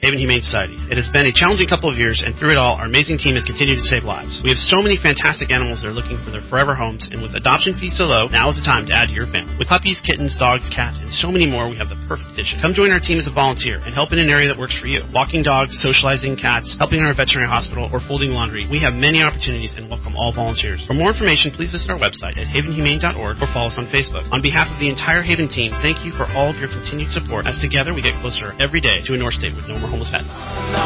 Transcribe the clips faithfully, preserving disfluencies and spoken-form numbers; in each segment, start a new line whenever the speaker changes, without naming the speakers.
Haven Humane Society. It has been a challenging couple of years, and through it all, our amazing team has continued to save lives. We have so many fantastic animals that are looking for their forever homes, and with adoption fees so low, now is the time to add to your family. With puppies, kittens, dogs, cats, and so many more, we have the perfect addition. Come join our team as a volunteer and help in an area that works for you. Walking dogs, socializing cats, helping in our veterinary hospital, or folding laundry. We have many opportunities and welcome all volunteers. For more information, please visit our website at haven humane dot org or follow us on Facebook. On behalf of the entire Haven team, thank you for all of your continued support, as together we get closer every day to a North State with no more homeless pets.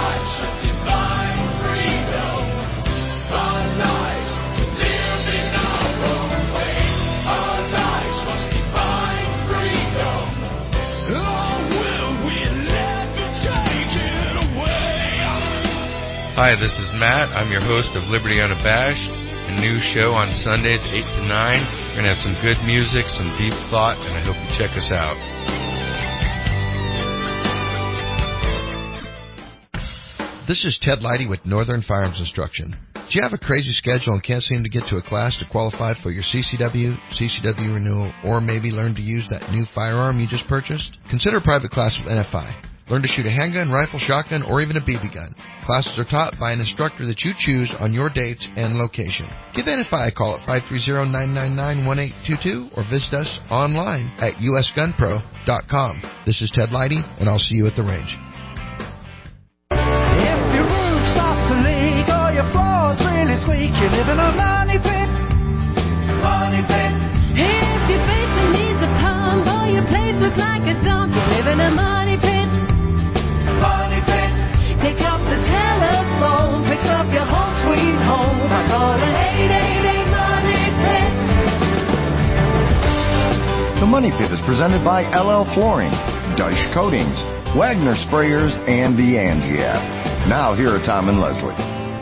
Hi, this is Matt. I'm your host of Liberty Unabashed, a new show on Sundays, eight to nine. We're going to have some good music, some deep thought, and I hope you check us out.
This is Ted Leidy with Northern Firearms Instruction. Do you have a crazy schedule and can't seem to get to a class to qualify for your C C W, C C W renewal, or maybe learn to use that new firearm you just purchased? Consider a private class with N F I. Learn to shoot a handgun, rifle, shotgun, or even a B B gun. Classes are taught by an instructor that you choose on your dates and location. Give N F I a call at five three zero, nine nine nine, one eight two two or visit us online at u s gun pro dot com. This is Ted Leidy, and I'll see you at the range.
If your roof starts to leak or your floor's really squeak, you live in a money pit. Money pit.
If your basement needs a pump or your place looks like a dump, you live in a money pit.
Money pit.
Pick up the telephone, fix up your home sweet home. I call it eight eight eight Money Pit.
The Money Pit is presented by L L Flooring, Dyche Coatings, Wagner Sprayers, and the Angie app. Now here are Tom and Leslie.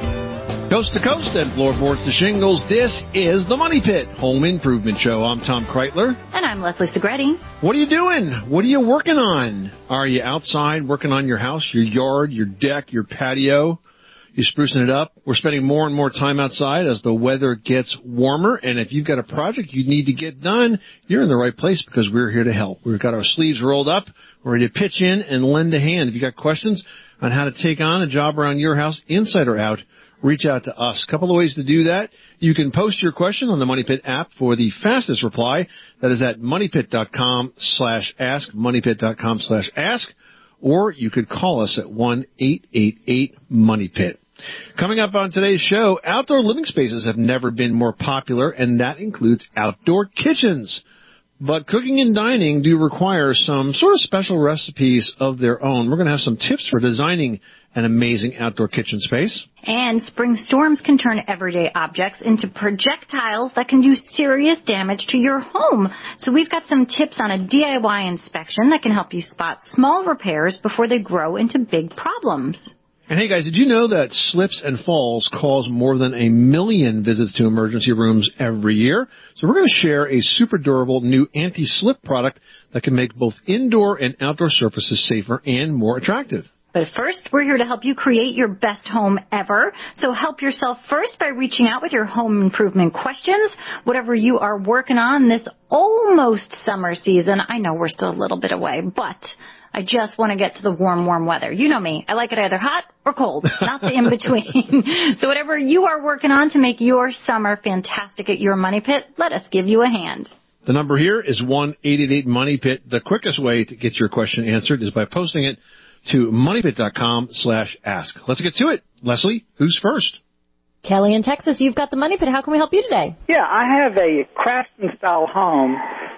Coast to coast and floorboard to shingles, this is the Money Pit Home Improvement Show. I'm Tom Kreitler.
And I'm Leslie Segretti.
What are you doing? What are you working on? Are you outside working on your house, your yard, your deck, your patio? You sprucing it up? We're spending more and more time outside as the weather gets warmer. And if you've got a project you need to get done, you're in the right place because we're here to help. We've got our sleeves rolled up. We're ready to pitch in and lend a hand. If you've got questions on how to take on a job around your house, inside or out, reach out to us. A couple of ways to do that. You can post your question on the Money Pit app for the fastest reply. That is at moneypit.com slash ask, moneypit.com slash ask, or you could call us at one eight eight eight money pit. Coming up on today's show, outdoor living spaces have never been more popular, and that includes outdoor kitchens. But cooking and dining do require some sort of special recipes of their own. We're going to have some tips for designing an amazing outdoor kitchen space.
And spring storms can turn everyday objects into projectiles that can do serious damage to your home. So we've got some tips on a D I Y inspection that can help you spot small repairs before they grow into big problems.
And hey guys, did you know that slips and falls cause more than a million visits to emergency rooms every year? So we're going to share a super durable new anti-slip product that can make both indoor and outdoor surfaces safer and more attractive.
But first, we're here to help you create your best home ever. So help yourself first by reaching out with your home improvement questions. Whatever you are working on this almost summer season. I know we're still a little bit away, but I just want to get to the warm, warm weather. You know me. I like it either hot or cold, not the in-between. So whatever you are working on to make your summer fantastic at your Money Pit, let us give you a hand.
The number here is one eight eight eight money pit. The quickest way to get your question answered is by posting it to moneypit.com slash ask. Let's get to it. Leslie, who's first?
Kelly in Texas, you've got the Money Pit. How can we help you today?
Yeah, I have a Craftsman-style home,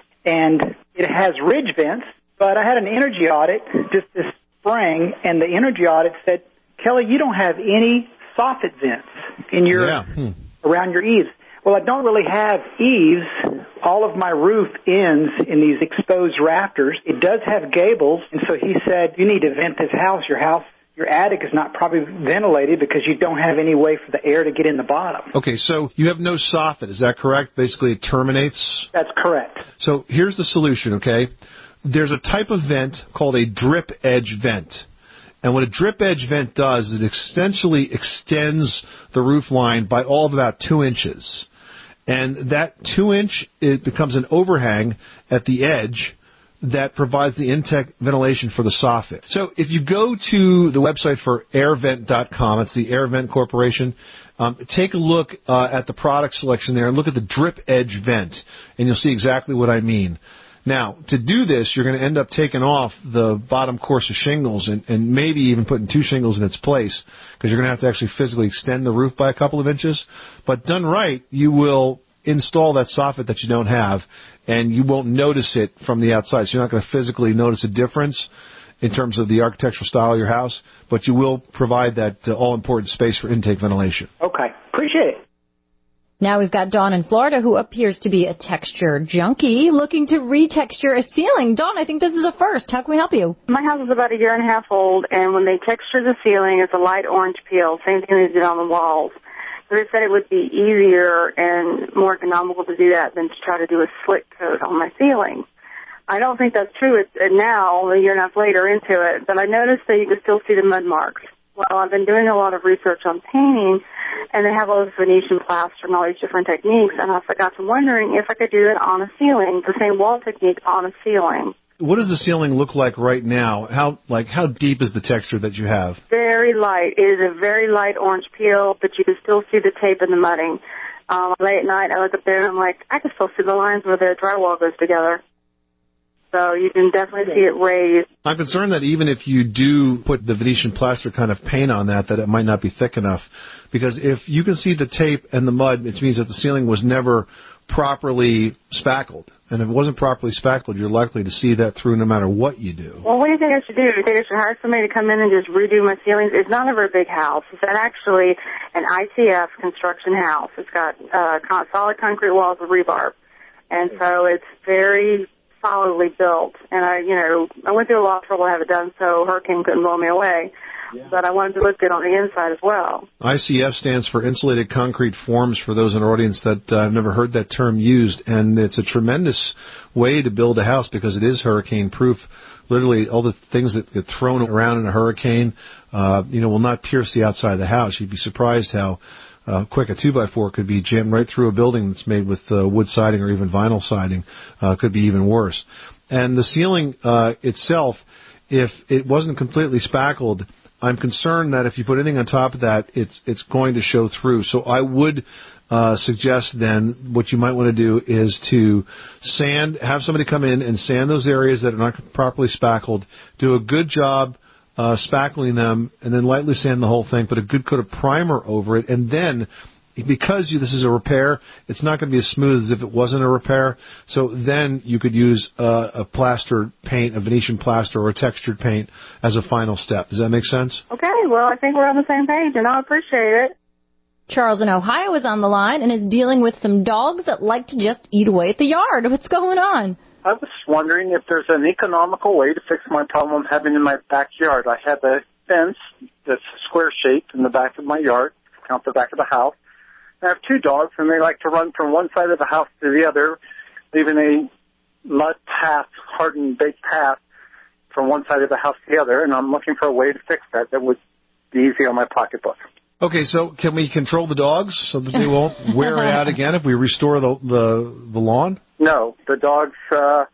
and it has ridge vents, but I had an energy audit just this spring, and the energy audit said, Kelly, you don't have any soffit vents in your
yeah. hmm.
around your eaves. Well, I don't really have eaves. All of my roof ends in these exposed rafters. It does have gables, and so he said, you need to vent this house. Your house, your attic is not properly ventilated because you don't have any way for the air to get in the bottom.
Okay, so you have no soffit. Is that correct? Basically, it terminates?
That's correct.
So here's the solution, okay? There's a type of vent called a drip edge vent. And what a drip edge vent does is it essentially extends the roof line by all of about two inches. And that two inch, it becomes an overhang at the edge that provides the intake ventilation for the soffit. So if you go to the website for air vent dot com, it's the AirVent Corporation, um, take a look uh, at the product selection there and look at the drip edge vent, and you'll see exactly what I mean. Now, to do this, you're going to end up taking off the bottom course of shingles and, and maybe even putting two shingles in its place, because you're going to have to actually physically extend the roof by a couple of inches. But done right, you will install that soffit that you don't have, and you won't notice it from the outside. So you're not going to physically notice a difference in terms of the architectural style of your house, but you will provide that uh, all-important space for intake ventilation.
Okay. Appreciate it.
Now we've got Dawn in Florida, who appears to be a texture junkie, looking to retexture a ceiling. Dawn, I think this is a first. How can we help you?
My house is about a year and a half old, and when they texture the ceiling, it's a light orange peel, same thing they did on the walls. So they said it would be easier and more economical to do that than to try to do a slick coat on my ceiling. I don't think that's true it's, uh, now, a year and a half later into it, but I noticed that you can still see the mud marks. Well, I've been doing a lot of research on painting, and they have all this Venetian plaster and all these different techniques, and I got to wondering if I could do it on a ceiling, the same wall technique on a ceiling.
What does the ceiling look like right now? How like how deep is the texture that you have?
Very light. It is a very light orange peel, but you can still see the tape and the mudding. Um, late at night, I look up there and I'm like, I can still see the lines where the drywall goes together. So you can definitely see it raised.
I'm concerned that even if you do put the Venetian plaster kind of paint on that, that it might not be thick enough. Because if you can see the tape and the mud, it means that the ceiling was never properly spackled. And if it wasn't properly spackled, you're likely to see that through no matter what you do.
Well, what do you think I should do? Do you think I should hire somebody to come in and just redo my ceilings? It's not a very big house. It's actually an I C F construction house. It's got uh, con- solid concrete walls with rebar. And so it's very solidly built. And I, you know, I went through a lot of trouble to have it done so a hurricane couldn't blow me away. Yeah. But I wanted to look good on the inside as well.
I C F stands for Insulated Concrete Forms, for those in our audience that uh, have never heard that term used. And it's a tremendous way to build a house because it is hurricane-proof. Literally, all the things that get thrown around in a hurricane, uh, you know, will not pierce the outside of the house. You'd be surprised how uh, quick a two by four could be jammed right through a building that's made with uh, wood siding or even vinyl siding. Uh, could be even worse. And the ceiling uh, itself, if it wasn't completely spackled, I'm concerned that if you put anything on top of that, it's it's going to show through. So I would uh, suggest then what you might want to do is to sand, have somebody come in and sand those areas that are not properly spackled, do a good job uh, spackling them, and then lightly sand the whole thing, put a good coat of primer over it, and then because you, this is a repair, it's not going to be as smooth as if it wasn't a repair. So then you could use uh, a plaster paint, a Venetian plaster, or a textured paint as a final step. Does that make sense?
Okay, well, I think we're on the same page, and I appreciate it.
Charles in Ohio is on the line and is dealing with some dogs that like to just eat away at the yard. What's going on?
I was wondering if there's an economical way to fix my problem I'm having in my backyard. I have a fence that's square-shaped in the back of my yard, out the back of the house. I have two dogs, and they like to run from one side of the house to the other, leaving a mud path, hardened, baked path from one side of the house to the other, and I'm looking for a way to fix that that would be easy on my pocketbook.
Okay, so can we control the dogs so that they won't wear out again if we restore the the, the lawn?
No, the dogs, uh,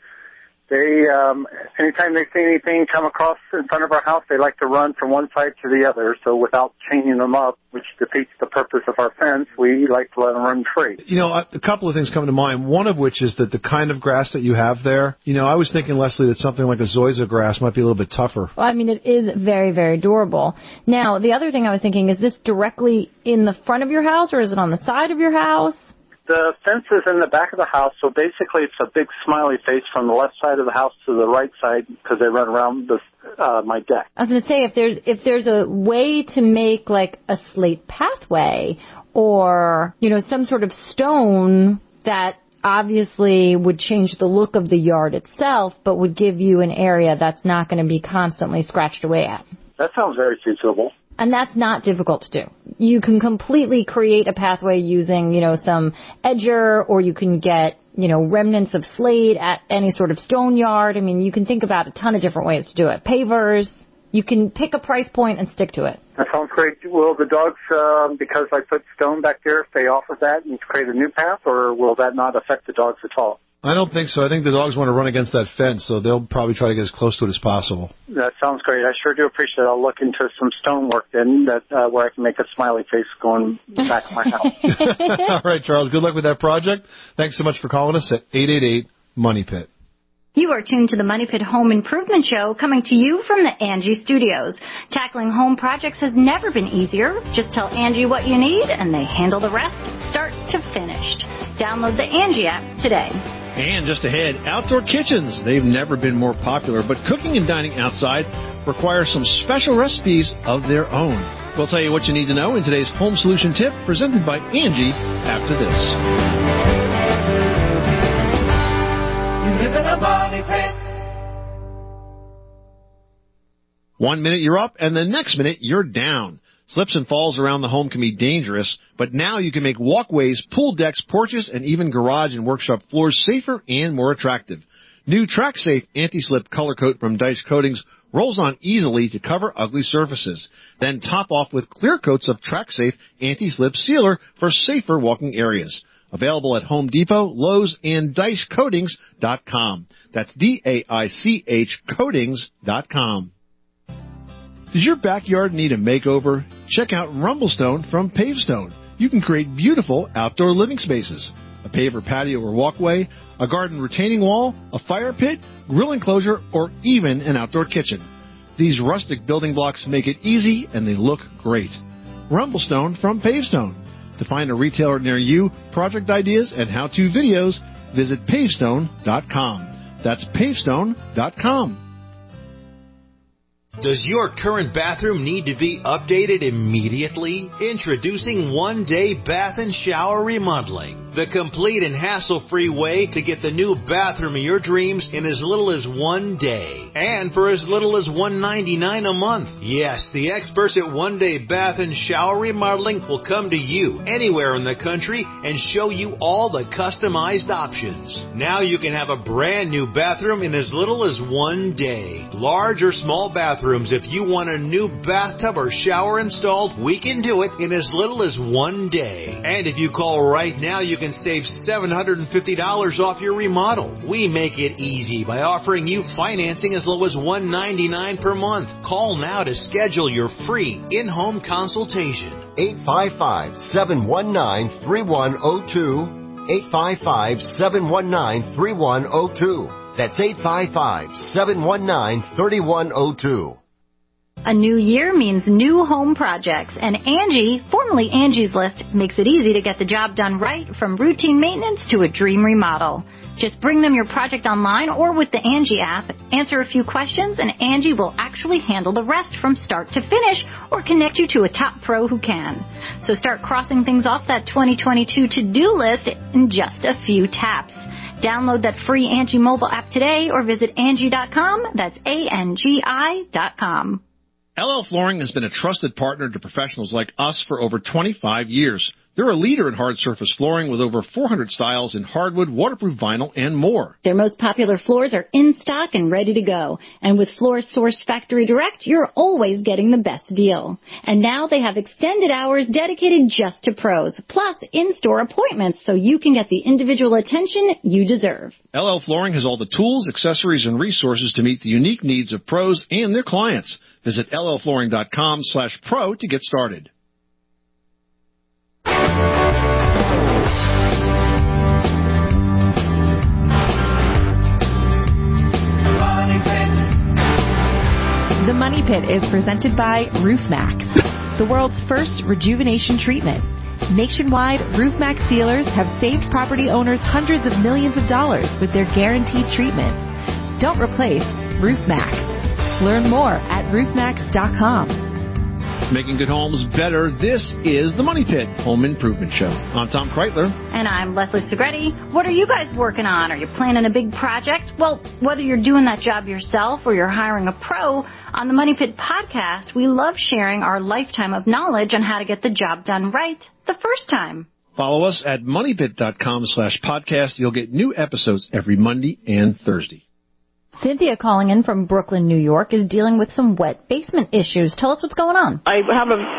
they, um, anytime they see anything come across in front of our house, they like to run from one side to the other. So without chaining them up, which defeats the purpose of our fence, we like to let them run free.
You know, a couple of things come to mind. One of which is that the kind of grass that you have there, you know, I was thinking, Leslie, that something like a zoysia grass might be a little bit tougher.
Well, I mean, it is very, very durable. Now, the other thing I was thinking, is this directly in the front of your house, or is it on the side of your house?
The fence is in the back of the house, so basically it's a big smiley face from the left side of the house to the right side because they run around the, uh, my deck.
I was going to say, if there's if there's a way to make like a slate pathway or, you know, some sort of stone that obviously would change the look of the yard itself, but would give you an area that's not going to be constantly scratched away at.
That sounds very feasible.
And that's not difficult to do. You can completely create a pathway using, you know, some edger, or you can get, you know, remnants of slate at any sort of stone yard. I mean, you can think about a ton of different ways to do it. Pavers. You can pick a price point and stick to it.
That sounds great. Will the dogs, um, because I put stone back there, stay off of that and create a new path, or will that not affect the dogs at all?
I don't think so. I think the dogs want to run against that fence, so they'll probably try to get as close to it as possible.
That sounds great. I sure do appreciate it. I'll look into some stonework then, that uh, where I can make a smiley face going back to my house.
All right, Charles. Good luck with that project. Thanks so much for calling us at eight eight eight, MONEY PIT.
You are tuned to the Money Pit Home Improvement Show, coming to you from the Angie Studios. Tackling home projects has never been easier. Just tell Angie what you need, and they handle the rest, start to finish. Download the Angie app today.
And just ahead, outdoor kitchens. They've never been more popular, but cooking and dining outside requires some special recipes of their own. We'll tell you what you need to know in today's Home Solution Tip, presented by Angie, after this.
You live in a money pit.
One minute you're up, and the next minute you're down. Slips and falls around the home can be dangerous, but now you can make walkways, pool decks, porches, and even garage and workshop floors safer and more attractive. New TrackSafe Anti-Slip Color Coat from Dice Coatings rolls on easily to cover ugly surfaces. Then top off with clear coats of TrackSafe Anti-Slip Sealer for safer walking areas. Available at Home Depot, Lowe's, and Dice Coatings dot com. That's D A I C H Coatings dot com. Does your backyard need a makeover? Check out Rumblestone from Pavestone. You can create beautiful outdoor living spaces. A paver patio or walkway, a garden retaining wall, a fire pit, grill enclosure, or even an outdoor kitchen. These rustic building blocks make it easy and they look great. Rumblestone from Pavestone. To find a retailer near you, project ideas, and how-to videos, visit pavestone dot com. That's pavestone dot com.
Does your current bathroom need to be updated immediately? Introducing One Day Bath and Shower Remodeling, the complete and hassle-free way to get the new bathroom of your dreams in as little as one day, and for as little as one hundred ninety-nine dollars a month. Yes, the experts at One Day Bath and Shower Remodeling will come to you anywhere in the country and show you all the customized options. Now you can have a brand new bathroom in as little as one day. Large or small bathrooms, if you want a new bathtub or shower installed, we can do it in as little as one day. And if you call right now, you can save seven hundred fifty dollars off your remodel. We make it easy by offering you financing as low as one hundred ninety-nine dollars per month. Call now to schedule your free in-home consultation.
eight five five, seven one nine, three one zero two. eight five five, seven one nine, three one zero two. That's eight five five, seven one nine, three one zero two.
A new year means new home projects, and Angie, formerly Angie's List, makes it easy to get the job done right, from routine maintenance to a dream remodel. Just bring them your project online or with the Angie app, answer a few questions, and Angie will actually handle the rest from start to finish, or connect you to a top pro who can. So start crossing things off that twenty twenty-two to-do list in just a few taps. Download that free Angie mobile app today or visit Angie dot com. That's A N G I dot com.
L L Flooring has been a trusted partner to professionals like us for over twenty-five years. They're a leader in hard surface flooring with over four hundred styles in hardwood, waterproof vinyl, and more.
Their most popular floors are in stock and ready to go. And with floors sourced factory direct, you're always getting the best deal. And now they have extended hours dedicated just to pros, plus in-store appointments so you can get the individual attention you deserve.
L L Flooring has all the tools, accessories, and resources to meet the unique needs of pros and their clients. Visit L L flooring dot com slash pro to get started.
The Money Pit is presented by RoofMax, the world's first rejuvenation treatment. Nationwide, RoofMax sealers have saved property owners hundreds of millions of dollars with their guaranteed treatment. Don't replace RoofMax. Learn more at roof max dot com.
Making good homes better. This is the Money Pit Home Improvement Show. I'm Tom Kreitler.
And I'm Leslie Segretti. What are you guys working on? Are you planning a big project? Well, whether you're doing that job yourself or you're hiring a pro, on the Money Pit podcast, we love sharing our lifetime of knowledge on how to get the job done right the first time.
Follow us at money pit dot com slash podcast. You'll get new episodes every Monday and Thursday.
Cynthia, calling in from Brooklyn, New York, is dealing with some wet basement issues. Tell us what's going on.
I have a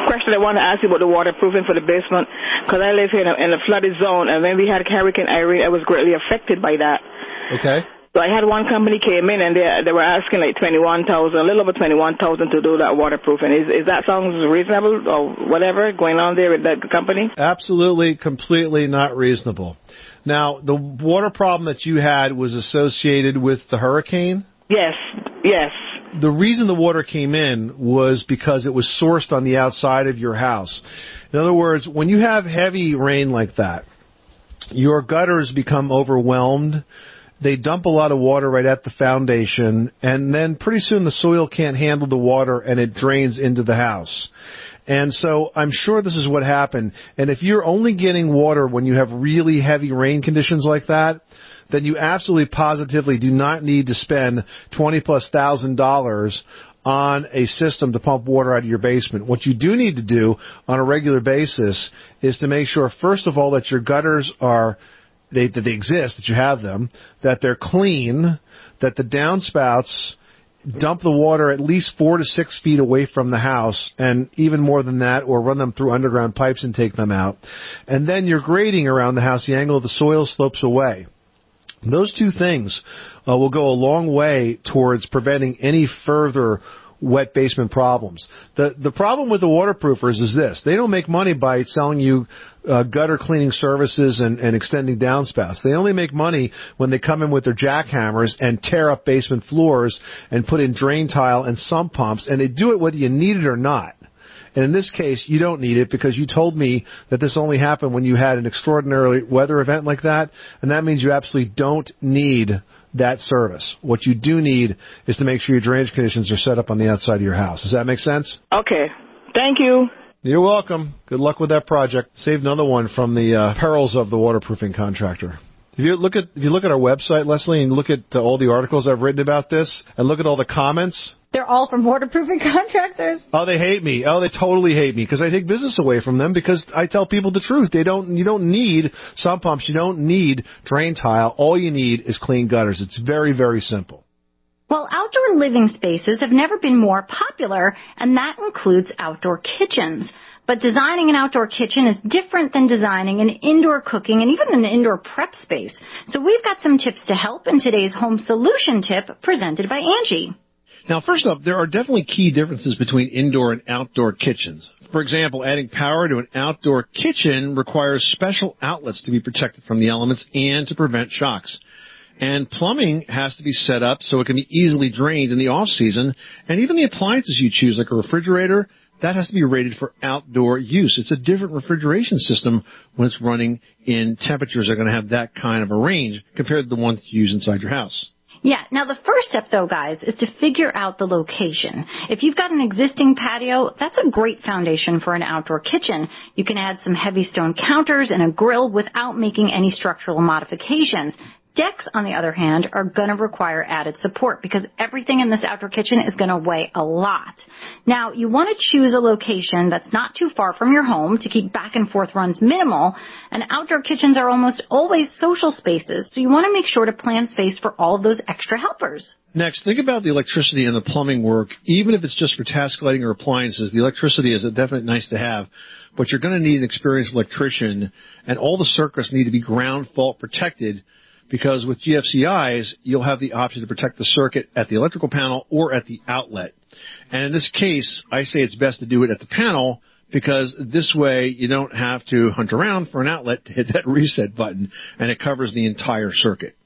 question I want to ask you about the waterproofing for the basement, because I live here in a, in a flooded zone, and when we had Hurricane Irene, I was greatly affected by that.
Okay.
So I had one company came in, and they they were asking like twenty-one thousand, a little over twenty-one thousand to do that waterproofing. Is is that sounds reasonable or whatever going on there with that company?
Absolutely, completely not reasonable. Now, the water problem that you had was associated with the hurricane?
Yes, yes.
The reason the water came in was because it was sourced on the outside of your house. In other words, when you have heavy rain like that, your gutters become overwhelmed. They dump a lot of water right at the foundation, and then pretty soon the soil can't handle the water and it drains into the house. And so I'm sure this is what happened. And if you're only getting water when you have really heavy rain conditions like that, then you absolutely positively do not need to spend twenty plus thousand dollars on a system to pump water out of your basement. What you do need to do on a regular basis is to make sure, first of all, that your gutters are They, that they exist, that you have them, that they're clean, that the downspouts dump the water at least four to six feet away from the house, and even more than that, or run them through underground pipes and take them out. And then your grading around the house, the angle of the soil slopes away. Those two things uh, will go a long way towards preventing any further wet basement problems. The the problem with the waterproofers is this. They don't make money by selling you uh, gutter cleaning services and, and extending downspouts. They only make money when they come in with their jackhammers and tear up basement floors and put in drain tile and sump pumps, and they do it whether you need it or not. And in this case, you don't need it because you told me that this only happened when you had an extraordinary weather event like that, and that means you absolutely don't need that service. What you do need is to make sure your drainage conditions are set up on the outside of your house. Does that make sense?
Okay. Thank you.
You're welcome. Good luck with that project. Save another one from the uh, perils of the waterproofing contractor. If you look at if you look at our website, Leslie, and look at uh, all the articles I've written about this, and look at all the comments.
They're all from waterproofing contractors.
Oh, they hate me. Oh, they totally hate me because I take business away from them because I tell people the truth. They don't. You don't need sump pumps. You don't need drain tile. All you need is clean gutters. It's very, very simple.
Well, outdoor living spaces have never been more popular, and that includes outdoor kitchens. But designing an outdoor kitchen is different than designing an indoor cooking and even an indoor prep space. So we've got some tips to help in today's home solution tip presented by Angie.
Now, first up, there are definitely key differences between indoor and outdoor kitchens. For example, adding power to an outdoor kitchen requires special outlets to be protected from the elements and to prevent shocks. And plumbing has to be set up so it can be easily drained in the off-season. And even the appliances you choose, like a refrigerator, that has to be rated for outdoor use. It's a different refrigeration system when it's running in temperatures that are going to have that kind of a range compared to the one that you use inside your house.
Yeah, now the first step, though, guys, is to figure out the location. If you've got an existing patio, that's a great foundation for an outdoor kitchen. You can add some heavy stone counters and a grill without making any structural modifications. Decks, on the other hand, are going to require added support because everything in this outdoor kitchen is going to weigh a lot. Now, you want to choose a location that's not too far from your home to keep back and forth runs minimal, and outdoor kitchens are almost always social spaces, so you want to make sure to plan space for all of those extra helpers.
Next, think about the electricity and the plumbing work. Even if it's just for task lighting or appliances, the electricity is a definite nice to have, but you're going to need an experienced electrician, and all the circuits need to be ground fault protected, because with G F C Is, you'll have the option to protect the circuit at the electrical panel or at the outlet. And in this case, I say it's best to do it at the panel because this way you don't have to hunt around for an outlet to hit that reset button, and it covers the entire circuit.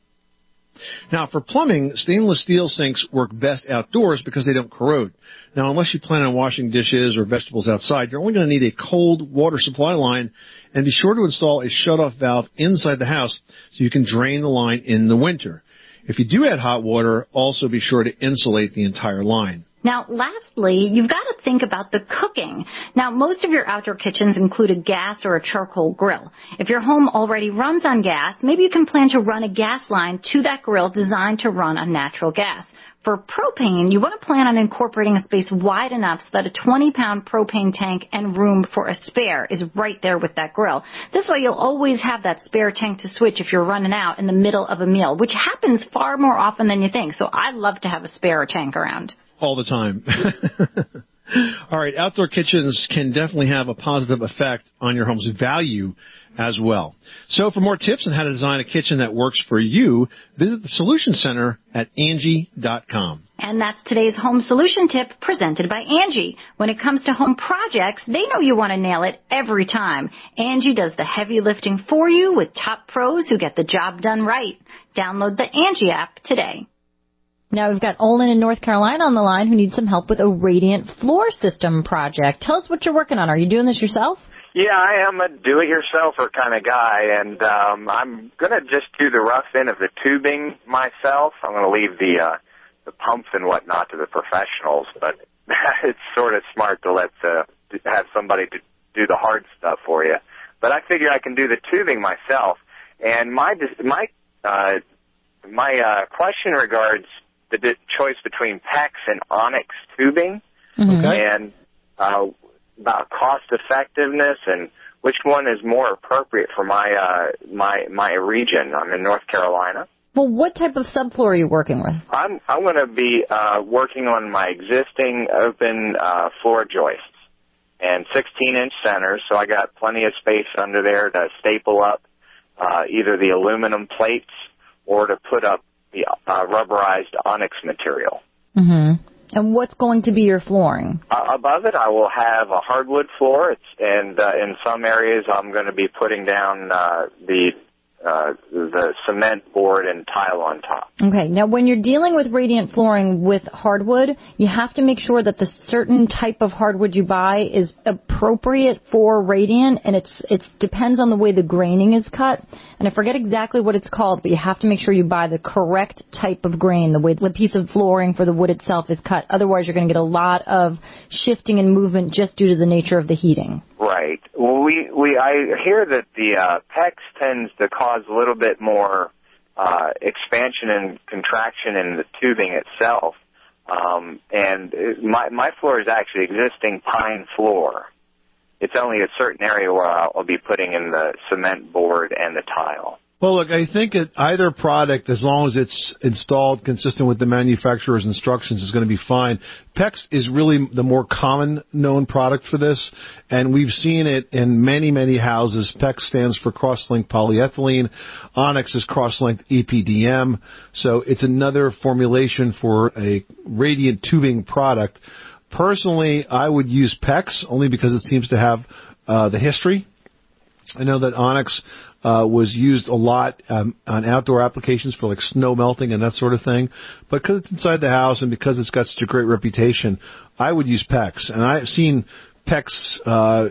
Now, for plumbing, stainless steel sinks work best outdoors because they don't corrode. Now, unless you plan on washing dishes or vegetables outside, you're only going to need a cold water supply line, and be sure to install a shutoff valve inside the house so you can drain the line in the winter. If you do add hot water, also be sure to insulate the entire line.
Now, lastly, you've got to think about the cooking. Now, most of your outdoor kitchens include a gas or a charcoal grill. If your home already runs on gas, maybe you can plan to run a gas line to that grill designed to run on natural gas. For propane, you want to plan on incorporating a space wide enough so that a twenty pound propane tank and room for a spare is right there with that grill. This way you'll always have that spare tank to switch if you're running out in the middle of a meal, which happens far more often than you think. So I love to have a spare tank around.
All the time. All right, outdoor kitchens can definitely have a positive effect on your home's value as well. So for more tips on how to design a kitchen that works for you, visit the Solution Center at Angie dot com.
And that's today's home solution tip presented by Angie. When it comes to home projects, they know you want to nail it every time. Angie does the heavy lifting for you with top pros who get the job done right. Download the Angie app today.
Now we've got Olin in North Carolina on the line who needs some help with a radiant floor system project. Tell us what you're working on. Are you doing this yourself?
Yeah, I am a do-it-yourselfer kind of guy, and um, I'm going to just do the rough end of the tubing myself. I'm going to leave the uh, the pumps and whatnot to the professionals, but it's sort of smart to let uh, have somebody to do the hard stuff for you. But I figure I can do the tubing myself. And my my uh, my uh, question regards the di- choice between PEX and Onyx tubing,
Mm-hmm.
and uh, about cost effectiveness and which one is more appropriate for my uh, my my region. I'm in North Carolina.
Well, what type of subfloor are you working with?
I'm I'm going to be uh, working on my existing open uh, floor joists and sixteen inch centers, so I got plenty of space under there to staple up uh, either the aluminum plates or to put up the uh, rubberized onyx material.
Mm-hmm. And what's going to be your flooring?
Uh, above it, I will have a hardwood floor, it's, and uh, in some areas, I'm going to be putting down uh, the uh, the cement board and tile on top.
Okay. Now, when you're dealing with radiant flooring with hardwood, you have to make sure that the certain type of hardwood you buy is appropriate for radiant, and it's it depends on the way the graining is cut. And I forget exactly what it's called, but you have to make sure you buy the correct type of grain, the way the piece of flooring for the wood itself is cut. Otherwise, you're going to get a lot of shifting and movement just due to the nature of the heating.
Right. Well, we, we I hear that the uh, PEX tends to cause a little bit more uh, expansion and contraction in the tubing itself. Um, and my my floor is actually existing pine floor. It's only a certain area where I'll, I'll be putting in the cement board and the tile.
Well, look, I think that either product, as long as it's installed consistent with the manufacturer's instructions, is going to be fine. PEX is really the more common known product for this, and we've seen it in many, many houses. PEX stands for cross-linked polyethylene. Onyx is cross-linked E P D M. So it's another formulation for a radiant tubing product. Personally, I would use PEX only because it seems to have uh, the history. I know that Onyx uh, was used a lot um, on outdoor applications for like snow melting and that sort of thing. But because it's inside the house and because it's got such a great reputation, I would use PEX. And I've seen PEX uh,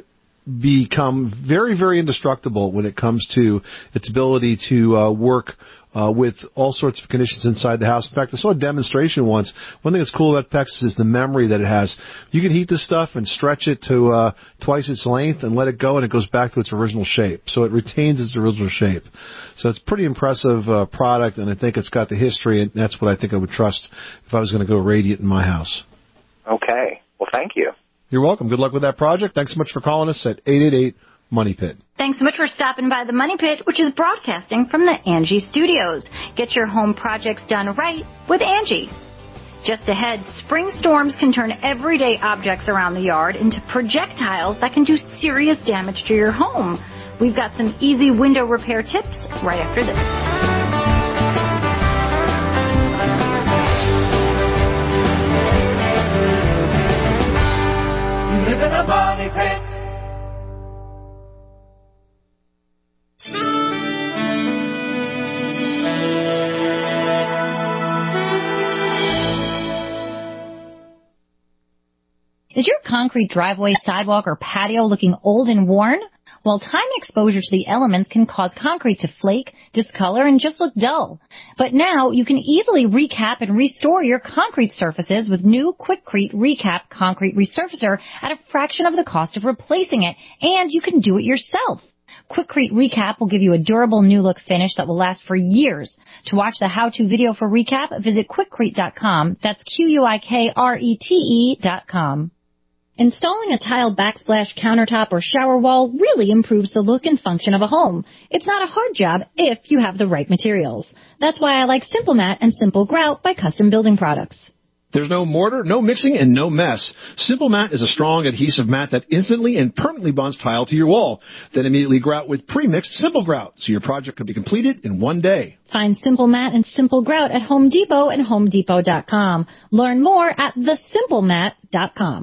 become very, very indestructible when it comes to its ability to uh, work Uh, with all sorts of conditions inside the house. In fact, I saw a demonstration once. One thing that's cool about PEX is the memory that it has. You can heat this stuff and stretch it to uh, twice its length and let it go, and it goes back to its original shape. So it retains its original shape. So it's a pretty impressive uh, product, and I think it's got the history, and that's what I think I would trust if I was going to go radiant in my house.
Okay. Well, thank you.
You're welcome. Good luck with that project. Thanks so much for calling us at eight eight eight, Money Pit.
Thanks so much for stopping by the Money Pit, which is broadcasting from the Angie Studios. Get your home projects done right with Angie. Just ahead, spring storms can turn everyday objects around the yard into projectiles that can do serious damage to your home. We've got some easy window repair tips right after this.
You live in a money pit.
Is your concrete driveway, sidewalk, or patio looking old and worn? Well, time and exposure to the elements can cause concrete to flake, discolor, and just look dull. But now you can easily recap and restore your concrete surfaces with new Quikrete Recap Concrete Resurfacer at a fraction of the cost of replacing it, and you can do it yourself. Quikrete Recap will give you a durable new look finish that will last for years. To watch the how-to video for Recap, visit Quikrete dot com. That's Q U I K R E T E dot com. Installing a tile backsplash countertop or shower wall really improves the look and function of a home. It's not a hard job if you have the right materials. That's why I like Simple Mat and Simple Grout by Custom Building Products.
There's no mortar, no mixing, and no mess. Simple Mat is a strong adhesive mat that instantly and permanently bonds tile to your wall. Then immediately grout with pre-mixed Simple Grout, so your project can be completed in one day.
Find Simple Mat and Simple Grout at Home Depot and home depot dot com. Learn more at the simple mat dot com.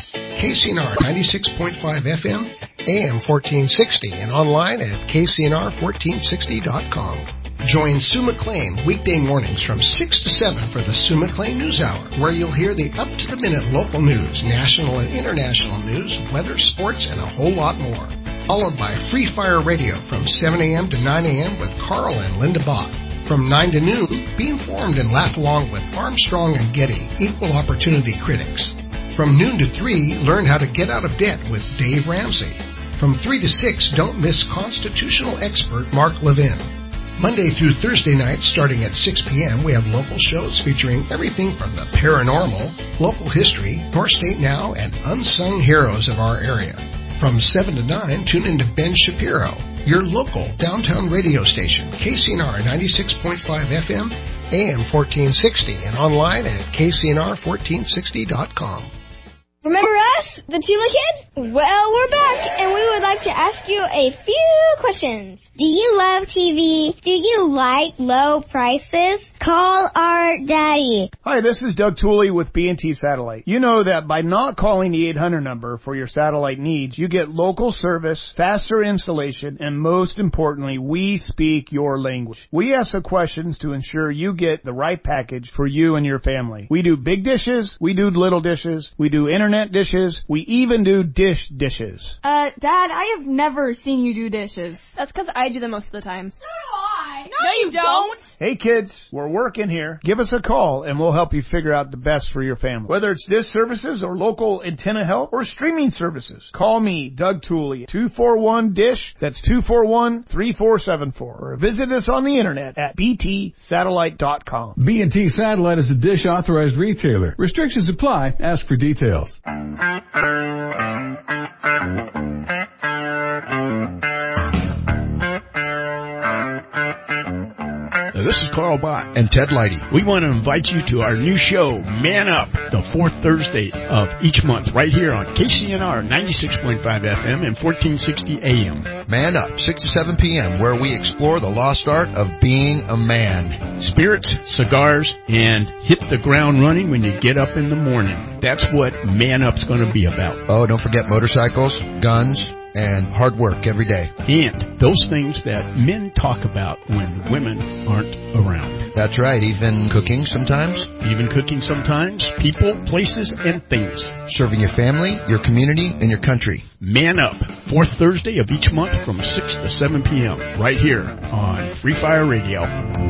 K C N R ninety-six point five F M, A M fourteen sixty, and online at K C N R fourteen sixty dot com. Join Sue McLean weekday mornings from six to seven for the Sue McLean News Hour, where you'll hear the up-to-the-minute local news, national and international news, weather, sports, and a whole lot more. Followed by Free Fire Radio from seven a.m. to nine a.m. with Carl and Linda Bach. From nine to noon, be informed and laugh along with Armstrong and Getty, equal opportunity critics. From noon to three, learn how to get out of debt with Dave Ramsey. From three to six, don't miss constitutional expert Mark Levin. Monday through Thursday nights, starting at six p.m., we have local shows featuring everything from the paranormal, local history, North State Now, and unsung heroes of our area. From seven to nine, tune into Ben Shapiro, your local downtown radio station, K C N R ninety-six point five F M, A M fourteen sixty, and online at K C N R fourteen sixty dot com.
Remember us, the Tula Kids? Well, we're back, and we would like to ask you a few questions. Do you love T V? Do you like low prices? Call our daddy.
Hi, this is Doug Tooley with B and T Satellite. You know that by not calling the eight hundred number for your satellite needs, you get local service, faster installation, and most importantly, we speak your language. We ask the questions to ensure you get the right package for you and your family. We do big dishes, we do little dishes, we do internet dishes, we even do dish dishes.
Uh, Dad, I have never seen you do dishes. That's because I do them most of the time. So do I. No, no you don't.
Hey kids, we're working here. Give us a call and we'll help you figure out the best for your family. Whether it's dish services or local antenna help or streaming services, call me, Doug Tooley, two four one DISH. That's two four one, three four seven four. Or visit us on the internet at b t satellite dot com.
B and T Satellite is a DISH authorized retailer. Restrictions apply. Ask for details.
This is Carl Bott
and Ted Leidy.
We want to invite you to our new show, Man Up, the fourth Thursday of each month, right here on K C N R ninety-six point five F M and fourteen sixty A M.
Man Up, six to seven p.m., where we explore the lost art of being a man.
Spirits, cigars, and hit the ground running when you get up in the morning. That's what Man Up's going to be about.
Oh, don't forget motorcycles, guns, and hard work every day.
And those things that men talk about when women aren't around.
That's right. Even cooking sometimes.
Even cooking sometimes. People, places, and things.
Serving your family, your community, and your country.
Man Up, fourth Thursday of each month from six to seven p.m. right here on Free Fire Radio.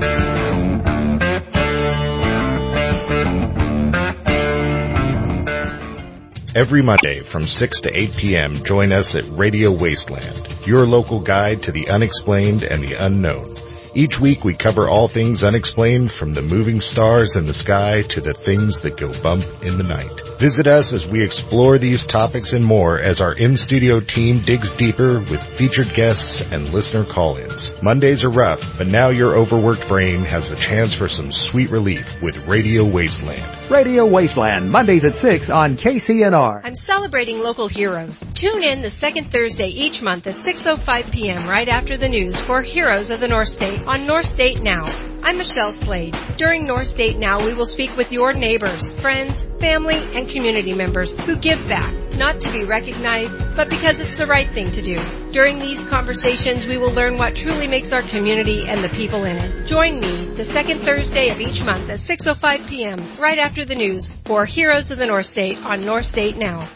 Every Monday from six to eight p.m., join us at Radio Wasteland, your local guide to the unexplained and the unknown. Each week we cover all things unexplained, from the moving stars in the sky to the things that go bump in the night. Visit us as we explore these topics and more as our in-studio team digs deeper with featured guests and listener call-ins. Mondays are rough, but now your overworked brain has a chance for some sweet relief with Radio Wasteland.
Radio Wasteland, Mondays at six on K C N R.
I'm celebrating local heroes. Tune in the second Thursday each month at six oh five p.m. right after the news for Heroes of the North State on North State Now. I'm Michelle Slade. During North State Now, we will speak with your neighbors, friends, family, and community members who give back, not to be recognized, but because it's the right thing to do. During these conversations, we will learn what truly makes our community and the people in it. Join me the second Thursday of each month at six oh five p.m. right after the news for Heroes of the North State on North State Now.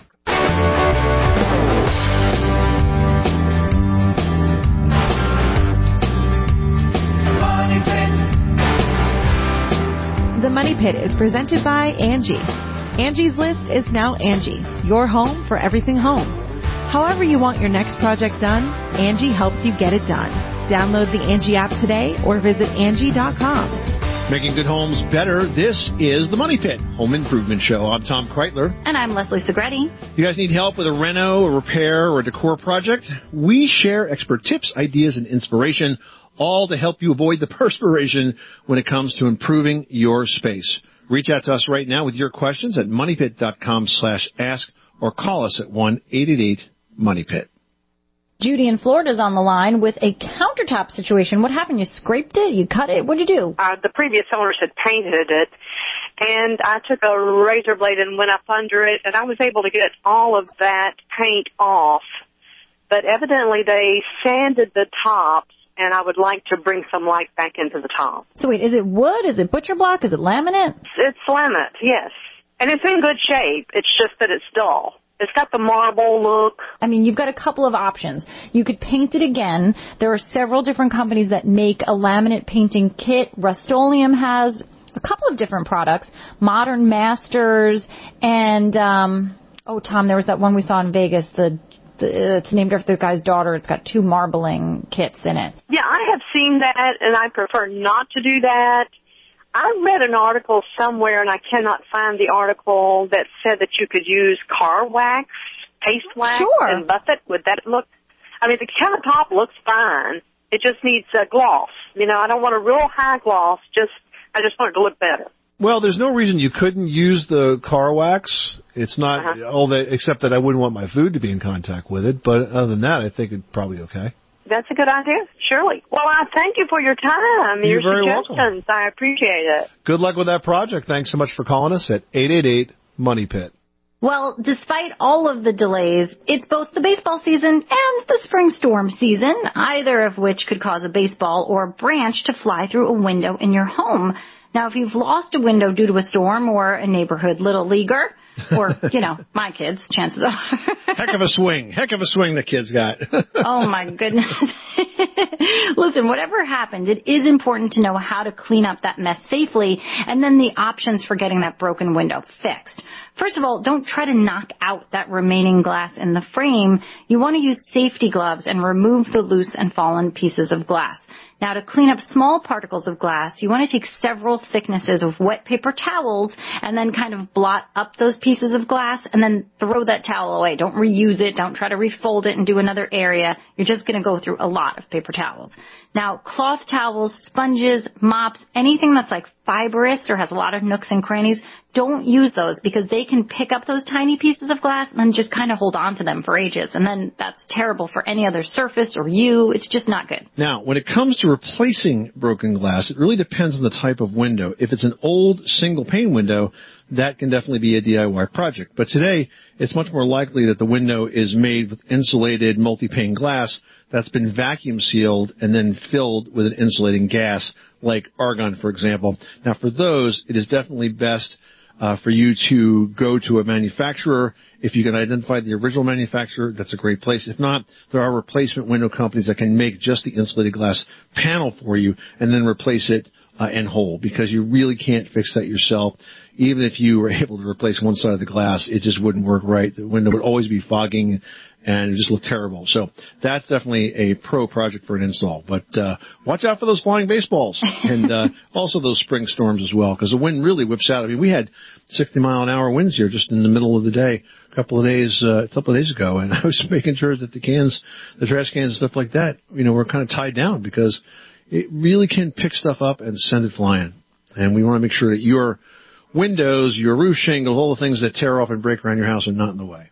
The Money Pit is presented by Angie. Angie's List is now Angie, your home for everything home. However you want your next project done, Angie helps you get it done. Download the Angie app today or visit Angie dot com.
Making good homes better, this is The Money Pit, Home Improvement Show. I'm Tom Kreitler.
And I'm Leslie Segretti.
You guys need help with a reno, a repair, or a decor project? We share expert tips, ideas, and inspiration, all to help you avoid the perspiration when it comes to improving your space. Reach out to us right now with your questions at moneypit.com slash ask or call us at one eight eight eight money pit.
Judy in Florida is on the line with a countertop situation. What happened? You scraped it? You cut it? What'd you do?
Uh, the previous owners had painted it, and I took a razor blade and went up under it, and I was able to get all of that paint off. But evidently they sanded the tops, and I would like to bring some light back into the top.
So wait, is it wood? Is it butcher block? Is it laminate?
It's laminate, yes. And it's in good shape. It's just that it's dull. It's got the marble look.
I mean, you've got a couple of options. You could paint it again. There are several different companies that make a laminate painting kit. Rust-Oleum has a couple of different products. Modern Masters and, um, oh, Tom, there was that one we saw in Vegas, the The, it's named after the guy's daughter. It's got two marbling kits in it.
Yeah, I have seen that, and I prefer not to do that. I read an article somewhere, and I cannot find the article, that said that you could use car wax, paste wax,
sure.
and buff it. Would that look? I mean, the countertop looks fine. It just needs a gloss. You know, I don't want a real high gloss. Just, I just want it to look better.
Well, there's no reason you couldn't use the car wax. It's not uh-huh. all that, except that I wouldn't want my food to be in contact with it. But other than that, I think it's probably okay.
That's a good idea, surely. Well, I thank you for your time,
You're
your
very
suggestions.
welcome.
I appreciate it.
Good luck with that project. Thanks so much for calling us at eight eight eight money pit.
Well, despite all of the delays, it's both the baseball season and the spring storm season, either of which could cause a baseball or a branch to fly through a window in your home. Now, if you've lost a window due to a storm or a neighborhood little leaguer, or, you know, my kids, chances are.
Heck of a swing. Heck of a swing the kids got.
Oh, my goodness. Listen, whatever happened, it is important to know how to clean up that mess safely and then the options for getting that broken window fixed. First of all, don't try to knock out that remaining glass in the frame. You want to use safety gloves and remove the loose and fallen pieces of glass. Now, to clean up small particles of glass, you want to take several thicknesses of wet paper towels and then kind of blot up those pieces of glass and then throw that towel away. Don't reuse it. Don't try to refold it and do another area. You're just going to go through a lot of paper towels. Now, cloth towels, sponges, mops, anything that's like fibrous or has a lot of nooks and crannies, don't use those because they can pick up those tiny pieces of glass and then just kind of hold on to them for ages. And then that's terrible for any other surface or you. It's just not good.
Now, when it comes to replacing broken glass, it really depends on the type of window. If it's an old single pane window, that can definitely be a D I Y project. But today, it's much more likely that the window is made with insulated multi-pane glass that's been vacuum sealed and then filled with an insulating gas, like argon, for example. Now, for those, it is definitely best uh, for you to go to a manufacturer. If you can identify the original manufacturer, that's a great place. If not, there are replacement window companies that can make just the insulated glass panel for you and then replace it uh, in whole, because you really can't fix that yourself. Even if you were able to replace one side of the glass, it just wouldn't work right. The window would always be fogging and it just looked terrible. So that's definitely a pro project for an install. But uh watch out for those flying baseballs and uh also those spring storms as well, because the wind really whips out. I mean, we had sixty mile an hour winds here just in the middle of the day a couple of days uh, a couple of days ago, and I was making sure that the cans, the trash cans and stuff like that, you know, were kind of tied down, because it really can pick stuff up and send it flying. And we want to make sure that your windows, your roof shingles, all the things that tear off and break around your house are not in the way.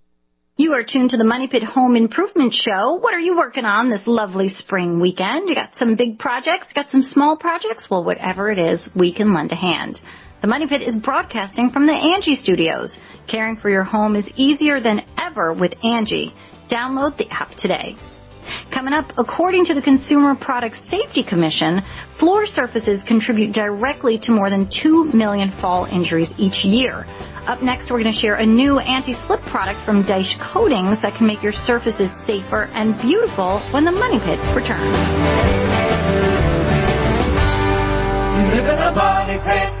You are tuned to the Money Pit Home Improvement Show. What are you working on this lovely spring weekend? You got some big projects, got some small projects? Well, whatever it is, we can lend a hand. The Money Pit is broadcasting from the Angie Studios. Caring for your home is easier than ever with Angie. Download the app today. Coming up, according to the Consumer Product Safety Commission, floor surfaces contribute directly to more than two million fall injuries each year. Up next, we're going to share a new anti-slip product from Dyche Coatings that can make your surfaces safer and beautiful when the Money Pit returns.
You live in a Money Pit.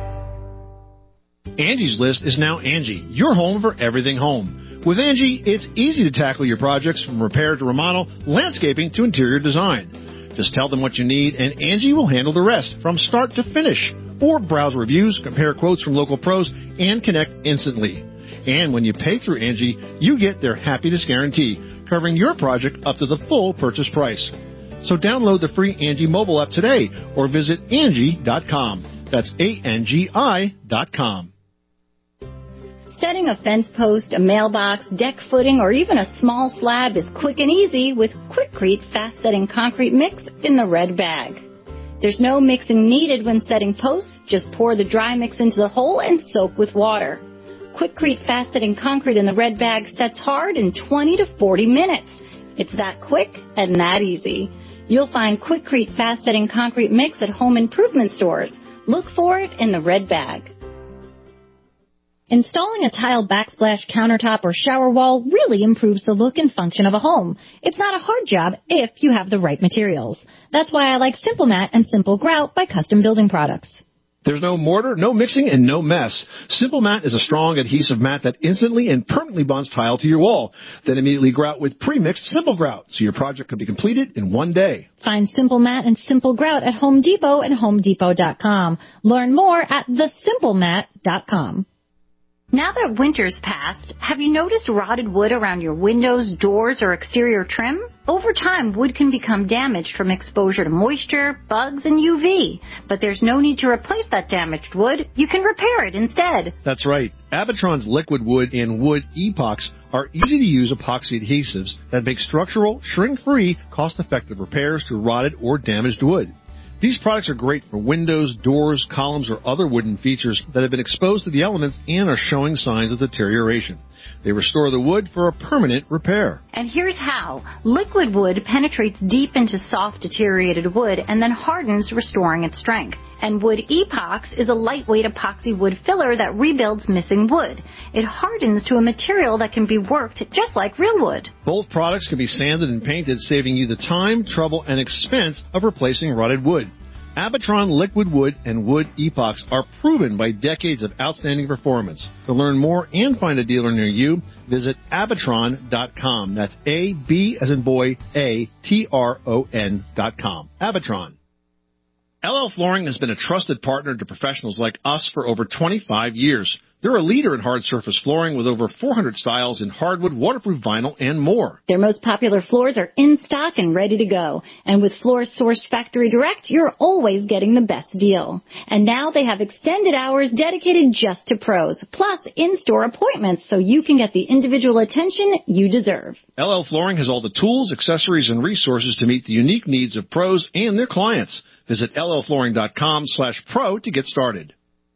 Angie's List is now Angie, your home for everything home. With Angie, it's easy to tackle your projects from repair to remodel, landscaping to interior design. Just tell them what you need, and Angie will handle the rest from start to finish. Or browse reviews, compare quotes from local pros, and connect instantly. And when you pay through Angie, you get their happiness guarantee, covering your project up to the full purchase price. So download the free Angie mobile app today or visit Angie dot com. That's A N G I dot com.
Setting a fence post, a mailbox, deck footing, or even a small slab is quick and easy with Quikrete Fast Setting Concrete Mix in the red bag. There's no mixing needed when setting posts. Just pour the dry mix into the hole and soak with water. Quikrete Fast Setting Concrete in the red bag sets hard in twenty to forty minutes. It's that quick and that easy. You'll find Quikrete Fast Setting Concrete Mix at home improvement stores. Look for it in the red bag. Installing a tile backsplash countertop or shower wall really improves the look and function of a home. It's not a hard job if you have the right materials. That's why I like Simple Mat and Simple Grout by Custom Building Products.
There's no mortar, no mixing, and no mess. Simple Mat is a strong adhesive mat that instantly and permanently bonds tile to your wall. Then immediately grout with pre-mixed Simple Grout, so your project can be completed in one day.
Find Simple Mat and Simple Grout at Home Depot and home depot dot com. Learn more at the simple mat dot com. Now that winter's passed, have you noticed rotted wood around your windows, doors, or exterior trim? Over time, wood can become damaged from exposure to moisture, bugs, and U V. But there's no need to replace that damaged wood. You can repair it instead.
That's right. Abitron's liquid wood and wood epox are easy-to-use epoxy adhesives that make structural, shrink-free, cost-effective repairs to rotted or damaged wood. These products are great for windows, doors, columns, or other wooden features that have been exposed to the elements and are showing signs of deterioration. They restore the wood for a permanent repair.
And here's how. Liquid wood penetrates deep into soft, deteriorated wood and then hardens, restoring its strength. And wood epox is a lightweight epoxy wood filler that rebuilds missing wood. It hardens to a material that can be worked just like real wood.
Both products can be sanded and painted, saving you the time, trouble, and expense of replacing rotted wood. Abitron Liquid Wood and Wood Epox are proven by decades of outstanding performance. To learn more and find a dealer near you, visit Abitron dot com. That's A B as in boy, A T R O N dot com. Abitron. L L Flooring has been a trusted partner to professionals like us for over twenty-five years. They're a leader in hard surface flooring with over four hundred styles in hardwood, waterproof vinyl, and more.
Their most popular floors are in stock and ready to go. And with floors sourced factory direct, you're always getting the best deal. And now they have extended hours dedicated just to pros, plus in-store appointments so you can get the individual attention you deserve.
L L Flooring has all the tools, accessories, and resources to meet the unique needs of pros and their clients. Visit L L flooring dot com slash pro to get started.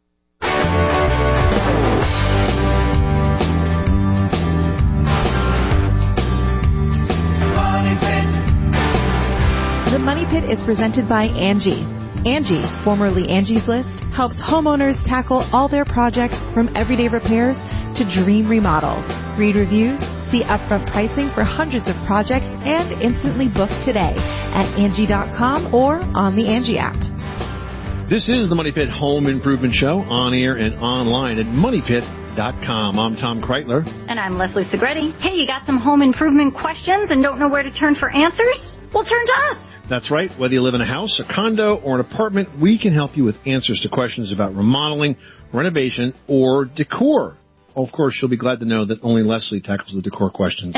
The Money Pit is presented by Angie. Angie, formerly Angie's List, helps homeowners tackle all their projects from everyday repairs to dream remodels. Read reviews, see upfront pricing for hundreds of projects, and instantly book today at Angie dot com or on the Angie app.
This is the Money Pit Home Improvement Show, on air and online at money pit dot com. I'm Tom Kreitler.
And I'm Leslie Segretti. Hey, you got some home improvement questions and don't know where to turn for answers? Well, turn to us.
That's right. Whether you live in a house, a condo, or an apartment, we can help you with answers to questions about remodeling, renovation, or decor. Of course, you'll be glad to know that only Leslie tackles the decor questions.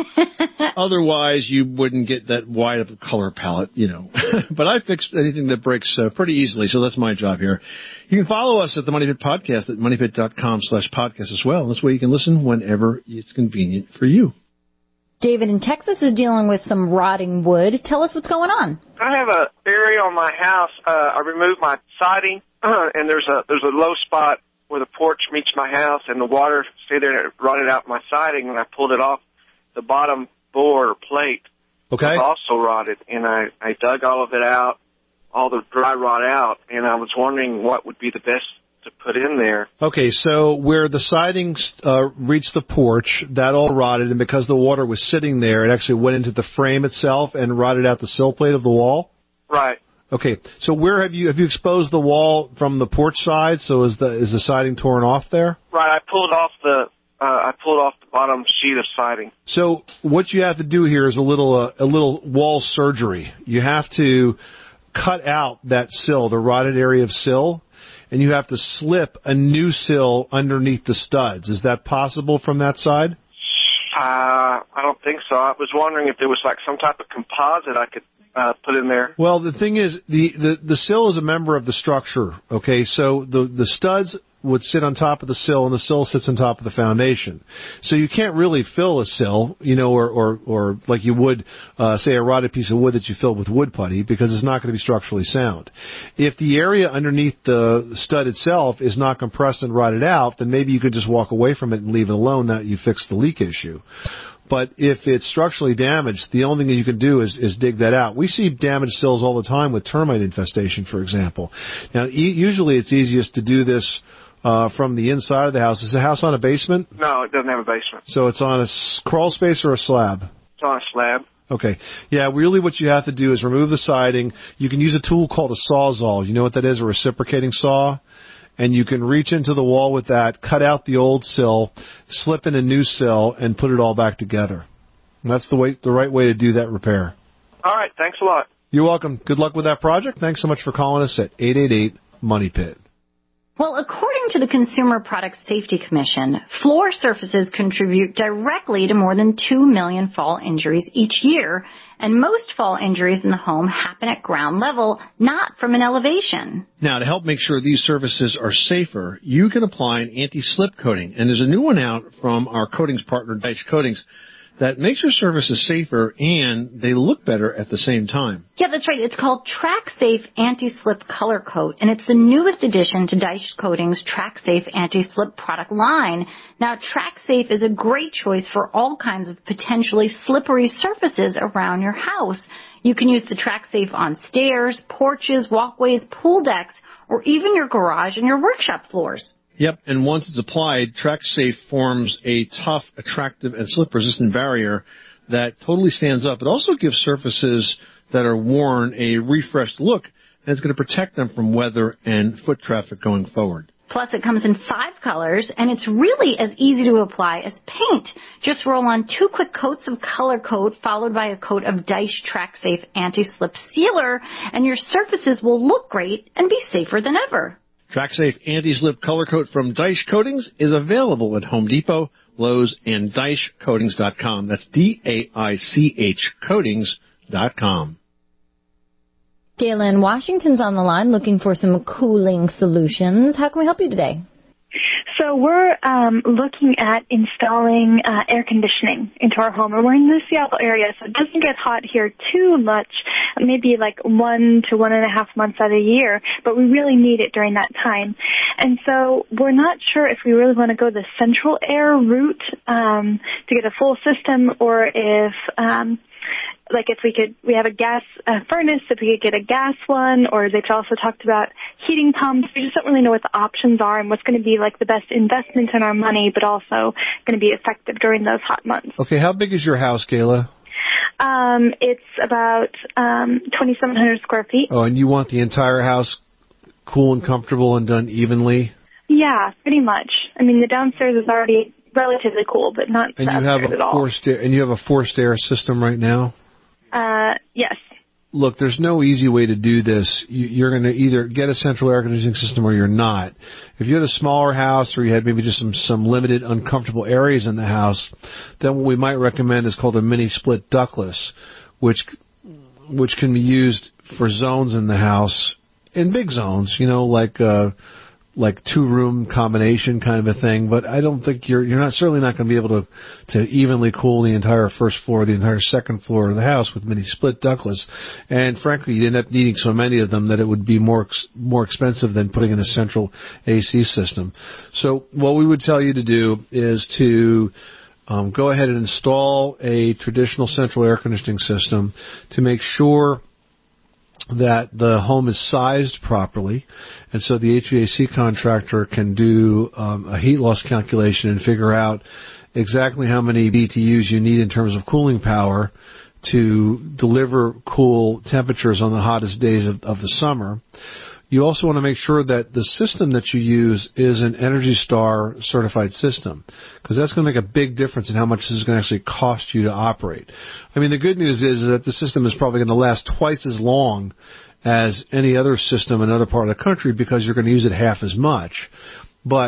Otherwise, you wouldn't get that wide of a color palette, you know. But I fix anything that breaks uh, pretty easily, so that's my job here. You can follow us at the Money Pit Podcast at money pit dot com slash podcast as well. This way you can listen whenever it's convenient for you.
David in Texas is dealing with some rotting wood. Tell us what's going on.
I have a area on my house. Uh, I removed my siding, uh, and there's a there's a low spot where the porch meets my house, and the water stayed there and it rotted out my siding, and I pulled it off. The bottom board or plate
okay.
was also rotted, and I, I dug all of it out, all the dry rot out, and I was wondering what would be the best to put in there.
Okay, so where the siding uh, reached the porch, that all rotted, and because the water was sitting there, it actually went into the frame itself and rotted out the sill plate of the wall?
Right.
Okay, so where have you have you exposed the wall from the porch side? So is the is the siding torn off there?
Right, I pulled off the uh, I pulled off the bottom sheet of siding.
So what you have to do here is a little uh, a little wall surgery. You have to cut out that sill, the rotted area of sill, and you have to slip a new sill underneath the studs. Is that possible from that side?
Uh, I don't think so. I was wondering if there was like some type of composite I could uh, put in there.
Well, the thing is, the, the, the sill is a member of the structure, okay? So the, the studs would sit on top of the sill, and the sill sits on top of the foundation. So you can't really fill a sill, you know, or, or, or like you would, uh, say, a rotted piece of wood that you fill with wood putty, because it's not going to be structurally sound. If the area underneath the stud itself is not compressed and rotted out, then maybe you could just walk away from it and leave it alone, that you fix the leak issue. But if it's structurally damaged, the only thing that you can do is, is dig that out. We see damaged sills all the time with termite infestation, for example. Now, e- usually it's easiest to do this uh, from the inside of the house. Is the house on a basement?
No, it doesn't have a basement.
So it's on a s- crawl space or a slab?
It's on a slab.
Okay. Yeah, really what you have to do is remove the siding. You can use a tool called a sawzall. You know what that is, a reciprocating saw? And you can reach into the wall with that, cut out the old sill, slip in a new sill, and put it all back together. And that's the way, the right way to do that repair.
All right. Thanks a lot.
You're welcome. Good luck with that project. Thanks so much for calling us at eight eight eight, money pit.
Well, according to the Consumer Product Safety Commission, floor surfaces contribute directly to more than two million fall injuries each year, and most fall injuries in the home happen at ground level, not from an elevation.
Now, to help make sure these surfaces are safer, you can apply an anti-slip coating, and there's a new one out from our coatings partner, Deitsch Coatings, that makes your surfaces safer and they look better at the same time.
Yeah, that's right. It's called TrackSafe Anti-Slip Color Coat, and it's the newest addition to Deitsch Coatings' TrackSafe Anti-Slip product line. Now, TrackSafe is a great choice for all kinds of potentially slippery surfaces around your house. You can use the TrackSafe on stairs, porches, walkways, pool decks, or even your garage and your workshop floors.
Yep, and once it's applied, TrackSafe forms a tough, attractive, and slip-resistant barrier that totally stands up. It also gives surfaces that are worn a refreshed look, and it's going to protect them from weather and foot traffic going forward.
Plus, it comes in five colors, and it's really as easy to apply as paint. Just roll on two quick coats of Color Coat, followed by a coat of Deitsch TrackSafe Anti-Slip Sealer, and your surfaces will look great and be safer than ever.
TrackSafe Anti-Slip Color Coat from Deitsch Coatings is available at Home Depot, Lowe's, and Deitsch Coatings dot com. That's D A I C H Coatings dot com.
Galen Washington's on the line looking for some cooling solutions. How can we help you today?
So we're um, looking at installing uh, air conditioning into our home. And we're in the Seattle area, so it doesn't get hot here too much, maybe like one to one and a half months out of the year, but we really need it during that time. And so we're not sure if we really want to go the central air route um, to get a full system, or if... Um, Like if we could, we have a gas uh, furnace, if we could get a gas one, or they've also talked about heating pumps. We just don't really know what the options are and what's going to be like the best investment in our money, but also going to be effective during those hot months.
Okay, how big is your house, Gayla?
Um, it's about um, twenty-seven hundred square feet.
Oh, and you want the entire house cool and comfortable and done evenly?
Yeah, pretty much. I mean, the downstairs is already relatively cool, but not
and
the
you have
upstairs
a
at all.
forced air, and you have a forced air system right now?
Uh, yes.
Look, there's no easy way to do this. You, you're going to either get a central air conditioning system or you're not. If you had a smaller house or you had maybe just some, some limited uncomfortable areas in the house, then what we might recommend is called a mini split ductless, which which can be used for zones in the house, in big zones, you know, like uh, like two room combination kind of a thing. But I don't think you're you're not certainly not going to be able to to evenly cool the entire first floor, the entire second floor of the house with mini split ductless. And frankly, you'd end up needing so many of them that it would be more more expensive than putting in a central A C system. So what we would tell you to do is to um, go ahead and install a traditional central air conditioning system to make sure that the home is sized properly, and so the H V A C contractor can do um, a heat loss calculation and figure out exactly how many B T Us you need in terms of cooling power to deliver cool temperatures on the hottest days of, of the summer. You also want to make sure that the system that you use is an Energy Star certified system, because that's going to make a big difference in how much this is going to actually cost you to operate. I mean, the good news is that the system is probably going to last twice as long as any other system in another part of the country because you're going to use it half as much. But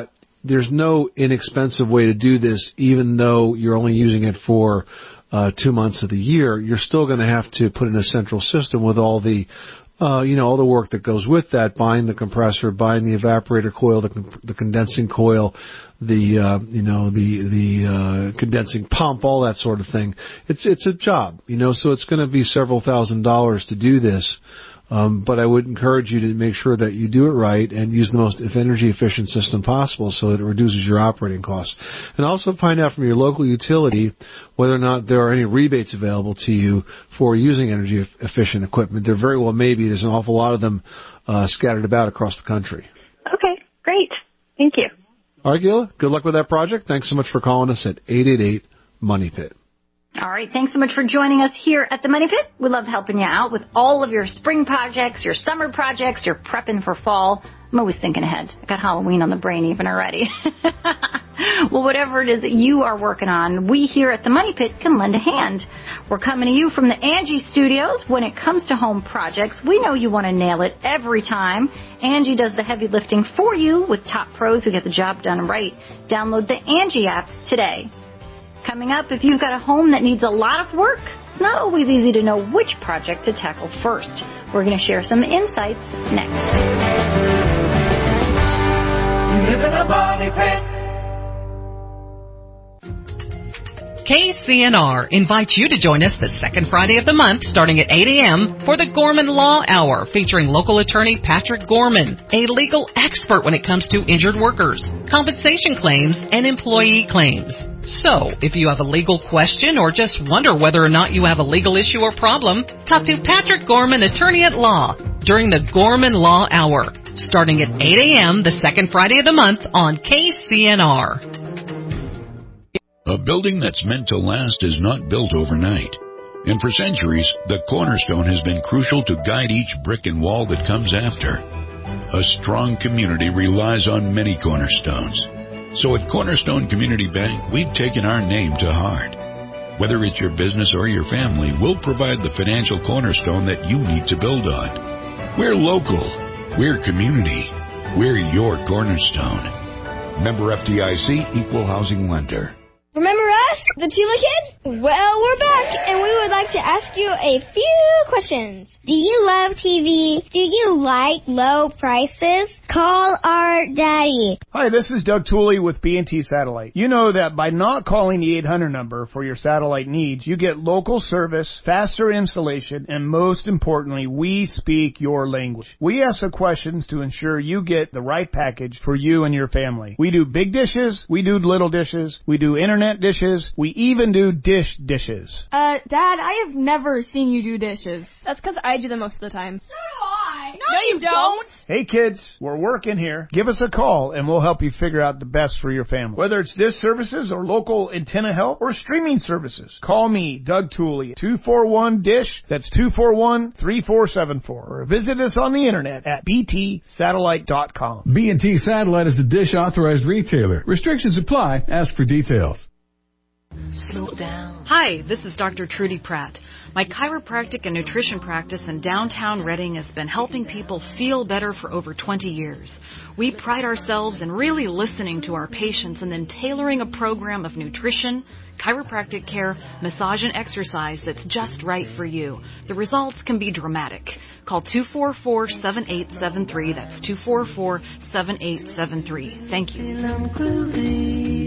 there's no inexpensive way to do this, even though you're only using it for uh, two months of the year. You're still going to have to put in a central system with all the, uh, you know, all the work that goes with that, buying the compressor, buying the evaporator coil, the, the condensing coil, the, uh, you know, the, the, uh, condensing pump, all that sort of thing. It's, it's a job, you know, so it's going to be several thousand dollars to do this. Um, but I would encourage you to make sure that you do it right and use the most energy efficient system possible so that it reduces your operating costs. And also find out from your local utility whether or not there are any rebates available to you for using energy efficient equipment. There very well may be. There's an awful lot of them uh, scattered about across the country.
Okay, great. Thank you.
All right, Gila, good luck with that project. Thanks so much for calling us at eight eight eight, MONEY PIT.
All right, thanks so much for joining us here at the Money Pit. We love helping you out with all of your spring projects, your summer projects, your prepping for fall. I'm always thinking ahead. I got Halloween on the brain even already. Well, whatever it is that you are working on, we here at the Money Pit can lend a hand. We're coming to you from the Angie Studios. When it comes to home projects, we know you want to nail it every time. Angie does the heavy lifting for you with top pros who get the job done right. Download the Angie app today. Coming up, if you've got a home that needs a lot of work, it's not always easy to know which project to tackle first. We're going to share some insights next.
You live in a money pit.
K C N R invites you to join us the second Friday of the month starting at eight a.m. for the Gorman Law Hour featuring local attorney Patrick Gorman, a legal expert when it comes to injured workers, compensation claims, and employee claims. So, if you have a legal question or just wonder whether or not you have a legal issue or problem, talk to Patrick Gorman, attorney at law, during the Gorman Law Hour, starting at eight a.m. the second Friday of the month on K C N R.
A building that's meant to last is not built overnight. And for centuries, the cornerstone has been crucial to guide each brick and wall that comes after. A strong community relies on many cornerstones. So at Cornerstone Community Bank, we've taken our name to heart. Whether it's your business or your family, we'll provide the financial cornerstone that you need to build on. We're local. We're community. We're your cornerstone. Member F D I C, Equal Housing Lender.
Remember us, the Tula Kids? Well, we're back, and we would like to ask you a few questions. Do you love T V? Do you like low prices? Call our daddy.
Hi, this is Doug Tooley with B and T Satellite. You know that by not calling the eight hundred number for your satellite needs, you get local service, faster installation, and most importantly, we speak your language. We ask the questions to ensure you get the right package for you and your family. We do big dishes, we do little dishes, we do internet dishes, we even do dish dishes.
Uh, Dad, I have never seen you do dishes. That's because I do them most of the time. So do I. No, no you don't.
Hey kids, we're working here. Give us a call and we'll help you figure out the best for your family. Whether it's dish services or local antenna help or streaming services, call me, Doug Tooley, two four one dish. That's two four one, three four seven four. Or visit us on the internet at b t satellite dot com.
B and T Satellite is a Dish authorized retailer. Restrictions apply. Ask for details.
Slow down. Hi, this is Doctor Trudy Pratt. My chiropractic and nutrition practice in downtown Reading has been helping people feel better for over twenty years. We pride ourselves in really listening to our patients and then tailoring a program of nutrition, chiropractic care, massage, and exercise that's just right for you. The results can be dramatic. Call two four four, seven eight seven three. That's two four four, seven eight seven three. Thank you.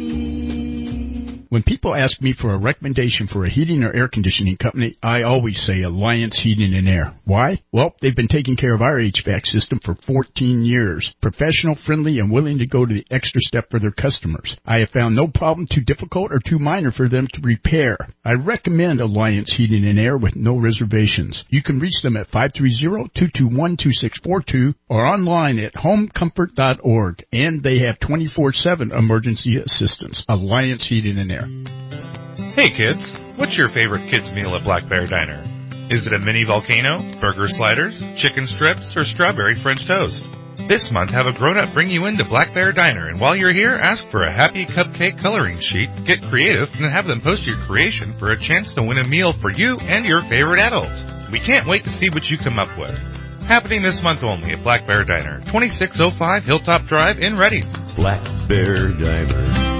When people ask me for a recommendation for a heating or air conditioning company, I always say Alliance Heating and Air. Why? Well, they've been taking care of our H V A C system for fourteen years. Professional, friendly, and willing to go to the extra step for their customers. I have found no problem too difficult or too minor for them to repair. I recommend Alliance Heating and Air with no reservations. You can reach them at five three zero, two two one, two six four two or online at home comfort dot org. And they have twenty-four seven emergency assistance. Alliance Heating and Air.
Hey kids, what's your favorite kids meal at Black Bear Diner? Is it a mini volcano, burger sliders, chicken strips, or strawberry French toast? This month, have a grown-up bring you into Black Bear Diner, and while you're here, ask for a happy cupcake coloring sheet, get creative, and have them post your creation for a chance to win a meal for you and your favorite adults. We can't wait to see what you come up with. Happening this month only at Black Bear Diner, twenty-six oh five Hilltop Drive in Reading.
Black Bear Diner.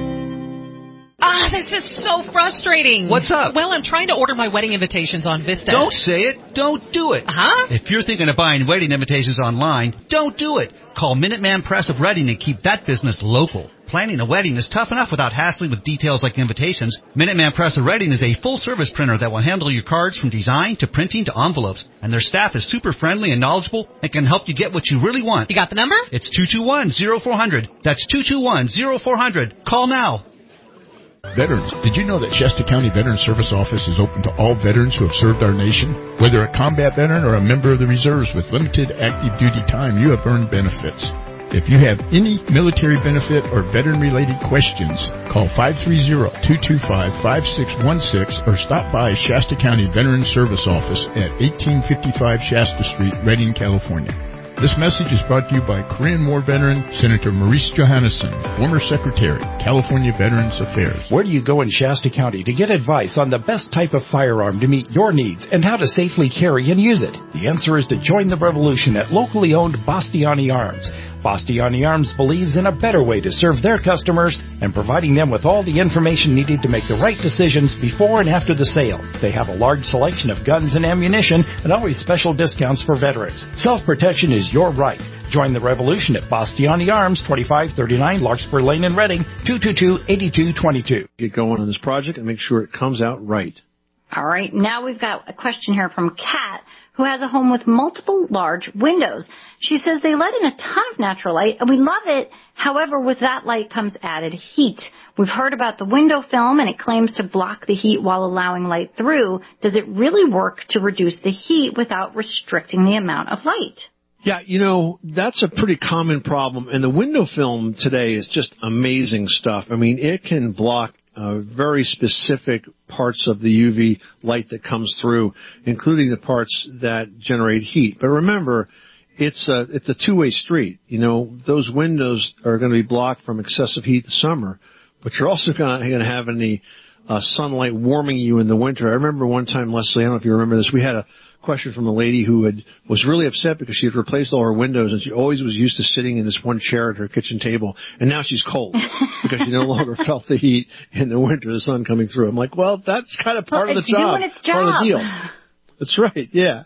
Ah, this is so frustrating.
What's up?
Well, I'm trying to order my wedding invitations on Vista.
Don't say it. Don't do it.
Huh?
If you're thinking of buying wedding invitations online, don't do it. Call Minuteman Press of Reading and keep that business local. Planning a wedding is tough enough without hassling with details like invitations. Minuteman Press of Reading is a full-service printer that will handle your cards from design to printing to envelopes. And their staff is super friendly and knowledgeable and can help you get what you really want.
You got the number?
It's two two one, zero four zero zero. That's two two one, zero four zero zero. Call now.
Veterans, did you know that Shasta County Veterans Service Office is open to all veterans who have served our nation? Whether a combat veteran or a member of the reserves with limited active duty time, you have earned benefits. If you have any military benefit or veteran-related questions, call five three zero, two two five, five six one six or stop by Shasta County Veterans Service Office at eighteen fifty-five Shasta Street, Redding, California. This message is brought to you by Korean War veteran Senator Maurice Johannesson, former Secretary, California Veterans Affairs.
Where do you go in Shasta County to get advice on the best type of firearm to meet your needs and how to safely carry and use it? The answer is to join the revolution at locally owned Bastiani Arms. Bastiani Arms believes in a better way to serve their customers and providing them with all the information needed to make the right decisions before and after the sale. They have a large selection of guns and ammunition and always special discounts for veterans. Self-protection is your right. Join the revolution at Bastiani Arms, twenty-five thirty-nine Larkspur Lane in Reading, two two two, eight two two two.
Get going on this project and make sure it comes out right.
All right, now we've got a question here from Kat, who has a home with multiple large windows. She says they let in a ton of natural light, and we love it. However, with that light comes added heat. We've heard about the window film, and it claims to block the heat while allowing light through. Does it really work to reduce the heat without restricting the amount of light?
Yeah, you know, that's a pretty common problem, and the window film today is just amazing stuff. I mean, it can block Uh, very specific parts of the U V light that comes through, including the parts that generate heat. But remember, it's a, it's a two-way street. You know, those windows are going to be blocked from excessive heat in the summer, but you're also going to have any uh, sunlight warming you in the winter. I remember one time, Leslie, I don't know if you remember this, we had a question from a lady who had was really upset because she had replaced all her windows and she always was used to sitting in this one chair at her kitchen table, and now she's cold because she no longer felt the heat in the winter, the sun coming through. I'm like, well, that's kind of part
well,
of the job,
doing its job,
part of the deal. That's right, yeah.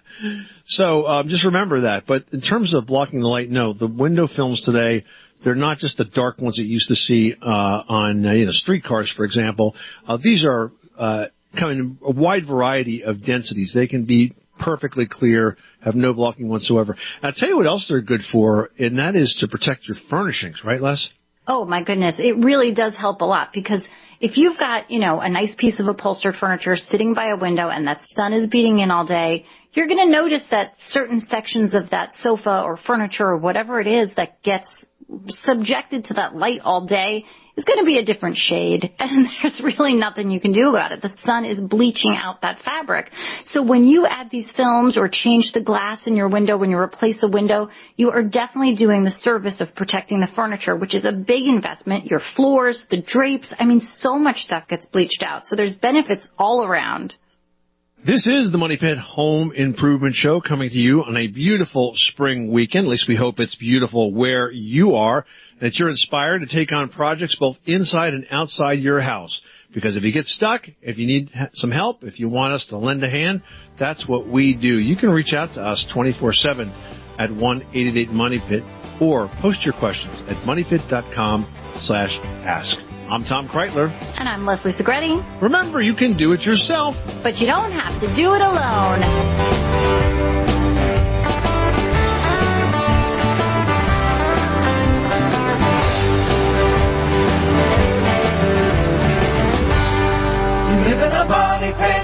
So um, just remember that. But in terms of blocking the light, no, the window films today, they're not just the dark ones that you used to see uh, on uh, you know streetcars, for example. Uh, these are uh, coming in a wide variety of densities. They can be perfectly clear, have no blocking whatsoever. I'll tell you what else they're good for, and that is to protect your furnishings, right, Les?
Oh, my goodness. It really does help a lot because if you've got, you know, a nice piece of upholstered furniture sitting by a window and that sun is beating in all day, you're going to notice that certain sections of that sofa or furniture or whatever it is that gets subjected to that light all day is going to be a different shade, and there's really nothing you can do about it. The sun is bleaching out that fabric. So when you add these films or change the glass in your window, when you replace a window, you are definitely doing the service of protecting the furniture, which is a big investment. Your floors, the drapes, I mean, so much stuff gets bleached out. So there's benefits all around.
This is the Money Pit Home Improvement Show coming to you on a beautiful spring weekend. At least we hope it's beautiful where you are, that you're inspired to take on projects both inside and outside your house. Because if you get stuck, if you need some help, if you want us to lend a hand, that's what we do. You can reach out to us twenty-four seven at one eight eight eight money pit or post your questions at moneypit.com slash ask. I'm Tom Kreitler.
And I'm Leslie Segretti.
Remember, you can do it yourself.
But you don't have to do it alone.
You live in a money pit.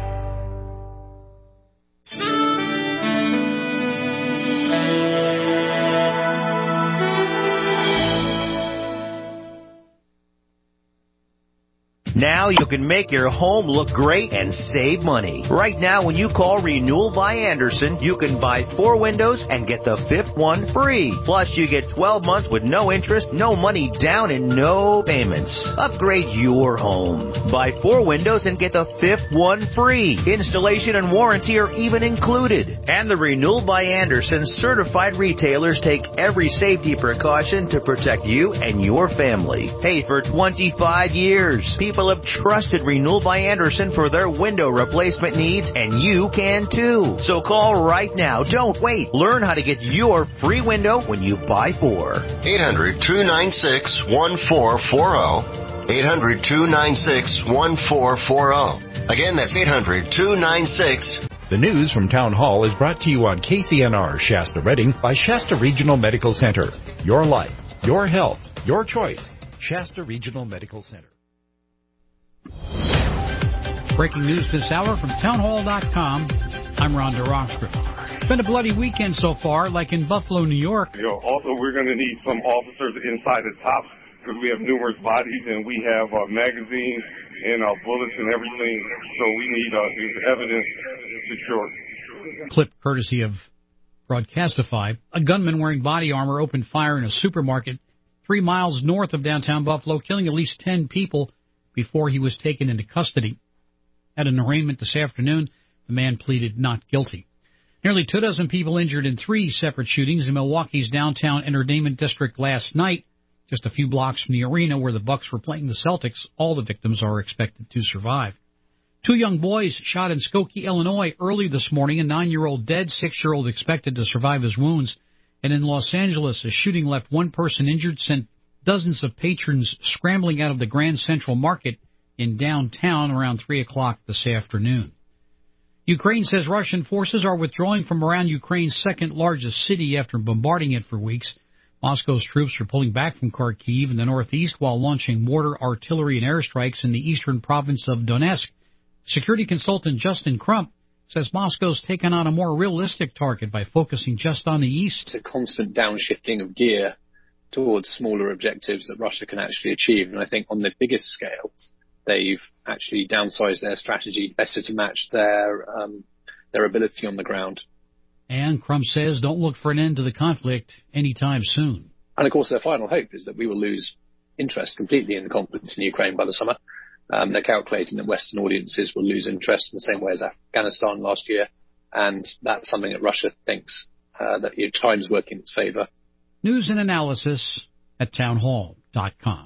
Now you can make your home look great and save money. Right now, when you call Renewal by Andersen, you can buy four windows and get the fifth one free. Plus, you get twelve months with no interest, no money down, and no payments. Upgrade your home. Buy four windows and get the fifth one free. Installation and warranty are even included. And the Renewal by Andersen certified retailers take every safety precaution to protect you and your family. Hey, for twenty-five years, people have trusted Renewal by Andersen for their window replacement needs, and you can too. So call right now. Don't wait. Learn how to get your free window when you buy four.
eight hundred, two nine six, one four four zero. eight hundred, two nine six, one four four zero. Again, that's eight hundred, two nine six.
The news from Town Hall is brought to you on K C N R Shasta Redding by Shasta Regional Medical Center. Your life, your health, your choice. Shasta Regional Medical Center.
Breaking news this hour from townhall dot com. I'm Rhonda Rockstrip. It's been a bloody weekend so far, like in Buffalo, New York.
You know, also, we're going to need some officers inside the top because we have numerous bodies and we have uh, magazines and uh, bullets and everything. So we need uh, evidence secured.
Clip courtesy of Broadcastify. A gunman wearing body armor opened fire in a supermarket three miles north of downtown Buffalo, killing at least ten people before he was taken into custody. At an arraignment this afternoon, the man pleaded not guilty. Nearly two dozen people injured in three separate shootings in Milwaukee's downtown entertainment district last night, just a few blocks from the arena where the Bucks were playing the Celtics. All the victims are expected to survive. Two young boys shot in Skokie, Illinois early this morning. A nine-year-old dead, six-year-old expected to survive his wounds. And in Los Angeles, a shooting left one person injured, sent dozens of patrons scrambling out of the Grand Central Market in downtown around three o'clock this afternoon. Ukraine says Russian forces are withdrawing from around Ukraine's second-largest city after bombarding it for weeks. Moscow's troops are pulling back from Kharkiv in the northeast while launching mortar, artillery, and airstrikes in the eastern province of Donetsk. Security consultant Justin Crump says Moscow's taken on a more realistic target by focusing just on the east.
It's a constant downshifting of gear towards smaller objectives that Russia can actually achieve. And I think on the biggest scale, they've actually downsized their strategy better to match their um, their ability on the ground.
And Crump says don't look for an end to the conflict anytime soon.
And of course, their final hope is that we will lose interest completely in the conflict in Ukraine by the summer. Um, they're calculating that Western audiences will lose interest in the same way as Afghanistan last year. And that's something that Russia thinks uh, that your time is working in its favor.
News and analysis at townhall dot com.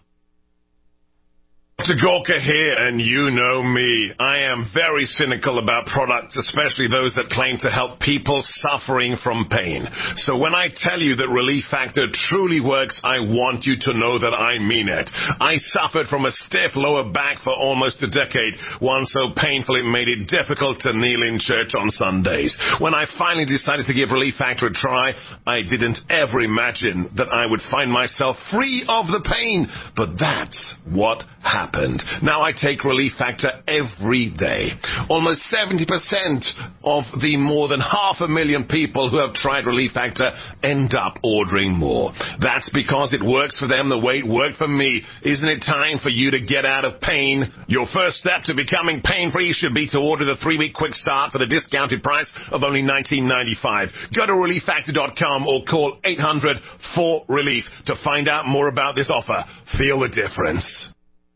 Doctor Gorka here, and you know me. I am very cynical about products, especially those that claim to help people suffering from pain. So when I tell you that Relief Factor truly works, I want you to know that I mean it. I suffered from a stiff lower back for almost a decade, one so painful it made it difficult to kneel in church on Sundays. When I finally decided to give Relief Factor a try, I didn't ever imagine that I would find myself free of the pain. But that's what happened. Now I take Relief Factor every day. Almost seventy percent of the more than half a million people who have tried Relief Factor end up ordering more. That's because it works for them the way it worked for me. Isn't it time for you to get out of pain? Your first step to becoming pain-free should be to order the three-week quick start for the discounted price of only nineteen ninety-five. Go to relief factor dot com or call eight hundred four relief to find out more about this offer. Feel the difference.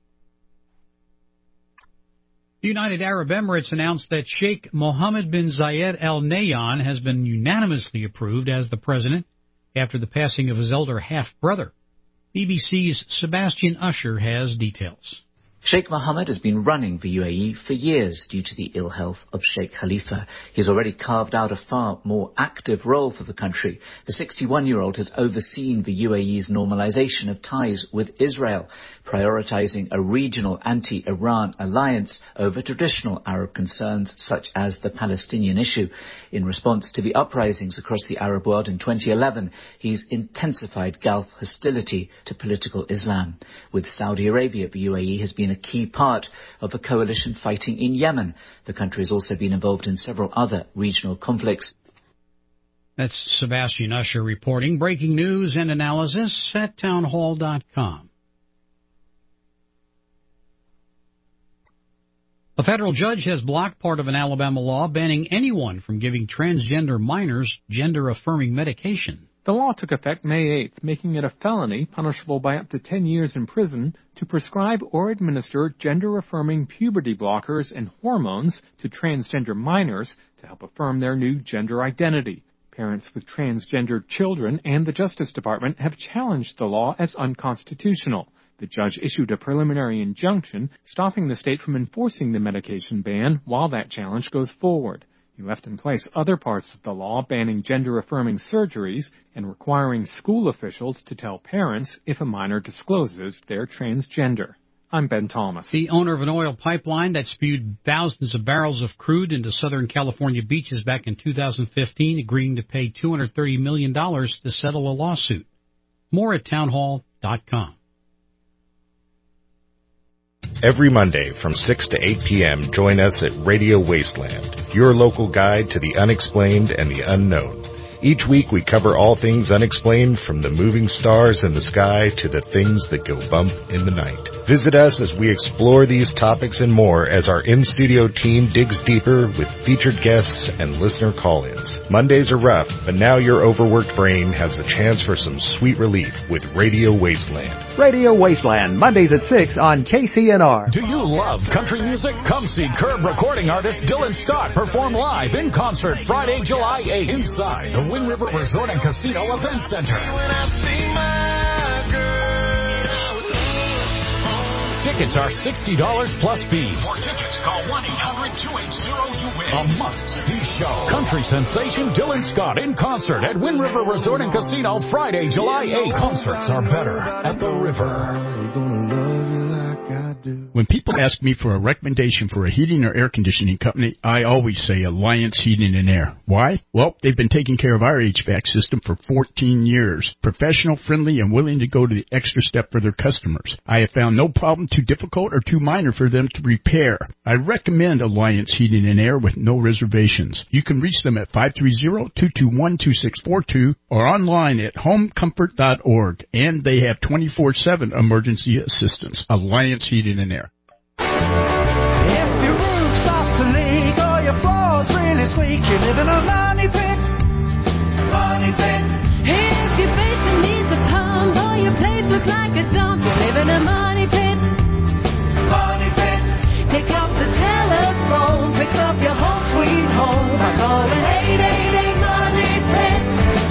The United Arab Emirates announced that Sheikh Mohammed bin Zayed Al Nahyan has been unanimously approved as the president after the passing of his elder half-brother. B B C's Sebastian Usher has details.
Sheikh Mohammed has been running the U A E for years due to the ill health of Sheikh Khalifa. He's already carved out a far more active role for the country. The sixty-one-year-old has overseen the U A E's normalization of ties with Israel, prioritizing a regional anti-Iran alliance over traditional Arab concerns such as the Palestinian issue. In response to the uprisings across the Arab world in twenty eleven, he's intensified Gulf hostility to political Islam. With Saudi Arabia, the U A E has been a key part of the coalition fighting in Yemen. The country has also been involved in several other regional conflicts.
That's Sebastian Usher reporting. Breaking news and analysis at townhall dot com. A federal judge has blocked part of an Alabama law banning anyone from giving transgender minors gender-affirming medication.
The law took effect May eighth, making it a felony punishable by up to ten years in prison to prescribe or administer gender-affirming puberty blockers and hormones to transgender minors to help affirm their new gender identity. Parents with transgender children and the Justice Department have challenged the law as unconstitutional. The judge issued a preliminary injunction stopping the state from enforcing the medication ban while that challenge goes forward. He left in place other parts of the law banning gender-affirming surgeries and requiring school officials to tell parents if a minor discloses they're transgender. I'm Ben Thomas.
The owner of an oil pipeline that spewed thousands of barrels of crude into Southern California beaches back in two thousand fifteen, agreeing to pay two hundred thirty million dollars to settle a lawsuit. More at townhall dot com.
Every Monday from six to eight p.m., join us at Radio Wasteland, your local guide to the unexplained and the unknown. Each week we cover all things unexplained, from the moving stars in the sky to the things that go bump in the night. Visit us as we explore these topics and more as our in-studio team digs deeper with featured guests and listener call-ins. Mondays are rough, but now your overworked brain has a chance for some sweet relief with Radio Wasteland.
Radio Wasteland, Mondays at six on K C N R.
Do you love country music? Come see Curb recording artist Dylan Scott perform live in concert Friday, July eighth inside the Wind River Resort and Casino Event Center. Tickets are sixty dollars plus fees. For tickets, call one eight hundred two eight zero U W I N. A must-see show. Country sensation Dylan Scott in concert at Wind River Resort and Casino Friday, July eighth. Concerts are better at the river.
When people ask me for a recommendation for a heating or air conditioning company, I always say Alliance Heating and Air. Why? Well, they've been taking care of our H V A C system for fourteen years. Professional, friendly, and willing to go to the extra step for their customers. I have found no problem too difficult or too minor for them to repair. I recommend Alliance Heating and Air with no reservations. You can reach them at five three zero, two two one, two six four two or online at home comfort dot org. And they have twenty-four seven emergency assistance. Alliance Heating and Air.
If your roof starts to leak or your floor's really squeak, you live in a money pit. Money pit.
If your basement needs a pump or your place looks like a dump, you live in a money pit.
Money pit.
Pick up the telephone, fix up your home sweet home by calling eight eight eight Money Pit.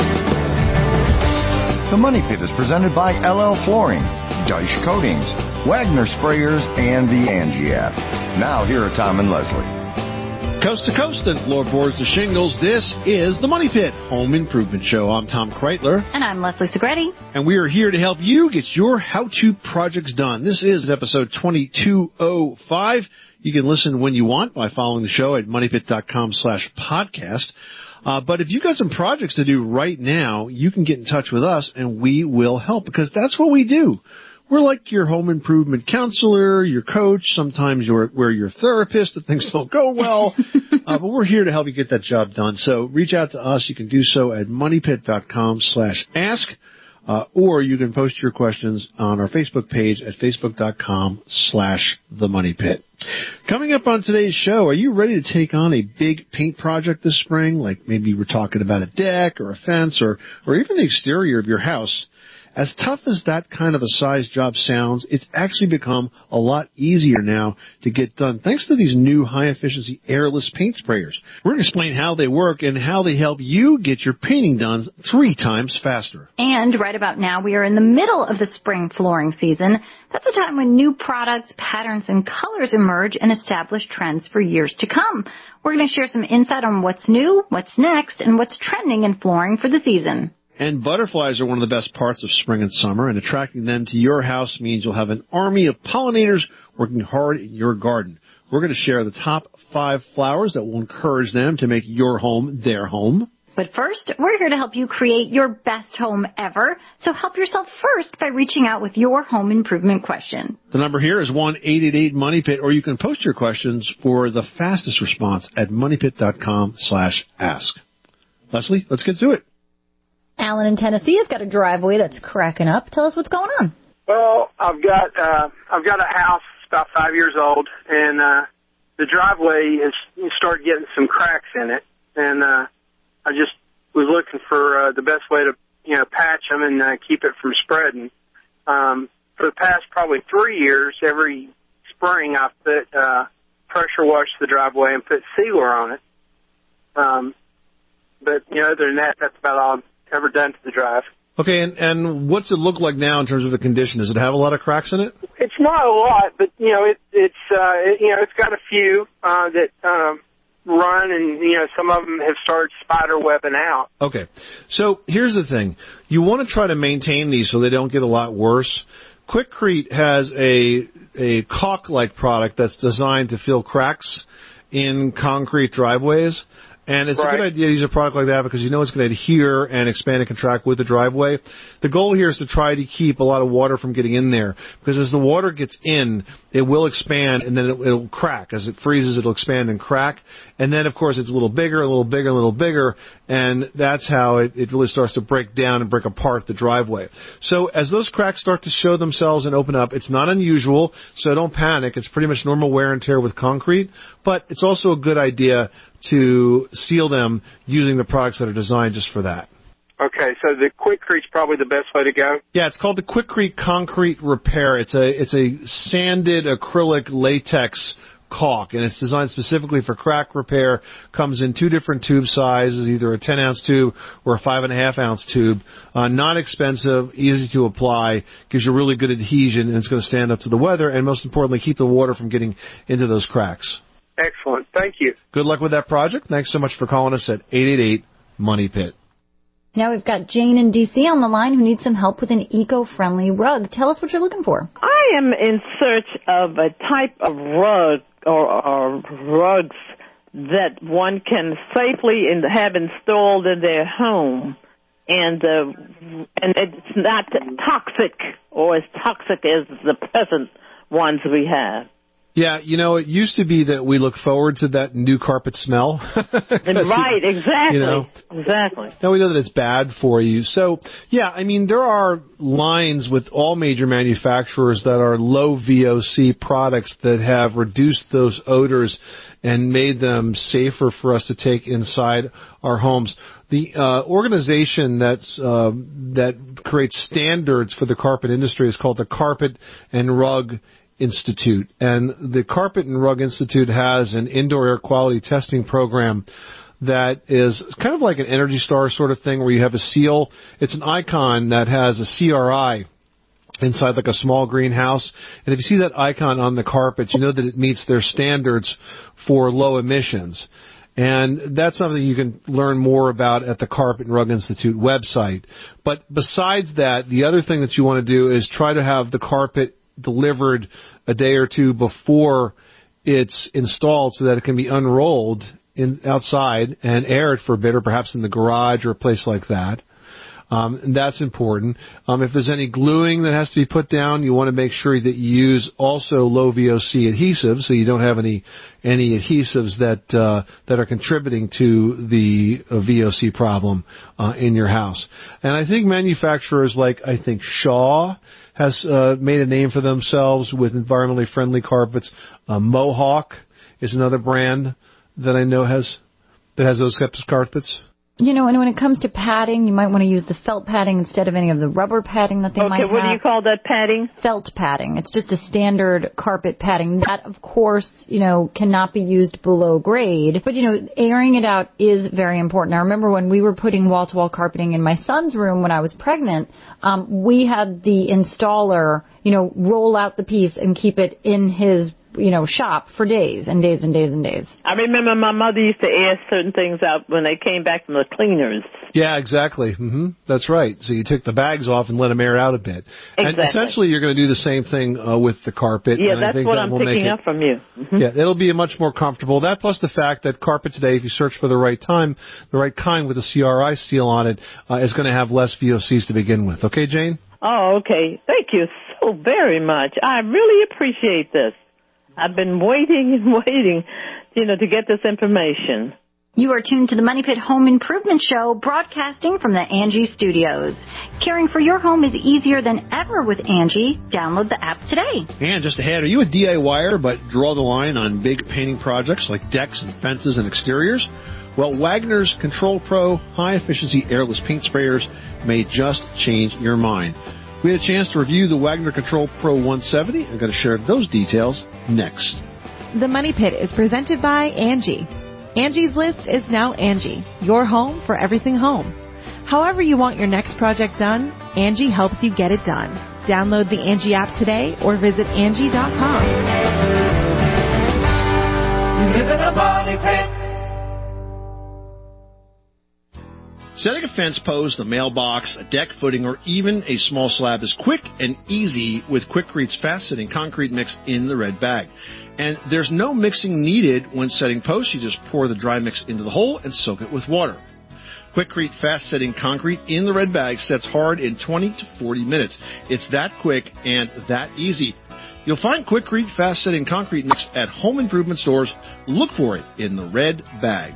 The Money Pit is presented by L L Flooring, Dyche Coatings, Wagner Sprayers, and the Angie app. Now, here are Tom and Leslie.
Coast to coast and floorboards to shingles, this is the Money Pit Home Improvement Show. I'm Tom Kreitler.
And I'm Leslie Segretti.
And we are here to help you get your how-to projects done. This is episode twenty-two oh five. You can listen when you want by following the show at moneypit.com slash podcast. Uh, but if you've got some projects to do right now, you can get in touch with us and we will help, because that's what we do. We're like your home improvement counselor, your coach. Sometimes you're, we're your therapist if things don't go well. uh, but we're here to help you get that job done. So reach out to us. You can do so at moneypit.com slash ask. Uh, or you can post your questions on our Facebook page at facebook.com slash the money pit. Coming up on today's show, are you ready to take on a big paint project this spring? Like maybe we're talking about a deck or a fence or, or even the exterior of your house. As tough as that kind of a size job sounds, it's actually become a lot easier now to get done thanks to these new high-efficiency airless paint sprayers. We're going to explain how they work and how they help you get your painting done three times faster.
And right about now, we are in the middle of the spring flooring season. That's a time when new products, patterns, and colors emerge and establish trends for years to come. We're going to share some insight on what's new, what's next, and what's trending in flooring for the season.
And butterflies are one of the best parts of spring and summer, and attracting them to your house means you'll have an army of pollinators working hard in your garden. We're going to share the top five flowers that will encourage them to make your home their home.
But first, we're here to help you create your best home ever. So help yourself first by reaching out with your home improvement question.
The number here is one eight eight eight money pit, or you can post your questions for the fastest response at moneypit.com slash ask. Leslie, let's get to it.
Alan in Tennessee has got a driveway that's cracking up. Tell us what's going on.
Well, I've got uh, I've got a house about five years old, and uh, the driveway is you start getting some cracks in it, and uh, I just was looking for uh, the best way to you know, patch them and uh, keep it from spreading. Um, for the past probably three years, every spring I put uh, pressure wash the driveway and put sealer on it. Um, but, you know, other than that, that's about all I've ever done to the drive.
Okay, and, and what's it look like now in terms of the condition? Does it have a lot of cracks in it?
It's not a lot, but, you know, it, it's, uh, it, you know, it's got a few uh, that um, run, and, you know, some of them have started spider webbing out.
Okay, so here's the thing. You want to try to maintain these so they don't get a lot worse. Quikrete has a a caulk-like product that's designed to fill cracks in concrete driveways. And it's right. a good idea to use a product like that because you know it's going to adhere and expand and contract with the driveway. The goal here is to try to keep a lot of water from getting in there because as the water gets in, it will expand and then it, it'll crack. As it freezes, it'll expand and crack. And then, of course, it's a little bigger, a little bigger, a little bigger, and that's how it, it really starts to break down and break apart the driveway. So as those cracks start to show themselves and open up, it's not unusual, so don't panic. It's pretty much normal wear and tear with concrete, but it's also a good idea to seal them using the products that are designed just for that.
Okay, so the Quikrete is probably the best way to go?
Yeah, it's called the Quikrete Concrete Repair. It's a it's a sanded acrylic latex caulk, and it's designed specifically for crack repair. Comes in two different tube sizes, either a ten ounce tube or a five and a half ounce tube. Uh, not expensive, easy to apply, gives you really good adhesion, and it's going to stand up to the weather, and most importantly, keep the water from getting into those cracks.
Excellent. Thank you.
Good luck with that project. Thanks so much for calling us at eight eight eight, MONEY PIT.
Now we've got Jane in D C on the line who needs some help with an eco-friendly rug. Tell us what you're looking for.
I am in search of a type of rug or, or rugs that one can safely in, have installed in their home, and uh, and it's not toxic or as toxic as the present ones we have.
Yeah, you know, it used to be that we look forward to that new carpet smell.
Right, exactly. You know, exactly.
Now we know that it's bad for you. So, yeah, I mean, there are lines with all major manufacturers that are low V O C products that have reduced those odors and made them safer for us to take inside our homes. The uh, organization that's, uh, that creates standards for the carpet industry is called the Carpet and Rug Institute, and the Carpet and Rug Institute has an indoor air quality testing program that is kind of like an Energy Star sort of thing where you have a seal. It's an icon that has a C R I inside like a small greenhouse, and if you see that icon on the carpet, you know that it meets their standards for low emissions. And that's something you can learn more about at the Carpet and Rug Institute website. But besides that, the other thing that you want to do is try to have the carpet delivered a day or two before it's installed so that it can be unrolled in, outside and aired for a bit, or perhaps in the garage or a place like that. Um, and that's important. Um, if there's any gluing that has to be put down, you want to make sure that you use also low V O C adhesives, so you don't have any any adhesives that uh, that are contributing to the uh, V O C problem uh, in your house. And I think manufacturers like I think Shaw has uh, made a name for themselves with environmentally friendly carpets. Uh, Mohawk is another brand that I know has that has those types of carpets.
You know, and when it comes to padding, you might want to use the felt padding instead of any of the rubber padding that they
okay,
might have.
Okay, what do you call that padding?
Felt padding. It's just a standard carpet padding. That, of course, you know, cannot be used below grade. But, you know, airing it out is very important. I remember when we were putting wall-to-wall carpeting in my son's room when I was pregnant, um, we had the installer, you know, roll out the piece and keep it in his you know, shop for days and days and days and days.
I remember my mother used to air certain things out when they came back from the cleaners.
Yeah, exactly. Mm-hmm. That's right. So you took the bags off and let them air out a bit.
Exactly.
And essentially you're going to do the same thing uh, with the carpet.
Yeah,
and
that's
I think
what
that
I'm
will
picking
make
up
it,
from you. Mm-hmm.
Yeah, it'll be much more comfortable. That plus the fact that carpet today, if you search for the right time, the right kind with a C R I seal on it, uh, is going to have less V O Cs to begin with. Okay, Jane?
Oh, okay. Thank you so very much. I really appreciate this. I've been waiting and waiting, you know, to get this information.
You are tuned to the Money Pit Home Improvement Show, broadcasting from the Angie Studios. Caring for your home is easier than ever with Angie. Download the app today.
And just ahead, are you a D I Y er but draw the line on big painting projects like decks and fences and exteriors? Well, Wagner's Control Pro high-efficiency airless paint sprayers may just change your mind. We had a chance to review the Wagner Control Pro one seventy. I'm going to share those details next.
The Money Pit is presented by Angie. Angie's List is now Angie, your home for everything home. However you want your next project done, Angie helps you get it done. Download the Angie app today or visit Angie dot com.
You live in a money pit.
Setting a fence post, a mailbox, a deck footing, or even a small slab is quick and easy with Quikrete fast-setting concrete mix in the red bag. And there's no mixing needed when setting posts. You just pour the dry mix into the hole and soak it with water. Quikrete fast-setting concrete in the red bag sets hard in twenty to forty minutes. It's that quick and that easy. You'll find Quikrete fast-setting concrete mix at home improvement stores. Look for it in the red bag.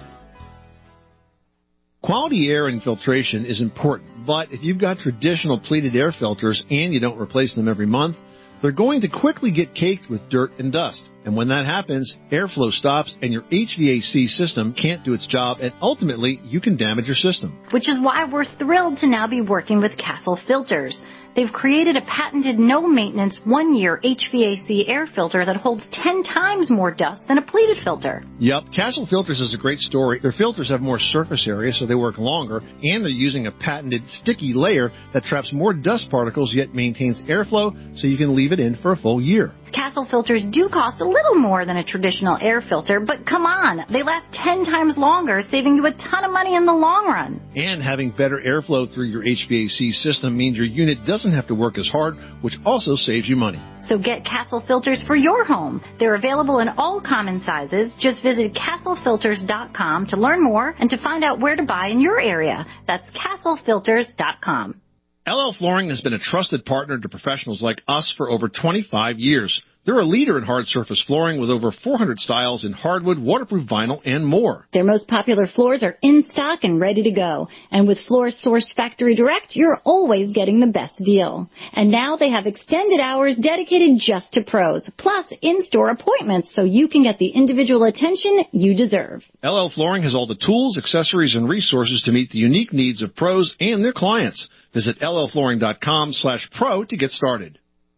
Quality air infiltration is important, but if you've got traditional pleated air filters and you don't replace them every month, they're going to quickly get caked with dirt and dust. And when that happens, airflow stops and your H V A C system can't do its job, and ultimately you can damage your system.
Which is why we're thrilled to now be working with Castle Filters. They've created a patented no-maintenance one-year H V A C air filter that holds ten times more dust than a pleated filter.
Yep, Castle Filters is a great story. Their filters have more surface area, so they work longer, and they're using a patented sticky layer that traps more dust particles yet maintains airflow, so you can leave it in for a full year.
Castle filters do cost a little more than a traditional air filter, but come on, they last ten times longer, saving you a ton of money in the long run.
And having better airflow through your H V A C system means your unit doesn't have to work as hard, which also saves you money.
So get Castle Filters for your home. They're available in all common sizes. Just visit castle filters dot com to learn more and to find out where to buy in your area. That's castle filters dot com.
L L Flooring has been a trusted partner to professionals like us for over twenty-five years. They're a leader in hard surface flooring with over four hundred styles in hardwood, waterproof vinyl, and more.
Their most popular floors are in stock and ready to go. And with floors sourced factory direct, you're always getting the best deal. And now they have extended hours dedicated just to pros, plus in-store appointments so you can get the individual attention you deserve.
L L Flooring has all the tools, accessories, and resources to meet the unique needs of pros and their clients. Visit L L flooring dot com slash pro to get started.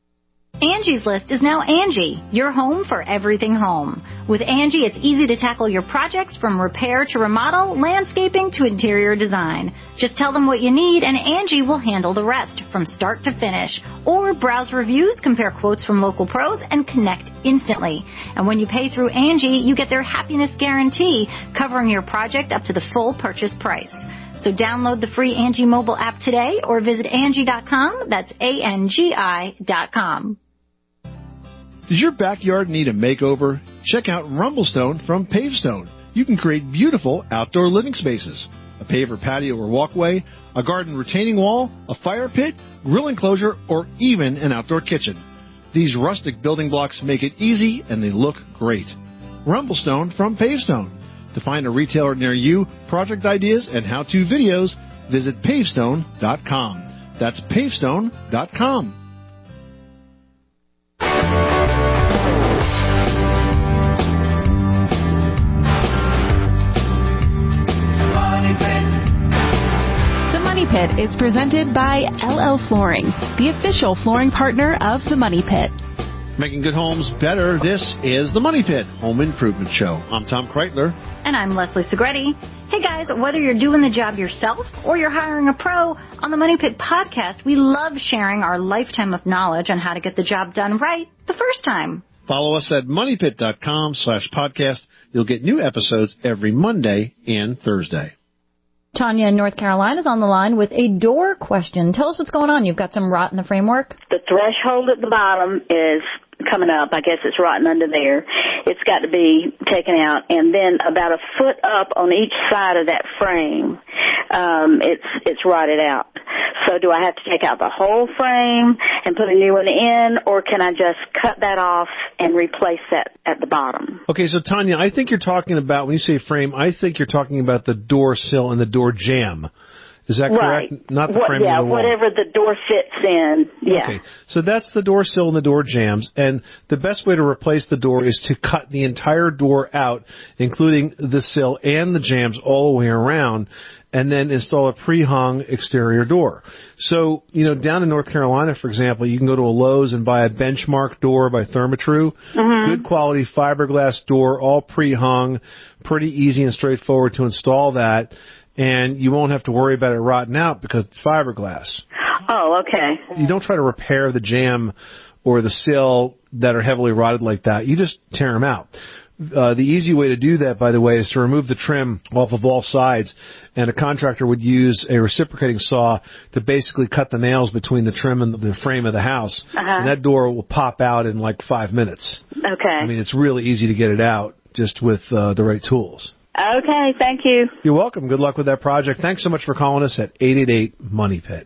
Angie's List is now Angie, your home for everything home. With Angie, it's easy to tackle your projects from repair to remodel, landscaping to interior design. Just tell them what you need and Angie will handle the rest from start to finish. Or browse reviews, compare quotes from local pros, and connect instantly. And when you pay through Angie, you get their happiness guarantee, covering your project up to the full purchase price. So download the free Angie mobile app today or visit Angie dot com. That's A N G I dot com.
Does your backyard need a makeover? Check out Rumblestone from Pavestone. You can create beautiful outdoor living spaces. A paver patio or walkway, a garden retaining wall, a fire pit, grill enclosure, or even an outdoor kitchen. These rustic building blocks make it easy and they look great. Rumblestone from Pavestone. To find a retailer near you, project ideas, and how-to videos, visit pavestone dot com. That's pavestone dot com.
The Money Pit is presented by L L Flooring, the official flooring partner of The Money Pit.
Making good homes better, this is The Money Pit Home Improvement Show. I'm Tom Kreitler.
And I'm Leslie Segretti. Hey guys, whether you're doing the job yourself or you're hiring a pro, on the Money Pit podcast, we love sharing our lifetime of knowledge on how to get the job done right the first time.
Follow us at money pit dot com slash podcast. You'll get new episodes every Monday and Thursday.
Tanya in North Carolina is on the line with a door question. Tell us what's going on. You've got some rot in the framework?
The threshold at the bottom is coming up. I guess it's rotten under there. It's got to be taken out. And then about a foot up on each side of that frame, um, it's it's rotted out. So do I have to take out the whole frame and put a new one in, or can I just cut that off and replace that at the bottom?
Okay, so Tanya, I think you're talking about, when you say frame, I think you're talking about the door sill and the door jamb. Is that
Right.
correct? Not the
What-
frame
yeah,
of the wall.
whatever the door fits in. Yeah.
Okay, so that's the door sill and the door jambs, and the best way to replace the door is to cut the entire door out, including the sill and the jambs all the way around, and then install a pre-hung exterior door. So, you know, down in North Carolina, for example, you can go to a Lowe's and buy a Benchmark door by Therma-Tru.
Mm-hmm.
Good quality fiberglass door, all pre-hung, pretty easy and straightforward to install that, and you won't have to worry about it rotting out because it's fiberglass.
Oh, okay.
You don't try to repair the jamb or the sill that are heavily rotted like that. You just tear them out. Uh, the easy way to do that, by the way, is to remove the trim off of all sides, and a contractor would use a reciprocating saw to basically cut the nails between the trim and the frame of the house,
Uh-huh.
and that door will pop out in like five minutes.
Okay.
I mean, it's really easy to get it out just with uh, the right tools.
Okay, thank you.
You're welcome. Good luck with that project. Thanks so much for calling us at eight eight eight, MONEY PIT.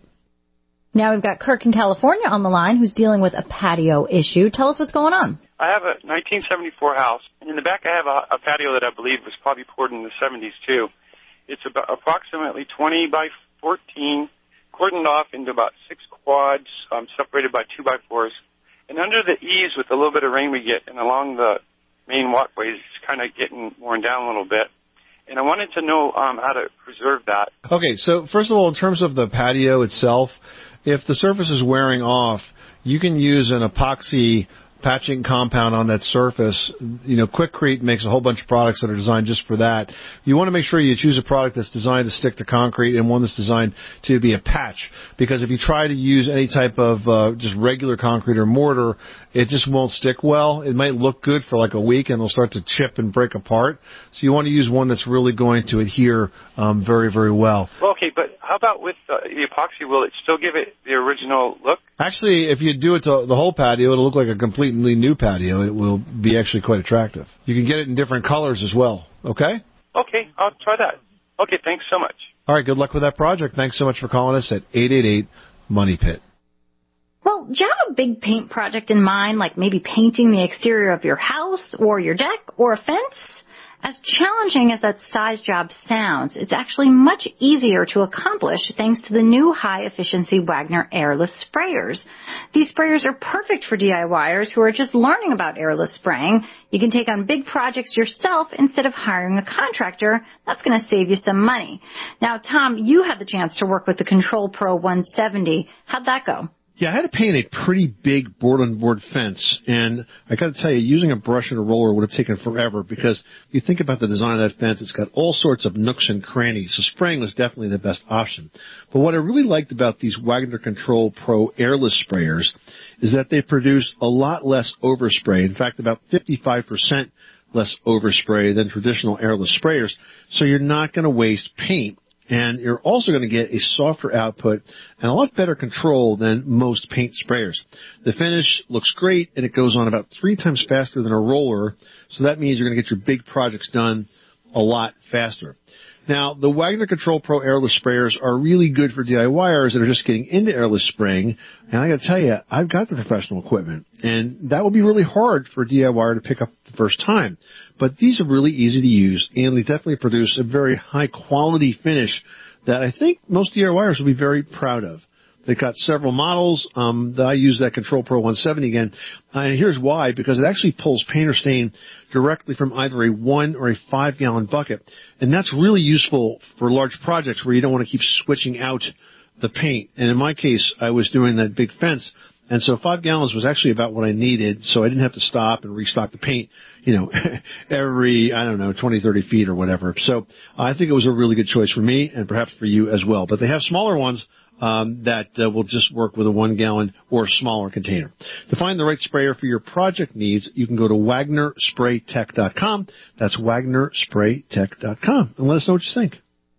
Now we've got Kirk in California on the line who's dealing with a patio issue. Tell us what's going on.
I have a nineteen seventy-four house, and in the back I have a, a patio that I believe was probably poured in the seventies too. It's about approximately twenty by fourteen, cordoned off into about six quads, um, separated by two by fours. And under the eaves, with a little bit of rain we get, and along the main walkways, it's kind of getting worn down a little bit. And I wanted to know um, how to preserve that.
Okay, so first of all, in terms of the patio itself, if the surface is wearing off, you can use an epoxy patching compound on that surface. You know, Quikrete makes a whole bunch of products that are designed just for that. You want to make sure you choose a product that's designed to stick to concrete and one that's designed to be a patch. Because if you try to use any type of uh, just regular concrete or mortar, it just won't stick well. It might look good for like a week and it'll start to chip and break apart. So you want to use one that's really going to adhere um, very, very well.
Well, okay, but how about with uh, the epoxy? Will it still give it the original look?
Actually, if you do it to the whole patio, it'll look like a completely new patio. It will be actually quite attractive. You can get it in different colors as well. Okay?
Okay, I'll try that. Okay, thanks so much.
All right, good luck with that project. Thanks so much for calling us at eight eight eight, MONEY PIT.
Well, do you have a big paint project in mind, like maybe painting the exterior of your house or your deck or a fence? As challenging as that size job sounds, it's actually much easier to accomplish thanks to the new high-efficiency Wagner airless sprayers. These sprayers are perfect for DIYers who are just learning about airless spraying. You can take on big projects yourself instead of hiring a contractor. That's going to save you some money. Now, Tom, you had the chance to work with the Control Pro one seventy. How'd that go?
Yeah, I had to paint a pretty big board-on-board fence, and I got to tell you, using a brush and a roller would have taken forever because if you think about the design of that fence, it's got all sorts of nooks and crannies, so spraying was definitely the best option. But what I really liked about these Wagner Control Pro airless sprayers is that they produce a lot less overspray. In fact, about fifty-five percent less overspray than traditional airless sprayers, so you're not going to waste paint. And you're also going to get a softer output and a lot better control than most paint sprayers. The finish looks great, and it goes on about three times faster than a roller, so that means you're going to get your big projects done a lot faster. Now, the Wagner Control Pro airless sprayers are really good for DIYers that are just getting into airless spraying. And I got to tell you, I've got the professional equipment, and that would be really hard for a DIYer to pick up the first time. But these are really easy to use, and they definitely produce a very high-quality finish that I think most DIYers will be very proud of. They've got several models. Um, I use that Control Pro one seventy again. Uh, and here's why, because it actually pulls paint or stain directly from either a one or a five gallon bucket. And that's really useful for large projects where you don't want to keep switching out the paint. And in my case, I was doing that big fence. And so five gallons was actually about what I needed, so I didn't have to stop and restock the paint, you know, every, I don't know, twenty, thirty feet or whatever. So I think it was a really good choice for me and perhaps for you as well. But they have smaller ones um, that uh, will just work with a one-gallon or smaller container. To find the right sprayer for your project needs, you can go to Wagner Spray Tech dot com. That's Wagner Spray Tech dot com. And let us know what you think.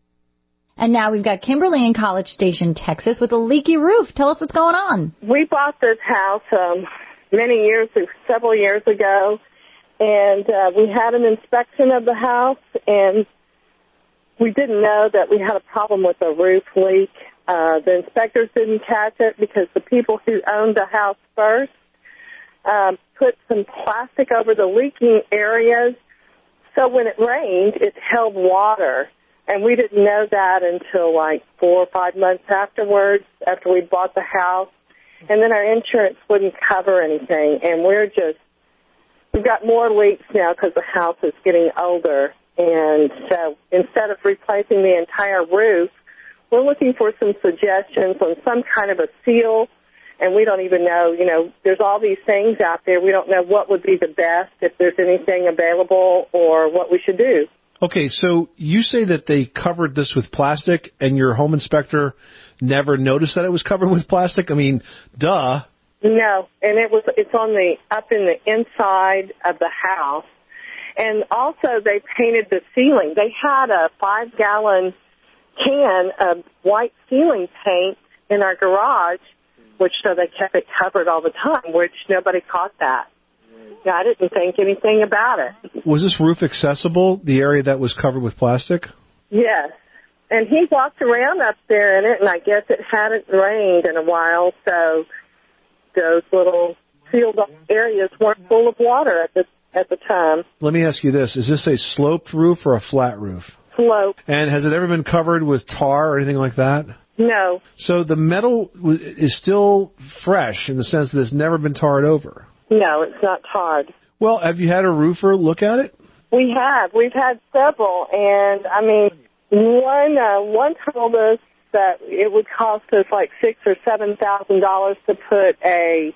And now we've got Kimberly in College Station, Texas, with a leaky roof. Tell us what's going on.
We bought this house um, many years, several years ago, and uh, we had an inspection of the house, and we didn't know that we had a problem with the roof leak. Uh, the inspectors didn't catch it because the people who owned the house first um, put some plastic over the leaking areas, so when it rained, it held water. And we didn't know that until like four or five months afterwards, after we bought the house. And then our insurance wouldn't cover anything. And we're just, we've got more leaks now because the house is getting older. And so instead of replacing the entire roof, we're looking for some suggestions on some kind of a seal. And we don't even know, you know, there's all these things out there. We don't know what would be the best, if there's anything available, or what we should do.
Okay, so you say that they covered this with plastic, and your home inspector never noticed that it was covered with plastic? I mean, duh.
No, and it was it's on the up in the inside of the house. And also they painted the ceiling. They had a five-gallon can of white ceiling paint in our garage, which so they kept it covered all the time, which nobody caught that. Yeah, I didn't think anything about it.
Was this roof accessible, the area that was covered with plastic?
Yes. And he walked around up there in it, and I guess it hadn't rained in a while, so those little sealed up areas weren't full of water at the at the time.
Let me ask you this. Is this a sloped roof or a flat roof?
Sloped.
And has it ever been covered with tar or anything like that?
No.
So the metal is still fresh in the sense that it's never been tarred over?
No, it's not tarred.
Well, have you had a roofer look at it?
We have. We've had several, and, I mean, one uh, one told us that it would cost us like six or seven thousand dollars to put a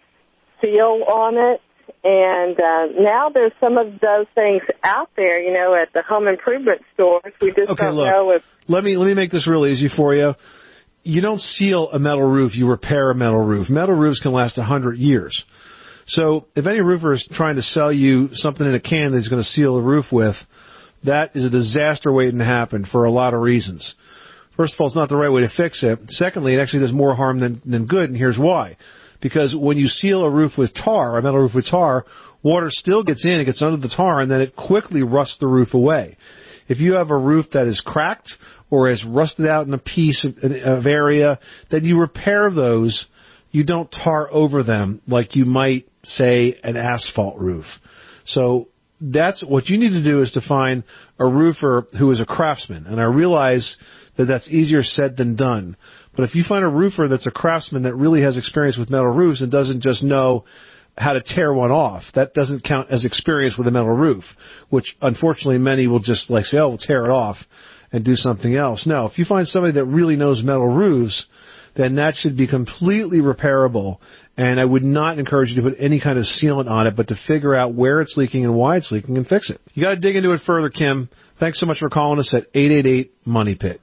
seal on it, and uh, now there's some of those things out there, you know, at the home improvement stores. We just
okay,
don't
look,
know if.
Let me let me make this real easy for you. You don't seal a metal roof; you repair a metal roof. Metal roofs can last a hundred years. So if any roofer is trying to sell you something in a can that he's going to seal the roof with, that is a disaster waiting to happen for a lot of reasons. First of all, it's not the right way to fix it. Secondly, it actually does more harm than, than good, and here's why. Because when you seal a roof with tar, a metal roof with tar, water still gets in, it gets under the tar, and then it quickly rusts the roof away. If you have a roof that is cracked or is rusted out in a piece of, of area, then you repair those. You don't tar over them like you might, say, an asphalt roof. So that's what you need to do, is to find a roofer who is a craftsman. And I realize that that's easier said than done. But if you find a roofer that's a craftsman that really has experience with metal roofs and doesn't just know how to tear one off, that doesn't count as experience with a metal roof, which unfortunately many will just like say, oh, we'll tear it off and do something else. No, if you find somebody that really knows metal roofs, then that should be completely repairable. And I would not encourage you to put any kind of sealant on it, but to figure out where it's leaking and why it's leaking and fix it. You got to dig into it further, Kim. Thanks so much for calling us at eight eight eight, MONEY PIT.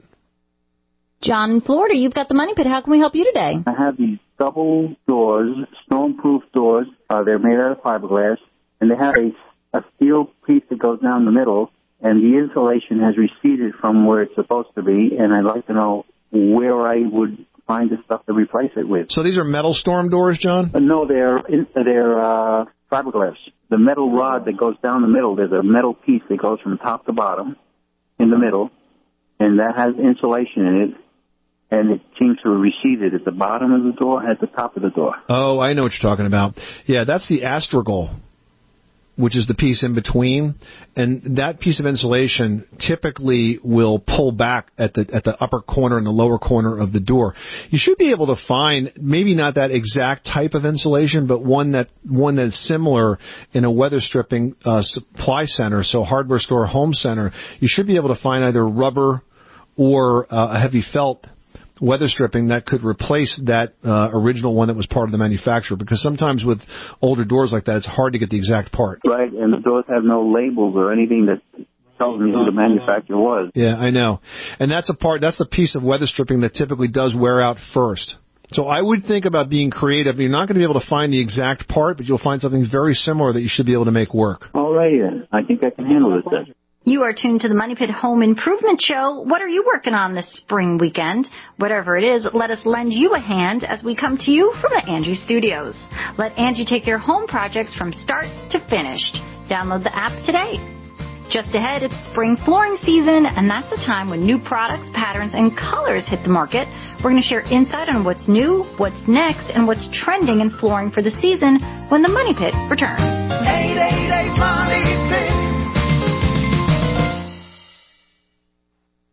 John in Florida, you've got the Money Pit. How can we help you today?
I have these double doors, storm-proof doors. Uh, they're made out of fiberglass, and they have a, a steel piece that goes down the middle, and the insulation has receded from where it's supposed to be, and I'd like to know where I would find the stuff to replace it with.
So these are metal storm doors, John?
Uh, no, they're in, they're uh, fiberglass. The metal rod that goes down the middle, there's a metal piece that goes from top to bottom in the middle, and that has insulation in it, and it seems to have receded at the bottom of the door, at the top of the door.
Oh, I know what you're talking about. Yeah, that's the astragal, which is the piece in between, and that piece of insulation typically will pull back at the at the upper corner and the lower corner of the door. You should be able to find maybe not that exact type of insulation, but one that one that's similar in a weather stripping uh, supply center, so hardware store, home center. You should be able to find either rubber or uh, a heavy felt weather stripping that could replace that uh, original one that was part of the manufacturer, because sometimes with older doors like that, it's hard to get the exact part.
Right, and the doors have no labels or anything that tells me who the manufacturer was.
Yeah, I know. And that's a part, that's the piece of weather stripping that typically does wear out first. So I would think about being creative. You're not going to be able to find the exact part, but you'll find something very similar that you should be able to make work.
All right, then. I think I can handle it then.
You are tuned to the Money Pit Home Improvement Show. What are you working on this spring weekend? Whatever it is, let us lend you a hand as we come to you from the Angie Studios. Let Angie take your home projects from start to finished. Download the app today. Just ahead, it's spring flooring season, and that's a time when new products, patterns, and colors hit the market. We're going to share insight on what's new, what's next, and what's trending in flooring for the season when the Money Pit returns.
eight eight eight, Money Pit.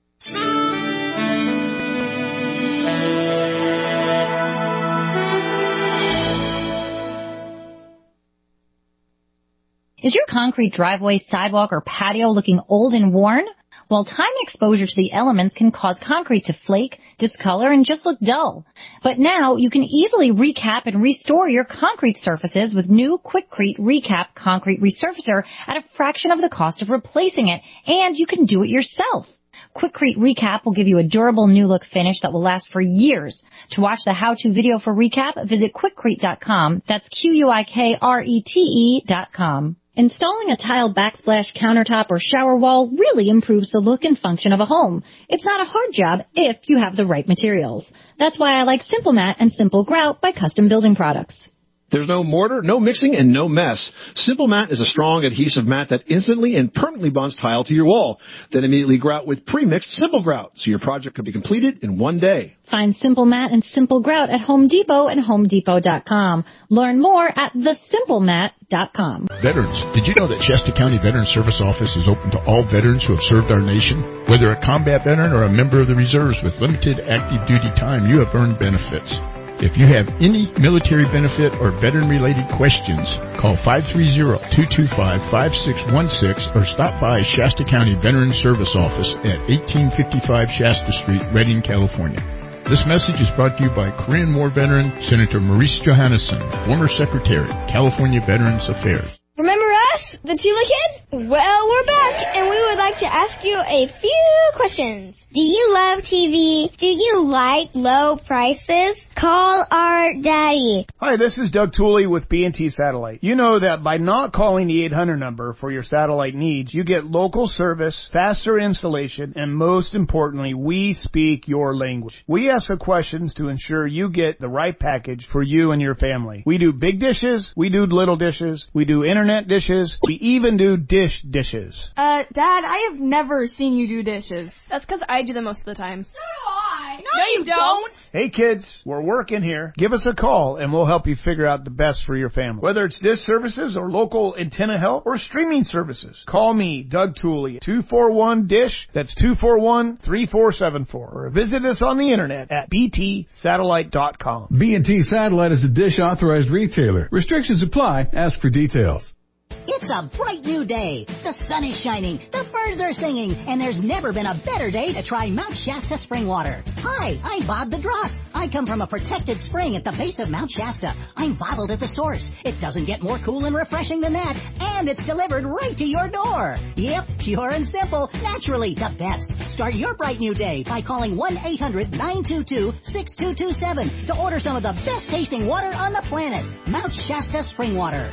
Is your concrete driveway, sidewalk, or patio looking old and worn? Well, time and exposure to the elements can cause concrete to flake, discolor, and just look dull. But now you can easily recap and restore your concrete surfaces with new Quikrete Recap Concrete Resurfacer at a fraction of the cost of replacing it, and you can do it yourself. Quikrete Recap will give you a durable new look finish that will last for years. To watch the how-to video for Recap, visit Quikrete dot com. That's Q U I K R E T E dot com. Installing a tile backsplash countertop or shower wall really improves the look and function of a home. It's not a hard job if you have the right materials. That's why I like Simple Mat and Simple Grout by Custom Building Products.
There's no mortar, no mixing, and no mess. Simple Mat is a strong adhesive mat that instantly and permanently bonds tile to your wall. Then immediately grout with pre-mixed Simple Grout, so your project can be completed in one day.
Find Simple Mat and Simple Grout at Home Depot and Home Depot dot com. Learn more at the simple mat dot com.
Veterans, did you know that Shasta County Veterans Service Office is open to all veterans who have served our nation? Whether a combat veteran or a member of the reserves with limited active duty time, you have earned benefits. If you have any military benefit or veteran-related questions, call five three zero, two two five, five six one six or stop by Shasta County Veterans Service Office at eighteen fifty-five Shasta Street, Redding, California. This message is brought to you by Korean War veteran Senator Maurice Johannesson, former Secretary, California Veterans Affairs.
Remember us, the Tula Kids? Well, we're back, and we would like to ask you a few questions. Do you love T V? Do you like low prices? Call our daddy.
Hi, this is Doug Tooley with B and T Satellite. You know that by not calling the eight hundred number for your satellite needs, you get local service, faster installation, and most importantly, we speak your language. We ask the questions to ensure you get the right package for you and your family. We do big dishes, we do little dishes, we do internet dishes, we even do dish dishes.
Uh, Dad, I have never seen you do dishes. That's because I do them most of the time. So do I. No, no you, you don't. don't.
Hey kids, we're working here. Give us a call and we'll help you figure out the best for your family. Whether it's dish services or local antenna help or streaming services. Call me, Doug Tooley, two four one dish. That's two four one, three four seven four. Or visit us on the internet at b t satellite dot com.
B and T Satellite is a Dish authorized retailer. Restrictions apply. Ask for details.
It's a bright new day. The sun is shining, the birds are singing, and there's never been a better day to try Mount Shasta spring water. Hi, I'm Bob the Drop. I come from a protected spring at the base of Mount Shasta. I'm bottled at the source. It doesn't get more cool and refreshing than that, and it's delivered right to your door. Yep, pure and simple, naturally the best. Start your bright new day by calling one eight hundred, nine two two, six two two seven to order some of the best tasting water on the planet. Mount Shasta spring water.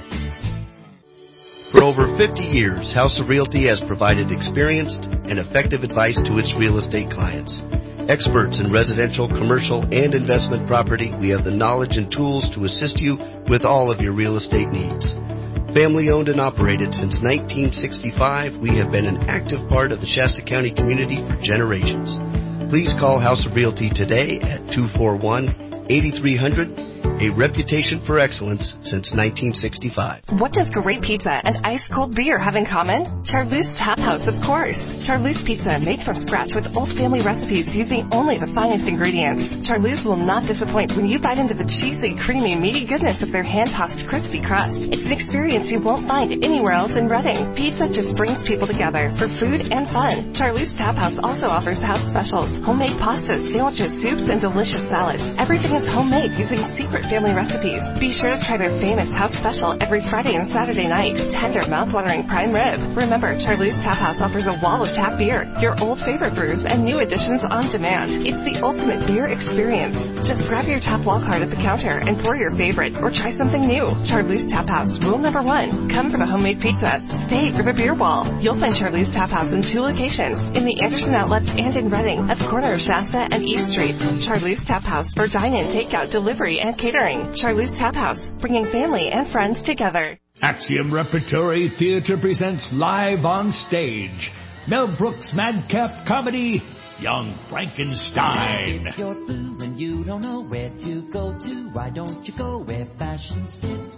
For over fifty years, House of Realty has provided experienced and effective advice to its real estate clients. Experts in residential, commercial, and investment property, we have the knowledge and tools to assist you with all of your real estate needs. Family owned and operated since nineteen sixty-five, we have been an active part of the Shasta County community for generations. Please call House of Realty today at two four one, eight three zero zero. A reputation for excellence since nineteen sixty-five.
What does great pizza and ice-cold beer have in common? Charleuse Tap House, of course. Charleuse Pizza, made from scratch with old family recipes using only the finest ingredients. Charleuse will not disappoint when you bite into the cheesy, creamy, meaty goodness of their hand-tossed crispy crust. It's an experience you won't find anywhere else in Redding. Pizza just brings people together for food and fun. Charleuse Tap House also offers house specials, homemade pastas, sandwiches, soups, and delicious salads. Everything is homemade using secret family recipes. Be sure to try their famous house special every Friday and Saturday night. Tender, mouth-watering prime rib. Remember, Charleuse Tap House offers a wall of tap beer, your old favorite brews, and new additions on demand. It's the ultimate beer experience. Just grab your tap wall card at the counter and pour your favorite, or try something new. Charleuse Tap House, rule number one, come for the homemade pizza. Stay for the beer wall. You'll find Charleuse Tap House in two locations, in the Anderson Outlets and in Redding, at the corner of Shasta and East Streets. Charleuse Tap House for dine-in, takeout, delivery, and catering. Charleuse Tap House, bringing family and friends together.
Axiom Repertory Theater presents live on stage Mel Brooks' madcap comedy, Young Frankenstein.
If you're blue and you don't know where to go to, why don't you go where fashion sits?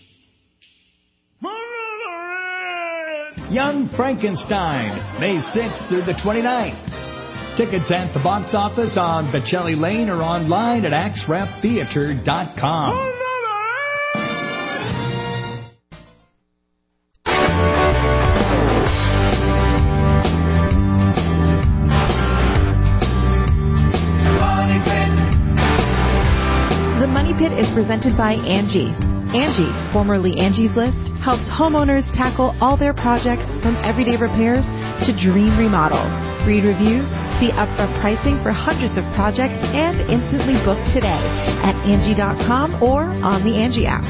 Young Frankenstein, May sixth through the twenty-ninth. Tickets at the box office on Bocelli Lane or online at axe rap theater dot com.
presented by Angie. Angie, formerly Angie's List, helps homeowners tackle all their projects from everyday repairs to dream remodels. Read reviews, see upfront pricing for hundreds of projects, and instantly book today at Angie dot com or on the Angie app.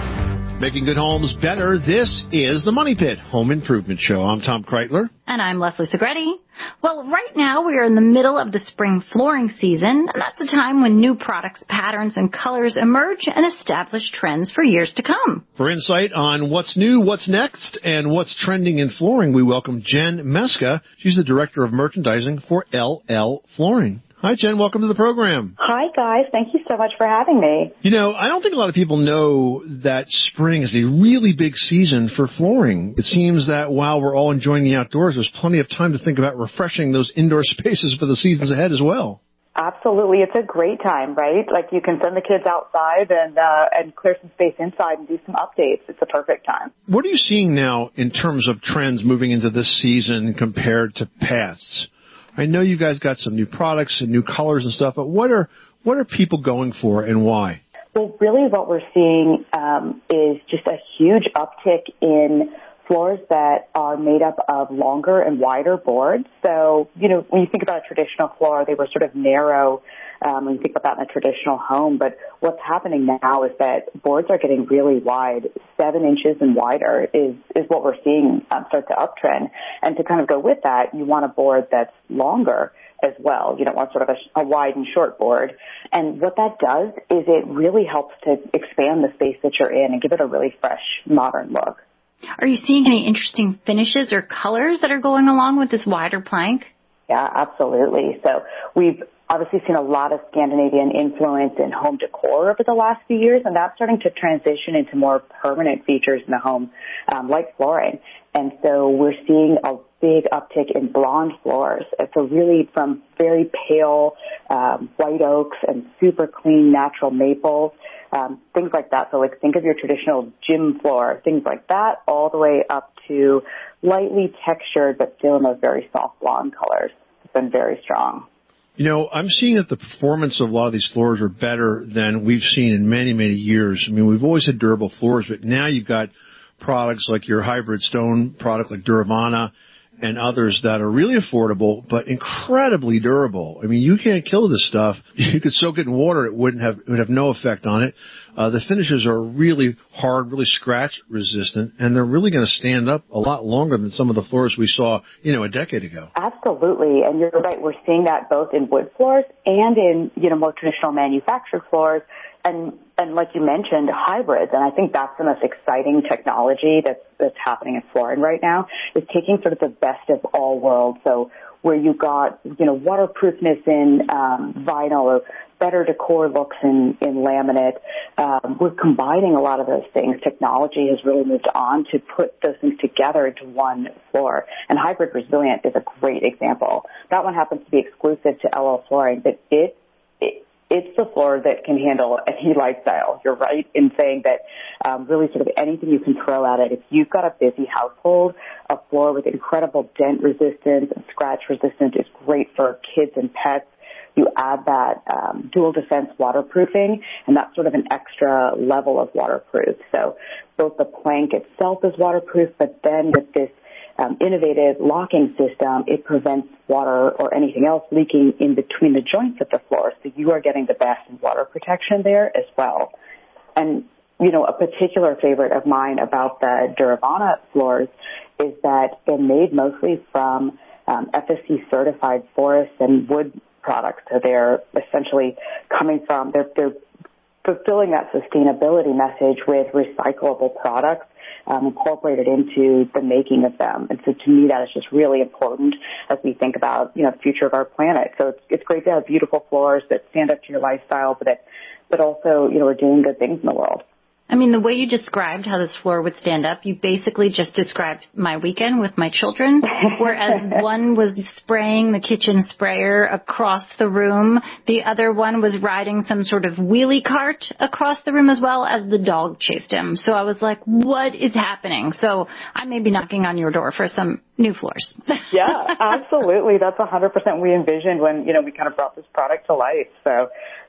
Making good homes better. This is the Money Pit Home Improvement Show. I'm Tom Kreitler.
And I'm Leslie Segretti. Well, right now we are in the middle of the spring flooring season, and that's a time when new products, patterns, and colors emerge and establish trends for years to come.
For insight on what's new, what's next, and what's trending in flooring, we welcome Jen Meska. She's the Director of Merchandising for L L Flooring. Hi, Jen. Welcome to the program.
Hi, guys. Thank you so much for having me.
You know, I don't think a lot of people know that spring is a really big season for flooring. It seems that while we're all enjoying the outdoors, there's plenty of time to think about refreshing those indoor spaces for the seasons ahead as well.
Absolutely. It's a great time, right? Like you can send the kids outside and uh, and clear some space inside and do some updates. It's a perfect time.
What are you seeing now in terms of trends moving into this season compared to pasts? I know you guys got some new products and new colors and stuff, but what are what are people going for and why?
Well, really what we're seeing um, is just a huge uptick in floors that are made up of longer and wider boards. So, you know, when you think about a traditional floor, they were sort of narrow um, when you think about that in a traditional home. But what's happening now is that boards are getting really wide. Seven inches and wider is, is what we're seeing um, start to uptrend. And to kind of go with that, you want a board that's longer as well. You don't want sort of a, a wide and short board. And what that does is it really helps to expand the space that you're in and give it a really fresh, modern look.
Are you seeing any interesting finishes or colors that are going along with this wider plank?
Yeah, absolutely. So we've obviously seen a lot of Scandinavian influence in home decor over the last few years, and that's starting to transition into more permanent features in the home, um, like flooring. And so we're seeing a big uptick in blonde floors. So really from very pale um, white oaks and super clean natural maples, um, things like that. So like think of your traditional gym floor, things like that, all the way up to lightly textured but still in those very soft blonde colors. It's been very strong.
You know, I'm seeing that the performance of a lot of these floors are better than we've seen in many, many years. I mean, we've always had durable floors, but now you've got products like your hybrid stone product like Duravana and others that are really affordable but incredibly durable. I mean, you can't kill this stuff. You could soak it in water. It wouldn't have, it would have no effect on it. Uh, the finishes are really hard, really scratch resistant, and they're really going to stand up a lot longer than some of the floors we saw, you know, a decade ago.
Absolutely. And you're right. We're seeing that both in wood floors and in, you know, more traditional manufactured floors. And, and like you mentioned, hybrids, and I think that's the most exciting technology that's, that's happening in flooring right now, is taking sort of the best of all worlds. So where you got, you know, waterproofness in um, vinyl or better decor looks in, in laminate, um, we're combining a lot of those things. Technology has really moved on to put those things together into one floor. And Hybrid Resilient is a great example. That one happens to be exclusive to L L Flooring, but it, it It's the floor that can handle any lifestyle. You're right in saying that um, really sort of anything you can throw at it. If you've got a busy household, a floor with incredible dent resistance and scratch resistance is great for kids and pets. You add that um, dual defense waterproofing, and that's sort of an extra level of waterproof. So both the plank itself is waterproof, but then with this Um, innovative locking system, it prevents water or anything else leaking in between the joints of the floor. So you are getting the best water protection there as well. And, you know, a particular favorite of mine about the Duravana floors is that they're made mostly from um, F S C certified forest and wood products. So they're essentially coming from, they're, they're fulfilling that sustainability message with recyclable products Um, incorporated into the making of them. And so to me, that is just really important as we think about, you know, the future of our planet. So it's, it's great to have beautiful floors that stand up to your lifestyle, but that, but also, you know, are doing good things in the world.
I mean, the way you described how this floor would stand up, you basically just described my weekend with my children, whereas one was spraying the kitchen sprayer across the room. The other one was riding some sort of wheelie cart across the room as well as the dog chased him. So I was like, what is happening? So I may be knocking on your door for some new floors.
Yeah, absolutely. That's one hundred percent we envisioned when, you know, we kind of brought this product to life. So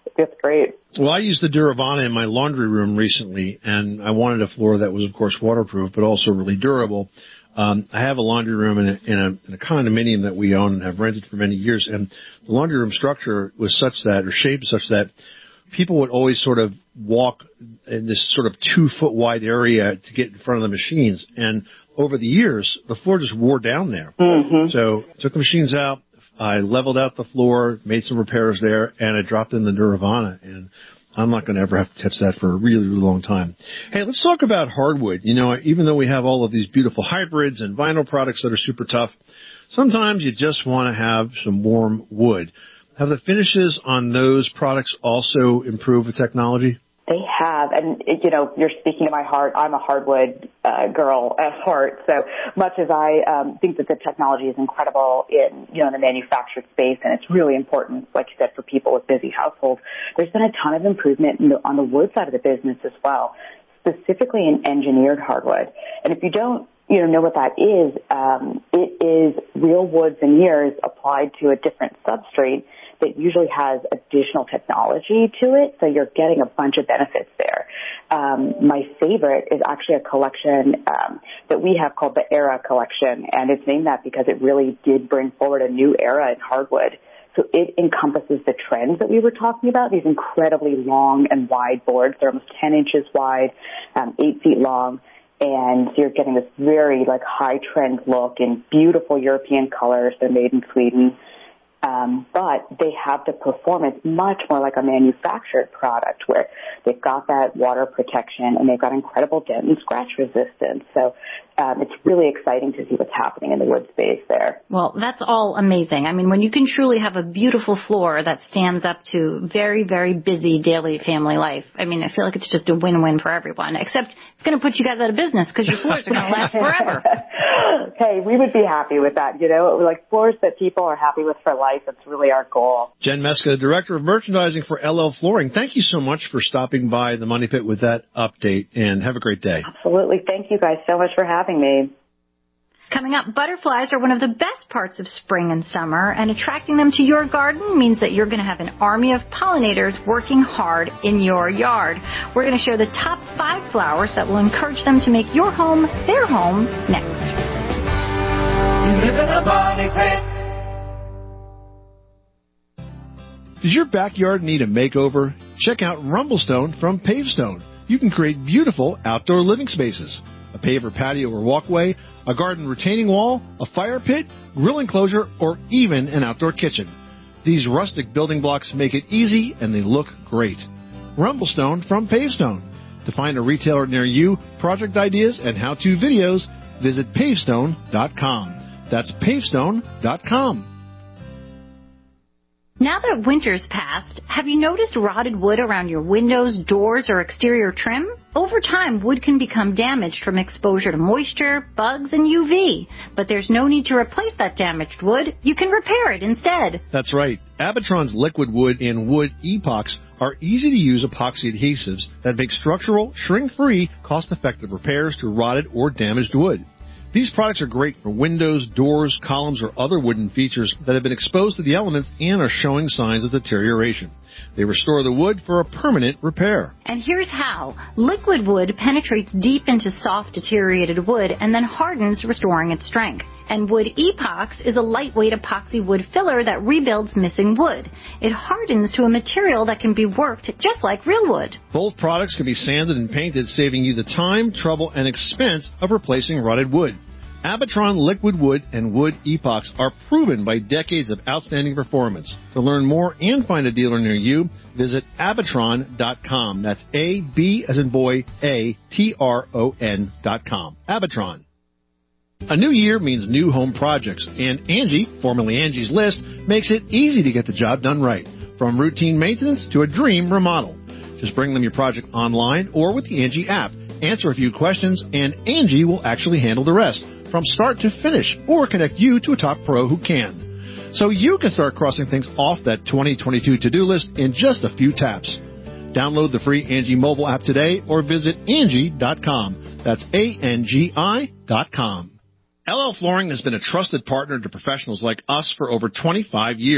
It's great.
Well, I used the Duravana in my laundry room recently, and I wanted a floor that was, of course, waterproof, but also really durable. Um, I have a laundry room in a, in, a, in a condominium that we own and have rented for many years, and the laundry room structure was such that, or shaped such that, people would always sort of walk in this sort of two-foot wide area to get in front of the machines, and over the years, the floor just wore down there.
Mm-hmm.
So took the machines out, I leveled out the floor, made some repairs there, and I dropped in the Duravana, and I'm not going to ever have to touch that for a really, really long time. Hey, let's talk about hardwood. You know, even though we have all of these beautiful hybrids and vinyl products that are super tough, sometimes you just want to have some warm wood. Have the finishes on those products also improved with technology?
They have, and you know, you're speaking to my heart. I'm a hardwood uh, girl at heart, so much as I um, think that the technology is incredible in, you know, in the manufactured space, and it's really important, like you said, for people with busy households. There's been a ton of improvement in the, on the wood side of the business as well, specifically in engineered hardwood. And if you don't, you know, know what that is, um, it is real wood veneers applied to a different substrate that usually has additional technology to it, so you're getting a bunch of benefits there. Um, my favorite is actually a collection um, that we have called the Era Collection, and it's named that because it really did bring forward a new era in hardwood. So it encompasses the trends that we were talking about, these incredibly long and wide boards. They're almost ten inches wide, um, eight feet long, and you're getting this very like high trend look in beautiful European colors. They're made in Sweden. Um, but they have the performance much more like a manufactured product where they've got that water protection and they've got incredible dent and scratch resistance. So um, it's really exciting to see what's happening in the wood space there.
Well, that's all amazing. I mean, when you can truly have a beautiful floor that stands up to very, very busy daily family life, I mean, I feel like it's just a win-win for everyone, except it's going to put you guys out of business because your floors are going to last forever.
Hey, we would be happy with that, you know, like floors that people are happy with for life. That's really our goal.
Jen Meska, Director of Merchandising for L L Flooring, thank you so much for stopping by the Money Pit with that update, and have a great day.
Absolutely. Thank you guys so much for having me.
Coming up, butterflies are one of the best parts of spring and summer, and attracting them to your garden means that you're going to have an army of pollinators working hard in your yard. We're going to share the top five flowers that will encourage them to make your home their home next.
You live in a money pit.
Does your backyard need a makeover? Check out Rumblestone from Pavestone. You can create beautiful outdoor living spaces. A paver patio or walkway, a garden retaining wall, a fire pit, grill enclosure, or even an outdoor kitchen. These rustic building blocks make it easy and they look great. Rumblestone from Pavestone. To find a retailer near you, project ideas, and how-to videos, visit pavestone dot com. That's pavestone dot com.
Now that winter's passed, have you noticed rotted wood around your windows, doors, or exterior trim? Over time, wood can become damaged from exposure to moisture, bugs, and U V. But there's no need to replace that damaged wood. You can repair it instead.
That's right. Abitron's liquid wood and wood epoxy are easy-to-use epoxy adhesives that make structural, shrink-free, cost-effective repairs to rotted or damaged wood. These products are great for windows, doors, columns, or other wooden features that have been exposed to the elements and are showing signs of deterioration. They restore the wood for a permanent repair.
And here's how. Liquid wood penetrates deep into soft, deteriorated wood and then hardens, restoring its strength. And Wood Epox is a lightweight epoxy wood filler that rebuilds missing wood. It hardens to a material that can be worked just like real wood.
Both products can be sanded and painted, saving you the time, trouble, and expense of replacing rotted wood. Abitron Liquid Wood and Wood Epox are proven by decades of outstanding performance. To learn more and find a dealer near you, visit abitron dot com. That's A B as in boy, A T R O N dot com. Abitron. A new year means new home projects, and Angie, formerly Angie's List, makes it easy to get the job done right. From routine maintenance to a dream remodel. Just bring them your project online or with the Angie app. Answer a few questions, and Angie will actually handle the rest, from start to finish, or connect you to a top pro who can. So you can start crossing things off that twenty twenty-two to-do list in just a few taps. Download the free Angie mobile app today or visit Angie dot com. That's A N G I dot com. L L Flooring has been a trusted partner to professionals like us for over twenty-five years.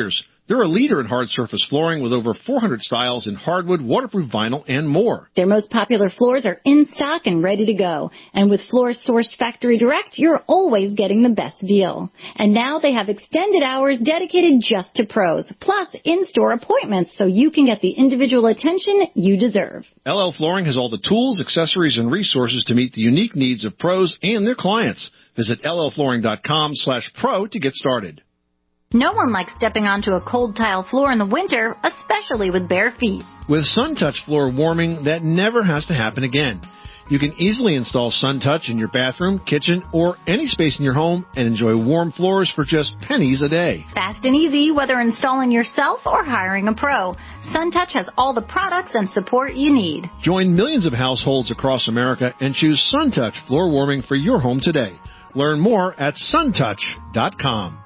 They're a leader in hard surface flooring with over four hundred styles in hardwood, waterproof vinyl, and more.
Their most popular floors are in stock and ready to go. And with floors sourced factory direct, you're always getting the best deal. And now they have extended hours dedicated just to pros, plus in-store appointments so you can get the individual attention you deserve.
L L Flooring has all the tools, accessories, and resources to meet the unique needs of pros and their clients. Visit llflooring.com slash pro to get started.
No one likes stepping onto a cold tile floor in the winter, especially with bare feet.
With SunTouch floor warming, that never has to happen again. You can easily install SunTouch in your bathroom, kitchen, or any space in your home and enjoy warm floors for just pennies a day.
Fast and easy, whether installing yourself or hiring a pro. SunTouch has all the products and support you need.
Join millions of households across America and choose SunTouch floor warming for your home today. Learn more at suntouch dot com.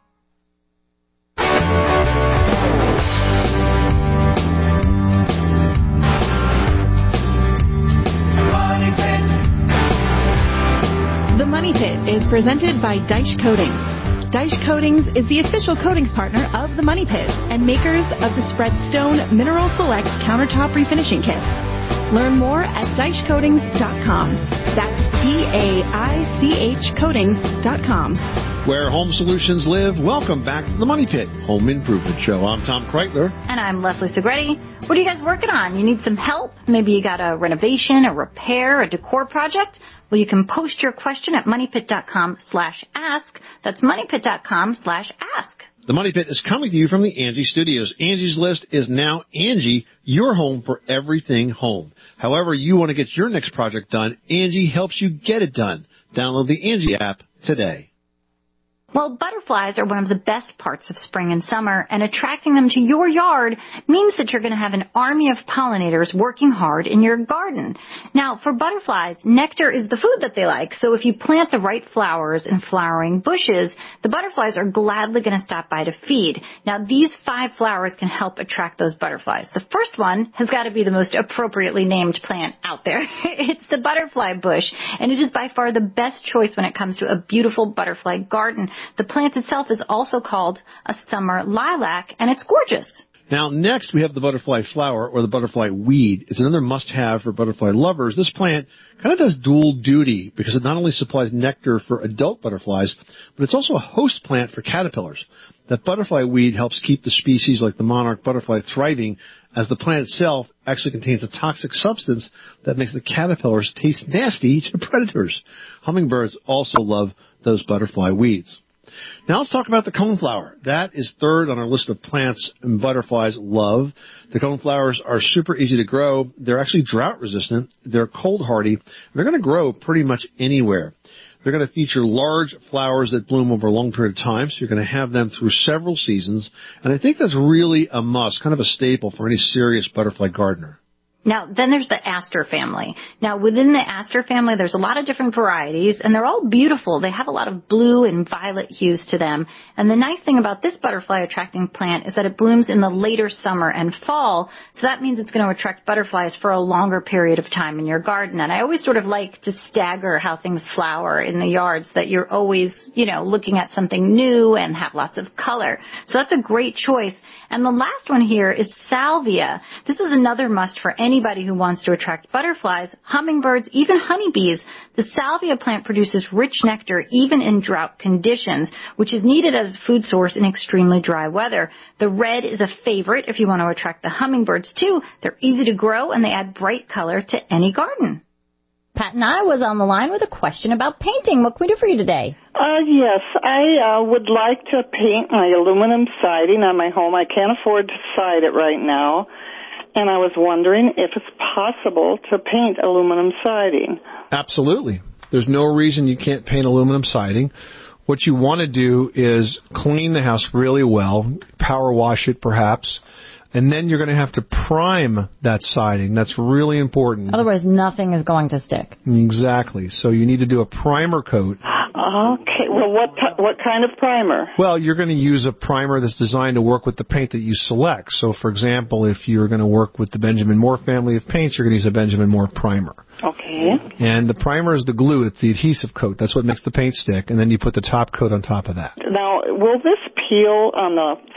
The Money Pit is presented by Dyche Coatings. Dyche Coatings is the official coatings partner of The Money Pit and makers of the Spreadstone Mineral Select Countertop Refinishing Kit. Learn more at dyche coatings dot com. That's D A I C H coatings dot com.
Where home solutions live, welcome back to the Money Pit Home Improvement Show. I'm Tom Kreitler.
And I'm Leslie Segretti. What are you guys working on? You need some help? Maybe you got a renovation, a repair, a decor project? Well, you can post your question at moneypit.com slash ask. That's moneypit.com slash ask.
The Money Pit is coming to you from the Angie Studios. Angie's List is now Angie, your home for everything home. However you want to get your next project done, Angie helps you get it done. Download the Angie app today.
Well, butterflies are one of the best parts of spring and summer, and attracting them to your yard means that you're going to have an army of pollinators working hard in your garden. Now, for butterflies, nectar is the food that they like, so if you plant the right flowers and flowering bushes, the butterflies are gladly going to stop by to feed. Now, these five flowers can help attract those butterflies. The first one has got to be the most appropriately named plant out there. It's the butterfly bush, and it is by far the best choice when it comes to a beautiful butterfly garden. The plant itself is also called a summer lilac, and it's gorgeous.
Now, next we have the butterfly flower, or the butterfly weed. It's another must-have for butterfly lovers. This plant kind of does dual duty because it not only supplies nectar for adult butterflies, but it's also a host plant for caterpillars. That butterfly weed helps keep the species like the monarch butterfly thriving, as the plant itself actually contains a toxic substance that makes the caterpillars taste nasty to predators. Hummingbirds also love those butterfly weeds. Now let's talk about the coneflower. That is third on our list of plants and butterflies love. The coneflowers are super easy to grow. They're actually drought resistant. They're cold hardy. They're going to grow pretty much anywhere. They're going to feature large flowers that bloom over a long period of time, so you're going to have them through several seasons. And I think that's really a must, kind of a staple for any serious butterfly gardener.
Now, then there's the aster family. Now, within the aster family, there's a lot of different varieties, and they're all beautiful. They have a lot of blue and violet hues to them. And the nice thing about this butterfly-attracting plant is that it blooms in the later summer and fall, so that means it's going to attract butterflies for a longer period of time in your garden. And I always sort of like to stagger how things flower in the yard so that you're always, you know, looking at something new and have lots of color. So that's a great choice. And the last one here is salvia. This is another must for any Anybody who wants to attract butterflies, hummingbirds, even honeybees. The salvia plant produces rich nectar even in drought conditions, which is needed as a food source in extremely dry weather. The red is a favorite if you want to attract the hummingbirds too. They're easy to grow and they add bright color to any garden. Pat and I was on the line with a question about painting. What can we do for you today?
Uh, yes, I uh, would like to paint my aluminum siding on my home. I can't afford to side it right now. And I was wondering if it's possible to paint aluminum siding.
Absolutely. There's no reason you can't paint aluminum siding. What you want to do is clean the house really well, power wash it perhaps, and then you're going to have to prime that siding. That's really important.
Otherwise, nothing is going to stick.
Exactly. So you need to do a primer coat.
Okay. Well, what t- what kind of primer?
Well, you're going to use a primer that's designed to work with the paint that you select. So, for example, if you're going to work with the Benjamin Moore family of paints, you're going to use a Benjamin Moore primer.
Okay.
And the primer is the glue. It's the adhesive coat. That's what makes the paint stick. And then you put the top coat on top of that.
Now, will this peel on the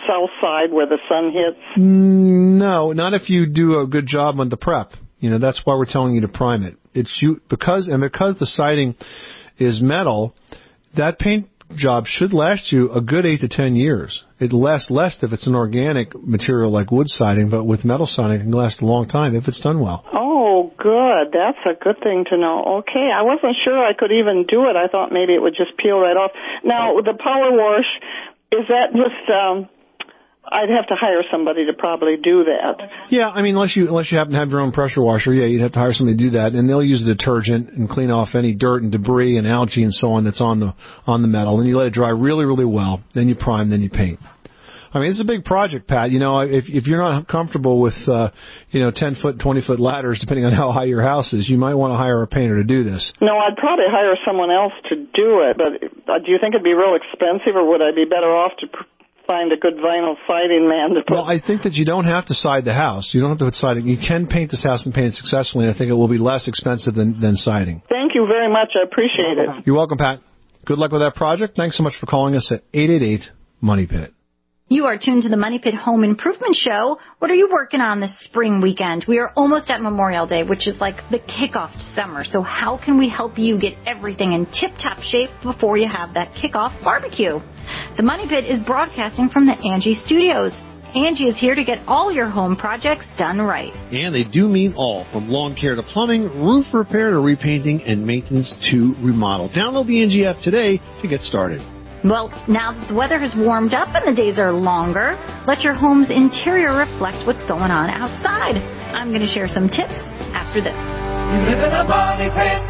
south side where the sun hits?
No, not if you do a good job on the prep. You know, that's why we're telling you to prime it. It's you because and because the siding is metal, that paint job should last you a good eight to ten years. It lasts less if it's an organic material like wood siding, but with metal siding, it can last a long time if it's done well.
Oh, good. That's a good thing to know. Okay, I wasn't sure I could even do it. I thought maybe it would just peel right off. Now, the power wash, is that just... Um, I'd have to hire somebody to probably do that.
Yeah, I mean, unless you unless you happen to have your own pressure washer, yeah, you'd have to hire somebody to do that, and they'll use the detergent and clean off any dirt and debris and algae and so on that's on the on the metal. And you let it dry really, really well. Then you prime, then you paint. I mean, it's a big project, Pat. You know, if if you're not comfortable with uh, you know ten foot, twenty foot ladders, depending on how high your house is, you might want to hire a painter to do this.
No, I'd probably hire someone else to do it. But uh, do you think it'd be real expensive, or would I be better off to Pr- find a good vinyl siding man to put?
Well, I think that you don't have to side the house. You don't have to put siding. You can paint this house and paint it successfully, and I think it will be less expensive than, than siding.
Thank you very much. I appreciate it.
You're welcome, Pat. Good luck with that project. Thanks so much for calling us at eight eight eight, MONEY PIT.
You are tuned to the Money Pit Home Improvement Show. What are you working on this spring weekend? We are almost at Memorial Day, which is like the kickoff to summer. So how can we help you get everything in tip-top shape before you have that kickoff barbecue? The Money Pit is broadcasting from the Angie Studios. Angie is here to get all your home projects done right.
And they do mean all, from lawn care to plumbing, roof repair to repainting, and maintenance to remodel. Download the Angie app today to get started.
Well, now that the weather has warmed up and the days are longer, let your home's interior reflect what's going on outside. I'm going to share some tips after this.
You live in a money pit.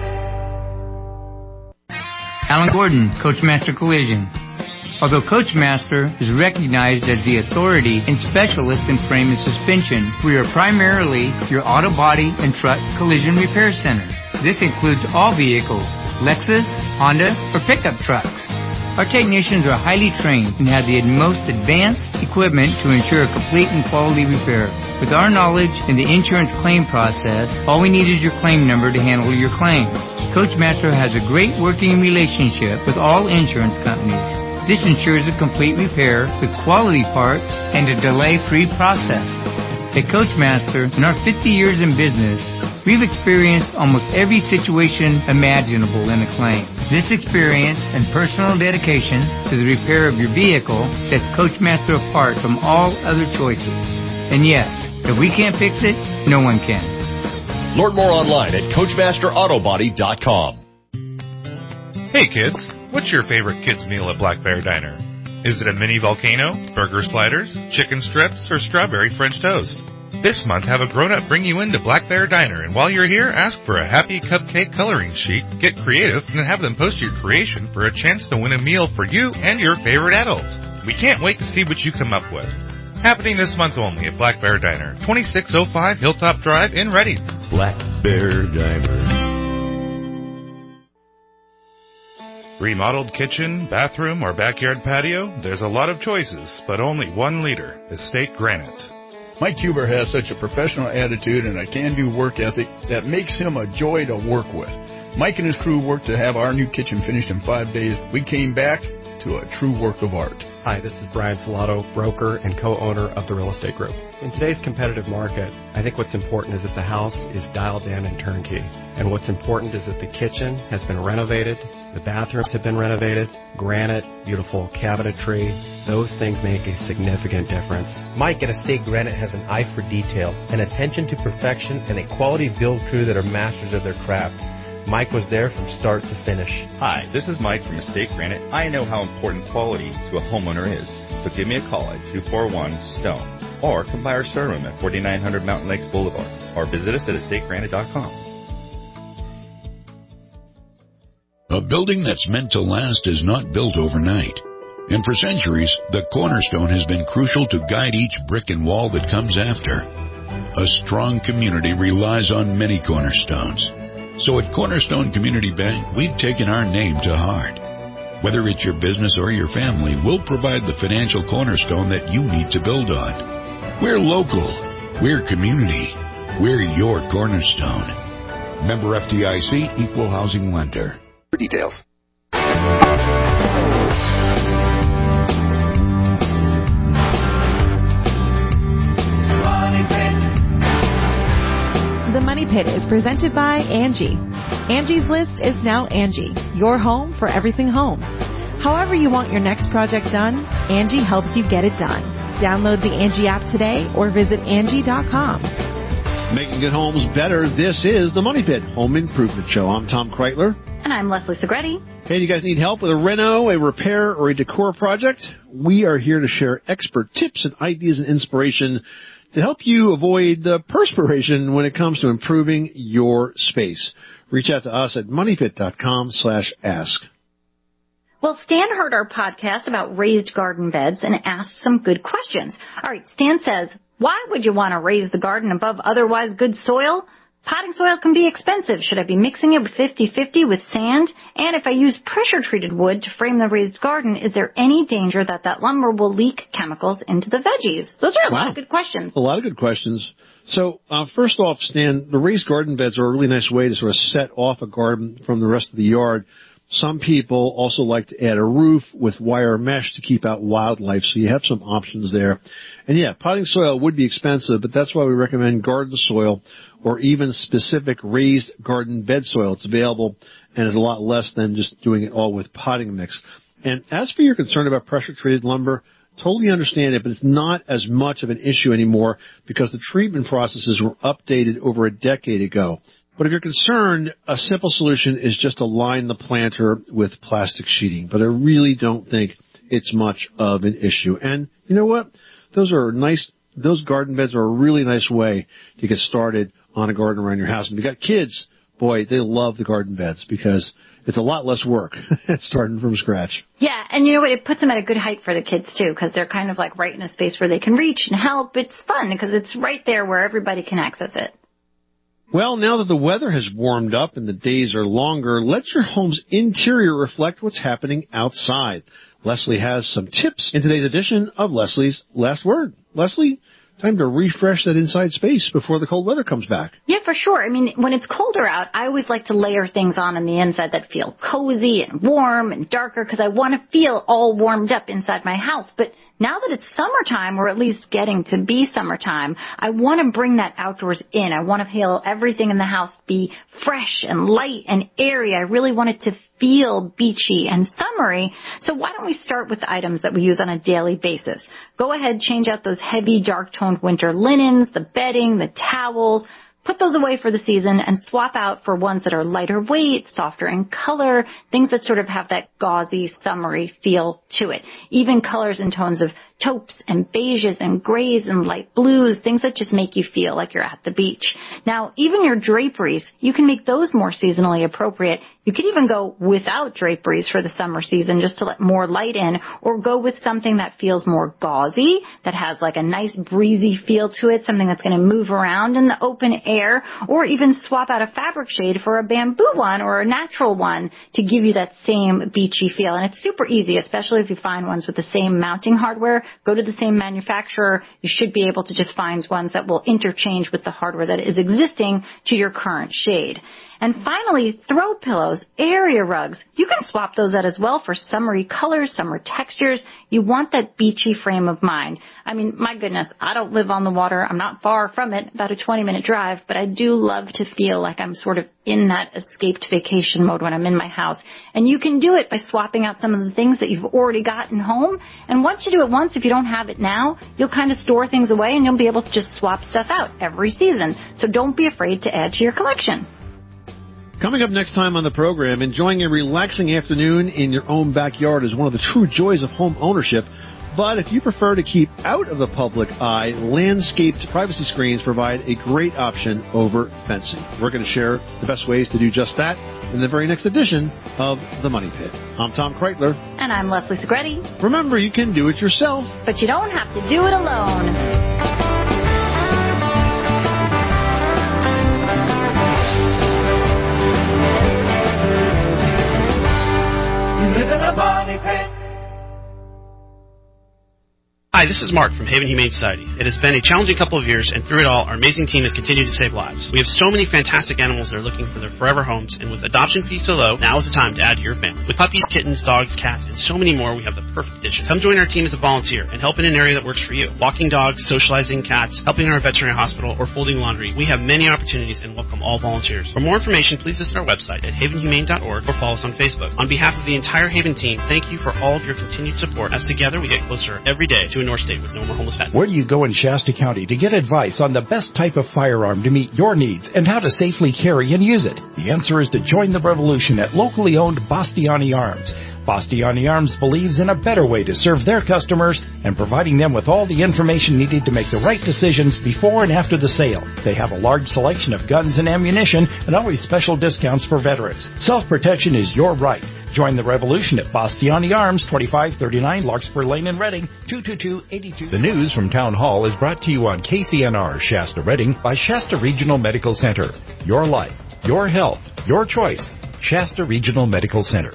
Alan Gordon, Coachmaster Collision. Although Coachmaster is recognized as the authority and specialist in frame and suspension, we are primarily your auto body and truck collision repair center. This includes all vehicles, Lexus, Honda, or pickup trucks. Our technicians are highly trained and have the most advanced equipment to ensure a complete and quality repair. With our knowledge in the insurance claim process, all we need is your claim number to handle your claim. Coachmaster has a great working relationship with all insurance companies. This ensures a complete repair with quality parts and a delay-free process. At Coachmaster, in our fifty years in business, we've experienced almost every situation imaginable in a claim. This experience and personal dedication to the repair of your vehicle sets Coachmaster apart from all other choices. And yes, if we can't fix it, no one can.
Learn more online at Coachmaster Auto Body dot com.
Hey kids, what's your favorite kids meal at Black Bear Diner? Is it a mini volcano, burger sliders, chicken strips, or strawberry French toast? This month, have a grown-up bring you into Black Bear Diner, and while you're here, ask for a happy cupcake coloring sheet, get creative, and have them post your creation for a chance to win a meal for you and your favorite adults. We can't wait to see what you come up with. Happening this month only at Black Bear Diner, twenty-six oh five Hilltop Drive in Reading.
Black Bear Diner.
Remodeled kitchen, bathroom, or backyard patio? There's a lot of choices, but only one leader, Estate Granite.
Mike Huber has such a professional attitude and a can-do work ethic that makes him a joy to work with. Mike and his crew worked to have our new kitchen finished in five days. We came back to a true work of art.
Hi, this is Brian Salato, broker and co-owner of the Real Estate Group. In today's competitive market, I think what's important is that the house is dialed in and turnkey. And what's important is that the kitchen has been renovated, the bathrooms have been renovated, granite, beautiful cabinetry. Those things make a significant difference.
Mike at Estate Granite has an eye for detail, an attention to perfection, and a quality build crew that are masters of their craft. Mike was there from start to finish.
Hi, this is Mike from Estate Granite. I know how important quality to a homeowner is. So give me a call at two four one STONE or come by our showroom at forty-nine hundred Mountain Lakes Boulevard or visit us at estate granite dot com.
A building that's meant to last is not built overnight. And for centuries, the cornerstone has been crucial to guide each brick and wall that comes after. A strong community relies on many cornerstones. So at Cornerstone Community Bank, we've taken our name to heart. Whether it's your business or your family, we'll provide the financial cornerstone that you need to build on. We're local. We're community. We're your cornerstone. Member F D I C, Equal Housing Lender.
For details.
Pit is presented by Angie. Angie's List is now Angie, your home for everything home. However you want your next project done, Angie helps you get it done. Download the Angie app today or visit Angie dot com.
Making good homes better, this is the Money Pit Home Improvement Show. I'm Tom Kreitler.
And I'm Leslie Segretti.
Hey, do you guys need help with a reno, a repair, or a decor project? We are here to share expert tips and ideas and inspiration to help you avoid the perspiration when it comes to improving your space. Reach out to us at moneypit.com slash ask.
Well, Stan heard our podcast about raised garden beds and asked some good questions. All right, Stan says, why would you want to raise the garden above otherwise good soil? Potting soil can be expensive. Should I be mixing it with fifty-fifty with sand? And if I use pressure-treated wood to frame the raised garden, is there any danger that that lumber will leak chemicals into the veggies? Those are a
wow.
lot of good questions.
A lot of good questions. So, uh, first off, Stan, the raised garden beds are a really nice way to sort of set off a garden from the rest of the yard. Some people also like to add a roof with wire mesh to keep out wildlife, so you have some options there. And yeah, potting soil would be expensive, but that's why we recommend garden soil or even specific raised garden bed soil. It's available and is a lot less than just doing it all with potting mix. And as for your concern about pressure-treated lumber, totally understand it, but it's not as much of an issue anymore because the treatment processes were updated over a decade ago. But if you're concerned, a simple solution is just to line the planter with plastic sheeting. But I really don't think it's much of an issue. And you know what? Those are nice. Those garden beds are a really nice way to get started on a garden around your house. And if you've got kids, boy, they love the garden beds because it's a lot less work starting from scratch.
Yeah, and you know what? It puts them at a good height for the kids, too, because they're kind of like right in a space where they can reach and help. It's fun because it's right there where everybody can access it.
Well, now that the weather has warmed up and the days are longer, let your home's interior reflect what's happening outside. Leslie has some tips in today's edition of Leslie's Last Word. Leslie, time to refresh that inside space before the cold weather comes back.
Yeah, for sure. I mean, when it's colder out, I always like to layer things on in the inside that feel cozy and warm and darker because I want to feel all warmed up inside my house. But now that it's summertime, or at least getting to be summertime, I want to bring that outdoors in. I want to feel everything in the house be fresh and light and airy. I really want it to feel beachy and summery. So why don't we start with the items that we use on a daily basis? Go ahead, change out those heavy, dark-toned winter linens, the bedding, the towels. Put those away for the season and swap out for ones that are lighter weight, softer in color, things that sort of have that gauzy, summery feel to it. Even colors and tones of taupes and beiges and grays and light blues, things that just make you feel like you're at the beach. Now, even your draperies, you can make those more seasonally appropriate. You could even go without draperies for the summer season just to let more light in, or go with something that feels more gauzy, that has like a nice breezy feel to it, something that's going to move around in the open air, or even swap out a fabric shade for a bamboo one or a natural one to give you that same beachy feel. And it's super easy, especially if you find ones with the same mounting hardware. Go to the same manufacturer. You should be able to just find ones that will interchange with the hardware that is existing to your current shade. And finally, throw pillows, area rugs. You can swap those out as well for summery colors, summer textures. You want that beachy frame of mind. I mean, my goodness, I don't live on the water. I'm not far from it, about a twenty minute drive, but I do love to feel like I'm sort of in that escaped vacation mode when I'm in my house. And you can do it by swapping out some of the things that you've already gotten home. And once you do it once, if you don't have it now, you'll kind of store things away and you'll be able to just swap stuff out every season. So don't be afraid to add to your collection.
Coming up next time on the program, enjoying a relaxing afternoon in your own backyard is one of the true joys of home ownership. But if you prefer to keep out of the public eye, landscaped privacy screens provide a great option over fencing. We're going to share the best ways to do just that in the very next edition of The Money Pit. I'm Tom Kreitler.
And I'm Leslie Segretti.
Remember, you can do it yourself,
but you don't have to do it alone.
Hi, this is Mark from Haven Humane Society. It has been a challenging couple of years, and through it all, our amazing team has continued to save lives. We have so many fantastic animals that are looking for their forever homes, and with adoption fees so low, now is the time to add to your family. With puppies, kittens, dogs, cats, and so many more, we have the perfect addition. Come join our team as a volunteer and help in an area that works for you. Walking dogs, socializing cats, helping in our veterinary hospital, or folding laundry. We have many opportunities and welcome all volunteers. For more information, please visit our website at haven humane dot org or follow us on Facebook. On behalf of the entire Haven team, thank you for all of your continued support, as together we get closer every day to a North State with no more homeless pets.
Where do you go in Shasta County to get advice on the best type of firearm to meet your needs and how to safely carry and use it? The answer is to join the revolution at locally owned Bastiani Arms. Bastiani Arms believes in a better way to serve their customers and providing them with all the information needed to make the right decisions before and after the sale. They have a large selection of guns and ammunition and always special discounts for veterans. Self-protection is your right. Join the revolution at Bastiani Arms, twenty-five thirty-nine Larkspur Lane in Reading, two two two, eight two.
The news from Town Hall is brought to you on K C N R Shasta Reading by Shasta Regional Medical Center. Your life, your health, your choice. Shasta Regional Medical Center.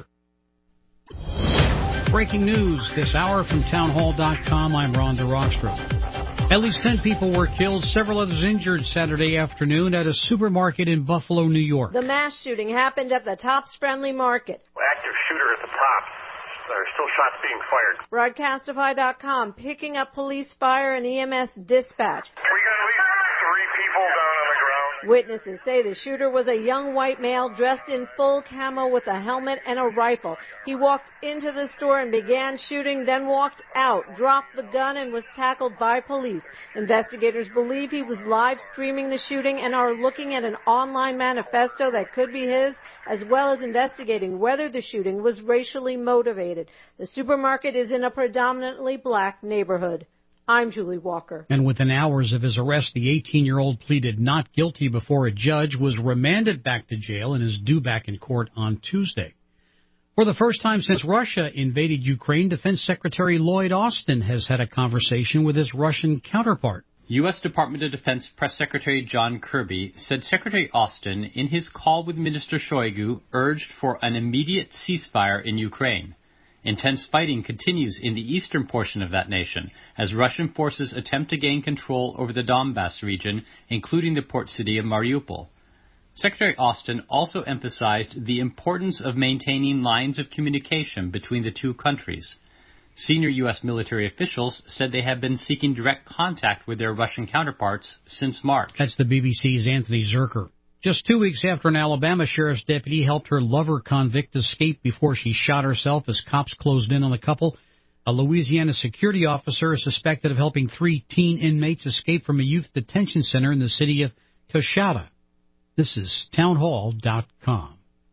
Breaking news this hour from town hall dot com. I'm Ron DeRostro. At least ten people were killed, several others injured Saturday afternoon at a supermarket in Buffalo, New York.
The mass shooting happened at the Tops Friendly Market.
Active shooter at the Tops. There are still shots being fired.
Broadcastify dot com picking up police, fire, and E M S dispatch.
We got at least three people down on the ground.
Witnesses say the shooter was a young white male dressed in full camo with a helmet and a rifle. He walked into the store and began shooting, then walked out, dropped the gun, and was tackled by police. Investigators believe he was live streaming the shooting and are looking at an online manifesto that could be his, as well as investigating whether the shooting was racially motivated. The supermarket is in a predominantly black neighborhood. I'm Julie Walker.
And within hours of his arrest, the eighteen-year-old pleaded not guilty before a judge, was remanded back to jail, and is due back in court on Tuesday. For the first time since Russia invaded Ukraine, Defense Secretary Lloyd Austin has had a conversation with his Russian counterpart.
U S. Department of Defense Press Secretary John Kirby said Secretary Austin, in his call with Minister Shoigu, urged for an immediate ceasefire in Ukraine. Intense fighting continues in the eastern portion of that nation as Russian forces attempt to gain control over the Donbass region, including the port city of Mariupol. Secretary Austin also emphasized the importance of maintaining lines of communication between the two countries. Senior U S military officials said they have been seeking direct contact with their Russian counterparts since March.
That's the B B C's Anthony Zerker. Just two weeks after an Alabama sheriff's deputy helped her lover convict escape before she shot herself as cops closed in on the couple, a Louisiana security officer is suspected of helping three teen inmates escape from a youth detention center in the city of Coshada. This is town hall dot com.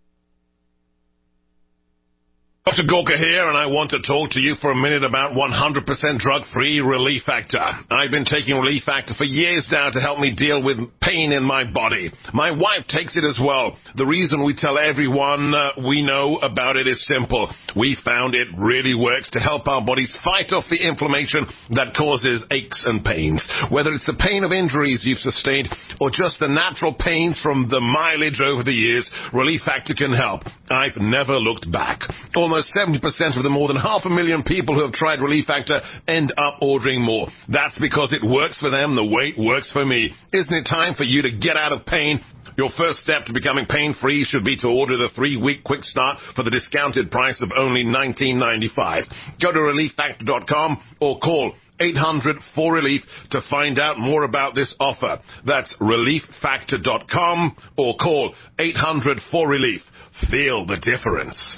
Doctor Gorka here, and I want to talk to you for a minute about one hundred percent drug-free Relief Factor. I've been taking Relief Factor for years now to help me deal with pain in my body. My wife takes it as well. The reason we tell everyone uh, we know about it is simple. We found it really works to help our bodies fight off the inflammation that causes aches and pains. Whether it's the pain of injuries you've sustained or just the natural pains from the mileage over the years, Relief Factor can help. I've never looked back. Almost seventy percent of the more than half a million people who have tried Relief Factor end up ordering more. That's because it works for them the way it works for me. Isn't it time for you to get out of pain? Your first step to becoming pain-free should be to order the three-week quick start for the discounted price of only nineteen ninety-five. Go to relief factor dot com or call eight hundred four relief to find out more about this offer. That's relief factor dot com or call eight hundred four relief. Feel the difference.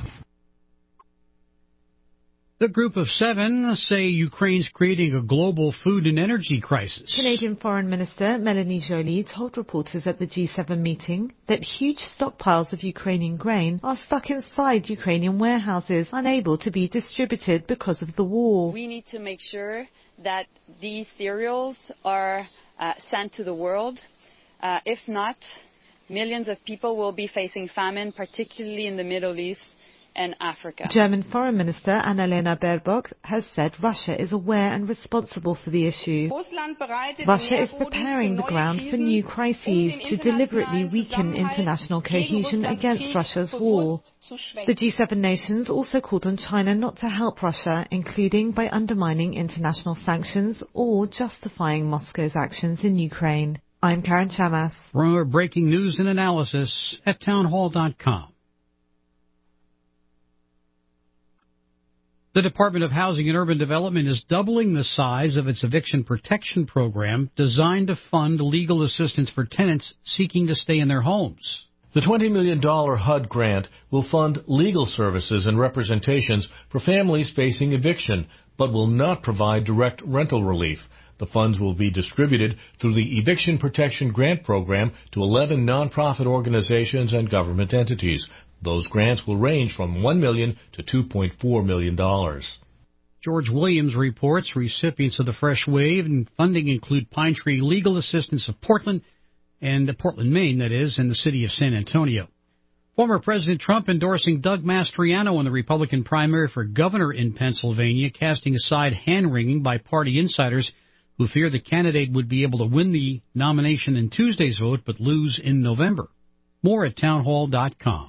The Group of Seven say Ukraine's creating a global food and energy crisis.
Canadian Foreign Minister Melanie Joly told reporters at the G seven meeting that huge stockpiles of Ukrainian grain are stuck inside Ukrainian warehouses, unable to be distributed because of the war.
We need to make sure that these cereals are uh, sent to the world. Uh, if not, millions of people will be facing famine, particularly in the Middle East, and Africa.
German Foreign Minister Annalena Baerbock has said Russia is aware and responsible for the issue. Russia is preparing the ground for new crises to deliberately weaken international cohesion against Russia's war. The G seven nations also called on China not to help Russia, including by undermining international sanctions or justifying Moscow's actions in Ukraine. I'm Karen Chamath.
For more breaking news and analysis at townhall dot com. The Department of Housing and Urban Development is doubling the size of its eviction protection program designed to fund legal assistance for tenants seeking to stay in their homes.
The twenty million dollars H U D grant will fund legal services and representations for families facing eviction, but will not provide direct rental relief. The funds will be distributed through the Eviction Protection Grant Program to eleven nonprofit organizations and government entities. Those grants will range from one million dollars to two point four million dollars.
George Williams reports recipients of the Fresh Wave and funding include Pine Tree Legal Assistance of Portland and Portland, Maine, that is, and the city of San Antonio. Former President Trump endorsing Doug Mastriano in the Republican primary for governor in Pennsylvania, casting aside hand-wringing by party insiders who fear the candidate would be able to win the nomination in Tuesday's vote but lose in November. More at townhall dot com.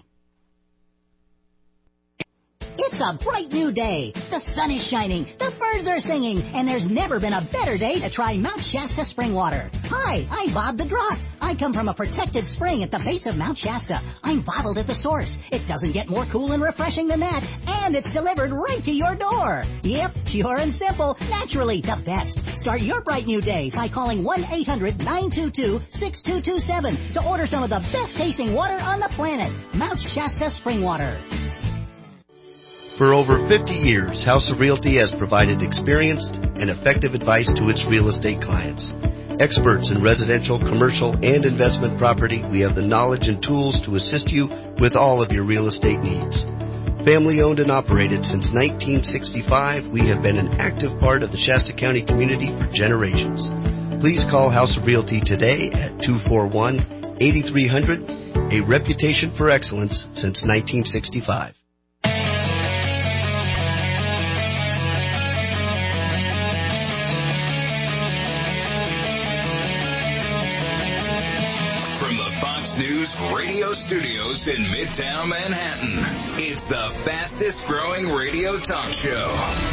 It's a bright new day. The sun is shining, the birds are singing, and there's never been a better day to try Mount Shasta spring water. Hi, I'm Bob the Droth. I come from a protected spring at the base of Mount Shasta. I'm bottled at the source. It doesn't get more cool and refreshing than that, and it's delivered right to your door. Yep, pure and simple, naturally the best. Start your bright new day by calling one eight hundred nine two two six two two seven to order some of the best tasting water on the planet. Mount Shasta spring water.
For over fifty years, House of Realty has provided experienced and effective advice to its real estate clients. Experts in residential, commercial, and investment property, we have the knowledge and tools to assist you with all of your real estate needs. Family owned and operated since nineteen sixty-five, we have been an active part of the Shasta County community for generations. Please call House of Realty today at two four one, eight three zero zero, a reputation for excellence since nineteen sixty-five.
News radio studios in Midtown Manhattan. It's the fastest growing radio talk show.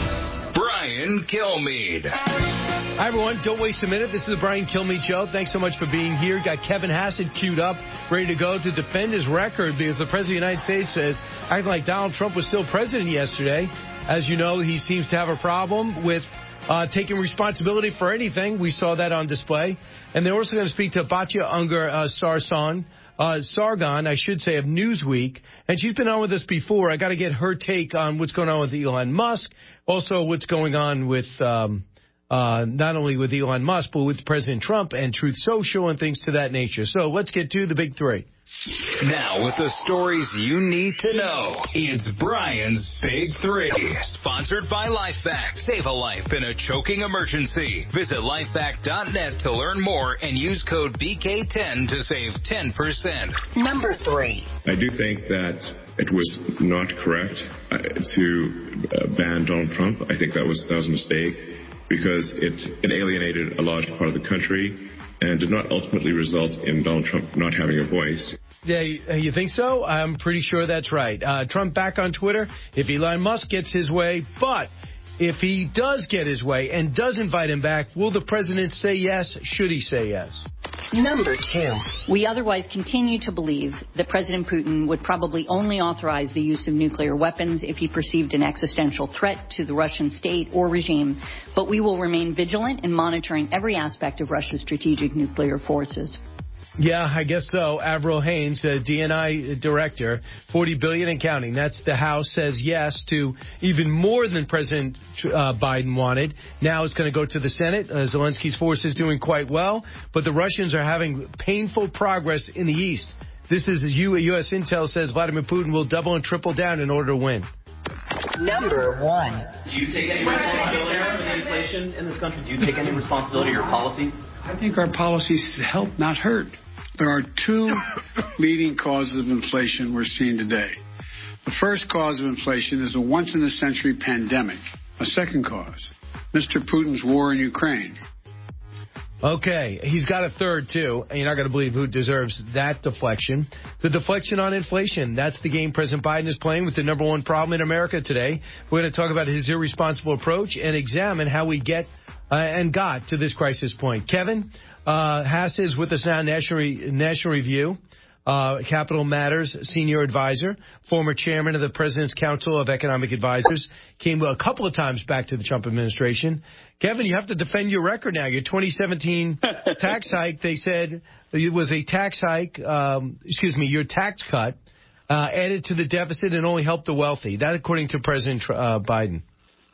Brian Kilmeade.
Hi, everyone. Don't waste a minute. This is the Brian Kilmeade Show. Thanks so much for being here. Got Kevin Hassett queued up, ready to go to defend his record because the President of the United States says, acting like Donald Trump was still president yesterday. As you know, he seems to have a problem with Uh, taking responsibility for anything. We saw that on display. And they're also going to speak to Batya Ungar uh, Sarson, uh, Sargon, I should say, of Newsweek. And she's been on with us before. I got to get her take on what's going on with Elon Musk, also what's going on with um, uh, not only with Elon Musk, but with President Trump and Truth Social and things to that nature. So let's get to the big three.
Now, with the stories you need to know, it's Brian's Big Three. Sponsored by LifeVac. Save a life in a choking emergency. Visit lifevac dot net to learn more and use code B K ten to save ten percent.
Number three.
I do think that it was not correct uh, to uh, ban Donald Trump. I think that was, that was a mistake because it, it alienated a large part of the country and did not ultimately result in Donald Trump not having a voice.
Yeah, you think so? I'm pretty sure that's right. Uh, Trump back on Twitter if Elon Musk gets his way. But if he does get his way and does invite him back, will the president say yes? Should he say yes?
Number two.
We otherwise continue to believe that President Putin would probably only authorize the use of nuclear weapons if he perceived an existential threat to the Russian state or regime. But we will remain vigilant in monitoring every aspect of Russia's strategic nuclear forces.
Yeah, I guess so. Avril Haines, uh, D N I director, forty billion dollars and counting. That's the House says yes to even more than President uh, Biden wanted. Now it's going to go to the Senate. Uh, Zelensky's force is doing quite well, but the Russians are having painful progress in the east. This is U S Intel says Vladimir Putin will double and triple down in order to win.
Number one.
Do you take any responsibility for the inflation in this country? Do you take any responsibility for your policies?
I think our policies help, not hurt. There are two leading causes of inflation we're seeing today. The first cause of inflation is a once-in-a-century pandemic. A second cause, Mister Putin's war in Ukraine.
Okay, he's got a third, too, and you're not going to believe who deserves that deflection. The deflection on inflation. That's the game President Biden is playing with the number one problem in America today. We're going to talk about his irresponsible approach and examine how we get uh, and got to this crisis point. Kevin uh, Haas is with us now, National, Re- National Review. Uh, Capital Matters senior advisor, former chairman of the President's Council of Economic Advisors, came a couple of times back to the Trump administration. Kevin, you have to defend your record now. Your twenty seventeen tax hike, they said it was a tax hike, um, excuse me, your tax cut uh, added to the deficit and only helped the wealthy. That according to President uh, Biden.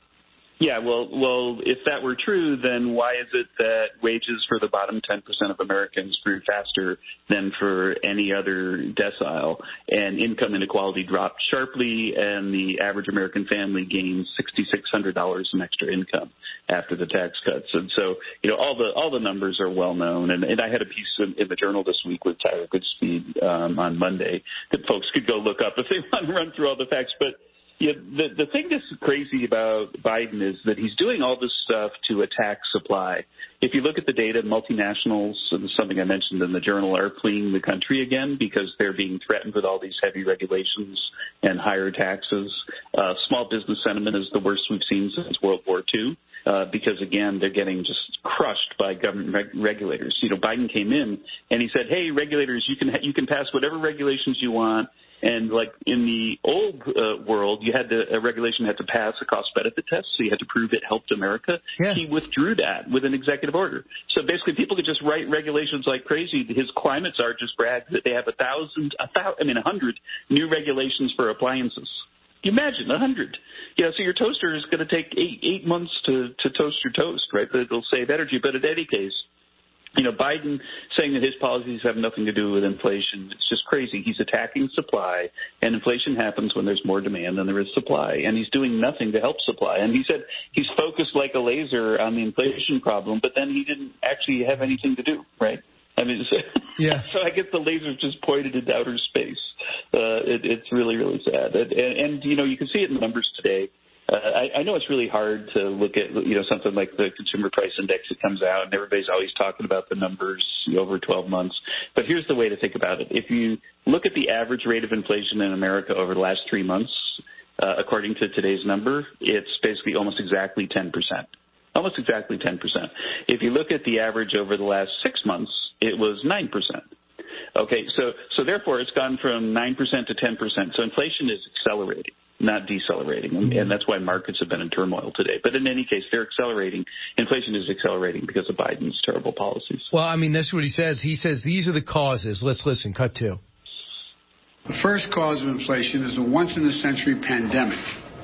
Yeah, well, well, if that were true, then why is it that wages for the bottom ten percent of Americans grew faster than for any other decile, and income inequality dropped sharply, and the average American family gained six thousand six hundred dollars in extra income after the tax cuts? And so, you know, all the all the numbers are well known, and, and I had a piece in, in the Journal this week with Tyler Goodspeed um, on Monday that folks could go look up if they want to run through all the facts, but. Yeah, the, the thing that's crazy about Biden is that he's doing all this stuff to attack supply. If you look at the data, multinationals, and this is something I mentioned in the Journal, are fleeing the country again because they're being threatened with all these heavy regulations and higher taxes. Uh, small business sentiment is the worst we've seen since World War Two. Uh, because, again, they're getting just crushed by government reg- regulators. You know, Biden came in and he said, hey, regulators, you can ha- you can pass whatever regulations you want. And like in the old uh, world, you had to, a regulation had to pass a cost-benefit test, so you had to prove it helped America.
Yeah.
He withdrew that with an executive order. So basically, people could just write regulations like crazy. His climate czar just bragged that they have a thousand, a thousand, I mean, a hundred new regulations for appliances. You imagine a hundred. Yeah, so your toaster is going to take eight eight months to to toast your toast, right? But it'll save energy. But in any case, you know, Biden saying that his policies have nothing to do with inflation, it's just crazy. He's attacking supply, and inflation happens when there's more demand than there is supply, and he's doing nothing to help supply. And he said he's focused like a laser on the inflation problem, but then he didn't actually have anything to do, right? I mean, so,
yeah.
so I guess the laser's just pointed into outer space. Uh, it, it's really, really sad. And, and, and, you know, you can see it in the numbers today. Uh, I, I know it's really hard to look at, you know, something like the consumer price index that comes out, and everybody's always talking about the numbers over twelve months. But here's the way to think about it. If you look at the average rate of inflation in America over the last three months, uh, according to today's number, it's basically almost exactly ten percent. Almost exactly ten percent. If you look at the average over the last six months, it was nine percent. Okay, so so therefore it's gone from nine percent to ten percent. So inflation is accelerating, not decelerating, and, and that's why markets have been in turmoil today. But in any case, they're accelerating. Inflation is accelerating because of Biden's terrible policies.
Well, I mean, that's what he says. He says these are the causes. Let's listen. Cut two.
The first cause of inflation is a once-in-a-century pandemic.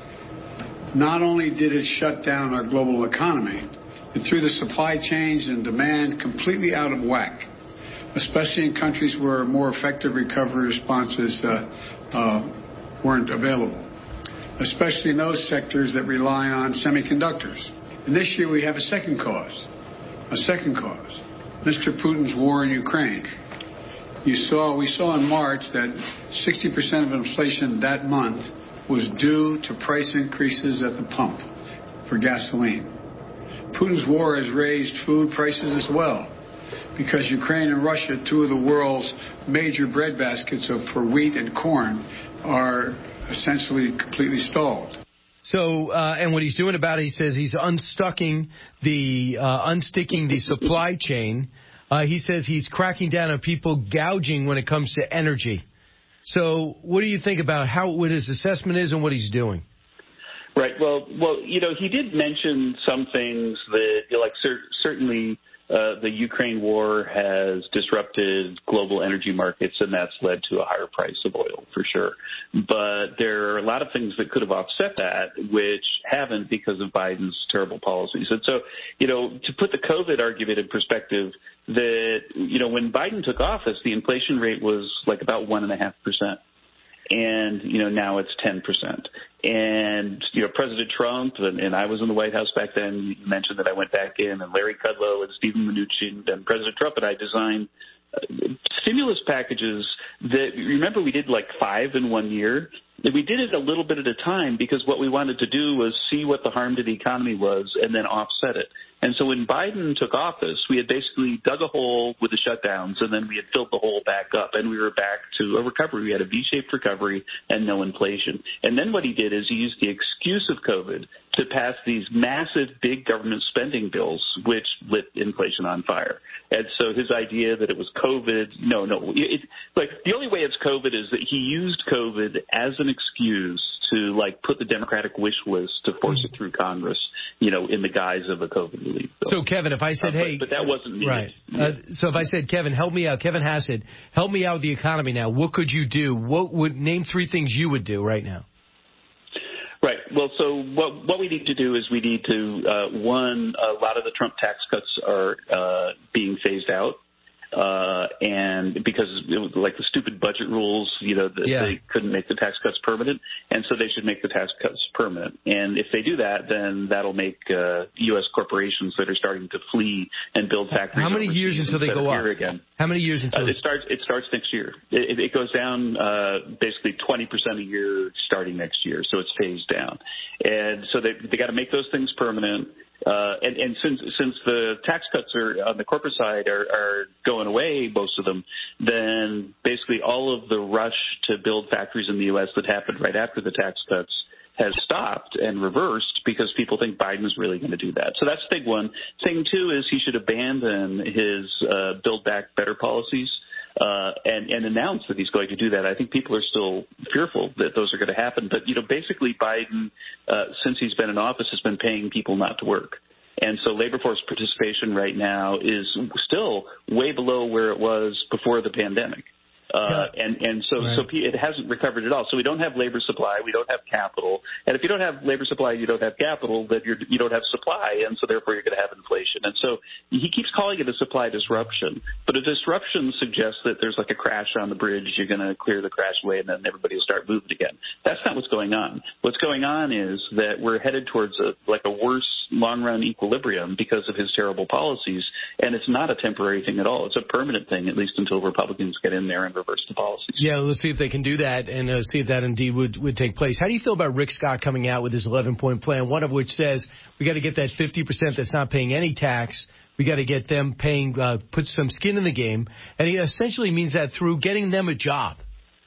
Not only did it shut down our global economy, it threw the supply chains and demand completely out of whack, especially in countries where more effective recovery responses uh, uh, weren't available, especially in those sectors that rely on semiconductors. And this year we have a second cause, a second cause, Mister Putin's war in Ukraine. You saw, we saw in March that sixty percent of inflation that month was due to price increases at the pump for gasoline. Putin's war has raised food prices as well because Ukraine and Russia, two of the world's major bread baskets of, for wheat and corn, are essentially completely stalled.
So, uh, and what he's doing about it, he says he's unstucking the, uh, unsticking the supply chain. Uh, he says he's cracking down on people gouging when it comes to energy. So what do you think about how what his assessment is and what he's doing?
Right. Well, well, you know, he did mention some things that, you know, like cer- certainly uh, the Ukraine war has disrupted global energy markets, and that's led to a higher price of oil for sure. But there are a lot of things that could have offset that, which haven't because of Biden's terrible policies. And so, you know, to put the COVID argument in perspective, that, you know, when Biden took office, the inflation rate was like about one and a half percent. And, you know, now it's ten percent. And, you know, President Trump, and, and I was in the White House back then, you mentioned that I went back in, and Larry Kudlow and Stephen Mnuchin and President Trump and I designed stimulus packages that, remember, we did like five in one year. We did it a little bit at a time because what we wanted to do was see what the harm to the economy was and then offset it. And so when Biden took office, we had basically dug a hole with the shutdowns, and then we had filled the hole back up, and we were back to a recovery. We had a V-shaped recovery and no inflation. And then what he did is he used the excuse of COVID to pass these massive big government spending bills, which lit inflation on fire. And so his idea that it was COVID, no, no. It, like, the only way it's COVID is that he used COVID as an excuse to, like, put the Democratic wish list to force it through Congress, you know, in the guise of a COVID relief bill.
So, Kevin, if I said,
uh,
hey.
But, but that wasn't needed.
Right. Uh, so if I said, Kevin, help me out, Kevin Hassett, help me out with the economy now. What could you do? What would, name three things you would do right now?
Right. Well, so what what we need to do is we need to, uh, one, a lot of the Trump tax cuts are uh, being phased out. Uh, and because it was like the stupid budget rules, you know, that
yeah.
they couldn't make the tax cuts permanent. And so they should make the tax cuts permanent. And if they do that, then that'll make uh, U S corporations that are starting to flee and build factories.
How many years until they go up?
Again.
How many years until?
Uh, it starts, it starts next year. It, it goes down uh, basically twenty percent a year starting next year. So it's phased down. And so they, they got to make those things permanent. Uh, and, and since since the tax cuts are on the corporate side are, are going away, most of them, then basically all of the rush to build factories in the U S that happened right after the tax cuts has stopped and reversed because people think Biden is really going to do that. So that's thing one. Thing two is he should abandon his uh, Build Back Better policies. Uh, and, and announce that he's going to do that. I think people are still fearful that those are going to happen. But, you know, basically Biden, uh, since he's been in office, has been paying people not to work. And so labor force participation right now is still way below where it was before the pandemic. Uh, and, and so, right. so it hasn't recovered at all. So we don't have labor supply. We don't have capital. And if you don't have labor supply, you don't have capital, then you're, you don't have supply. And so therefore you're going to have inflation. And so he keeps calling it a supply disruption. But a disruption suggests that there's like a crash on the bridge. You're going to clear the crash away and then everybody will start moving again. That's not what's going on. What's going on is that we're headed towards a, like a worse long run equilibrium because of his terrible policies. And it's not a temporary thing at all. It's a permanent thing, at least until Republicans get in there and reverse the policies.
Yeah, let's see if they can do that and uh, see if that indeed would, would take place. How do you feel about Rick Scott coming out with his eleven-point plan, one of which says we got to get that fifty percent that's not paying any tax. We got to get them paying, uh, put some skin in the game. And he essentially means that through getting them a job.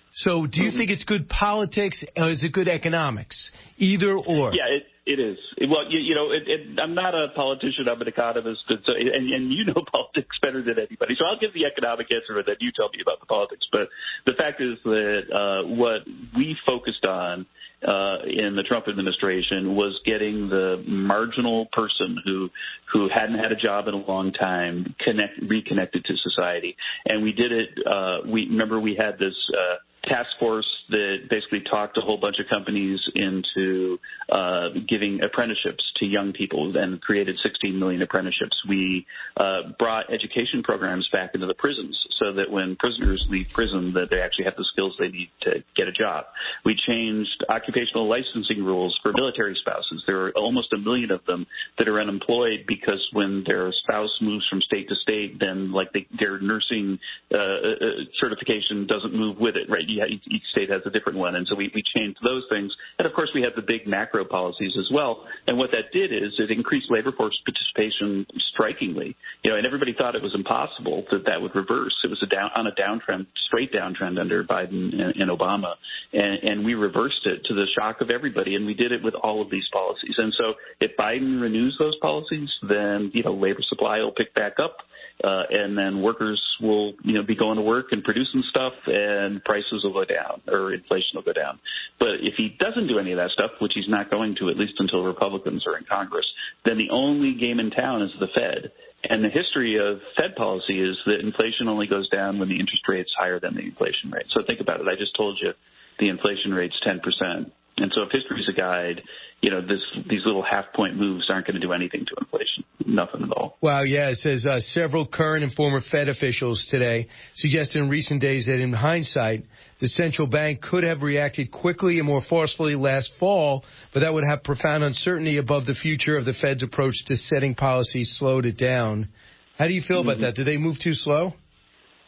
So do you mm-hmm. think it's good politics or is it good economics? Either or.
Yeah, it, it is. Well, you, you know, it, it, I'm not a politician. I'm an economist. And, so, and, and you know politics better than anybody. So I'll give the economic answer and then you tell me about the politics. But the fact is that uh, what we focused on uh, in the Trump administration was getting the marginal person who who hadn't had a job in a long time connect, reconnected to society. And we did it. Uh, we remember we had this uh, task force that basically talked a whole bunch of companies into uh, giving apprenticeships to young people and created sixteen million apprenticeships. We uh, brought education programs back into the prisons so that when prisoners leave prison that they actually have the skills they need to get a job. We changed occupational licensing rules for military spouses. There are almost a million of them that are unemployed because when their spouse moves from state to state, then like they, their nursing uh, certification doesn't move with it, right? Yeah, each state has a different one. And so we, we changed those things. And, of course, we had the big macro policies as well. And what that did is it increased labor force participation strikingly. You know, and everybody thought it was impossible that that would reverse. It was a down, on a downtrend, straight downtrend under Biden and, and Obama. And, and we reversed it to the shock of everybody. And we did it with all of these policies. And so if Biden renews those policies, then, you know, labor supply will pick back up. Uh, and then workers will, you know, be going to work and producing stuff, and prices will go down, or inflation will go down. But if he doesn't do any of that stuff, which he's not going to, at least until Republicans are in Congress, then the only game in town is the Fed. And the history of Fed policy is that inflation only goes down when the interest rate's higher than the inflation rate. So think about it. I just told you the inflation rate's ten percent. And so if history's a guide, you know, this, these little half-point moves aren't going to do anything to inflation. Nothing at all.
Wow, yeah. It says uh, several current and former Fed officials today suggested in recent days that in hindsight, the central bank could have reacted quickly and more forcefully last fall, but that would have profound uncertainty above the future of the Fed's approach to setting policy slowed it down. How do you feel mm-hmm. about that? Did they move too slow?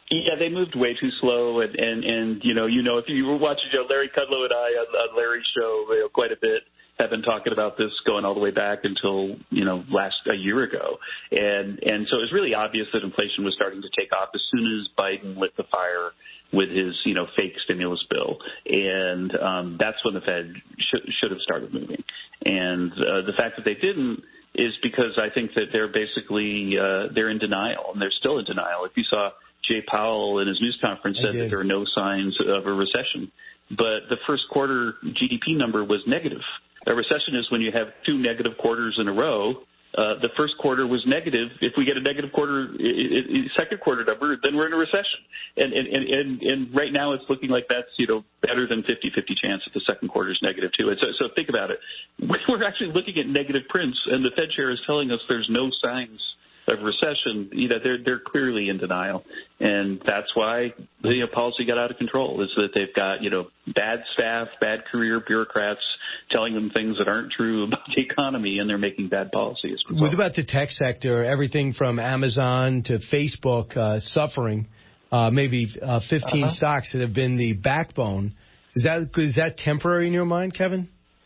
Yeah, they moved way too slow, and, and, and you know, you know, if you were watching you know, Larry Kudlow and I on, on Larry's show you know, quite a bit, have been talking about this going all the way back until, you know, last a year ago. And and so it was really obvious that inflation was starting to take off as soon as Biden lit the fire with his, you know, fake stimulus bill. And um, that's when the Fed sh- should have started moving. And uh, the fact that they didn't is because I think that they're basically, uh, they're in denial, and they're still in denial. If you saw Jay Powell in his news conference said that there are no signs of a recession. But the first quarter G D P number was negative. A recession is when you have two negative quarters in a row. Uh, the first quarter was negative. If we get a negative quarter, it, it, second quarter number, then we're in a recession. And, and, and, and right now it's looking like that's, you know, better than fifty-fifty chance that the second quarter is negative too. And so, so think about it. We're actually looking at negative prints, and the Fed chair is telling us there's no signs of recession. You know, they're they're clearly in denial, and that's why the you know, policy got out of control. Is that they've got you know bad staff, bad career bureaucrats telling them things that aren't true about the economy, and they're making bad policies.
What about the tech sector? Everything from Amazon to Facebook uh, suffering. Uh, maybe uh, fifteen uh-huh. stocks that have been the backbone. Is that is that temporary in your mind, Kevin?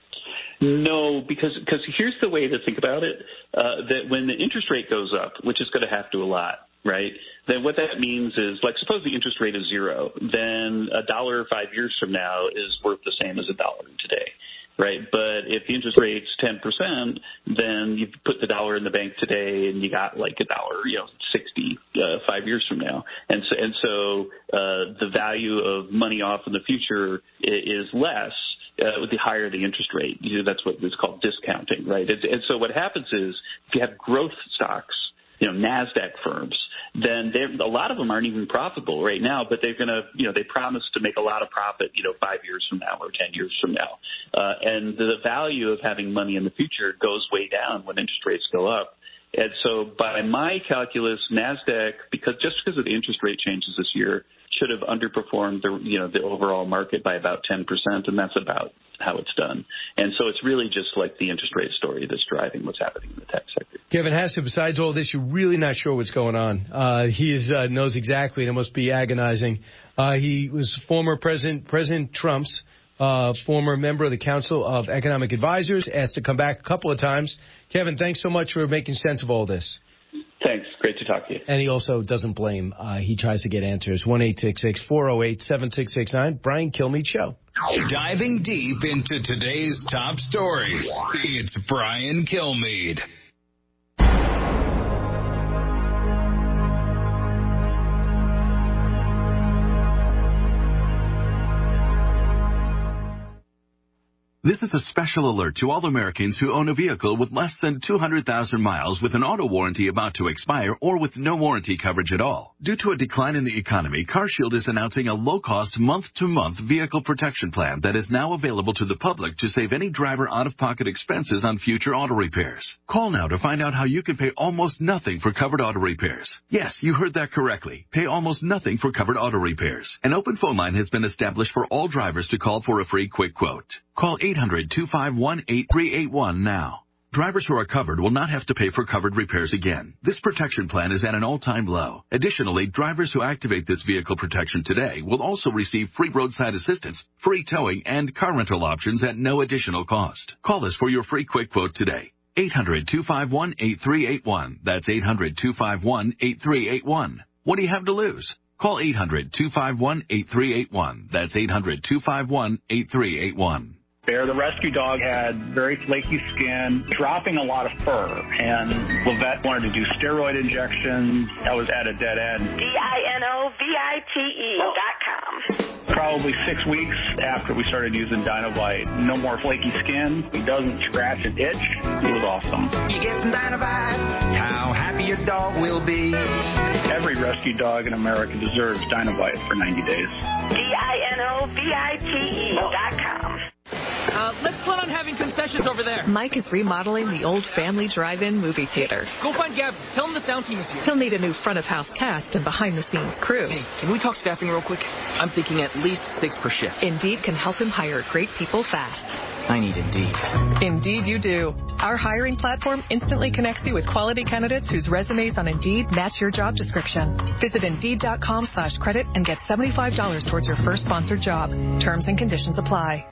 No, because because here's the way to think about it, uh, that when the interest rate goes up, which is going to have to a lot, right, then what that means is, like, suppose the interest rate is zero, then a dollar five years from now is worth the same as a dollar today, right? But if the interest rate's ten percent, then you put the dollar in the bank today and you got like a dollar, you know, sixty uh, five years from now. And so, and so uh, the value of money off in the future is less. Uh, the higher the interest rate. You know, that's what is called discounting, right? And, and so what happens is if you have growth stocks, you know, NASDAQ firms, then a lot of them aren't even profitable right now, but they're going to, you know, they promise to make a lot of profit, you know, five years from now or ten years from now. Uh, and the value of having money in the future goes way down when interest rates go up. And so by my calculus, NASDAQ, because just because of the interest rate changes this year, should have underperformed the, you know, the overall market by about ten percent, and that's about how it's done. And so it's really just like the interest rate story that's driving what's happening in the tech sector.
Kevin Hassett, besides all this, you're really not sure what's going on. Uh, he is, uh, knows exactly, and it must be agonizing. Uh, he was former President, President Trump's uh, former member of the Council of Economic Advisors, asked to come back a couple of times. Kevin, thanks so much for making sense of all this.
Thanks. Great to talk to you.
And he also doesn't blame. Uh, he tries to get answers. one eight six six, four oh eight, seven six six nine. Brian Kilmeade Show.
Diving deep into today's top stories, it's Brian Kilmeade.
This is a special alert to all Americans who own a vehicle with less than two hundred thousand miles with an auto warranty about to expire or with no warranty coverage at all. Due to a decline in the economy, CarShield is announcing a low-cost month-to-month vehicle protection plan that is now available to the public to save any driver out-of-pocket expenses on future auto repairs. Call now to find out how you can pay almost nothing for covered auto repairs. Yes, you heard that correctly. Pay almost nothing for covered auto repairs. An open phone line has been established for all drivers to call for a free quick quote. Call eight hundred, two five one, eight three eight one now. Drivers who are covered will not have to pay for covered repairs again. This protection plan is at an all-time low. Additionally, drivers who activate this vehicle protection today will also receive free roadside assistance, free towing, and car rental options at no additional cost. Call us for your free quick quote today. eight hundred, two five one, eight three eight one. That's eight hundred, two five one, eight three eight one. What do you have to lose? Call eight hundred, two five one, eight three eight one. That's eight hundred, two five one, eight three eight one.
Bear, the rescue dog, had very flaky skin, dropping a lot of fur, and Levette wanted to do steroid injections. I was at a dead end.
D I N O V I T E dot com.
Probably six weeks after we started using Dinovite, no more flaky skin. He doesn't scratch and itch. It was awesome.
You get some Dinovite, how happy your dog will be.
Every rescue dog in America deserves Dinovite for ninety days.
D I N O V I T E dot com.
Uh, let's plan on having concessions over there.
Mike is remodeling the old family drive-in movie theater.
Go find Gab. Tell him the sound team is here.
He'll need a new front-of-house cast and behind-the-scenes crew.
Hey, can we talk staffing real quick? I'm thinking at least six per shift.
Indeed can help him hire great people fast.
I need Indeed.
Indeed you do. Our hiring platform instantly connects you with quality candidates whose resumes on Indeed match your job description. Visit Indeed.com slash credit and get seventy-five dollars towards your first sponsored job. Terms and conditions apply.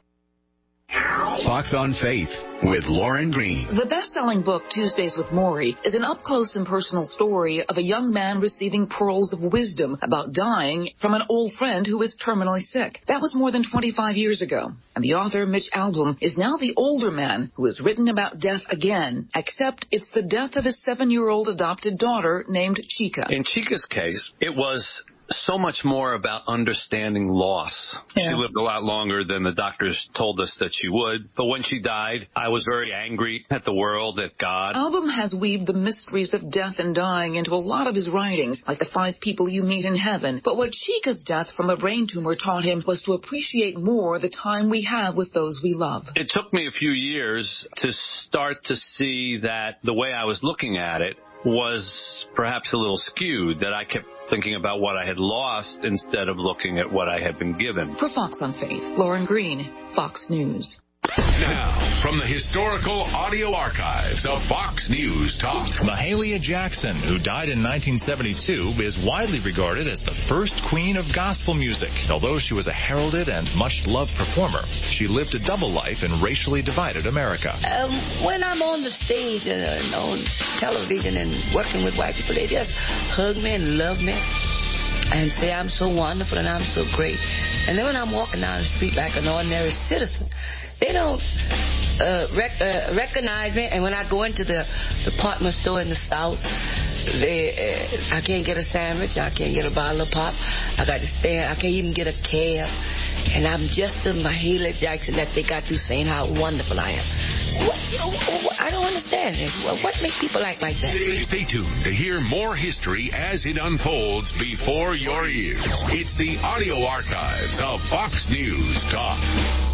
Fox on Faith with Lauren Green.
The best-selling book, Tuesdays with Maury, is an up-close and personal story of a young man receiving pearls of wisdom about dying from an old friend who is terminally sick. That was more than twenty-five years ago. And the author, Mitch Albom, is now the older man who has written about death again, except it's the death of his seven-year-old adopted daughter named Chica.
In Chica's case, it was so much more about understanding loss. Yeah. She lived a lot longer than the doctors told us that she would. But when she died, I was very angry at the world, at God.
Albom has weaved the mysteries of death and dying into a lot of his writings, like The Five People You Meet in Heaven. But what Chica's death from a brain tumor taught him was to appreciate more the time we have with those we love.
It took me a few years to start to see that the way I was looking at it was perhaps a little skewed, that I kept thinking about what I had lost instead of looking at what I had been given.
For Fox on Faith, Lauren Green, Fox News.
Now, from the historical audio archives of Fox News Talk.
Mahalia Jackson, who died in nineteen seventy-two, is widely regarded as the first queen of gospel music. Although she was a heralded and much-loved performer, she lived a double life in racially divided America.
Um, when I'm on the stage and uh, on television and working with white people, they just hug me and love me and say I'm so wonderful and I'm so great. And then when I'm walking down the street like an ordinary citizen, they don't uh, rec- uh, recognize me. And when I go into the department store in the South, they, uh, I can't get a sandwich. I can't get a bottle of pop. I got to stand. I can't even get a cab. And I'm just the Mahalia Jackson that they got through saying how wonderful I am. What, what, I don't understand it. What makes people act like that?
Stay tuned to hear more history as it unfolds before your ears. It's the audio archives of Fox News Talk.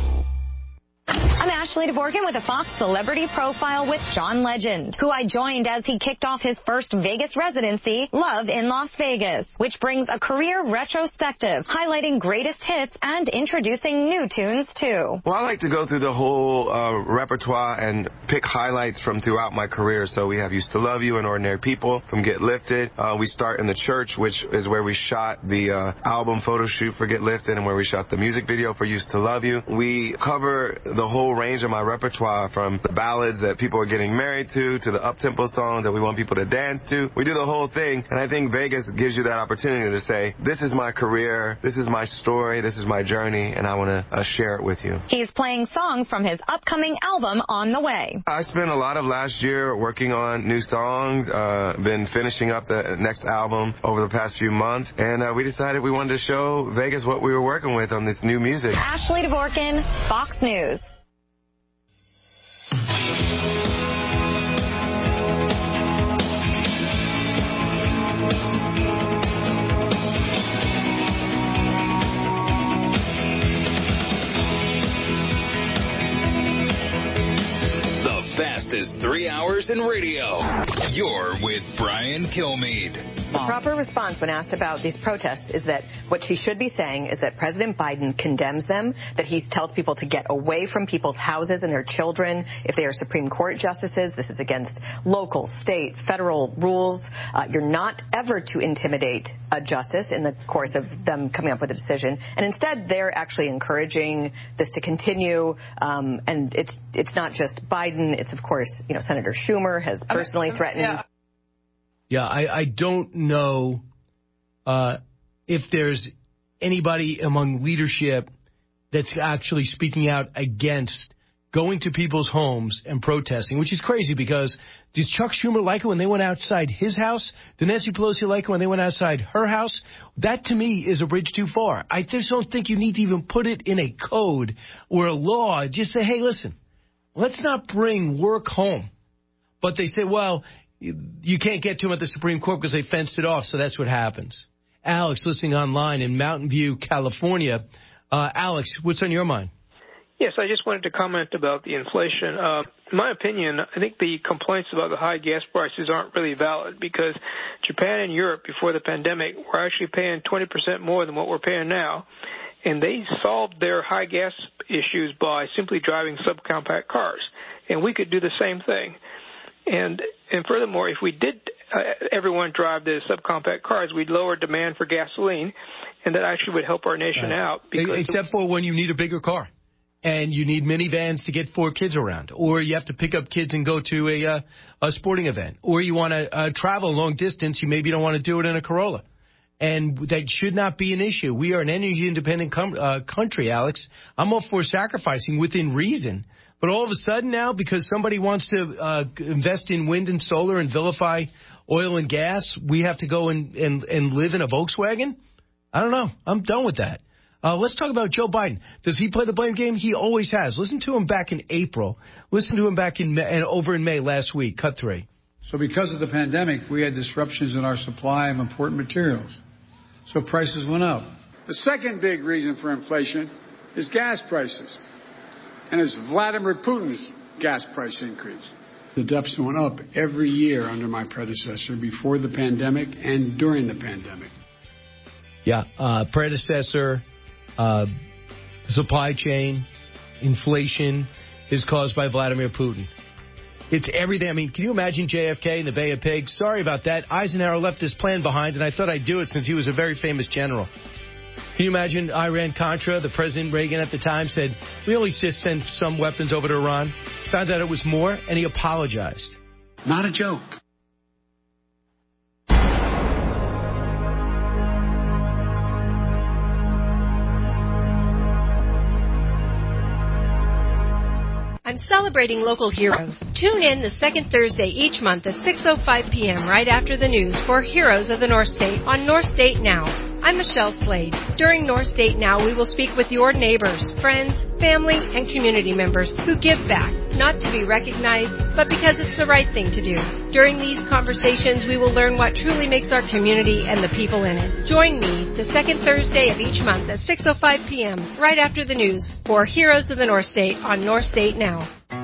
I'm Ashley DeVorkin with a Fox Celebrity Profile with John Legend, who I joined as he kicked off his first Vegas residency, Love in Las Vegas, which brings a career retrospective, highlighting greatest hits and introducing new tunes, too.
Well, I like to go through the whole uh, repertoire and pick highlights from throughout my career. So we have Used to Love You and Ordinary People from Get Lifted. Uh, we start in the church, which is where we shot the uh, album photo shoot for Get Lifted and where we shot the music video for Used to Love You. We cover the whole range of my repertoire, from the ballads that people are getting married to to the up-tempo songs that we want people to dance to. We do the whole thing, and I think Vegas gives you that opportunity to say, this is my career, this is my story, this is my journey, and I want to uh, share it with you.
He's playing songs from his upcoming album, On the Way.
I spent a lot of last year working on new songs, uh, been finishing up the next album over the past few months, and uh, we decided we wanted to show Vegas what we were working with on this new music.
Ashley DeVorkin, Fox News.
Fastest three hours in radio. You're with Brian Kilmeade.
The proper response when asked about these protests is that what she should be saying is that President Biden condemns them, that he tells people to get away from people's houses and their children if they are Supreme Court justices. This is against local, state, federal rules. Uh, you're not ever to intimidate a justice in the course of them coming up with a decision. And instead, they're actually encouraging this to continue. Um, and it's it's not just Biden. It's, of course, you know, Senator Schumer has personally threatened.
Yeah. Yeah, I, I don't know uh, if there's anybody among leadership that's actually speaking out against going to people's homes and protesting, which is crazy because does Chuck Schumer like it when they went outside his house? Did Nancy Pelosi like it when they went outside her house? That, to me, is a bridge too far. I just don't think you need to even put it in a code or a law. Just say, hey, listen, let's not bring work home. But they say, well, you can't get to them at the Supreme Court because they fenced it off, so that's what happens. Alex, listening online in Mountain View, California. Uh, Alex, what's on your mind?
Yes, I just wanted to comment about the inflation. Uh, in my opinion, I think the complaints about the high gas prices aren't really valid because Japan and Europe before the pandemic were actually paying twenty percent more than what we're paying now. and they solved their high gas issues by simply driving subcompact cars, and we could do the same thing. And and furthermore, if we did uh, everyone drive the subcompact cars, we'd lower demand for gasoline, and that actually would help our nation
right.
out. Because
Except for when you need a bigger car. And you need minivans to get four kids around, or you have to pick up kids and go to a uh, a sporting event, or you want to uh, travel long distance. You maybe don't want to do it in a Corolla, and that should not be an issue. We are an energy independent com- uh, country, Alex. I'm all for sacrificing within reason, but all of a sudden now, because somebody wants to uh, invest in wind and solar and vilify oil and gas, we have to go and, and, and live in a Volkswagen? I don't know. I'm done with that. Uh, let's talk about Joe Biden. Does he play the blame game? He always has. Listen to him back in April. Listen to him back in May, and over in May last week. Cut three.
So because of the pandemic, we had disruptions in our supply of important materials. So prices went up. The second big reason for inflation is gas prices. And it's Vladimir Putin's gas price increase. The deficit went up every year under my predecessor before the pandemic and during the pandemic.
Yeah, uh, predecessor... Uh, supply chain, inflation is caused by Vladimir Putin. It's everything. I mean, can you imagine J F K in the Bay of Pigs? Sorry about that. Eisenhower left his plan behind, and I thought I'd do it since he was a very famous general. Can you imagine Iran-Contra? The President Reagan at the time said, we only just sent some weapons over to Iran. Found out it was more, and he apologized.
Not a joke.
I'm celebrating local heroes. Tune in the second Thursday each month at six oh five p.m. right after the news for Heroes of the North State on North State Now. I'm Michelle Slade. During North State Now, we will speak with your neighbors, friends, family, and community members who give back, not to be recognized, but because it's the right thing to do. During these conversations, we will learn what truly makes our community and the people in it. Join me the second Thursday of each month at six oh five p.m. right after the news for Heroes of the North State on North State Now.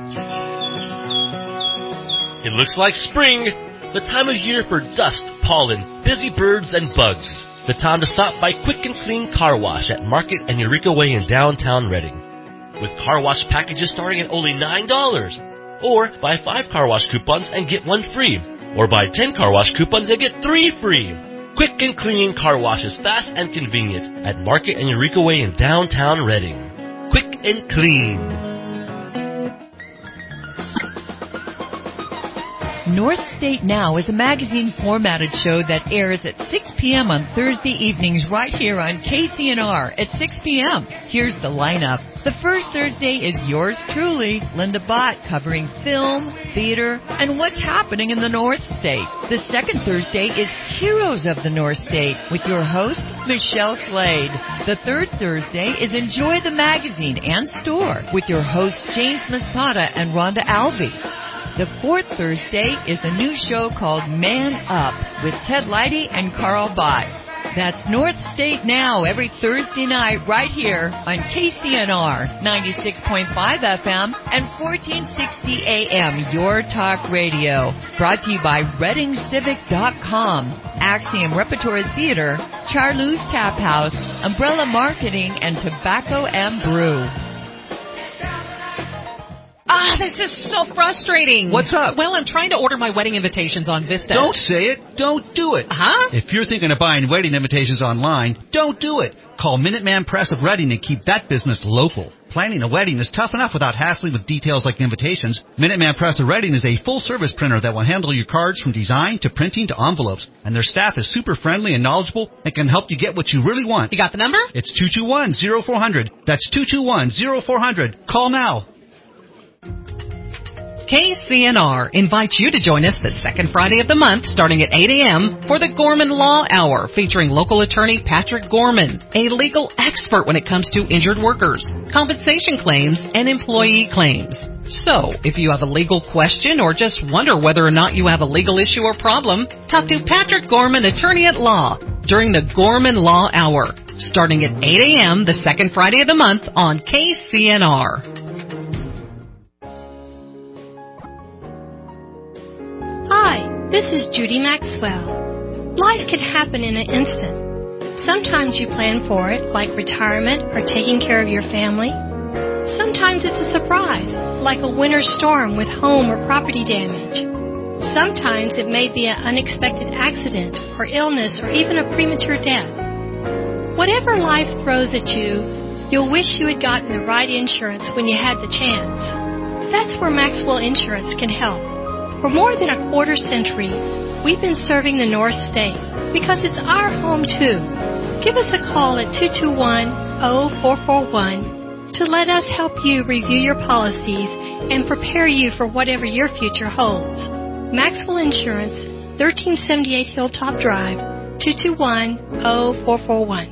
It looks like spring, the time of year for dust, pollen, busy birds, and bugs. The time to stop by Quick and Clean Car Wash at Market and Eureka Way in downtown Reading. With car wash packages starting at only nine dollars. Or buy five car wash coupons and get one free. Or buy ten car wash coupons and get three free. Quick and Clean Car Wash is fast and convenient at Market and Eureka Way in downtown Reading. Quick and Clean.
North State Now is a magazine formatted show that airs at six p.m. on Thursday evenings right here on K C N R at six p.m. Here's the lineup. The first Thursday is yours truly, Linda Bott, covering film, theater, and what's happening in the North State. The second Thursday is Heroes of the North State with your host, Michelle Slade. The third Thursday is Enjoy the Magazine and Store with your hosts, James Maspada and Rhonda Alvey. The fourth Thursday is a new show called Man Up with Ted Leidy and Carl Bott. That's North State Now every Thursday night right here on K C N R ninety-six point five F M and fourteen sixty A M, Your Talk Radio. Brought to you by Reading Civic dot com, Axiom Repertory Theater, Charlou's Tap House, Umbrella Marketing, and Tobacco and Brew.
Ah, this is so frustrating.
What's up?
Well, I'm trying to order my wedding invitations on Vista.
Don't say it. Don't do it.
Huh?
If you're thinking of buying wedding invitations online, don't do it. Call Minuteman Press of Reading and keep that business local. Planning a wedding is tough enough without hassling with details like invitations. Minuteman Press of Reading is a full-service printer that will handle your cards from design to printing to envelopes. And their staff is super friendly and knowledgeable and can help you get what you really want.
You got the number?
It's two two one, zero four zero zero. That's two two one, zero four zero zero. Call now.
K C N R invites you to join us the second Friday of the month starting at eight a.m. for the Gorman Law Hour featuring local attorney Patrick Gorman, a legal expert when it comes to injured workers, compensation claims, and employee claims. So, if you have a legal question or just wonder whether or not you have a legal issue or problem, talk to Patrick Gorman, attorney at law, during the Gorman Law Hour starting at eight a.m. the second Friday of the month on K C N R.
Hi, this is Judy Maxwell. Life could happen in an instant.
Sometimes you plan for it, like retirement or taking care of your family. Sometimes it's a surprise, like a winter storm with home or property damage. Sometimes it may be an unexpected accident or illness or even a premature death. Whatever life throws at you, you'll wish you had gotten the right insurance when you had the chance. That's where Maxwell Insurance can help. For more than a quarter century, we've been serving the North State because it's our home too. Give us a call at two two one, zero four four one to let us help you review your policies and prepare you for whatever your future holds. Maxwell Insurance, thirteen seventy-eight Hilltop Drive, two two one, zero four four one.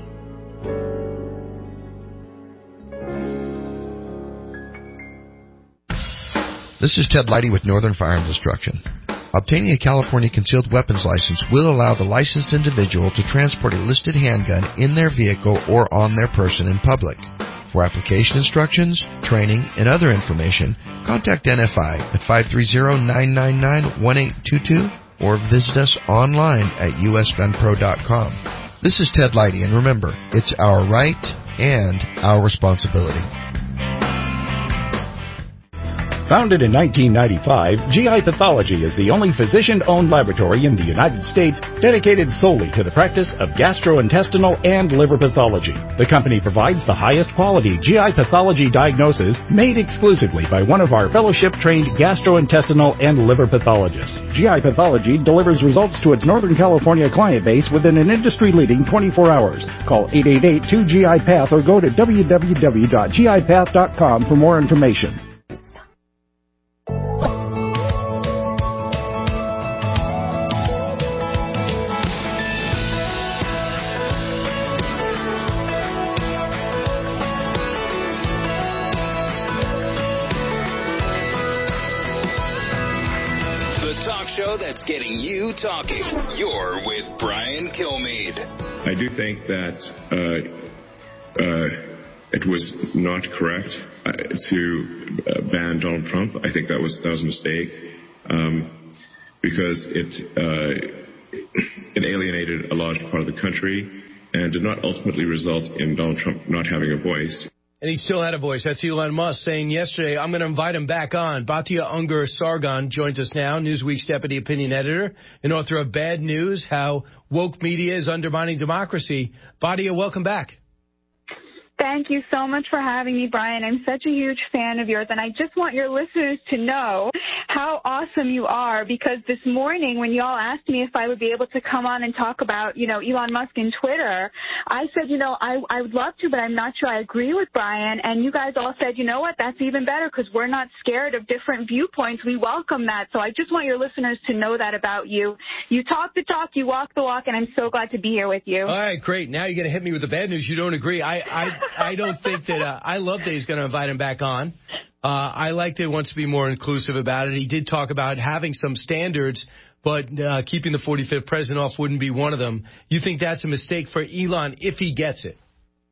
This is Ted Leidy with Northern Firearms Instruction. Obtaining a California concealed weapons license will allow the licensed individual to transport a listed handgun in their vehicle or on their person in public. For application instructions, training, and other information, contact N F I at five three zero, nine nine nine, one eight two two or visit us online at u s gun pro dot com. This is Ted Leidy, and remember, it's our right and our responsibility.
Founded in nineteen ninety-five, G I Pathology is the only physician-owned laboratory in the United States dedicated solely to the practice of gastrointestinal and liver pathology. The company provides the highest quality G I pathology diagnosis made exclusively by one of our fellowship-trained gastrointestinal and liver pathologists. G I Pathology delivers results to its Northern California client base within an industry-leading twenty-four hours. Call eight eight eight, two G I Path or go to w w w dot g i path dot com for more information.
That's getting you talking. You're with Brian Kilmeade.
I do think that uh, uh, it was not correct uh, to uh, ban Donald Trump. I think that was that was a mistake um, because it uh, it alienated a large part of the country and did not ultimately result in Donald Trump not having a voice.
And he still had a voice. That's Elon Musk saying yesterday, I'm going to invite him back on. Batya Ungar-Sargon joins us now, Newsweek's deputy opinion editor and author of Bad News, How Woke Media is Undermining Democracy. Batya, welcome back.
Thank you so much for having me, Brian. I'm such a huge fan of yours, and I just want your listeners to know how awesome you are, because this morning when y'all asked me if I would be able to come on and talk about, you know, Elon Musk and Twitter, I said, you know, I, I would love to, but I'm not sure I agree with Brian. And you guys all said, you know what, that's even better because we're not scared of different viewpoints. We welcome that. So I just want your listeners to know that about you. You talk the talk, you walk the walk, and I'm so glad to be here with you.
All right, great. Now you're going to hit me with the bad news. You don't agree. I, I, I don't think that uh, I love that he's going to invite him back on. Uh, I like that he wants to be more inclusive about it. He did talk about having some standards, but uh, keeping the forty-fifth president off wouldn't be one of them. You think that's a mistake for Elon if he gets it?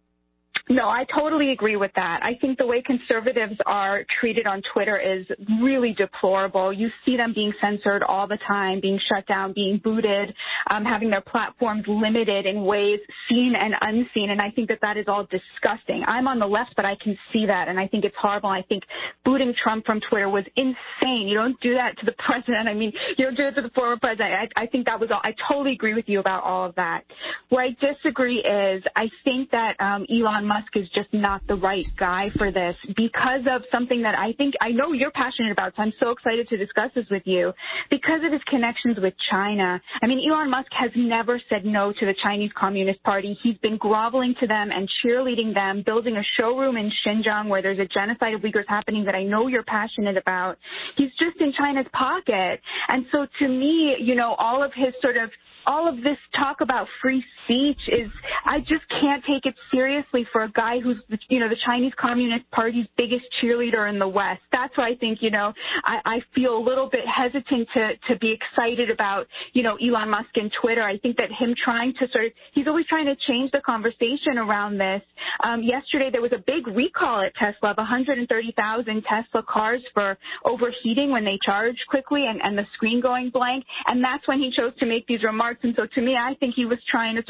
No, I totally agree with that. I think the way conservatives are treated on Twitter is really deplorable. You see them being censored all the time, being shut down, being booted, um, having their platforms limited in ways seen and unseen, and I think that that is all disgusting. I'm on the left, but I can see that, and I think it's horrible. I think booting Trump from Twitter was insane. You don't do that to the president. I mean, you don't do it to the former president. I, I think that was all. I totally agree with you about all of that. Where I disagree is I think that um, Elon Musk is just not the right guy for this because of something that I think I know you're passionate about, so I'm so excited to discuss this with you. Because of his connections with China. I mean, Elon Musk has never said no to the Chinese Communist Party. He's been groveling to them and cheerleading them, building a showroom in Xinjiang where there's a genocide of Uyghurs happening that I know you're passionate about. He's just in China's pocket. And so to me, you know, all of his sort of all of this talk about free speech is, I just can't take it seriously for a guy who's, you know, the Chinese Communist Party's biggest cheerleader in the West. That's why I think, you know, I, I feel a little bit hesitant to, to be excited about, you know, Elon Musk and Twitter. I think that him trying to sort of, he's always trying to change the conversation around this. Um, yesterday there was a big recall at Tesla of one hundred thirty thousand Tesla cars for overheating when they charge quickly and, and the screen going blank. And that's when he chose to make these remarks. And so to me, I think he was trying to sort of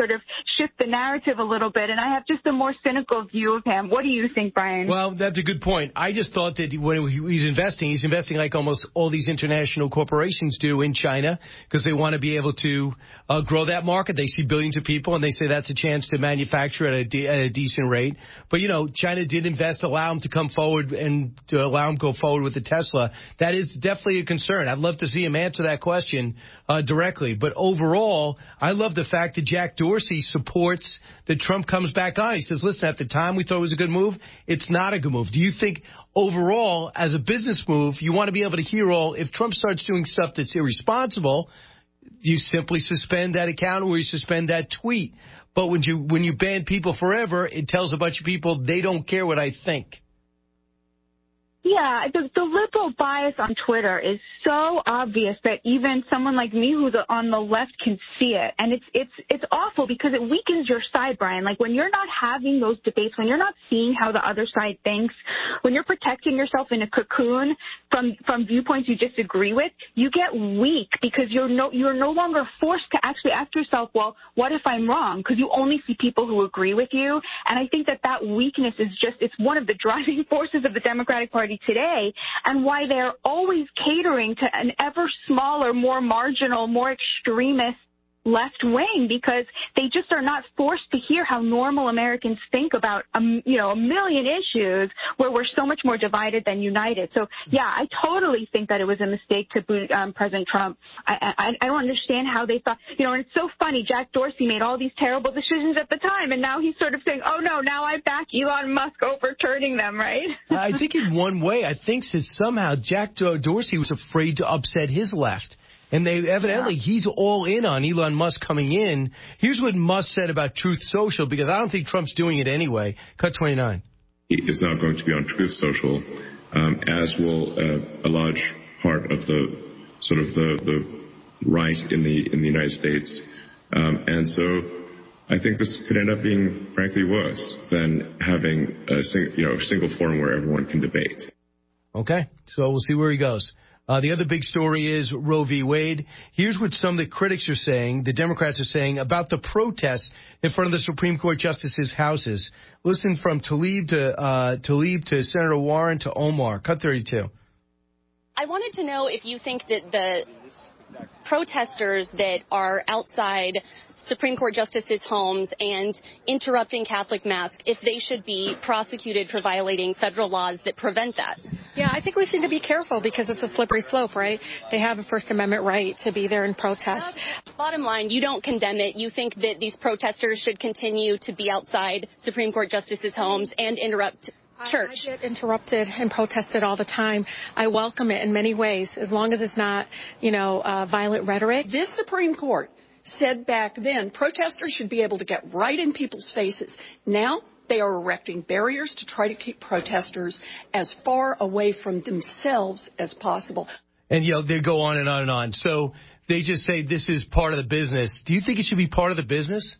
sort of shift the narrative a little bit, and I have just a more cynical view of him. What do you think, Brian?
Well, that's a good point. I just thought that when he's investing, he's investing like almost all these international corporations do in China because they want to be able to uh, grow that market. They see billions of people, and they say that's a chance to manufacture at a, de- at a decent rate. But, you know, China did invest, allow him to come forward and to allow him to go forward with the Tesla. That is definitely a concern. I'd love to see him answer that question uh, directly. But overall, I love the fact that Jack Dorsey supports that Trump comes back on. He says, listen, at the time we thought it was a good move. It's not a good move. Do you think overall, as a business move, you want to be able to hear all, if Trump starts doing stuff that's irresponsible, you simply suspend that account or you suspend that tweet. But when you when you ban people forever, it tells a bunch of people they don't care what I think.
Yeah, the, the liberal bias on Twitter is so obvious that even someone like me who's on the left can see it. And it's it's it's awful because it weakens your side, Brian. Like when you're not having those debates, when you're not seeing how the other side thinks, when you're protecting yourself in a cocoon from from viewpoints you disagree with, you get weak because you're no you're no longer forced to actually ask yourself, well, what if I'm wrong? Because you only see people who agree with you. And I think that that weakness is just, it's one of the driving forces of the Democratic Party today, and why they're always catering to an ever smaller, more marginal, more extremist left wing, because they just are not forced to hear how normal Americans think about, um, you know, a million issues where we're so much more divided than united. So, yeah, I totally think that it was a mistake to boot um, President Trump. I, I, I don't understand how they thought, you know, and it's so funny. Jack Dorsey made all these terrible decisions at the time, and now he's sort of saying, oh, no, now I back Elon Musk overturning them, right?
I think in one way, I think that somehow Jack Dorsey was afraid to upset his left. And they evidently, yeah. he's all in on Elon Musk coming in. Here's what Musk said about Truth Social, because I don't think Trump's doing it anyway. Cut twenty-nine.
He is now going to be on Truth Social, um, as will uh, a large part of the sort of the, the right in the in the United States. Um, and so I think this could end up being, frankly, worse than having a sing, you know, a single forum where everyone can debate.
Okay, so we'll see where he goes. Uh, the other big story is Roe v. Wade. Here's what some of the critics are saying, the Democrats are saying, about the protests in front of the Supreme Court justices' houses. Listen from Tlaib to uh, Tlaib to Senator Warren to Omar. Cut thirty-two.
I wanted to know if you think that the protesters that are outside Supreme Court justices' homes and interrupting Catholic Mass, if they should be prosecuted for violating federal laws that prevent that.
Yeah, I think we need to be careful because it's a slippery slope, right? They have a First Amendment right to be there and protest.
Bottom line, you don't condemn it. You think that these protesters should continue to be outside Supreme Court justices' homes and interrupt church.
I, I get interrupted and protested all the time. I welcome it in many ways, as long as it's not, you know, uh, violent rhetoric.
This Supreme Court said back then protesters should be able to get right in people's faces. Now they are erecting barriers to try to keep protesters as far away from themselves as possible.
And, you know, they go on and on and on. So they just say this is part of the business. Do you think it should be part of the business?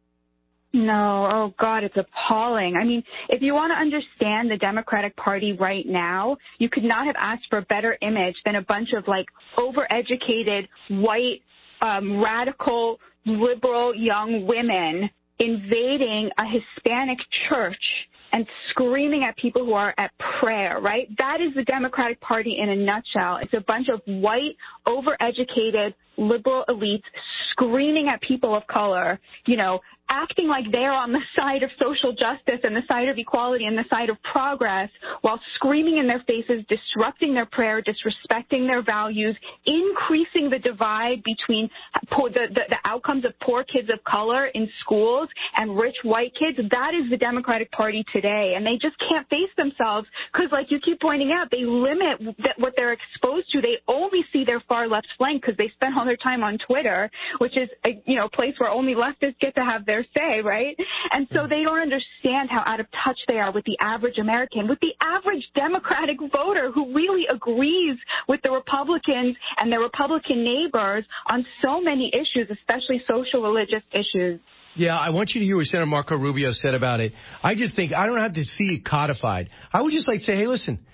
No. Oh, God, it's appalling. I mean, if you want to understand the Democratic Party right now, you could not have asked for a better image than a bunch of, like, overeducated, white, um, radical, liberal young women invading a Hispanic church and screaming at people who are at prayer, right? That is the Democratic Party in a nutshell. It's a bunch of white, overeducated, liberal elites screaming at people of color, you know, acting like they're on the side of social justice and the side of equality and the side of progress, while screaming in their faces, disrupting their prayer, disrespecting their values, increasing the divide between poor, the, the, the outcomes of poor kids of color in schools and rich white kids. That is the Democratic Party today. And they just can't face themselves because, like you keep pointing out, they limit what they're exposed to. They only see their far left flank because they spend all their time on Twitter, which is a you know place where only leftists get to have their say, right? And so they don't understand how out of touch they are with the average American, with the average Democratic voter who really agrees with the Republicans and their Republican neighbors on so many issues, especially social religious issues.
Yeah, I want you to hear what Senator Marco Rubio said about it. I just think I don't have to see it codified. I would just like to say, hey, listen,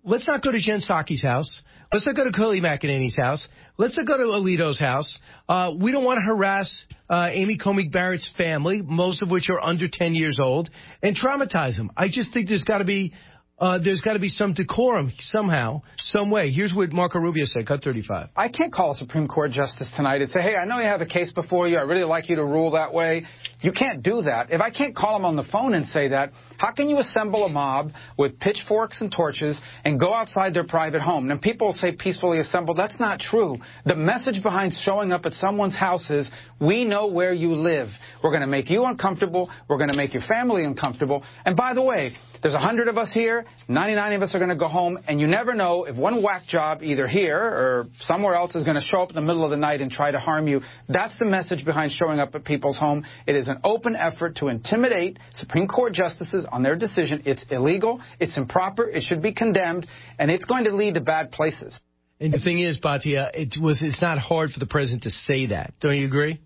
let's not go to Jen Psaki's house. Let's not go to Kayleigh McEnany's house. Let's not go to Alito's house. Uh, we don't want to harass uh, Amy Coney Barrett's family, most of which are under ten years old, and traumatize them. I just think there's got to be uh, there's got to be some decorum somehow, some way. Here's what Marco Rubio said. Cut thirty-five.
I can't call a Supreme Court justice tonight and say, hey, I know you have a case before you. I really like you to rule that way. You can't do that. If I can't call him on the phone and say that, how can you assemble a mob with pitchforks and torches and go outside their private home? And people say peacefully assemble. That's not true. The message behind showing up at someone's house is, we know where you live. We're going to make you uncomfortable. We're going to make your family uncomfortable. And by the way, there's one hundred of us here. ninety-nine of us are going to go home. And you never know if one whack job either here or somewhere else is going to show up in the middle of the night and try to harm you. That's the message behind showing up at people's home. It is an open effort to intimidate Supreme Court justices on their decision. It's illegal. It's improper. It should be condemned. And it's going to lead to bad places.
And the thing is, Batia, it was, it's not hard for the president to say that. Don't you agree?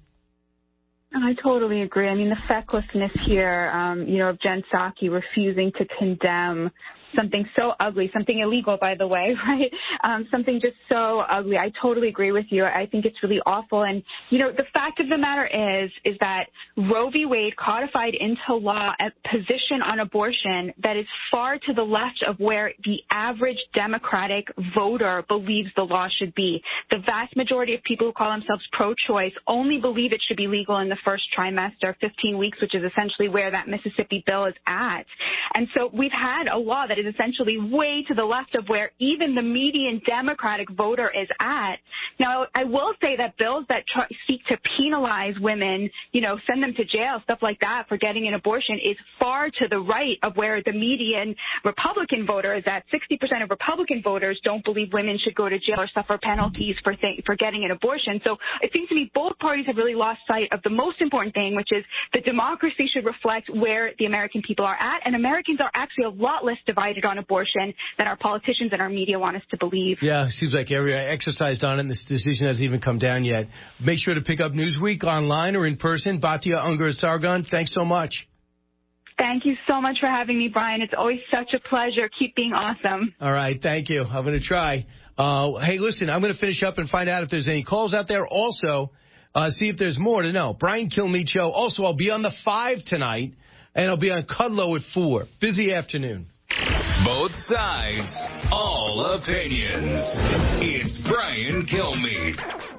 I totally agree. I mean, the fecklessness here, um, you know, of Jen Psaki refusing to condemn something so ugly, something illegal, by the way, right? Um, something just so ugly. I totally agree with you. I think it's really awful. And, you know, the fact of the matter is, is that Roe v. Wade codified into law a position on abortion that is far to the left of where the average Democratic voter believes the law should be. The vast majority of people who call themselves pro-choice only believe it should be legal in the first trimester, fifteen weeks, which is essentially where that Mississippi bill is at. And so we've had a law that is essentially way to the left of where even the median Democratic voter is at. Now, I will say that bills that try, seek to penalize women, you know, send them to jail, stuff like that for getting an abortion is far to the right of where the median Republican voter is at. sixty percent of Republican voters don't believe women should go to jail or suffer penalties for th- for getting an abortion. So it seems to me both parties have really lost sight of the most important thing, which is the democracy should reflect where the American people are at, and Americans are actually a lot less divided on abortion than our politicians and our media want us to believe.
Yeah, it seems like every exercised on it, and this decision hasn't even come down yet. Make sure to pick up Newsweek online or in person. Batia Ungar-Sargon, thanks so much.
Thank you so much for having me, Brian. It's always such a pleasure. Keep being awesome.
All right, thank you. I'm going to try. Uh, hey, listen, I'm going to finish up and find out if there's any calls out there. Also, uh, see if there's more to know. Brian Kilmeade Show. Also, I'll be on the five tonight, and I'll be on Kudlow at four. Busy afternoon.
Both sides, all opinions. It's Brian Kilmeade.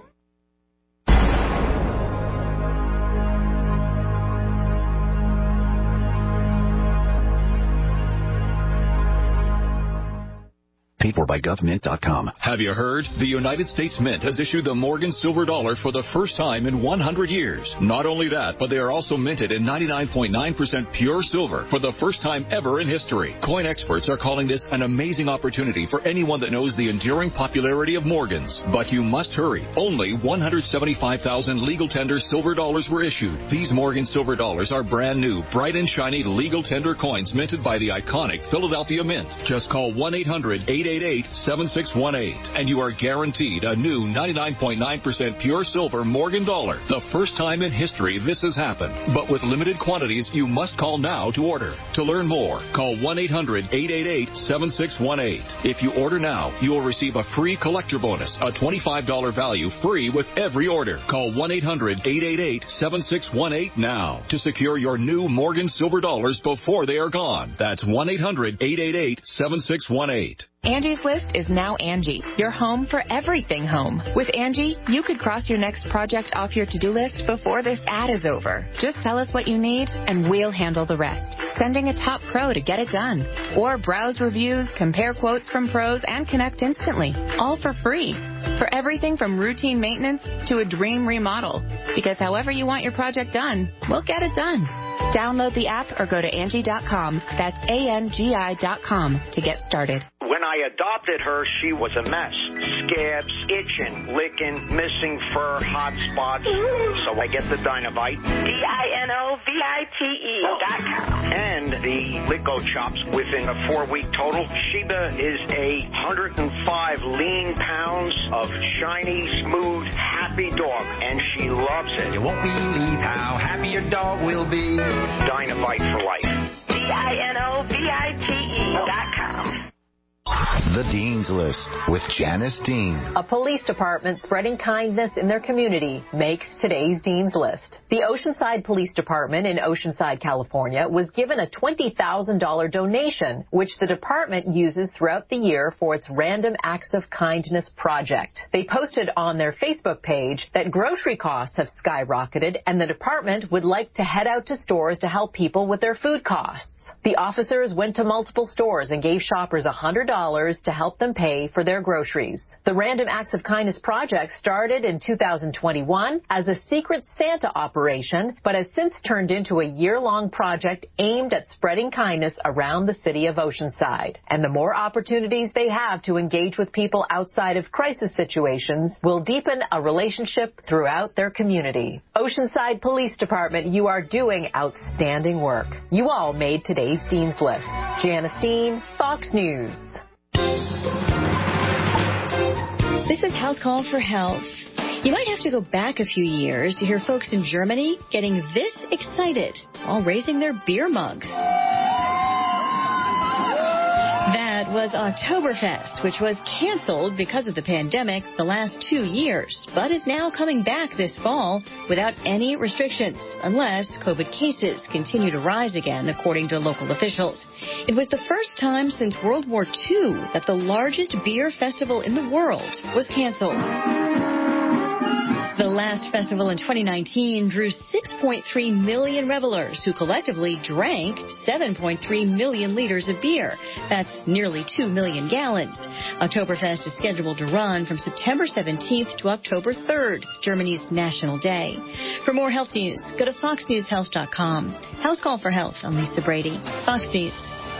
Paid for by gov mint dot com.
Have you heard? The United States Mint has issued the Morgan Silver Dollar for the first time in one hundred years. Not only that, but they are also minted in ninety-nine point nine percent pure silver for the first time ever in history. Coin experts are calling this an amazing opportunity for anyone that knows the enduring popularity of Morgans. But you must hurry. Only one hundred seventy-five thousand legal tender silver dollars were issued. These Morgan Silver Dollars are brand new, bright and shiny legal tender coins minted by the iconic Philadelphia Mint. Just call one eight hundred eight eight eight seven six one eight and you are guaranteed a new ninety-nine point nine percent pure silver Morgan dollar. The first time in history this has happened. But with limited quantities, you must call now to order. To learn more, call one eight hundred eight eight eight seven six one eight. If you order now, you will receive a free collector bonus, a twenty-five dollars value free with every order. Call one eight hundred eight eight eight seven six one eight now to secure your new Morgan Silver Dollars before they are gone. That's one eight hundred eight eight eight seven six one eight.
Angie's List is now Angie, your home for everything home. With Angie, you could cross your next project off your to-do list before this ad is over. Just tell us what you need, and we'll handle the rest. Sending a top pro to get it done. Or browse reviews, compare quotes from pros, and connect instantly. All for free. For everything from routine maintenance to a dream remodel. Because however you want your project done, we'll get it done. Download the app or go to Angie dot com. That's A N G I dot com to get started.
When I adopted her, she was a mess. Scabs, itching, licking, missing fur, hot spots. So I get the Dinovite.
D I N O V I T E dot com.
And the Lico Chops. Within a four-week total, Sheba is a one hundred five lean pounds of shiny, smooth, happy dog. And she loves it.
You won't believe how happy your dog will be.
Dinovite for life.
D I N O V I T E dot com.
The Dean's List with Janice Dean.
A police department spreading kindness in their community makes today's Dean's List. The Oceanside Police Department in Oceanside, California, was given a twenty thousand dollars donation, which the department uses throughout the year for its Random Acts of Kindness project. They posted on their Facebook page that grocery costs have skyrocketed and the department would like to head out to stores to help people with their food costs. The officers went to multiple stores and gave shoppers one hundred dollars to help them pay for their groceries. The Random Acts of Kindness project started in two thousand twenty-one as a secret Santa operation, but has since turned into a year-long project aimed at spreading kindness around the city of Oceanside. And the more opportunities they have to engage with people outside of crisis situations will deepen a relationship throughout their community. Oceanside Police Department, you are doing outstanding work. You all made today's Dean's List. Janice Dean, Fox News.
This is House Call for Health. You might have to go back a few years to hear folks in Germany getting this excited while raising their beer mugs. That was Oktoberfest, which was canceled because of the pandemic the last two years, but is now coming back this fall without any restrictions, unless COVID cases continue to rise again, according to local officials. It was the first time since World War Two that the largest beer festival in the world was canceled. The last festival in twenty nineteen drew six point three million revelers who collectively drank seven point three million liters of beer. That's nearly two million gallons. Oktoberfest is scheduled to run from September seventeenth to October third, Germany's National Day. For more health news, go to fox news health dot com. House Call for Health. I'm Lisa Brady. Fox News.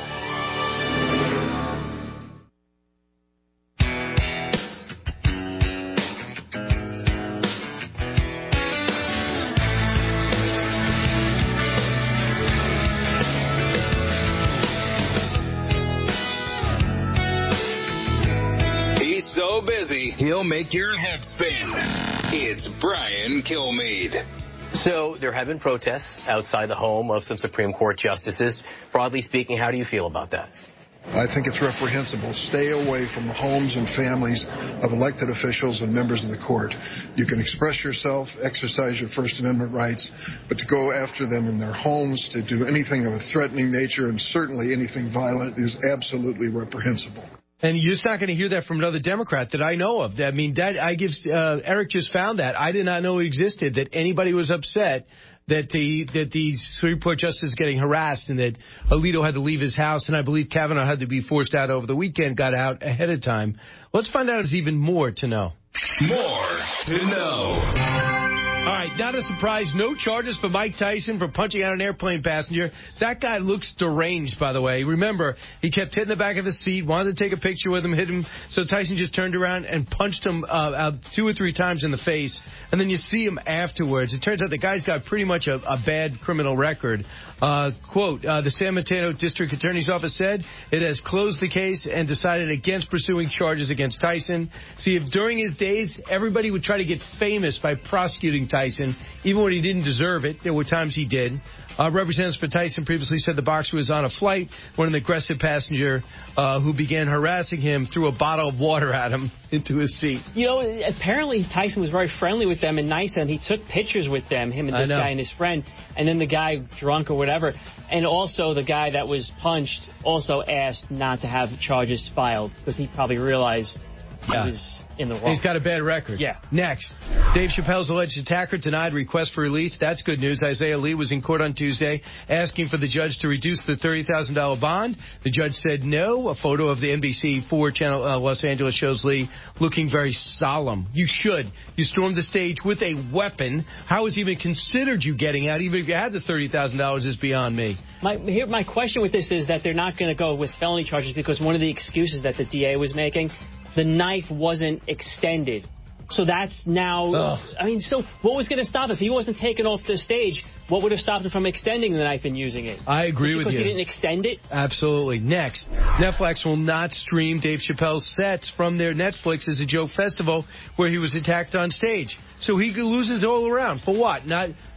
So busy, he'll make your head spin. It's Brian Kilmeade.
So there have been protests outside the home of some Supreme Court justices. Broadly speaking, how do you feel about that?
I think it's reprehensible. Stay away from the homes and families of elected officials and members of the court. You can express yourself, exercise your First Amendment rights, but to go after them in their homes, to do anything of a threatening nature, and certainly anything violent, is absolutely reprehensible.
And you're just not going to hear that from another Democrat that I know of. I mean, that I give uh, Eric just found that. I did not know it existed, that anybody was upset that the that the Supreme Court justice is getting harassed and that Alito had to leave his house, and I believe Kavanaugh had to be forced out over the weekend, got out ahead of time. Let's find out if there's even more to know.
More to know.
All right, not a surprise. No charges for Mike Tyson for punching out an airplane passenger. That guy looks deranged, by the way. Remember, he kept hitting the back of his seat, wanted to take a picture with him, hit him. So Tyson just turned around and punched him uh, out two or three times in the face. And then you see him afterwards. It turns out the guy's got pretty much a, a bad criminal record. Uh, quote, uh, the San Mateo District Attorney's Office said it has closed the case and decided against pursuing charges against Tyson. See, if during his days everybody would try to get famous by prosecuting Tyson, even when he didn't deserve it, there were times he did. Uh, representatives for Tyson previously said the boxer was on a flight when an aggressive passenger uh, who began harassing him threw a bottle of water at him into his seat.
You know, apparently Tyson was very friendly with them and nice, and he took pictures with them, him and this guy and his friend, and then the guy drunk or whatever. And also the guy that was punched also asked not to have charges filed because he probably realized
yeah.
he was in the wrong.
He's got a bad record.
Yeah.
Next, Dave Chappelle's alleged attacker denied request for release. That's good news. Isaiah Lee was in court on Tuesday asking for the judge to reduce the thirty thousand dollars bond. The judge said no. A photo of the N B C four channel uh, Los Angeles shows Lee looking very solemn. You should. You stormed the stage with a weapon. How is even considered you getting out? Even if you had the thirty thousand dollars is beyond me.
My, here, my question with this is that they're not going to go with felony charges because one of the excuses that the D A was making, the knife wasn't extended. So that's now, Ugh. I mean, so what was going to stop it? If he wasn't taken off the stage, what would have stopped him from extending the knife and using it?
I agree with you.
Because he didn't extend it?
Absolutely. Next, Netflix will not stream Dave Chappelle's sets from their Netflix as a Joke Festival where he was attacked on stage. So he loses all around. For what? Not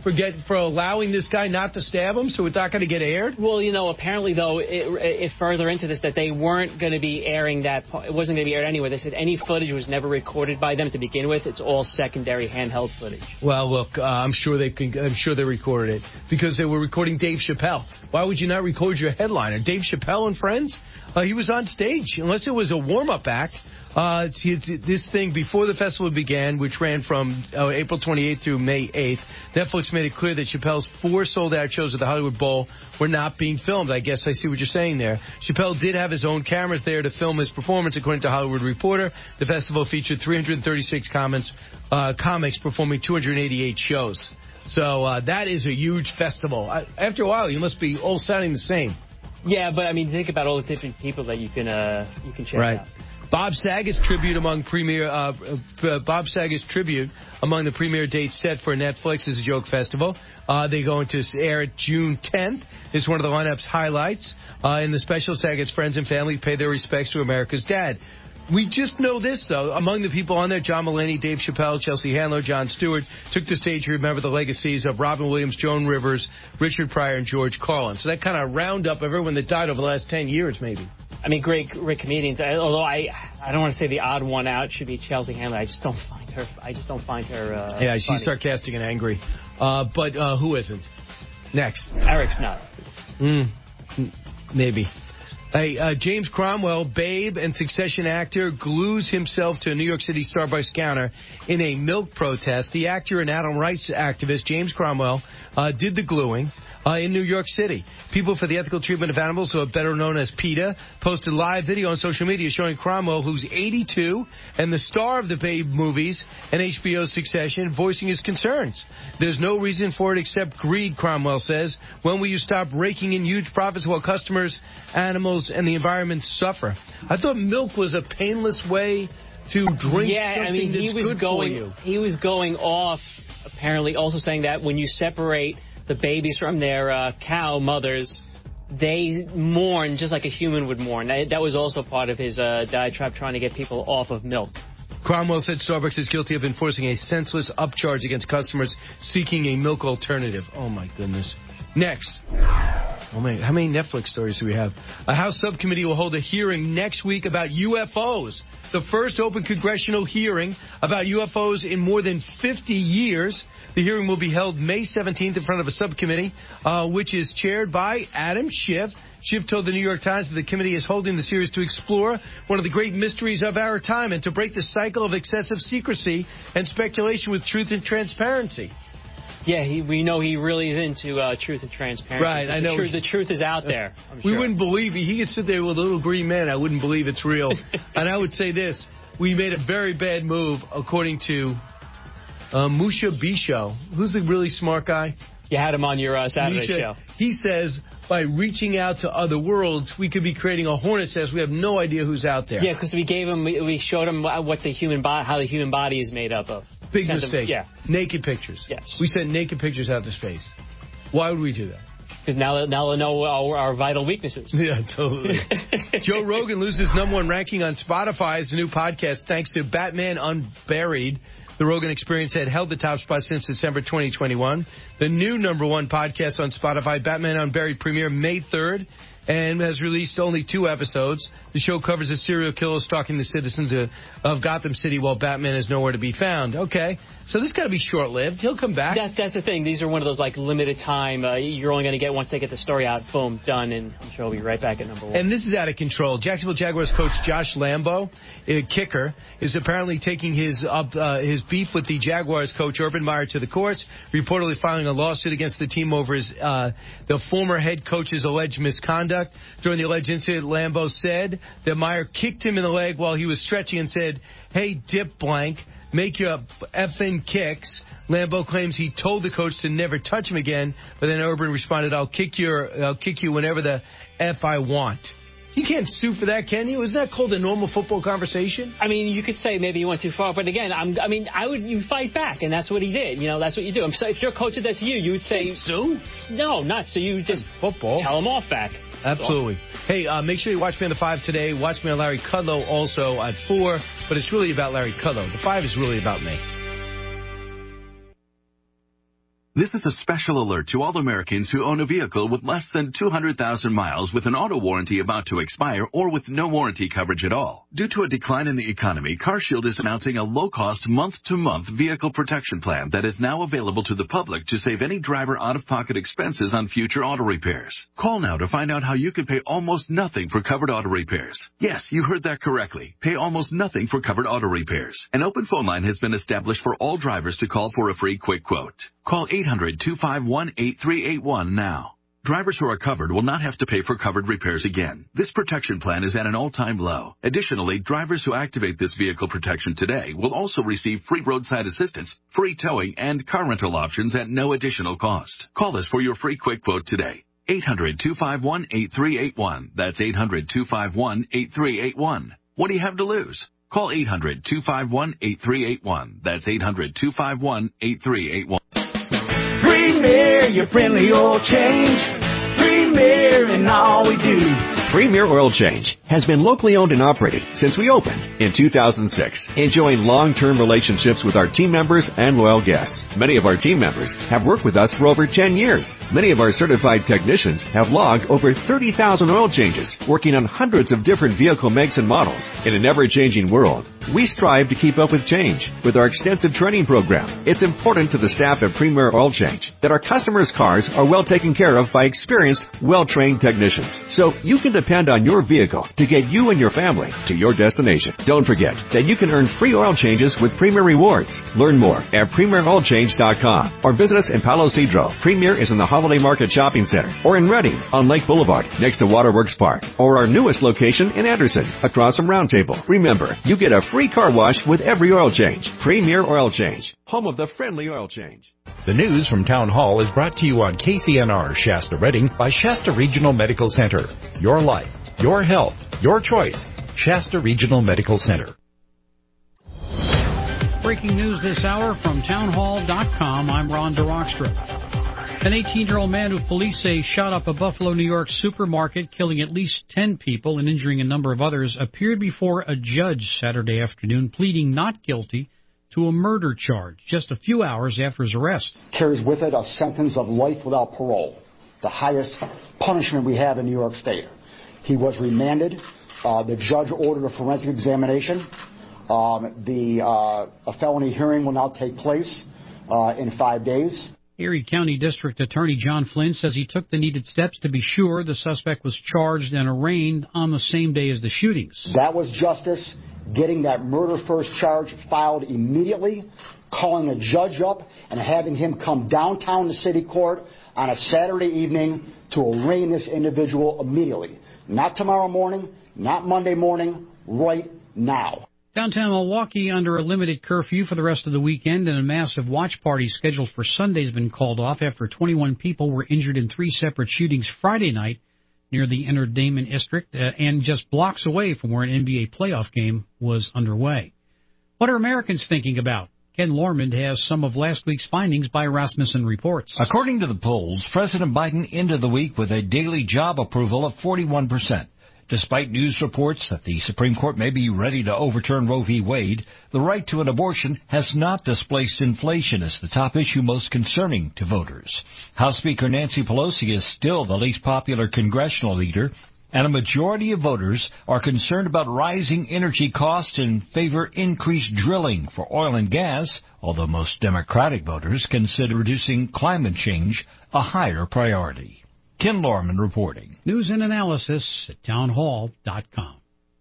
for get for allowing this guy not to stab him, so it's not going to get aired?
Well, you know, apparently, though, it, it further into this that they weren't going to be airing that. It wasn't going to be aired anyway. They said any footage was never recorded by them to begin with. It's all secondary handheld footage.
Well, look, uh, I'm sure they can. I'm sure they recorded it because they were recording Dave Chappelle. Why would you not record your headliner, Dave Chappelle and Friends? Uh, he was on stage, unless it was a warm-up act. Uh, it's, it's, this thing, before the festival began, which ran from uh, April twenty-eighth through May eighth, Netflix made it clear that Chappelle's four sold-out shows at the Hollywood Bowl were not being filmed. I guess I see what you're saying there. Chappelle did have his own cameras there to film his performance, according to Hollywood Reporter. The festival featured three hundred thirty-six comments, uh, comics performing two hundred eighty-eight shows. So uh, that is a huge festival. I, after a while, you must be all sounding the same.
Yeah, but, I mean, think about all the different people that you can uh, you can check
right.
out.
Bob Saget's tribute among premier uh, uh, Bob Saget's tribute among the premier dates set for Netflix is a joke festival. Uh, they're going to air it June tenth. It's one of the lineup's highlights. Uh, in the special, Saget's friends and family pay their respects to America's dad. We just know this, though. Among the people on there, John Mulaney, Dave Chappelle, Chelsea Handler, Jon Stewart took the stage to remember the legacies of Robin Williams, Joan Rivers, Richard Pryor, and George Carlin. So that kind of round up of everyone that died over the last ten years, maybe.
I mean, great, great comedians. I, although I, I don't want to say the odd one out should be Chelsea Handler. I just don't find her. I just don't find her. Uh,
yeah, she's
funny.
sarcastic and angry. Uh, but uh, who isn't? Next,
Eric's not.
Mm, maybe. Hey, uh, James Cromwell, Babe and Succession actor, glues himself to a New York City Starbucks counter in a milk protest. The actor and animal rights activist James Cromwell uh, did the gluing. Uh, in New York City. People for the Ethical Treatment of Animals, who are better known as PETA, posted live video on social media showing Cromwell, who's eighty-two, and the star of the Babe movies and H B O's Succession, voicing his concerns. There's no reason for it except greed, Cromwell says. When will you stop raking in huge profits while customers, animals, and the environment suffer? I thought milk was a painless way to drink
yeah,
something
I mean, he
that's
was
good
going,
for you.
He was going off, apparently, also saying that when you separate the babies from their uh, cow mothers, they mourn just like a human would mourn. That, that was also part of his uh, diatribe, trying to get people off of milk.
Cromwell said Starbucks is guilty of enforcing a senseless upcharge against customers seeking a milk alternative. Oh, my goodness. Next. Oh, man, how many Netflix stories do we have? A House subcommittee will hold a hearing next week about U F Os. The first open congressional hearing about U F Os in more than fifty years. The hearing will be held May seventeenth in front of a subcommittee, uh, which is chaired by Adam Schiff. Schiff told the New York Times that the committee is holding the series to explore one of the great mysteries of our time and to break the cycle of excessive secrecy and speculation with truth and transparency.
Yeah, he, we know he really is into uh, truth and transparency.
Right, I know.
The truth, the truth is out there. I'm
we
sure.
wouldn't believe it. He could sit there with a little green man. I wouldn't believe it's real. And I would say this. We made a very bad move, according to uh, Musha Bisho. Who's the really smart guy?
You had him on your uh, Saturday
Misha,
show.
He says by reaching out to other worlds, we could be creating a hornet's nest. We have no idea who's out there.
Yeah, because we gave him, we, we showed him what the human body, how the human body is made up of.
Big
Sent
mistake.
Them, yeah.
Naked pictures.
Yes.
We sent naked pictures out to space. Why would we do that?
Because now, now they know our, our vital weaknesses.
Yeah, totally. Joe Rogan loses number one ranking on Spotify as a new podcast thanks to Batman Unburied. The Rogan Experience had held the top spot since December twenty twenty-one. The new number one podcast on Spotify, Batman Unburied, premiered May third and has released only two episodes. The show covers a serial killer stalking the citizens of, of Gotham City while Batman is nowhere to be found. Okay, so this got to be short-lived. He'll come back.
That, that's the thing. These are one of those, like, limited time. Uh, you're only going to get once they get the story out. Boom, done, and I'm sure we'll be right back at number one.
And this is out of control. Jacksonville Jaguars coach Josh Lambo, a kicker, is apparently taking his up uh, his beef with the Jaguars coach Urban Meyer to the courts, reportedly filing a lawsuit against the team over his uh, the former head coach's alleged misconduct. During the alleged incident, Lambo said that Meyer kicked him in the leg while he was stretching and said, "Hey, dip blank, make your effing kicks." Lambeau claims he told the coach to never touch him again, but then Urban responded, I'll kick your, I'll kick you whenever the F I want. You can't sue for that, can you? Isn't that called a normal football conversation?
I mean, you could say maybe you went too far, but again, I'm, I mean, I would you fight back, and that's what he did. You know, that's what you do. So if your coach did that to you, you would say
sue.
No, not so. You just
football.
Tell him off back.
Absolutely. Hey, uh, make sure you watch me on the five today. Watch me on Larry Kudlow also at four, but it's really about Larry Kudlow. The five is really about me.
This is a special alert to all Americans who own a vehicle with less than two hundred thousand miles with an auto warranty about to expire or with no warranty coverage at all. Due to a decline in the economy, CarShield is announcing a low-cost month-to-month vehicle protection plan that is now available to the public to save any driver out-of-pocket expenses on future auto repairs. Call now to find out how you can pay almost nothing for covered auto repairs. Yes, you heard that correctly. Pay almost nothing for covered auto repairs. An open phone line has been established for all drivers to call for a free quick quote. Call eight hundred, two five one, eight three eight one now. Drivers who are covered will not have to pay for covered repairs again. This protection plan is at an all-time low. Additionally, drivers who activate this vehicle protection today will also receive free roadside assistance, free towing, and car rental options at no additional cost. Call us for your free quick quote today. eight hundred, two five one, eight three eight one. That's eight hundred, two five one, eight three eight one. What do you have to lose? Call eight hundred, two five one, eight three eight one. That's eight hundred, two five one, eight three eight one.
Premier, your friendly oil change. Premier in all we do.
Premier Oil Change has been locally owned and operated since we opened in two thousand six, enjoying long-term relationships with our team members and loyal guests. Many of our team members have worked with us for over ten years. Many of our certified technicians have logged over thirty thousand oil changes, working on hundreds of different vehicle makes and models. In an ever-changing world, we strive to keep up with change with our extensive training program. It's important to the staff at Premier Oil Change that our customers' cars are well taken care of by experienced, well-trained technicians. So you can depend on your vehicle to get you and your family to your destination. Don't forget that you can earn free oil changes with Premier Rewards. Learn more at premier oil change dot com or visit us in Palo Cedro. Premier is in the Holiday Market Shopping Center, or in Reading on Lake Boulevard next to Waterworks Park, or our newest location in Anderson across from Round Table. Remember, you get a free car wash with every oil change. Premier Oil Change, home of the friendly oil change.
The news from Town Hall is brought to you on K C N R Shasta Redding by Shasta Regional Medical Center. Your life, your health, your choice. Shasta Regional Medical Center.
Breaking news this hour from town hall dot com. I'm Ron DeRockstra. An eighteen-year-old man who police say shot up a Buffalo, New York supermarket, killing at least ten people and injuring a number of others, appeared before a judge Saturday afternoon, pleading not guilty to a murder charge just a few hours after his arrest.
Carries with it a sentence of life without parole, the highest punishment we have in New York State. He was remanded. Uh, the judge ordered a forensic examination. Um, the uh, a felony hearing will now take place uh, in five days.
Erie County District Attorney John Flynn says he took the needed steps to be sure the suspect was charged and arraigned on the same day as the shootings.
That was justice, getting that murder first charge filed immediately, calling a judge up and having him come downtown to city court on a Saturday evening to arraign this individual immediately. Not tomorrow morning, not Monday morning, right now.
Downtown Milwaukee under a limited curfew for the rest of the weekend, and a massive watch party scheduled for Sunday has been called off after twenty-one people were injured in three separate shootings Friday night near the entertainment district uh, and just blocks away from where an N B A playoff game was underway. What are Americans thinking about? Ken Lormond has some of last week's findings by Rasmussen Reports.
According to the polls, President Biden ended the week with a daily job approval of forty-one percent. Despite news reports that the Supreme Court may be ready to overturn Roe v. Wade, the right to an abortion has not displaced inflation as the top issue most concerning to voters. House Speaker Nancy Pelosi is still the least popular congressional leader, and a majority of voters are concerned about rising energy costs and favor increased drilling for oil and gas, although most Democratic voters consider reducing climate change a higher priority. Ken Lorman reporting.
News and analysis at town hall dot com.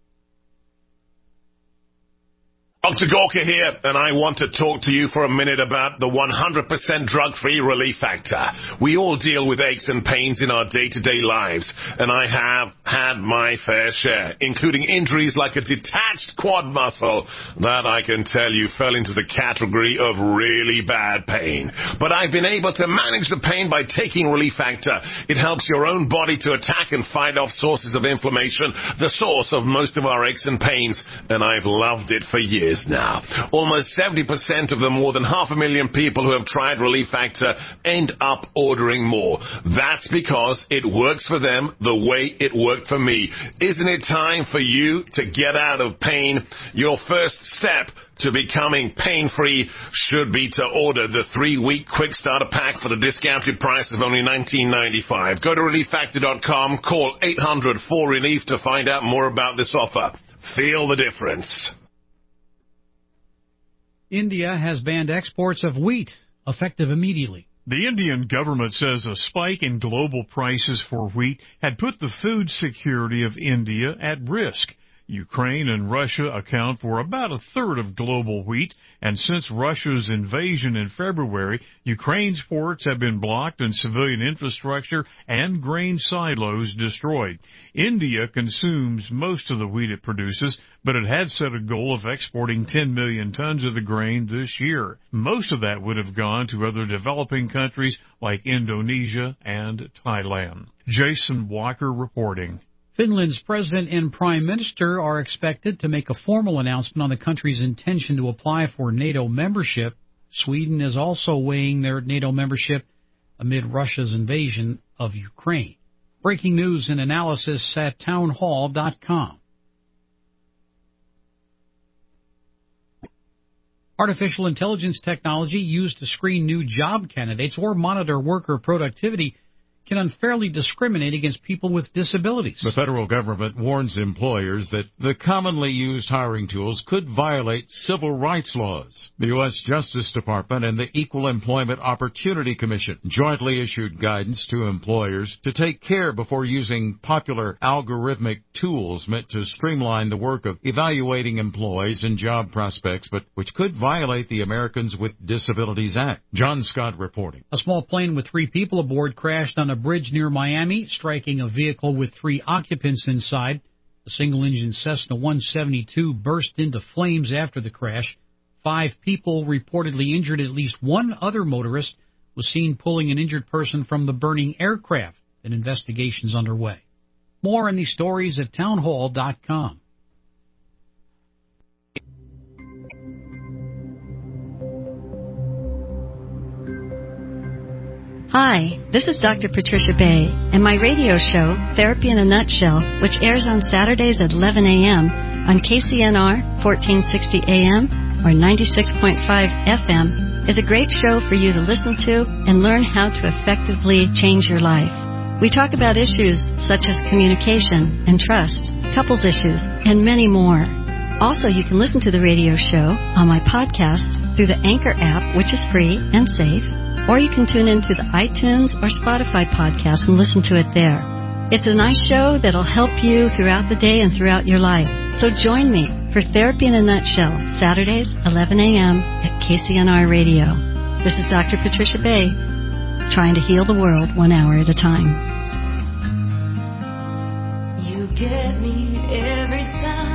Doctor Gorka here, and I want to talk to you for a minute about the one hundred percent drug-free relief factor. We all deal with aches and pains in our day-to-day lives, and I have had my fair share, including injuries like a detached quad muscle that I can tell you fell into the category of really bad pain. But I've been able to manage the pain by taking Relief Factor. It helps your own body to attack and fight off sources of inflammation, the source of most of our aches and pains, and I've loved it for years. years now. Almost seventy percent of the more than half a million people who have tried Relief Factor end up ordering more. That's because it works for them the way it worked for me. Isn't it time for you to get out of pain? Your first step to becoming pain-free should be to order the three-week quick starter pack for the discounted price of only nineteen ninety-five. Go to relief factor dot com, call eight hundred four relief to find out more about this offer. Feel the difference.
India has banned exports of wheat, effective immediately.
The Indian government says a spike in global prices for wheat had put the food security of India at risk. Ukraine and Russia account for about a third of global wheat, and since Russia's invasion in February, Ukraine's ports have been blocked and civilian infrastructure and grain silos destroyed. India consumes most of the wheat it produces, but it had set a goal of exporting ten million tons of the grain this year. Most of that would have gone to other developing countries like Indonesia and Thailand. Jason Walker reporting.
Finland's president and prime minister are expected to make a formal announcement on the country's intention to apply for NATO membership. Sweden is also weighing their NATO membership amid Russia's invasion of Ukraine. Breaking news and analysis at town hall dot com. Artificial intelligence technology used to screen new job candidates or monitor worker productivity can unfairly discriminate against people with disabilities.
The federal government warns employers that the commonly used hiring tools could violate civil rights laws. The U S Justice Department and the Equal Employment Opportunity Commission jointly issued guidance to employers to take care before using popular algorithmic tools meant to streamline the work of evaluating employees and job prospects, but which could violate the Americans with Disabilities Act. John Scott reporting.
A small plane with three people aboard crashed on a bridge near Miami, striking a vehicle with three occupants inside. The single-engine Cessna one seventy-two burst into flames after the crash. Five people reportedly injured. At least one other motorist was seen pulling an injured person from the burning aircraft. An investigation is underway. More on these stories at town hall dot com.
Hi, this is Doctor Patricia Bay, and my radio show, Therapy in a Nutshell, which airs on Saturdays at eleven a.m. on K C N R fourteen sixty A M or ninety-six point five F M, is a great show for you to listen to and learn how to effectively change your life. We talk about issues such as communication and trust, couples issues, and many more. Also, you can listen to the radio show on my podcast through the Anchor app, which is free and safe, or you can tune into the iTunes or Spotify podcast and listen to it there. It's a nice show that'll help you throughout the day and throughout your life. So join me for Therapy in a Nutshell, Saturdays, eleven a.m. at K C N R Radio. This is Doctor Patricia Bay, trying to heal the world one hour at a time.
You get me every time.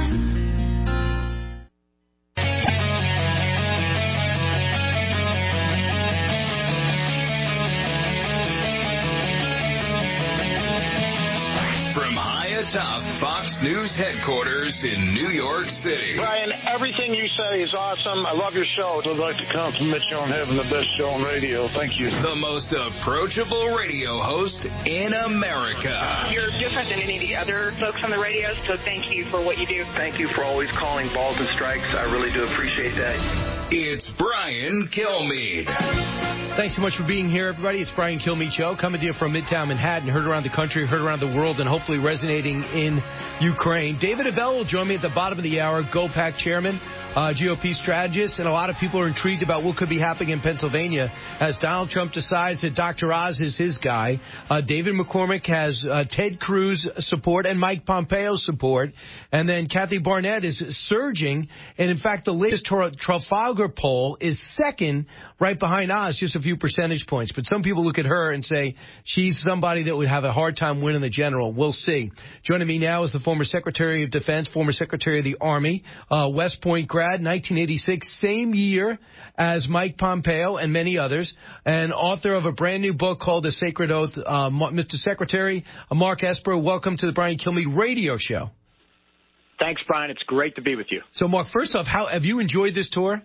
Top Fox News headquarters in New York City.
Brian, everything you say is awesome. I love your show.
I'd like to compliment you on having the best show on radio. Thank you.
The most approachable radio host in America.
You're different than any of the other folks on the radio, so thank you for what you do.
Thank you for always calling balls and strikes. I really do appreciate that.
It's Brian Kilmeade.
Thanks so much for being here, everybody. It's Brian Kilmeade Show, coming to you from Midtown Manhattan, heard around the country, heard around the world, and hopefully resonating in Ukraine. David Avell will join me at the bottom of the hour, GOPAC chairman, uh, G O P strategist, and a lot of people are intrigued about what could be happening in Pennsylvania as Donald Trump decides that Doctor Oz is his guy. Uh, David McCormick has uh, Ted Cruz support and Mike Pompeo support, and then Kathy Barnett is surging, and in fact the latest Trafalgar poll is second, right behind Oz, just a few percentage points. But some people look at her and say she's somebody that would have a hard time winning the general. We'll see. Joining me now is the former Secretary of Defense, former Secretary of the Army, uh, West Point grad, nineteen eighty-six, same year as Mike Pompeo and many others, and author of a brand new book called The Sacred Oath. Uh, Mister Secretary, uh, Mark Esper, welcome to the Brian Kilmeade Radio Show.
Thanks, Brian. It's great to be with you.
So, Mark, first off, how have you enjoyed this tour?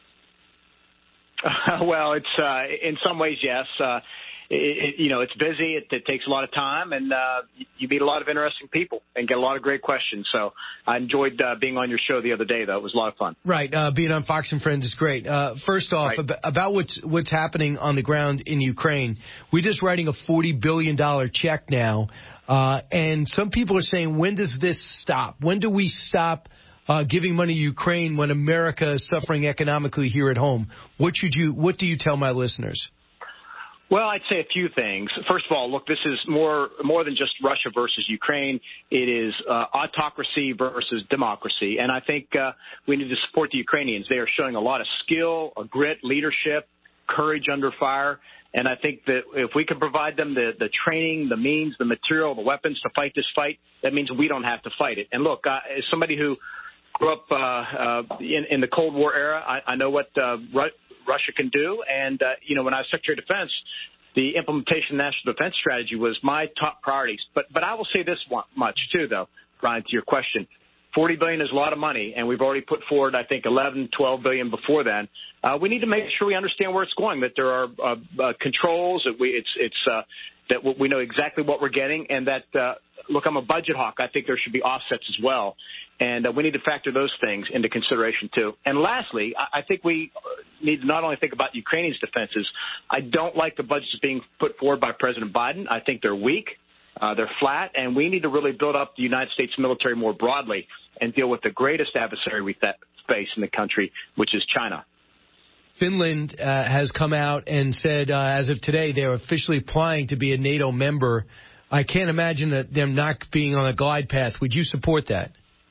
Uh, well, it's uh, in some ways, yes. Uh, it, it, you know, it's busy. It, it takes a lot of time, and uh, you meet a lot of interesting people and get a lot of great questions. So I enjoyed uh, being on your show the other day, though. It was a lot of fun.
Right. Uh, being on Fox and Friends is great. Uh, first off,
right.
ab- about what's, what's happening on the ground in Ukraine, we're just writing a forty billion dollars check now. Uh, and some people are saying, when does this stop? When do we stop uh, giving money to Ukraine when America is suffering economically here at home? What should you? What do you tell my listeners?
Well, I'd say a few things. First of all, look, this is more more than just Russia versus Ukraine. It is uh, autocracy versus democracy. And I think uh, we need to support the Ukrainians. They are showing a lot of skill, a grit, leadership, courage under fire. And I think that if we can provide them the, the training, the means, the material, the weapons to fight this fight, that means we don't have to fight it. And look, uh, as somebody who grew up uh, uh, in, in the Cold War era, I, I know what uh, Ru- Russia can do. And, uh, you know, when I was Secretary of Defense, the implementation of the National Defense Strategy was my top priorities. But, but I will say this one, much, too, though, Brian, to your question. forty billion dollars is a lot of money, and we've already put forward, I think, eleven, twelve billion dollars before then. Uh, we need to make sure we understand where it's going, that there are uh, uh, controls, that we it's it's uh, that we know exactly what we're getting, and that uh, look, I'm a budget hawk. I think there should be offsets as well, and uh, we need to factor those things into consideration too. And lastly, I, I think we need to not only think about Ukrainians' defenses. I don't like the budgets being put forward by President Biden. I think they're weak. Uh, they're flat, and we need to really build up the United States military more broadly and deal with the greatest adversary we face in the country, which is China.
Finland uh, has come out and said, uh, as of today, they're officially applying to be a NATO member. I can't imagine that them not being on a glide path. Would you support that?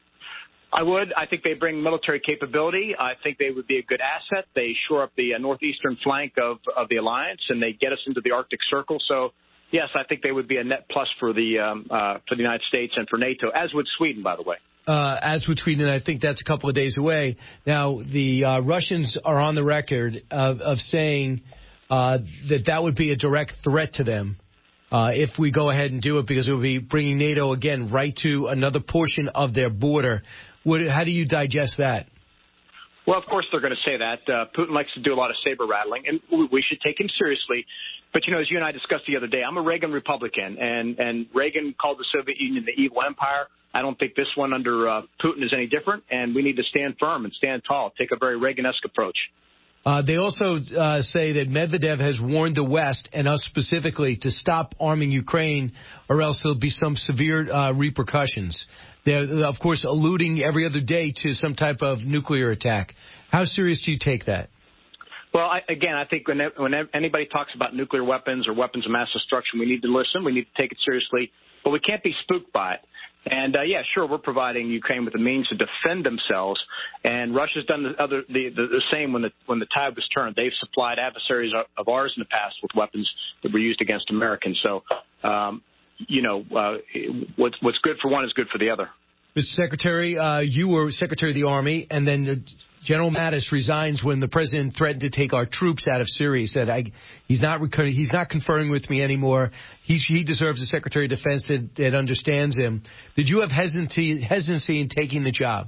I would. I think they bring military capability. I think they would be a good asset. They shore up the uh, northeastern flank of, of the alliance, and they get us into the Arctic Circle. So, yes, I think they would be a net plus for the um, uh, for the United States and for NATO, as would Sweden, by the way.
Uh, as would Sweden, I think that's a couple of days away. Now, the uh, Russians are on the record of, of saying uh, that that would be a direct threat to them uh, if we go ahead and do it, because it would be bringing NATO, again, right to another portion of their border. What, how do you digest that?
Well, of course they're going to say that. Uh, Putin likes to do a lot of saber rattling, and we should take him seriously. But, you know, as you and I discussed the other day, I'm a Reagan Republican, and, and Reagan called the Soviet Union the evil empire. I don't think this one under uh, Putin is any different, and we need to stand firm and stand tall, take a very Reagan-esque approach.
Uh, they also uh, say that Medvedev has warned the West, and us specifically, to stop arming Ukraine, or else there'll be some severe uh, repercussions. They're, of course, alluding every other day to some type of nuclear attack. How serious do you take that?
Well, I, again, I think when, when anybody talks about nuclear weapons or weapons of mass destruction, we need to listen. We need to take it seriously, but we can't be spooked by it. And, uh, yeah, sure, we're providing Ukraine with the means to defend themselves, and Russia's done the, other, the, the, the same when the, when the tide was turned. They've supplied adversaries of ours in the past with weapons that were used against Americans. So, um, you know, uh, what's, what's good for one is good for the other.
Mister Secretary, uh, you were Secretary of the Army, and then uh, General Mattis resigns when the president threatened to take our troops out of Syria. He said, I, he's not he's not conferring with me anymore. He's, he deserves a Secretary of Defense that, that understands him. Did you have hesitancy, hesitancy in taking the job?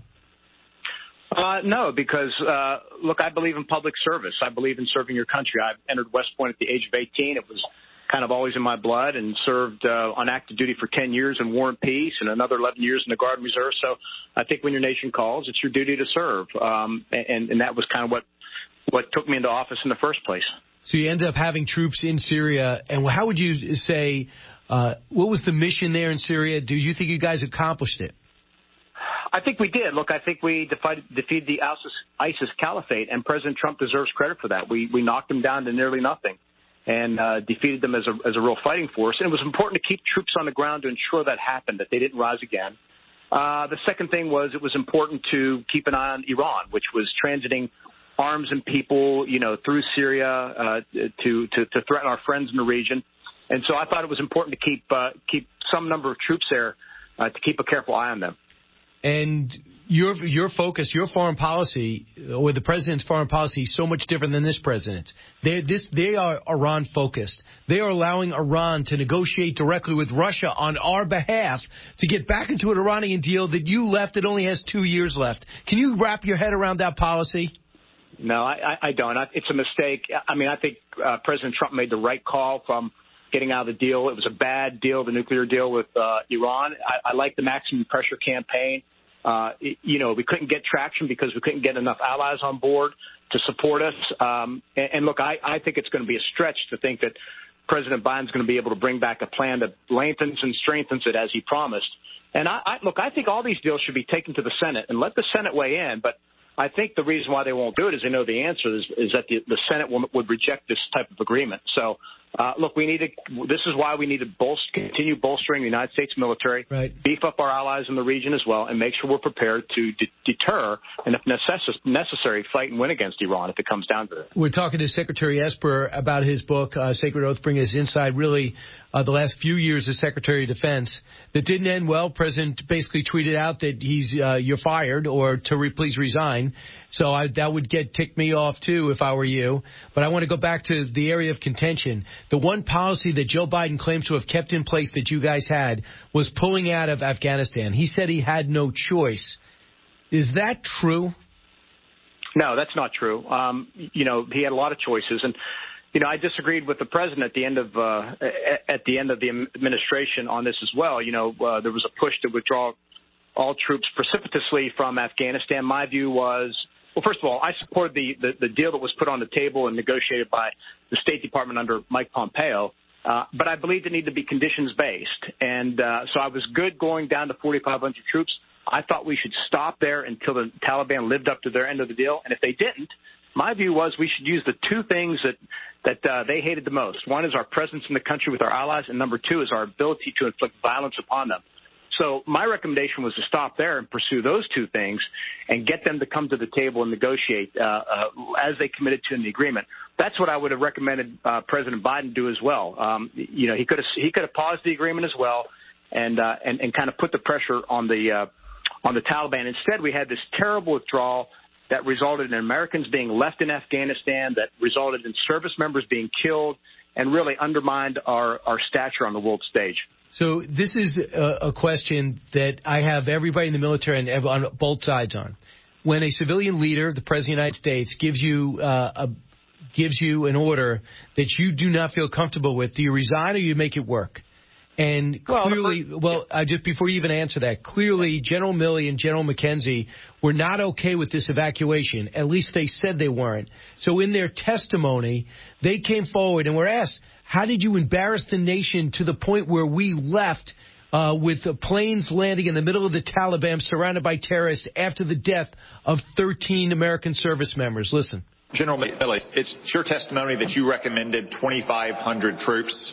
Uh, no, because, uh, look, I believe in public service. I believe in serving your country. I entered West Point at the age of eighteen. It was kind of always in my blood, and served uh, on active duty for ten years in War and Peace and another eleven years in the Guard and Reserve. So I think when your nation calls, it's your duty to serve. Um, and, and that was kind of what, what took me into office in the first place.
So you ended up having troops in Syria. And how would you say, uh, what was the mission there in Syria? Do you think you guys accomplished it?
I think we did. Look, I think we defied, defeated the ISIS, ISIS caliphate, and President Trump deserves credit for that. We, we knocked them down to nearly nothing, and uh, defeated them as a, as a real fighting force. And it was important to keep troops on the ground to ensure that happened, that they didn't rise again. Uh, the second thing was it was important to keep an eye on Iran, which was transiting arms and people, you know, through Syria uh, to, to, to threaten our friends in the region. And so I thought it was important to keep uh, keep some number of troops there uh, to keep a careful eye on them.
And your your focus, your foreign policy, or the president's foreign policy, is so much different than this president's. They this they are Iran focused. They are allowing Iran to negotiate directly with Russia on our behalf to get back into an Iranian deal that you left that only has two years left. Can you wrap your head around that policy?
No, I, I don't. It's a mistake. I mean, I think uh, President Trump made the right call from getting out of the deal. It was a bad deal, the nuclear deal with uh, Iran. I, I like the maximum pressure campaign. Uh, it, you know, we couldn't get traction because we couldn't get enough allies on board to support us. Um, and, and look, I, I think it's going to be a stretch to think that President Biden's going to be able to bring back a plan that lengthens and strengthens it as he promised. And I, I look, I think all these deals should be taken to the Senate and let the Senate weigh in. But I think the reason why they won't do it is they know the answer is, is that the, the Senate will, would reject this type of agreement. So, uh, look, we need to. This is why we need to bolster, continue bolstering the United States military,
right.
beef up our allies in the region as well, and make sure we're prepared to de- deter and, if necess- necessary, fight and win against Iran if it comes down to it.
We're talking to Secretary Esper about his book, uh, Sacred Oath, bringing us inside really uh, the last few years as Secretary of Defense. That didn't end well. President basically tweeted out that he's uh, you're fired or to re- please resign. So I, that would get tick me off, too, if I were you. But I want to go back to the area of contention. The one policy that Joe Biden claims to have kept in place that you guys had was pulling out of Afghanistan. He said he had no choice. Is that true?
No, that's not true. Um, you know, he had a lot of choices. And, you know, I disagreed with the president at the end of uh, at the end of the administration on this as well. You know, uh, there was a push to withdraw all troops precipitously from Afghanistan. My view was, well, first of all, I support the, the, the deal that was put on the table and negotiated by the State Department under Mike Pompeo, uh, but I believed it needed to be conditions-based. And uh, so I was good going down to forty-five hundred troops. I thought we should stop there until the Taliban lived up to their end of the deal. And if they didn't, my view was we should use the two things that, that uh, they hated the most. One is our presence in the country with our allies, and number two is our ability to inflict violence upon them. So my recommendation was to stop there and pursue those two things and get them to come to the table and negotiate uh, uh, as they committed to in the agreement. That's what I would have recommended uh, President Biden do as well. Um, you know, he could have he could have paused the agreement as well and uh, and, and kind of put the pressure on the uh, on the Taliban. Instead, we had this terrible withdrawal that resulted in Americans being left in Afghanistan, that resulted in service members being killed, and really undermined our, our stature on the world stage.
So this is a, a question that I have everybody in the military and on both sides on. When a civilian leader, the President of the United States, gives you uh, a gives you an order that you do not feel comfortable with, do you resign or you make it work? And clearly, well, well uh, just before you even answer that, clearly General Milley and General McKenzie were not okay with this evacuation. At least they said they weren't. So in their testimony, they came forward and were asked, how did you embarrass the nation to the point where we left uh, with the planes landing in the middle of the Taliban surrounded by terrorists after the death of thirteen American service members? Listen.
General Milley, it's your testimony that you recommended twenty-five hundred troops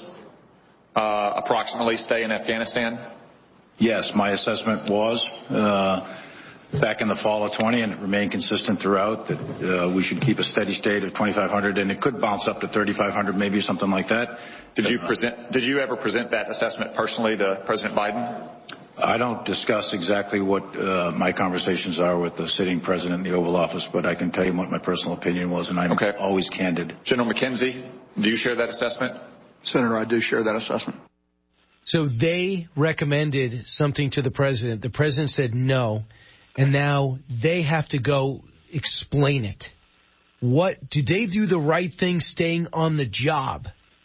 uh, approximately stay in Afghanistan?
Yes, my assessment was uh, back in the fall of twenty, and it remained consistent throughout, that uh, we should keep a steady state of twenty-five hundred, and it could bounce up to thirty-five hundred, maybe something like that.
Did you present? Did you ever present that assessment personally to President Biden?
I don't discuss exactly what uh, my conversations are with the sitting president in the Oval Office, but I can tell you what my personal opinion was, and I'm okay. always candid.
General McKenzie, do you share that assessment?
Senator, I do share that assessment.
So they recommended something to the president. The president said no. And now they have to go explain it. What did they do the right thing staying on the job?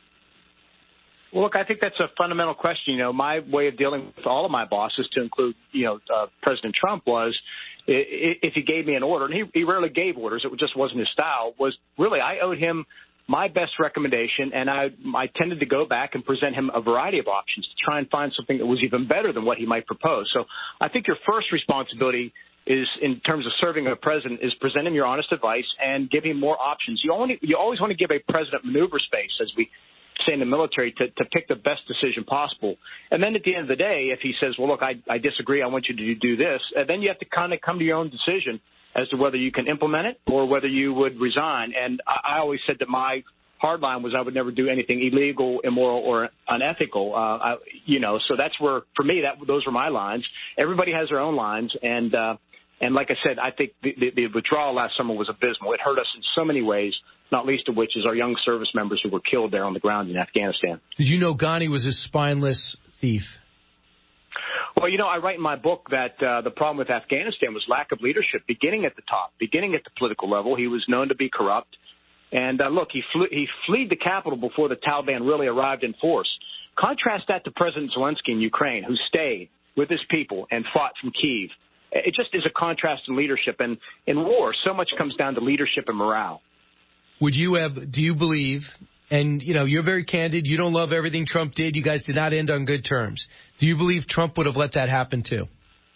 Well, look, I think that's a fundamental question. You know, my way of dealing with all of my bosses, to include, you know, uh, President Trump, was if he gave me an order, and he, he rarely gave orders, it just wasn't his style, was really I owed him my best recommendation, and I, I tended to go back and present him a variety of options to try and find something that was even better than what he might propose. So I think your first responsibility is, in terms of serving a president, is present him your honest advice and give him more options. You, only, you always want to give a president maneuver space, as we say in the military, to, to pick the best decision possible. And then at the end of the day, if he says, well, look, I, I disagree, I want you to do this, and then you have to kind of come to your own decision as to whether you can implement it or whether you would resign. And I always said that my hard line was I would never do anything illegal, immoral, or unethical. Uh, I, you know, so that's where, for me, that those were my lines. Everybody has their own lines, and uh, and like I said, I think the, the, the withdrawal last summer was abysmal. It hurt us in so many ways, not least of which is our young service members who were killed there on the ground in Afghanistan.
Did you know Ghani was a spineless thief?
Well, you know, I write in my book that uh, the problem with Afghanistan was lack of leadership, beginning at the top, beginning at the political level. He was known to be corrupt. And uh, look, he flew, he fled the capital before the Taliban really arrived in force. Contrast that to President Zelensky in Ukraine, who stayed with his people and fought from Kyiv. It just is a contrast in leadership. And in war, so much comes down to leadership and morale.
Would you have, do you believe, and, you know, you're very candid, you don't love everything Trump did, you guys did not end on good terms. Do you believe Trump would have let that happen too?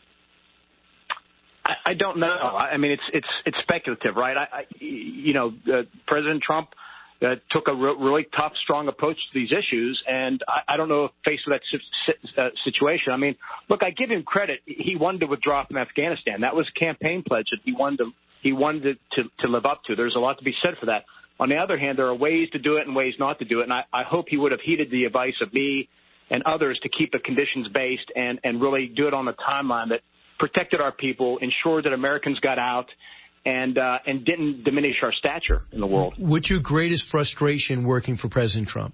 I, I don't know. I mean, it's it's it's speculative, right? I, I you know, uh, President Trump uh, took a re- really tough, strong approach to these issues, and I, I don't know if faced with that si- uh, situation. I mean, look, I give him credit. He wanted to withdraw from Afghanistan. That was a campaign pledge that he wanted to he wanted to, to live up to. There's a lot to be said for that. On the other hand, there are ways to do it and ways not to do it, and I, I hope he would have heeded the advice of me and others to keep it conditions-based and, and really do it on a timeline that protected our people, ensured that Americans got out, and uh, and didn't diminish our stature in the world.
What's your greatest frustration working for President Trump?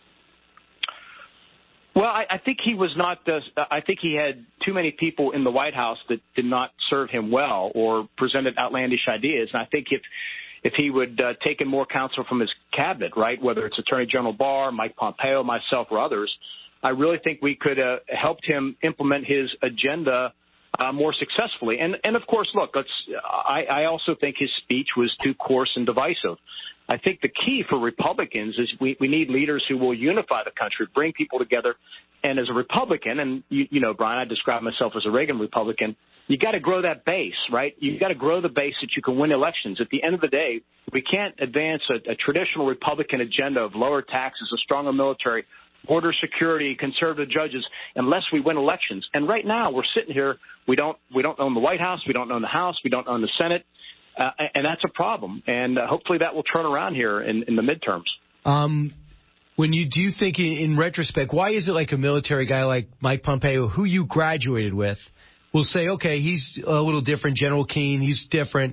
Well, I, I think he was not. Uh, I think he had too many people in the White House that did not serve him well or presented outlandish ideas. And I think if if he would uh, taken more counsel from his cabinet, right, whether it's Attorney General Barr, Mike Pompeo, myself, or others, I really think we could have uh, helped him implement his agenda uh, more successfully. And, and of course, look, let's, I, I also think his speech was too coarse and divisive. I think the key for Republicans is we, we need leaders who will unify the country, bring people together. And as a Republican, and you, you know, Brian, I describe myself as a Reagan Republican, you got to grow that base, right? You got to grow the base that you can win elections. At the end of the day, we can't advance a, a traditional Republican agenda of lower taxes, a stronger military, border security, conservative judges, unless we win elections. And right now, we're sitting here. We don't we don't own the White House. We don't own the House. We don't own the Senate. Uh, and that's a problem. And uh, hopefully that will turn around here in, in the midterms.
Um, when you do you think, in, in retrospect, why is it like a military guy like Mike Pompeo, who you graduated with, will say, okay, he's a little different, General Keane, he's different,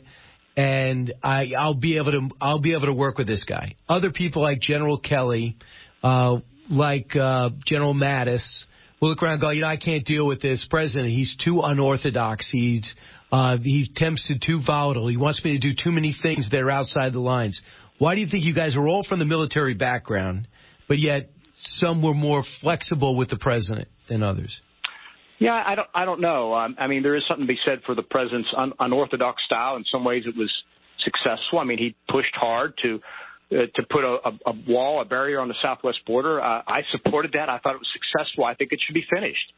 and I, I'll be able to I'll be able to work with this guy. Other people like General Kelly, uh, like uh, General Mattis, will look around and go, you know, I can't deal with this president. He's too unorthodox. He's uh, he tempts to too volatile. He wants me to do too many things that are outside the lines. Why do you think you guys are all from the military background, but yet some were more flexible with the president than others?
Yeah, I don't. I don't know. Um, I mean, there is something to be said for the president's un- unorthodox style. In some ways, it was successful. I mean, he pushed hard to uh, to put a, a, a wall, a barrier on the southwest border. Uh, I supported that. I thought it was successful. I think it should be finished.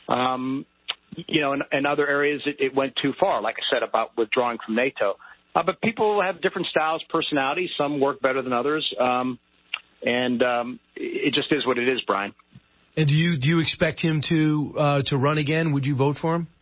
Um, you know, in, in other areas, it, it went too far. Like I said about withdrawing from NATO. Uh, but people have different styles, personalities. Some work better than others, um, and um, it just is what it is, Brian.
And do you do you expect him to uh, to run again? Would you vote for him?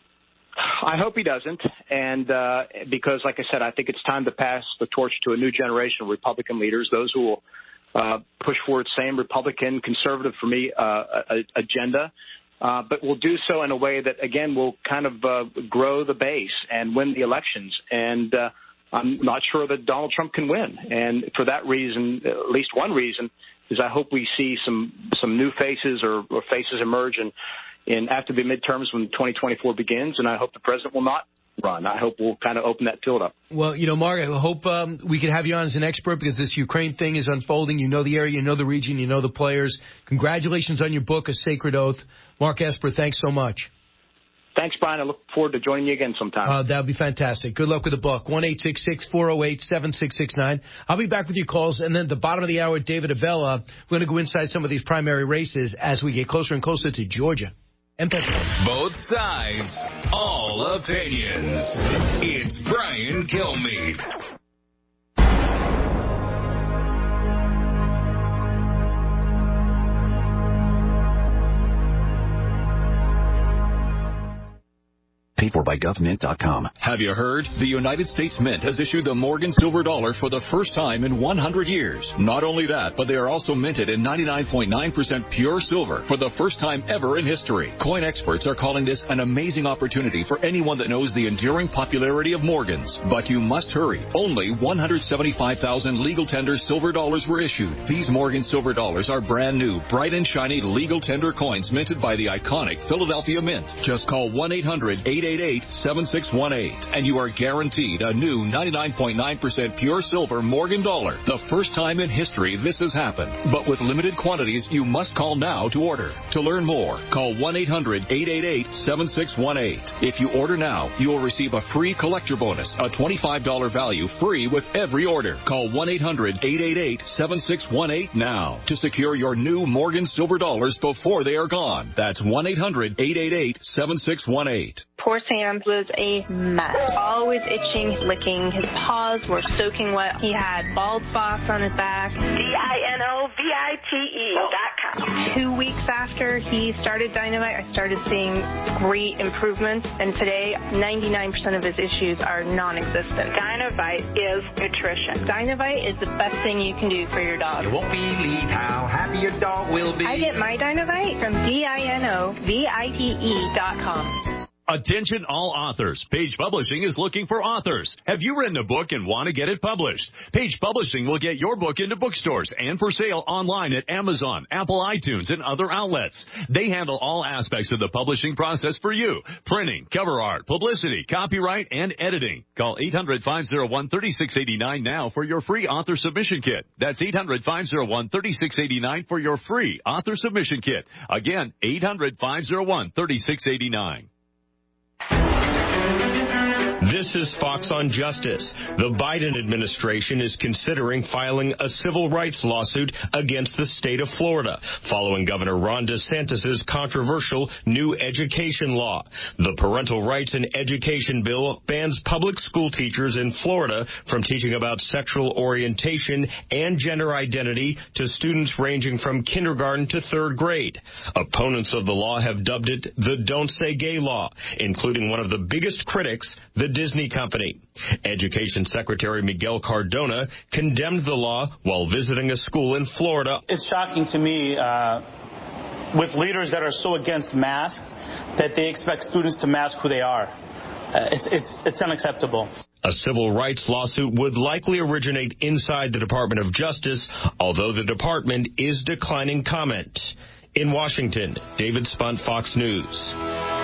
I hope he doesn't, and uh, because, like I said, I think it's time to pass the torch to a new generation of Republican leaders, those who will uh, push forward same Republican, conservative, for me, uh, a, agenda, uh, but will do so in a way that, again, will kind of uh, grow the base and win the elections. And uh, I'm not sure that Donald Trump can win. And for that reason, at least one reason, is I hope we see some some new faces or, or faces emerge in, in after the midterms when twenty twenty-four begins, and I hope the president will not run. I hope we'll kind of open that field up.
Well, you know, Mark, I hope um, we can have you on as an expert because this Ukraine thing is unfolding. You know the area, you know the region, you know the players. Congratulations on your book, A Sacred Oath. Mark Esper, thanks so much.
Thanks, Brian. I look forward to joining you again sometime.
Uh, that would be fantastic. Good luck with the book. one eight six six, four oh eight, seven six six nine. I'll be back with your calls. And then at the bottom of the hour, David Avella, we're going to go inside some of these primary races as we get closer and closer to Georgia and Pennsylvania.
Both sides, all opinions. It's Brian Kilmeade.
People twenty-four by gov mint dot com.
Have you heard? The United States Mint has issued the Morgan Silver Dollar for the first time in one hundred years. Not only that, but they are also minted in ninety-nine point nine percent pure silver for the first time ever in history. Coin experts are calling this an amazing opportunity for anyone that knows the enduring popularity of Morgans. But you must hurry. Only one hundred seventy-five thousand legal tender silver dollars were issued. These Morgan Silver Dollars are brand new, bright and shiny legal tender coins minted by the iconic Philadelphia Mint. Just call one eight hundred eight eight eight seven six one eight and you are guaranteed a new ninety-nine point nine percent pure silver Morgan dollar. The first time in history this has happened. But with limited quantities, you must call now to order. To learn more, call one eight hundred eight eight eight seven six one eight. If you order now, you will receive a free collector bonus, a twenty-five dollars value free with every order. Call one eight hundred eight eight eight seven six one eight now to secure your new Morgan Silver Dollars before they are gone. That's one eight hundred eight eight eight seven six one eight.
Poor Sam was a mess. Always itching, licking. His paws were soaking wet. He had bald spots on his back.
D I N O V I T E dot com.
Two weeks after he started Dynamite, I started seeing great improvements. And today, ninety-nine percent of his issues are non-existent.
Dynavite is nutrition.
Dynavite is the best thing you can do for your dog.
You won't believe how happy your dog will be.
I get my Dynavite from D I N O V I T E dot com.
Attention all authors. Page Publishing is looking for authors. Have you written a book and want to get it published? Page Publishing will get your book into bookstores and for sale online at Amazon, Apple iTunes, and other outlets. They handle all aspects of the publishing process for you. Printing, cover art, publicity, copyright, and editing. Call eight hundred five oh one three six eight nine now for your free author submission kit. That's eight hundred five oh one three six eight nine for your free author submission kit. Again, eight hundred five oh one three six eight nine.
This is Fox on Justice. The Biden administration is considering filing a civil rights lawsuit against the state of Florida, following Governor Ron DeSantis' controversial new education law. The Parental Rights in Education bill bans public school teachers in Florida from teaching about sexual orientation and gender identity to students ranging from kindergarten to third grade. Opponents of the law have dubbed it the Don't Say Gay law, including one of the biggest critics, the Disney Company. Education Secretary Miguel Cardona condemned the law while visiting a school in Florida.
It's shocking to me uh, with leaders that are so against masks that they expect students to mask who they are. Uh, it's, it's, it's unacceptable.
A civil rights lawsuit would likely originate inside the Department of Justice, although the department is declining comment. In Washington, David Spunt, Fox News.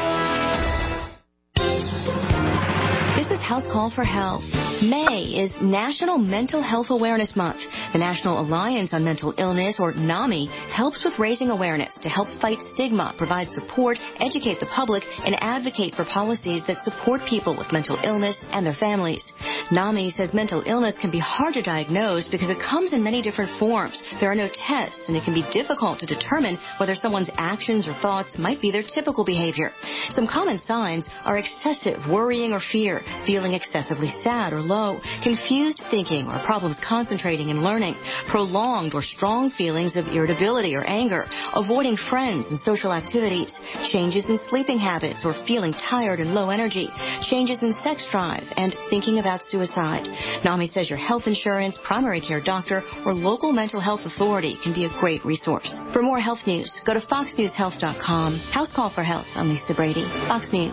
House Call for Health. May is National Mental Health Awareness Month. The National Alliance on Mental Illness, or NAMI, helps with raising awareness to help fight stigma, provide support, educate the public, and advocate for policies that support people with mental illness and their families. NAMI says mental illness can be hard to diagnose because it comes in many different forms. There are no tests, and it can be difficult to determine whether someone's actions or thoughts might be their typical behavior. Some common signs are excessive worrying or fear, feeling excessively sad or low, confused thinking or problems concentrating and learning, prolonged or strong feelings of irritability or anger, avoiding friends and social activities, changes in sleeping habits or feeling tired and low energy, changes in sex drive, and thinking about suicide. NAMI says your health insurance, primary care doctor, or local mental health authority can be a great resource. For more health news, go to fox news health dot com. House Call for Health. I'm Lisa Brady. Fox News.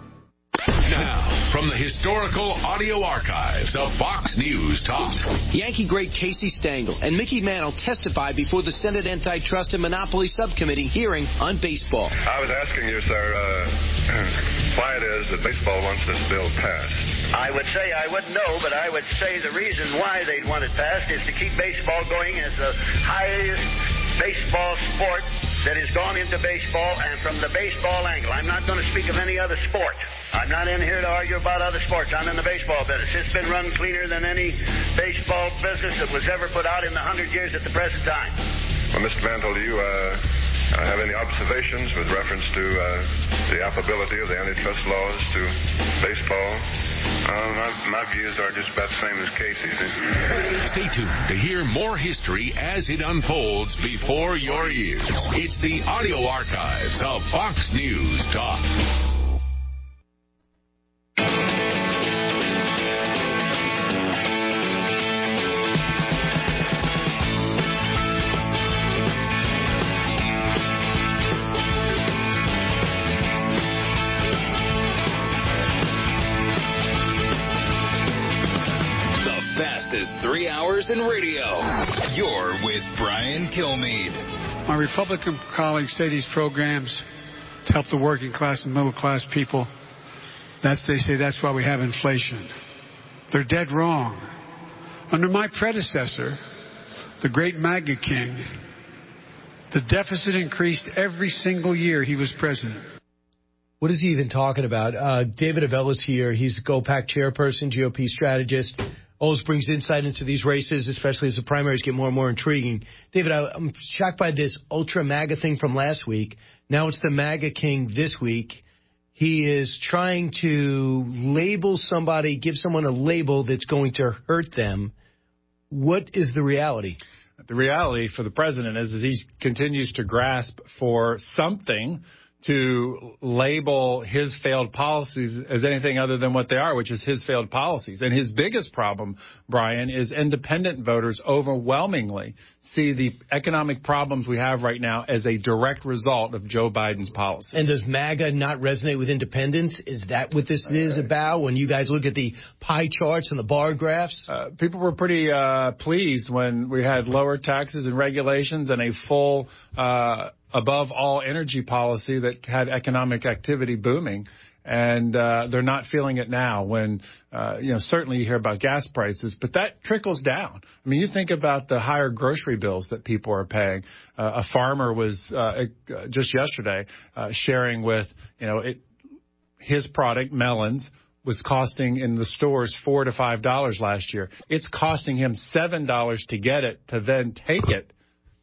Now, from the historical audio archives of Fox News Talk.
Yankee great Casey Stengel and Mickey Mantle testified before the Senate Antitrust and Monopoly Subcommittee hearing on baseball.
I was asking you, sir, uh, why it is that baseball wants this bill passed.
I would say I wouldn't know, but I would say the reason why they'd want it passed is to keep baseball going as the highest baseball sport that has gone into baseball, and from the baseball angle. I'm not going to speak of any other sport. I'm not in here to argue about other sports. I'm in the baseball business. It's been run cleaner than any baseball business that was ever put out in the hundred years at the present time.
Well, Mister Mantle, do you uh, have any observations with reference to uh, the applicability of the antitrust laws to baseball?
Uh, my, my views are just about the same as Casey's.
Stay tuned to hear more history as it unfolds before your ears. It's the audio archives of Fox News Talk. Citizen Radio. You're with Brian Kilmeade.
My Republican colleagues say these programs to help the working class and middle class people, that's, they say that's why we have inflation. They're dead wrong. Under my predecessor, the great MAGA king, the deficit increased every single year he was president.
What is he even talking about? Uh, David Avella's here. He's GoPac chairperson, G O P strategist. Always brings insight into these races, especially as the primaries get more and more intriguing. David, I, I'm shocked by this ultra MAGA thing from last week. Now it's the MAGA king this week. He is trying to label somebody, give someone a label that's going to hurt them. What is the reality?
The reality for the president is, is he continues to grasp for something to label his failed policies as anything other than what they are, which is his failed policies. And his biggest problem, Brian, is independent voters overwhelmingly see the economic problems we have right now as a direct result of Joe Biden's policy.
And does MAGA not resonate with independents? Is that what this is about when you guys look at the pie charts and the bar graphs?
Uh, people were pretty uh, pleased when we had lower taxes and regulations and a full uh above all energy policy that had economic activity booming. And uh, they're not feeling it now when, uh, you know, certainly you hear about gas prices, but that trickles down. I mean, you think about the higher grocery bills that people are paying. Uh, a farmer was uh, just yesterday uh, sharing with, you know, it, his product, melons, was costing in the stores four to five dollars last year. It's costing him seven dollars to get it, to then take it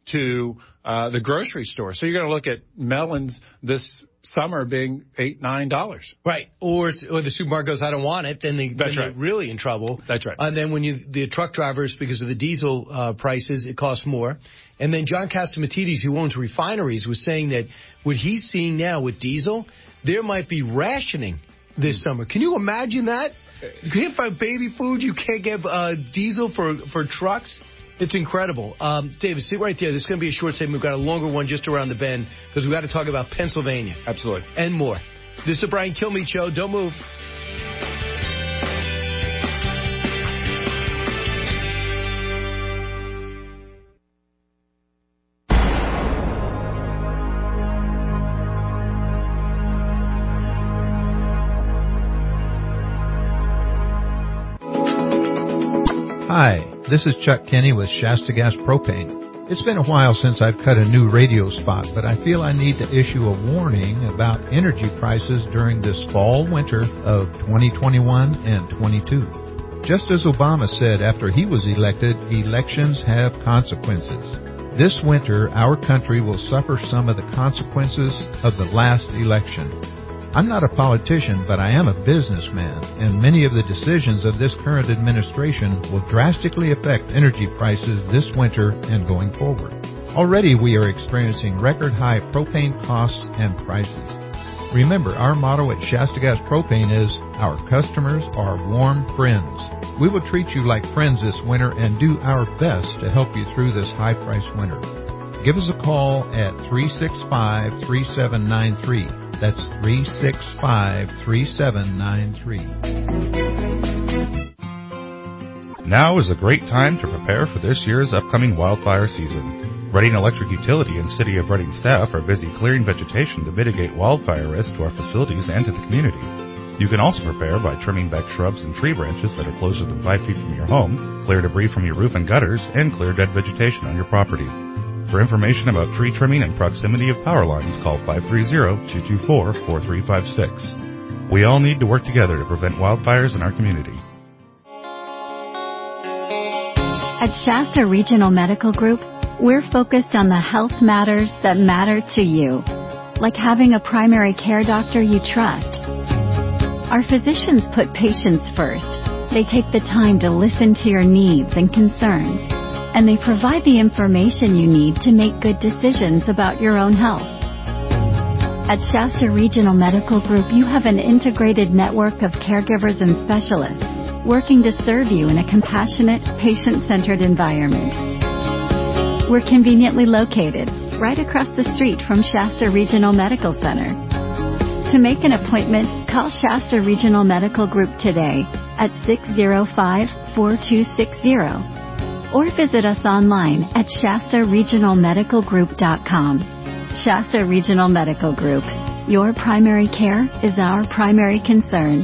to uh, the grocery store. So you're going to look at melons this summer being eight, nine dollars.
Right. Or or the supermarket goes, I don't want it. Then, they,
That's
then
right.
they're really in trouble.
That's right.
And then when you the truck drivers, because of the diesel uh, prices, it costs more. And then John Catsimatidis, who owns refineries, was saying that what he's seeing now with diesel, there might be rationing this summer. Can you imagine that? You can't find baby food. You can't get uh, diesel for, for trucks. It's incredible. Um, David, sit right there. This is going to be a short segment. We've got a longer one just around the bend because we've got to talk about Pennsylvania.
Absolutely.
And more. This is the Brian Kilmeade Show. Don't move.
Hi, this is Chuck Kenny with Shasta Gas Propane. It's been a while since I've cut a new radio spot, but I feel I need to issue a warning about energy prices during this fall-winter of twenty twenty-one and twenty-two. Just as Obama said after he was elected, elections have consequences. This winter, our country will suffer some of the consequences of the last election. I'm not a politician, but I am a businessman, and many of the decisions of this current administration will drastically affect energy prices this winter and going forward. Already we are experiencing record-high propane costs and prices. Remember, our motto at Shasta Gas Propane is, our customers are warm friends. We will treat you like friends this winter and do our best to help you through this high-priced winter. Give us a call at three six five, three seven nine three. That's three six five, three seven nine three.
Now is a great time to prepare for this year's upcoming wildfire season. Reading Electric Utility and City of Reading staff are busy clearing vegetation to mitigate wildfire risk to our facilities and to the community. You can also prepare by trimming back shrubs and tree branches that are closer than five feet from your home, clear debris from your roof and gutters, and clear dead vegetation on your property. For information about tree trimming and proximity of power lines, call five three zero, two two four, four three five six. We all need to work together to prevent wildfires in our community.
At Shasta Regional Medical Group, we're focused on the health matters that matter to you, like having a primary care doctor you trust. Our physicians put patients first. They take the time to listen to your needs and concerns, and they provide the information you need to make good decisions about your own health. At Shasta Regional Medical Group, you have an integrated network of caregivers and specialists working to serve you in a compassionate, patient-centered environment. We're conveniently located right across the street from Shasta Regional Medical Center. To make an appointment, call Shasta Regional Medical Group today at six zero five, four two six zero. or visit us online at Shasta Regional Medical Group dot com. Shasta Regional Medical Group. Your primary care is our primary concern.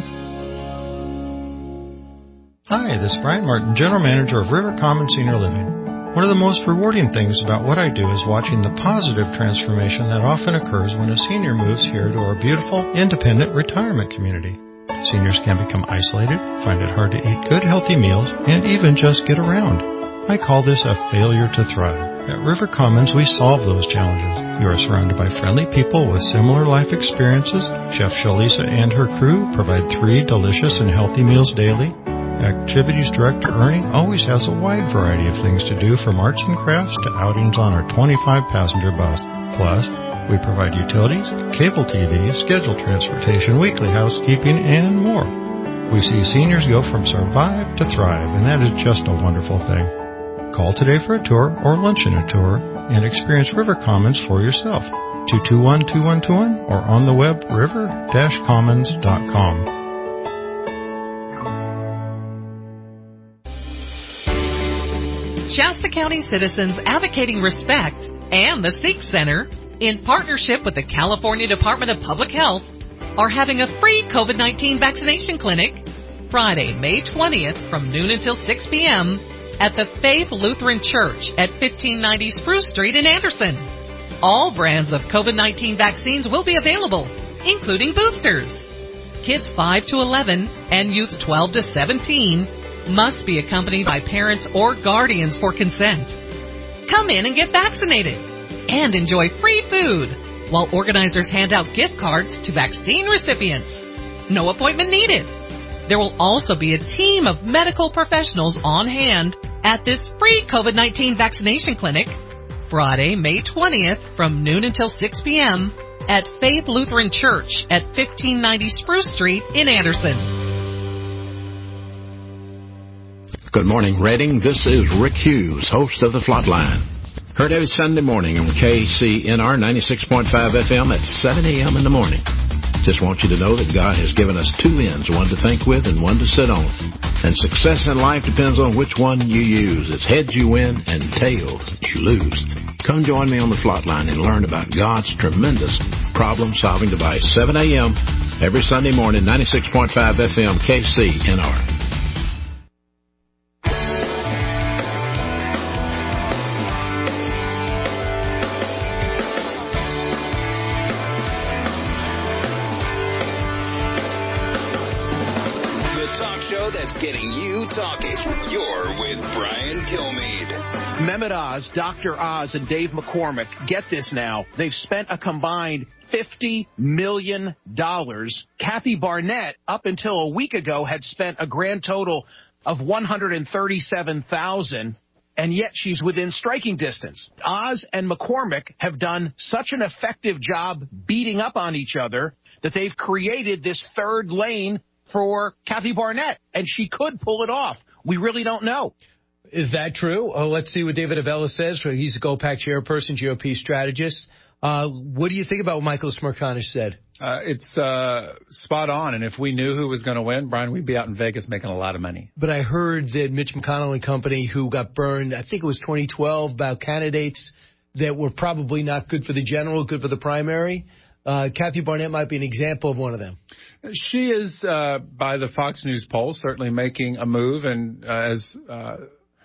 Hi, this is Brian Martin, General Manager of River Commons Senior Living. One of the most rewarding things about what I do is watching the positive transformation that often occurs when a senior moves here to our beautiful, independent retirement community. Seniors can become isolated, find it hard to eat good, healthy meals, and even just get around. I call this a failure to thrive. At River Commons, we solve those challenges. You are surrounded by friendly people with similar life experiences. Chef Shalisa and her crew provide three delicious and healthy meals daily. Activities Director Ernie always has a wide variety of things to do, from arts and crafts to outings on our twenty-five passenger bus. Plus, we provide utilities, cable T V, scheduled transportation, weekly housekeeping, and more. We see seniors go from survive to thrive, and that is just a wonderful thing. Call today for a tour or luncheon a tour and experience River Commons for yourself. two two one, two one two one or on the web river dash commons dot com.
Shasta County citizens advocating respect and the Sikh Center, in partnership with the California Department of Public Health, are having a free COVID nineteen vaccination clinic Friday, May twentieth from noon until six p.m. at the Faith Lutheran Church at fifteen ninety Spruce Street in Anderson. All brands of COVID nineteen vaccines will be available, including boosters. Kids five to eleven and youth twelve to seventeen must be accompanied by parents or guardians for consent. Come in and get vaccinated and enjoy free food while organizers hand out gift cards to vaccine recipients. No appointment needed. There will also be a team of medical professionals on hand at this free COVID nineteen vaccination clinic Friday, May twentieth from noon until six p.m. at Faith Lutheran Church at fifteen ninety Spruce Street in Anderson.
Good morning, Reading. This is Rick Hughes, host of The Flatline. Heard every Sunday morning on K C N R ninety-six point five F M at seven a.m. in the morning. Just want you to know that God has given us two ends, one to think with and one to sit on. And success in life depends on which one you use. It's heads you win and tails you lose. Come join me on The Flatline and learn about God's tremendous problem-solving device. seven a.m. every Sunday morning, ninety-six point five F M, K C N R.
Getting you talking. You're with Brian Kilmeade.
Mehmet Oz, Doctor Oz, and Dave McCormick, get this now. They've spent a combined fifty million dollars. Kathy Barnett, up until a week ago, had spent a grand total of one hundred thirty-seven thousand dollars, and yet she's within striking distance. Oz and McCormick have done such an effective job beating up on each other that they've created this third lane for Kathy Barnett, and she could pull it off. We really don't know.
Is that true? Oh, let's see what David Avella says. He's a GOPAC chairperson, G O P strategist. Uh, what do you think about what Michael Smerconish said?
Uh, it's uh, spot on, and if we knew who was going to win, Brian, we'd be out in Vegas making a lot of money.
But I heard that Mitch McConnell and company, who got burned, I think it was twenty twelve, about candidates that were probably not good for the general, good for the primary. Uh, Kathy Barnett might be an example of one of them.
She is, uh, by the Fox News poll, certainly making a move. And uh, as uh,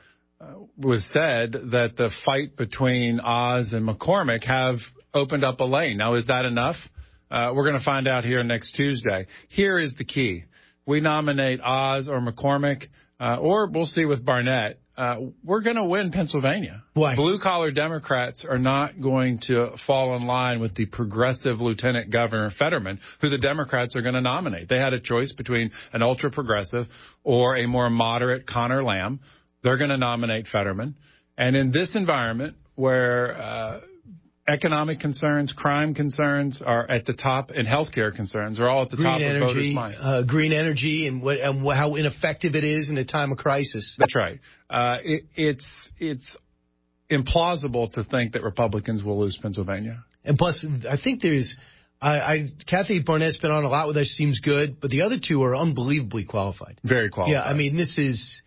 was said, that the fight between Oz and McCormick have opened up a lane. Now, is that enough? Uh, we're going to find out here next Tuesday. Here is the key. We nominate Oz or McCormick, uh, or we'll see with Barnett. Uh, we're going to win Pennsylvania.
Why?
Blue-collar Democrats are not going to fall in line with the progressive Lieutenant Governor Fetterman, who the Democrats are going to nominate. They had a choice between an ultra-progressive or a more moderate Connor Lamb. They're going to nominate Fetterman. And in this environment where uh, economic concerns, crime concerns are at the top, and healthcare concerns are all at the
green
top
energy,
of voters' minds.
Uh, green energy and, what, and how ineffective it is in a time of crisis.
That's right. Uh, it, it's it's implausible to think that Republicans will lose Pennsylvania.
And plus, I think there's I, I Kathy Barnett's been on a lot with us, seems good, but the other two are unbelievably qualified.
Very qualified.
Yeah, I mean, this is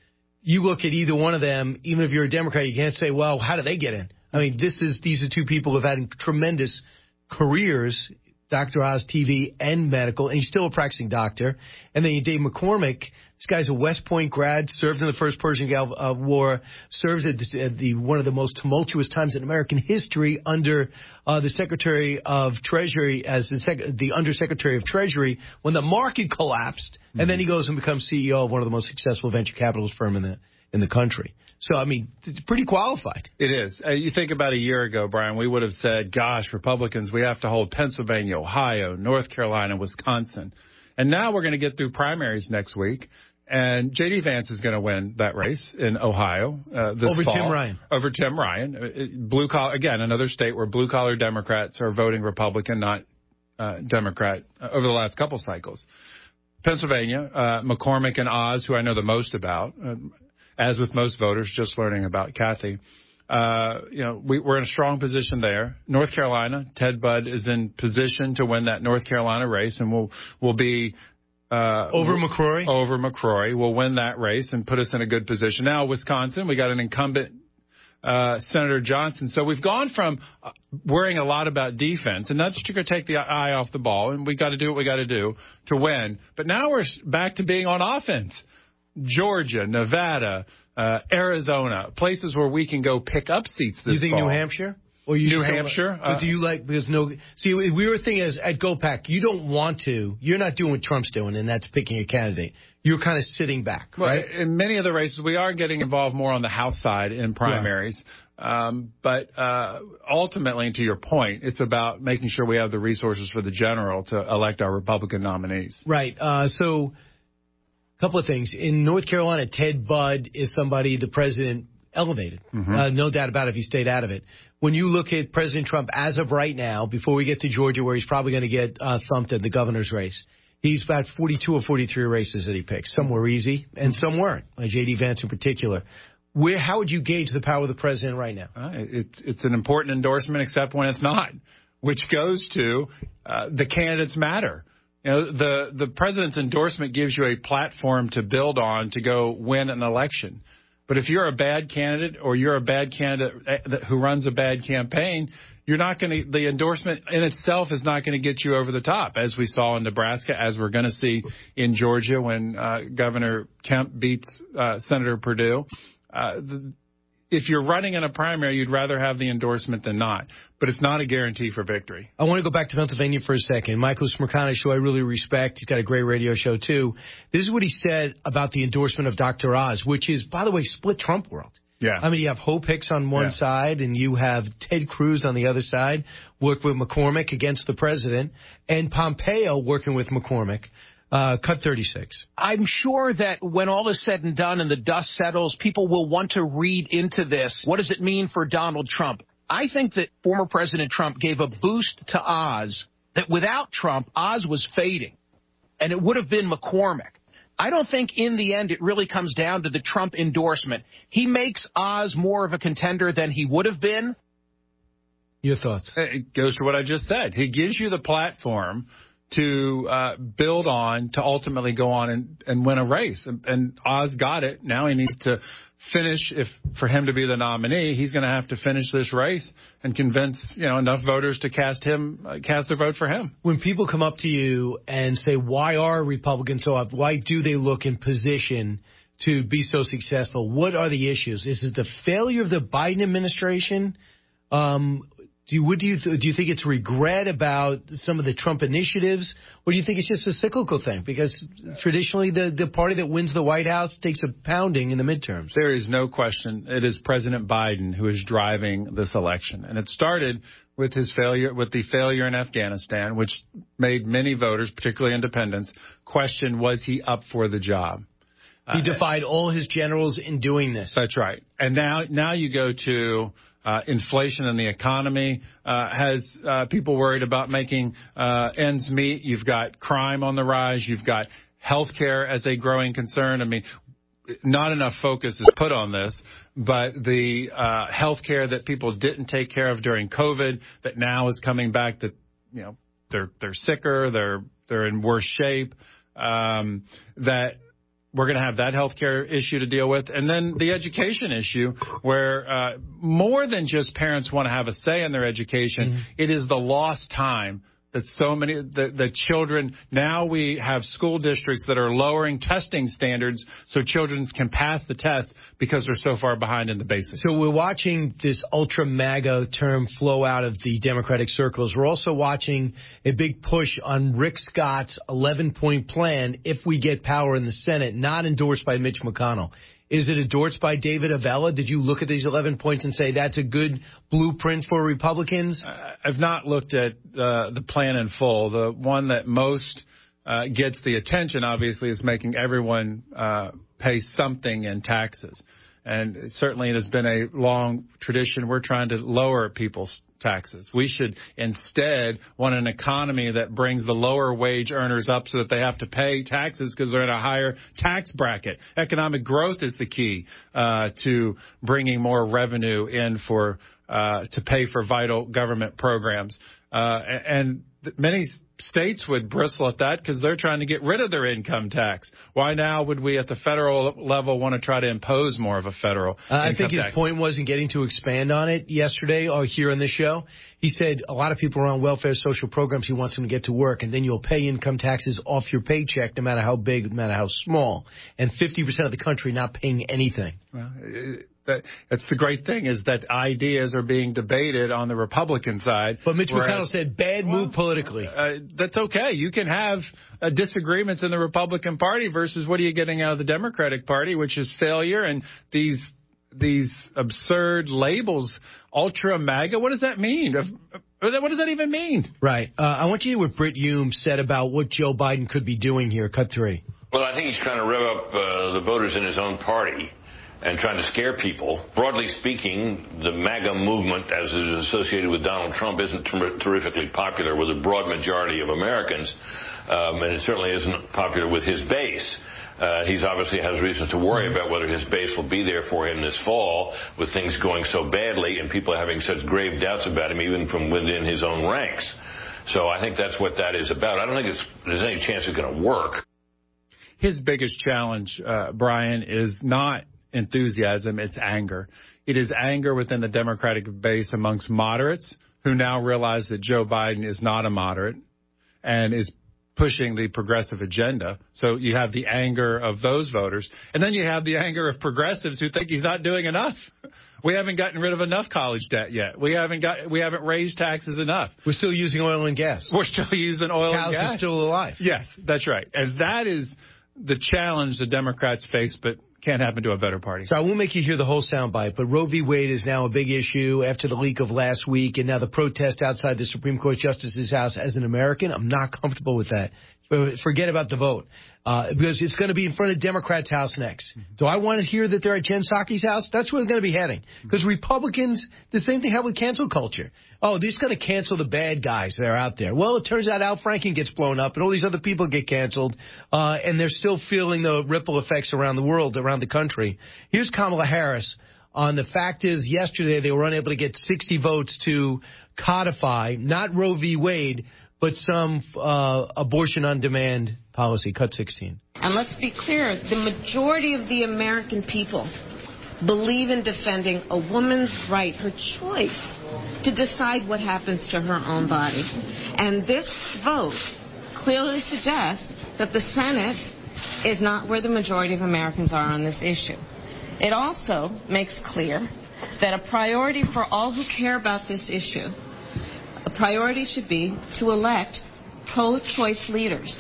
you look at either one of them, even if you're a Democrat, you can't say, well, how did they get in? I mean, this is these are two people who have had tremendous careers, Doctor Oz, T V, and medical, and he's still a practicing doctor. And then you Dave McCormick. This guy's a West Point grad, served in the First Persian Gulf uh, War, serves at the, at the one of the most tumultuous times in American history under uh, the Secretary of Treasury, as the, sec- the Undersecretary of Treasury, when the market collapsed, mm-hmm. and then he goes and becomes C E O of one of the most successful venture capitalist firm in the in the country. So, I mean, it's pretty qualified.
It is. Uh, you think about a year ago, Brian, we would have said, gosh, Republicans, we have to hold Pennsylvania, Ohio, North Carolina, Wisconsin. And now we're going to get through primaries next week. And J D. Vance is going to win that race in Ohio uh, this
Over
fall.
Tim Ryan.
Over Tim Ryan. Blue collar, again, another state where blue-collar Democrats are voting Republican, not uh, Democrat, uh, over the last couple cycles. Pennsylvania, uh, McCormick and Oz, who I know the most about, uh, as with most voters, just learning about Kathy. Uh, you know, we, we're in a strong position there. North Carolina, Ted Budd is in position to win that North Carolina race, and we'll, we'll be... Uh,
over McCrory?
Over McCrory. We'll win that race and put us in a good position. Now, Wisconsin, we got an incumbent, uh, Senator Johnson. So we've gone from worrying a lot about defense, and that's going to take the eye off the ball, and we got to do what we got to do to win. But now we're back to being on offense. Georgia, Nevada, uh, Arizona, places where we can go pick up seats this
You think
fall.
New Hampshire? Or you
New Hampshire?
Like, uh, do you like, because no, see, we were thinking as at GoPac, you don't want to, you're not doing what Trump's doing, and that's picking a candidate. You're kind of sitting back,
well,
right?
In many of the races, we are getting involved more on the House side in primaries. Yeah. Um, but uh, ultimately, to your point, it's about making sure we have the resources for the general to elect our Republican nominees.
Right. Uh, so a couple of things. In North Carolina, Ted Budd is somebody the president elevated. Mm-hmm. Uh, no doubt about it if he stayed out of it. When you look at President Trump as of right now, before we get to Georgia where he's probably going to get uh, thumped in the governor's race, he's about forty-two or forty-three races that he picked. Some were easy and some weren't, like J D. Vance in particular. Where, how would you gauge the power of the president right now?
Uh, it's, it's an important endorsement, except when it's not, which goes to uh, the candidates matter. You know, the, the president's endorsement gives you a platform to build on to go win an election. But if you're a bad candidate or you're a bad candidate who runs a bad campaign, you're not going to, the endorsement in itself is not going to get you over the top, as we saw in Nebraska, as we're going to see in Georgia when uh, Governor Kemp beats uh, Senator Perdue. Uh, the, if you're running in a primary, you'd rather have the endorsement than not. But it's not a guarantee for victory.
I want to go back to Pennsylvania for a second. Michael Smerconish, who I really respect, he's got a great radio show, too. This is what he said about the endorsement of Doctor Oz, which is, by the way, split Trump world.
Yeah.
I mean, you have Hope Hicks on one
yeah.
side, and you have Ted Cruz on the other side, work with McCormick against the president, and Pompeo working with McCormick. Uh, cut thirty-six.
I'm sure that when all is said and done and the dust settles, people will want to read into this. What does it mean for Donald Trump? I think that former President Trump gave a boost to Oz that without Trump, Oz was fading, and it would have been McCormick. I don't think in the end it really comes down to the Trump endorsement. He makes Oz more of a contender than he would have been.
Your thoughts?
It goes to what I just said. He gives you the platform to uh, build on, to ultimately go on and, and win a race. And, and Oz got it. Now he needs to finish. If for him to be the nominee, he's going to have to finish this race and convince, you know, enough voters to cast him, uh, cast their vote for him.
When people come up to you and say, why are Republicans so up? Why do they look in position to be so successful? What are the issues? Is it the failure of the Biden administration? Um, Do you, what do you do you think it's regret about some of the Trump initiatives, or do you think it's just a cyclical thing? Because traditionally, the, the party that wins the White House takes a pounding in the midterms.
There is no question. It is President Biden who is driving this election, and it started with his failure, with the failure in Afghanistan, which made many voters, particularly independents, question was he up for the job.
He uh, defied all his generals in doing this.
That's right. And now, now you go to. Uh, inflation in the economy uh, has uh, people worried about making uh, ends meet. You've got crime on the rise. You've got health care as a growing concern. I mean, not enough focus is put on this, but the uh, health care that people didn't take care of during COVID that now is coming back, that, you know, they're they're sicker, they're they're in worse shape, um, that we're going to have that health care issue to deal with. And then the education issue, where uh, more than just parents want to have a say in their education, mm-hmm. it is the lost time that so many, the, the children, now we have school districts that are lowering testing standards so children can pass the test because they're so far behind in the basics.
So we're watching this ultra MAGA term flow out of the Democratic circles. We're also watching a big push on Rick Scott's eleven-point plan if we get power in the Senate, not endorsed by Mitch McConnell. Is it endorsed by David Avella? Did you look at these eleven points and say that's a good blueprint for Republicans?
I've not looked at uh, the plan in full. The one that most uh, gets the attention, obviously, is making everyone uh, pay something in taxes. And certainly it has been a long tradition. We're trying to lower people's taxes. We should instead want an economy that brings the lower wage earners up so that they have to pay taxes because they're in a higher tax bracket. Economic growth is the key uh, to bringing more revenue in for uh, to pay for vital government programs. Uh, and many states would bristle at that because they're trying to get rid of their income tax. Why now would we at the federal level want to try to impose more of a federal
uh,
income
I think his
tax?
point wasn't getting to expand on it yesterday or here on the show. He said a lot of people are on welfare social programs. He wants them to get to work, and then you'll pay income taxes off your paycheck no matter how big, no matter how small, and fifty percent of the country not paying anything.
Well, it, That, that's the great thing is that ideas are being debated on the Republican side.
But Mitch
whereas,
McConnell said bad move well, politically.
Uh, that's okay. You can have uh, disagreements in the Republican Party versus what are you getting out of the Democratic Party, which is failure and these these absurd labels, ultra MAGA. What does that mean? What does that even mean?
Right. Uh, I want you to hear what Britt Hume said about what Joe Biden could be doing here. Cut three.
Well, I think he's trying to rev up uh, the voters in his own party and trying to scare people. Broadly speaking, the MAGA movement, as it is associated with Donald Trump, isn't ter- terrifically popular with a broad majority of Americans, um, and it certainly isn't popular with his base. Uh, he obviously has reason to worry about whether his base will be there for him this fall with things going so badly and people having such grave doubts about him even from within his own ranks. So I think that's what that is about. I don't think it's, there's any chance it's going to work.
His biggest challenge, uh, Brian, is not enthusiasm, it's anger. It is anger within the Democratic base amongst moderates who now realize that Joe Biden is not a moderate and is pushing the progressive agenda. So you have the anger of those voters. And then you have the anger of progressives who think he's not doing enough. We haven't gotten rid of enough college debt yet. We haven't got. We haven't raised taxes enough.
We're still using oil and gas.
We're still using oil
Cows
and gas.
Cows are still alive.
Yes, that's right. And that is the challenge the Democrats face, but can't happen to a better party.
So I won't make you hear the whole soundbite, but Roe v. Wade is now a big issue after the leak of last week and now the protest outside the Supreme Court Justice's house. As an American, I'm not comfortable with that. Forget about the vote, uh, because it's going to be in front of Democrats' house next. Mm-hmm. Do I want to hear that they're at Jen Psaki's house? That's where they're going to be heading. Because Republicans, the same thing happened with cancel culture. Oh, they're just going to cancel the bad guys that are out there. Well, it turns out Al Franken gets blown up and all these other people get canceled, uh, and they're still feeling the ripple effects around the world, around the country. Here's Kamala Harris on the fact is yesterday they were unable to get sixty votes to codify, not Roe v. Wade, but some uh, abortion on demand policy. Cut sixteen.
And let's be clear, the majority of the American people believe in defending a woman's right, her choice, to decide what happens to her own body. And this vote clearly suggests that the Senate is not where the majority of Americans are on this issue. It also makes clear that a priority for all who care about this issue, a priority should be to elect pro-choice leaders.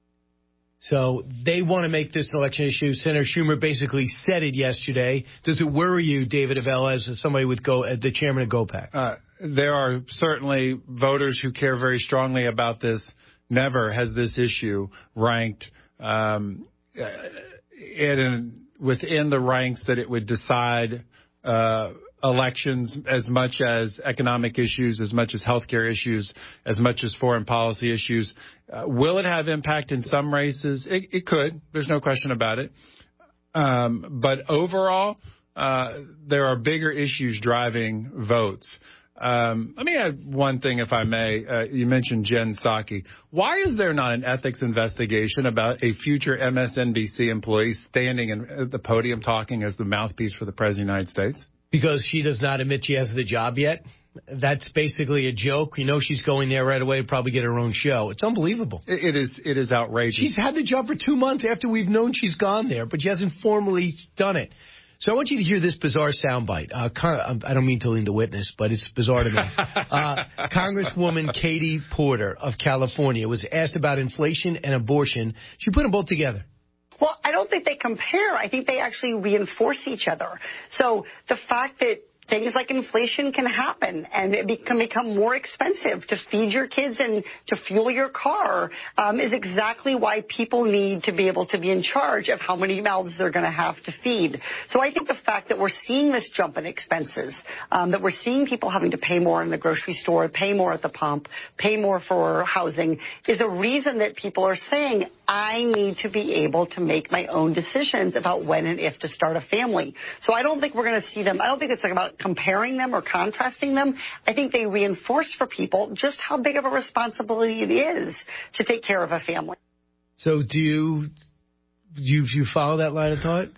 So they want to make this an election issue. Senator Schumer basically said it yesterday. Does it worry you, David Avella, as somebody with Go, uh, the chairman of GOPAC? Uh,
there are certainly voters who care very strongly about this. Never has this issue ranked um, in, within the ranks that it would decide uh elections as much as economic issues, as much as healthcare issues, as much as foreign policy issues. Uh, will it have impact in some races? It, it could. There's no question about it. Um, but overall, uh, there are bigger issues driving votes. Um, let me add one thing, if I may. Uh, you mentioned Jen Psaki. Why is there not an ethics investigation about a future M S N B C employee standing in, at the podium talking as the mouthpiece for the President of the United States?
Because she does not admit she has the job yet. That's basically a joke. You know she's going there right away to probably get her own show. It's unbelievable.
It, it is It is outrageous.
She's had the job for two months after we've known she's gone there, but she hasn't formally done it. So I want you to hear this bizarre soundbite. Uh, Con- I don't mean to lean the witness, but it's bizarre to me. uh, Congresswoman Katie Porter of California was asked about inflation and abortion. She put them both together.
Well, I don't think they compare. I think they actually reinforce each other. So the fact that things like inflation can happen and it be- can become more expensive to feed your kids and to fuel your car um, is exactly why people need to be able to be in charge of how many mouths they're going to have to feed. So I think the fact that we're seeing this jump in expenses, um, that we're seeing people having to pay more in the grocery store, pay more at the pump, pay more for housing, is a reason that people are saying, I need to be able to make my own decisions about when and if to start a family. So I don't think we're going to see them. I don't think it's like about comparing them or contrasting them. I think they reinforce for people just how big of a responsibility it is to take care of a family.
So do you, do you, do you follow that line of thought?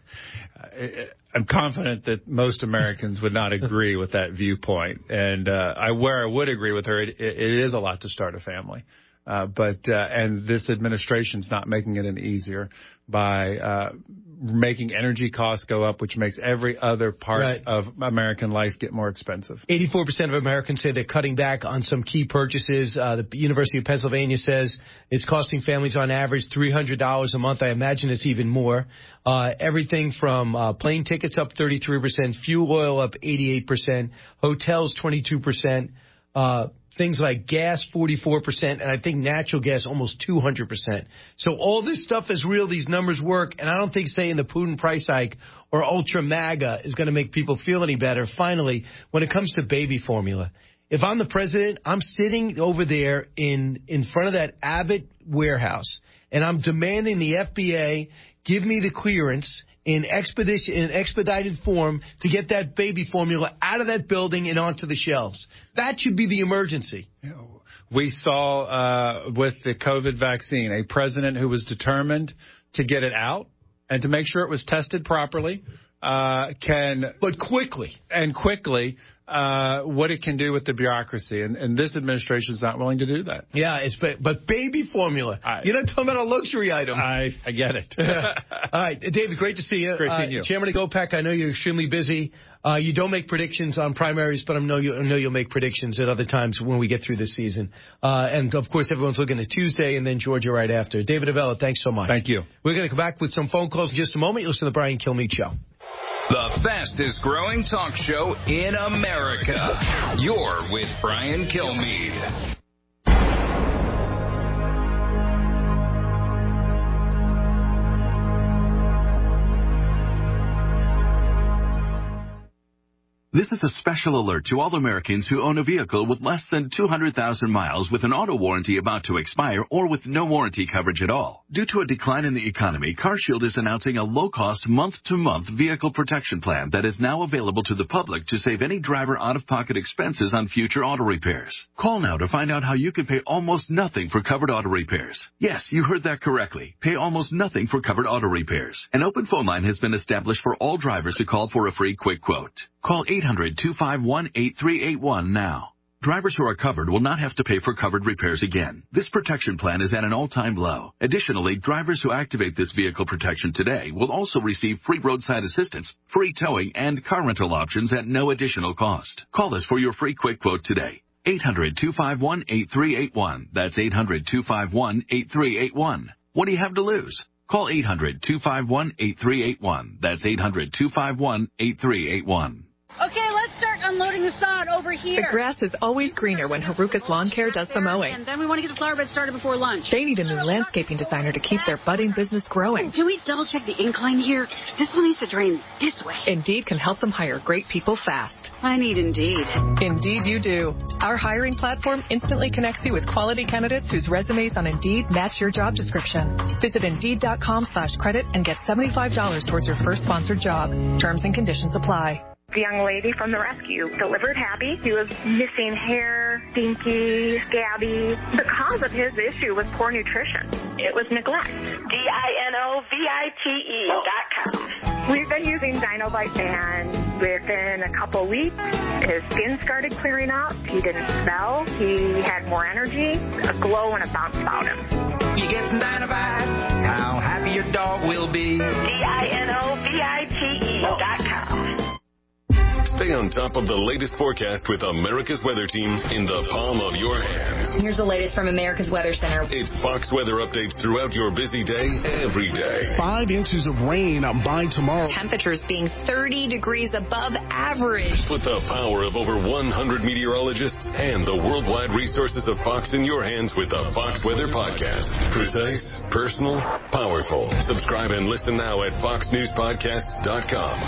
I'm confident that most Americans would not agree with that viewpoint. And uh, I, where I would agree with her, it, it is a lot to start a family. Uh, but uh, and this administration's not making it any easier by uh, making energy costs go up, which makes every other part right. of American life get more expensive.
eighty-four percent of Americans say they're cutting back on some key purchases. Uh, the University of Pennsylvania says it's costing families on average three hundred dollars a month. I imagine it's even more. Uh, everything from uh, plane tickets up thirty-three percent, fuel oil up eighty-eight percent, hotels twenty-two percent. Uh, things like gas, forty-four percent, and I think natural gas, almost two hundred percent. So all this stuff is real. These numbers work, and I don't think saying the Putin price hike or Ultra MAGA is going to make people feel any better. Finally, when it comes to baby formula, if I'm the president, I'm sitting over there in, in front of that Abbott warehouse, and I'm demanding the F D A give me the clearance in expedition, in expedited form to get that baby formula out of that building and onto the shelves. That should be the emergency.
We saw uh, with the COVID vaccine a president who was determined to get it out and to make sure it was tested properly. Uh, can
but quickly
and quickly uh, what it can do with the bureaucracy, and, and this administration is not willing to do that.
Yeah, it's but, but baby formula. I, You're not talking about a luxury item.
I, I get it.
All right, David, great to see you.
Great
uh,
seeing you,
Chairman of GOPAC. I know you're extremely busy. Uh, you don't make predictions on primaries, but I know, you, I know you'll make predictions at other times when we get through this season. Uh, and, of course, everyone's looking at Tuesday and then Georgia right after. David Avella, thanks so much.
Thank you.
We're going to come back with some phone calls in just a moment. You'll listen to the Brian Kilmeade Show.
The fastest growing talk show in America. You're with Brian Kilmeade.
This is a special alert to all Americans who own a vehicle with less than two hundred thousand miles with an auto warranty about to expire or with no warranty coverage at all. Due to a decline in the economy, CarShield is announcing a low-cost month-to-month vehicle protection plan that is now available to the public to save any driver out-of-pocket expenses on future auto repairs. Call now to find out how you can pay almost nothing for covered auto repairs. Yes, you heard that correctly. Pay almost nothing for covered auto repairs. An open phone line has been established for all drivers to call for a free quick quote. Call eight hundred, two five one, eight three eight one now. Drivers who are covered will not have to pay for covered repairs again. This protection plan is at an all-time low. Additionally, drivers who activate this vehicle protection today will also receive free roadside assistance, free towing, and car rental options at no additional cost. Call us for your free quick quote today. eight hundred, two five one, eight three eight one. That's eight hundred, two five one, eight three eight one. What do you have to lose? Call eight hundred, two five one, eight three eight one. That's eight hundred, two five one, eight three eight one.
Okay, let's start unloading the sod over here.
The grass is always greener when Haruka's Lawn Care does the mowing.
And then we want to get the flower bed started before lunch.
They need a new landscaping designer to keep their budding business growing.
Oh, can we double check the incline here? This one needs to drain this way.
Indeed can help them hire great people fast.
I need Indeed.
Indeed you do. Our hiring platform instantly connects you with quality candidates whose resumes on Indeed match your job description. Visit Indeed.com slash credit and get seventy-five dollars towards your first sponsored job. Terms and conditions apply.
The young lady from the rescue delivered happy. He was missing hair, stinky, scabby. The cause of his issue was poor nutrition. It was neglect.
D I N O V I T E dot com.
We've been using Dinovite, and within a couple weeks, his skin started clearing up. He didn't smell. He had more energy, a glow, and a bounce about him.
You get some Dinovite, how happy your dog will be.
D I N O V I T E dot com.
Stay on top of the latest forecast with America's Weather Team in the palm of your hands.
Here's the latest from America's Weather Center.
It's Fox weather updates throughout your busy day, every day.
Five inches of rain by tomorrow.
Temperatures being thirty degrees above average.
Put the power of over one hundred meteorologists and the worldwide resources of Fox in your hands with the Fox Weather Podcast. Precise, personal, powerful. Subscribe and listen now at fox news podcasts dot com.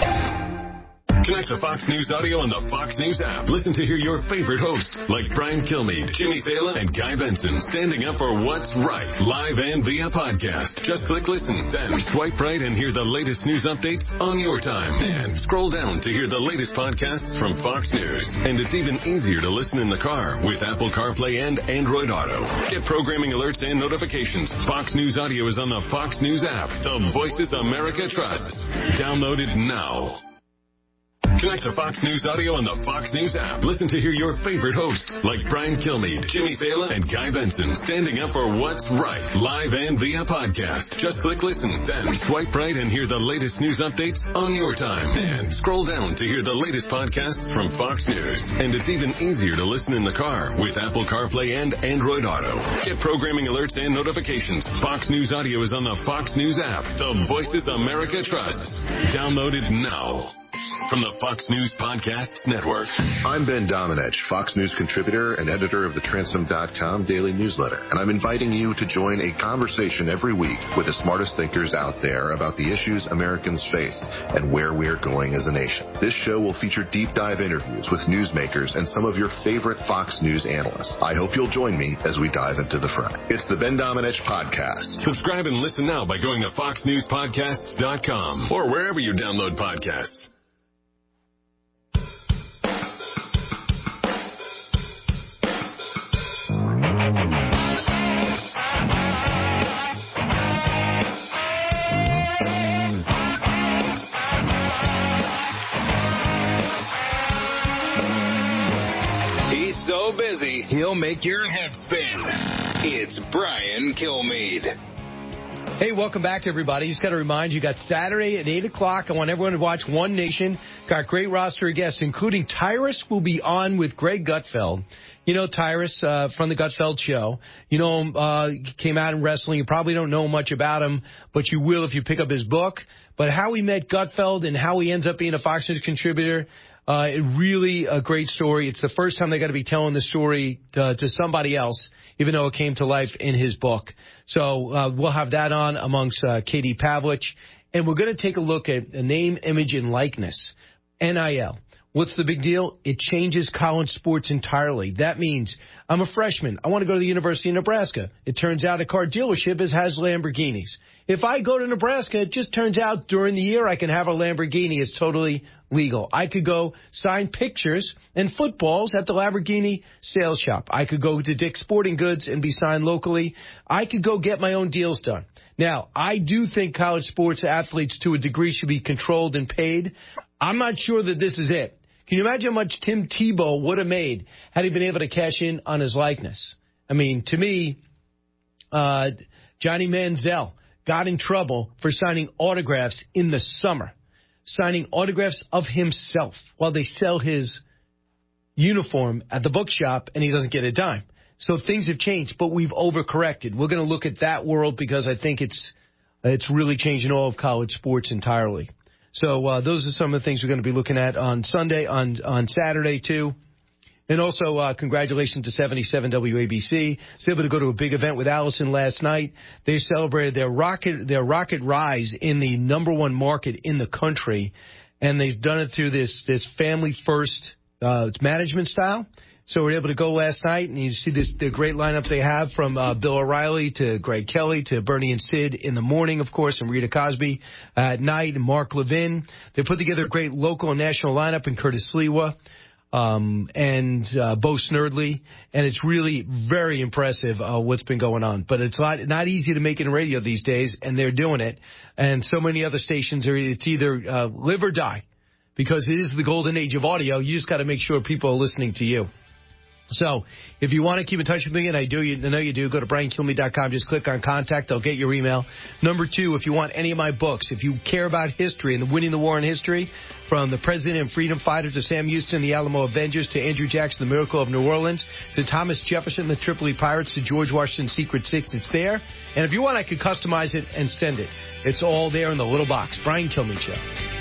Connect to Fox News Audio on the Fox News app. Listen to hear your favorite hosts like Brian Kilmeade, Jimmy Fallon, and Guy Benson standing up for what's right, live and via podcast. Just click listen, then swipe right and hear the latest news updates on your time. And scroll down to hear the latest podcasts from Fox News. And it's even easier to listen in the car with Apple CarPlay and Android Auto. Get programming alerts and notifications. Fox News Audio is on the Fox News app. The voices America trusts. Download it now. Connect to Fox News Audio on the Fox News app. Listen to hear your favorite hosts like Brian Kilmeade, Jimmy Fallon, and Guy Benson standing up for what's right, live and via podcast. Just click listen, then swipe right and hear the latest news updates on your time. And scroll down to hear the latest podcasts from Fox News. And it's even easier to listen in the car with Apple CarPlay and Android Auto. Get programming alerts and notifications. Fox News Audio is on the Fox News app. The voices America trusts. Download it now. From the Fox News Podcasts Network.
I'm Ben Domenech, Fox News contributor and editor of the Transom dot com daily newsletter, and I'm inviting you to join a conversation every week with the smartest thinkers out there about the issues Americans face and where we're going as a nation. This show will feature deep dive interviews with newsmakers and some of your favorite Fox News analysts. I hope you'll join me as we dive into the fray. It's the Ben Domenech Podcast.
Subscribe and listen now by going to fox news podcasts dot com or wherever you download podcasts.
So busy, he'll make your head spin. It's Brian Kilmeade.
Hey, welcome back, everybody. Just got to remind you, got Saturday at eight o'clock. I want everyone to watch One Nation. Got a great roster of guests, including Tyrus will be on with Greg Gutfeld. You know Tyrus uh, from the Gutfeld Show. You know him, uh, came out in wrestling. You probably don't know much about him, but you will if you pick up his book. But how he met Gutfeld and how he ends up being a Fox News contributor, Uh, really a great story. It's the first time they got to be telling the story to, to somebody else, even though it came to life in his book. So uh, we'll have that on amongst uh, Katie Pavlich. And we're going to take a look at a name, image, and likeness, N I L. What's the big deal? It changes college sports entirely. That means I'm a freshman. I want to go to the University of Nebraska. It turns out a car dealership is, has Lamborghinis. If I go to Nebraska, it just turns out during the year I can have a Lamborghini. It's totally legal. I could go sign pictures and footballs at the Lamborghini sales shop. I could go to Dick's Sporting Goods and be signed locally. I could go get my own deals done. Now, I do think college sports athletes to a degree should be controlled and paid. I'm not sure that this is it. Can you imagine how much Tim Tebow would have made had he been able to cash in on his likeness? I mean, to me, uh, Johnny Manziel got in trouble for signing autographs in the summer, signing autographs of himself while they sell his uniform at the bookshop, and he doesn't get a dime. So things have changed, but we've overcorrected. We're going to look at that world because I think it's it's really changing all of college sports entirely. So uh, those are some of the things we're going to be looking at on Sunday, on on Saturday, too. And also, uh, congratulations to seventy-seven W A B C. I was able to go to a big event with Allison last night. They celebrated their rocket their rocket rise in the number one market in the country, and they've done it through this this family first uh, management style. So we were able to go last night, and you see this the great lineup they have from uh, Bill O'Reilly to Greg Kelly to Bernie and Sid in the morning, of course, and Rita Cosby at night, and Mark Levin. They put together a great local and national lineup, and Curtis Sliwa um, and uh, Bo Snerdley, and it's really very impressive uh, what's been going on. But it's not, not easy to make it in radio these days, and they're doing it. And so many other stations are it's either uh, live or die, because it is the golden age of audio. You just got to make sure people are listening to you. So if you want to keep in touch with me, and I do, you I know you do, go to brian kilmeade dot com. Just click on contact. They'll get your email. Number two, if you want any of my books, if you care about history and the winning the war in history, from the President and Freedom Fighter to Sam Houston, the Alamo Avengers, to Andrew Jackson, the Miracle of New Orleans, to Thomas Jefferson, the Tripoli Pirates, to George Washington's Secret Six, it's there. And if you want, I could customize it and send it. It's all there in the little box. Brian Kilmeade Show.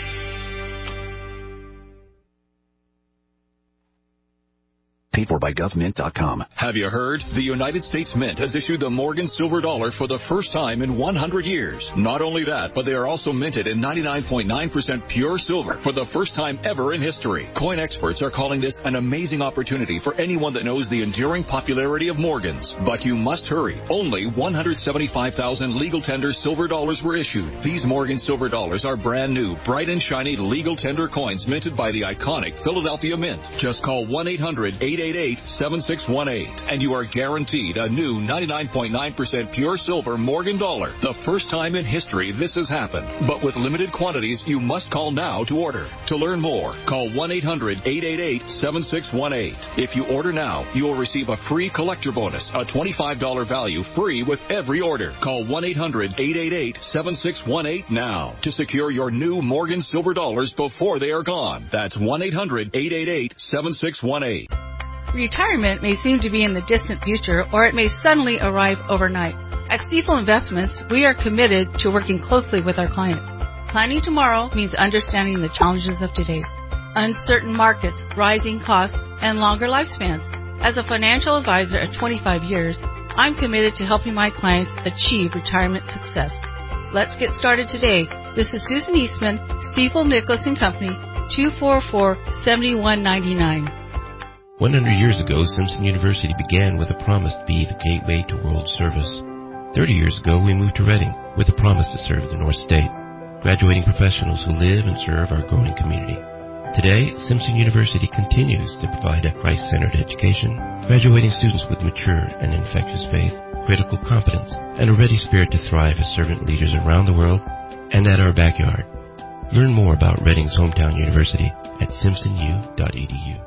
Paid for by gov mint dot com.
Have you heard? The United States Mint has issued the Morgan Silver Dollar for the first time in one hundred years. Not only that, but they are also minted in ninety-nine point nine percent pure silver for the first time ever in history. Coin experts are calling this an amazing opportunity for anyone that knows the enduring popularity of Morgans. But you must hurry. Only one hundred seventy-five thousand legal tender silver dollars were issued. These Morgan Silver Dollars are brand new, bright and shiny legal tender coins minted by the iconic Philadelphia Mint. Just call one eight hundred eight eight eight seven six one eight and you are guaranteed a new ninety-nine point nine percent pure silver Morgan dollar. The first time in history this has happened. But with limited quantities, you must call now to order. To learn more, call one eight hundred eight eight eight seven six one eight. If you order now, you will receive a free collector bonus, a twenty-five dollars value free with every order. Call one eight hundred eight eight eight seven six one eight now to secure your new Morgan Silver Dollars before they are gone. That's one eight hundred eight eight eight seven six one eight.
Retirement may seem to be in the distant future, or it may suddenly arrive overnight. At Stifel Investments, we are committed to working closely with our clients. Planning tomorrow means understanding the challenges of today. Uncertain markets, rising costs, and longer lifespans. As a financial advisor of twenty-five years, I'm committed to helping my clients achieve retirement success. Let's get started today. This is Susan Eastman, Stifel Nicholas and Company, two four four, seven one nine nine.
one hundred years ago, Simpson University began with a promise to be the gateway to world service. thirty years ago, we moved to Reading with a promise to serve the North State, graduating professionals who live and serve our growing community. Today, Simpson University continues to provide a Christ-centered education, graduating students with mature and infectious faith, critical competence, and a ready spirit to thrive as servant leaders around the world and at our backyard. Learn more about Reading's hometown university at simpson u dot e d u.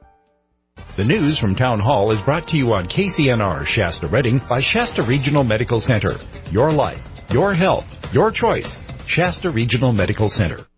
The news from Town Hall is brought to you on K C N R Shasta Reading by Shasta Regional Medical Center. Your life, your health, your choice. Shasta Regional Medical Center.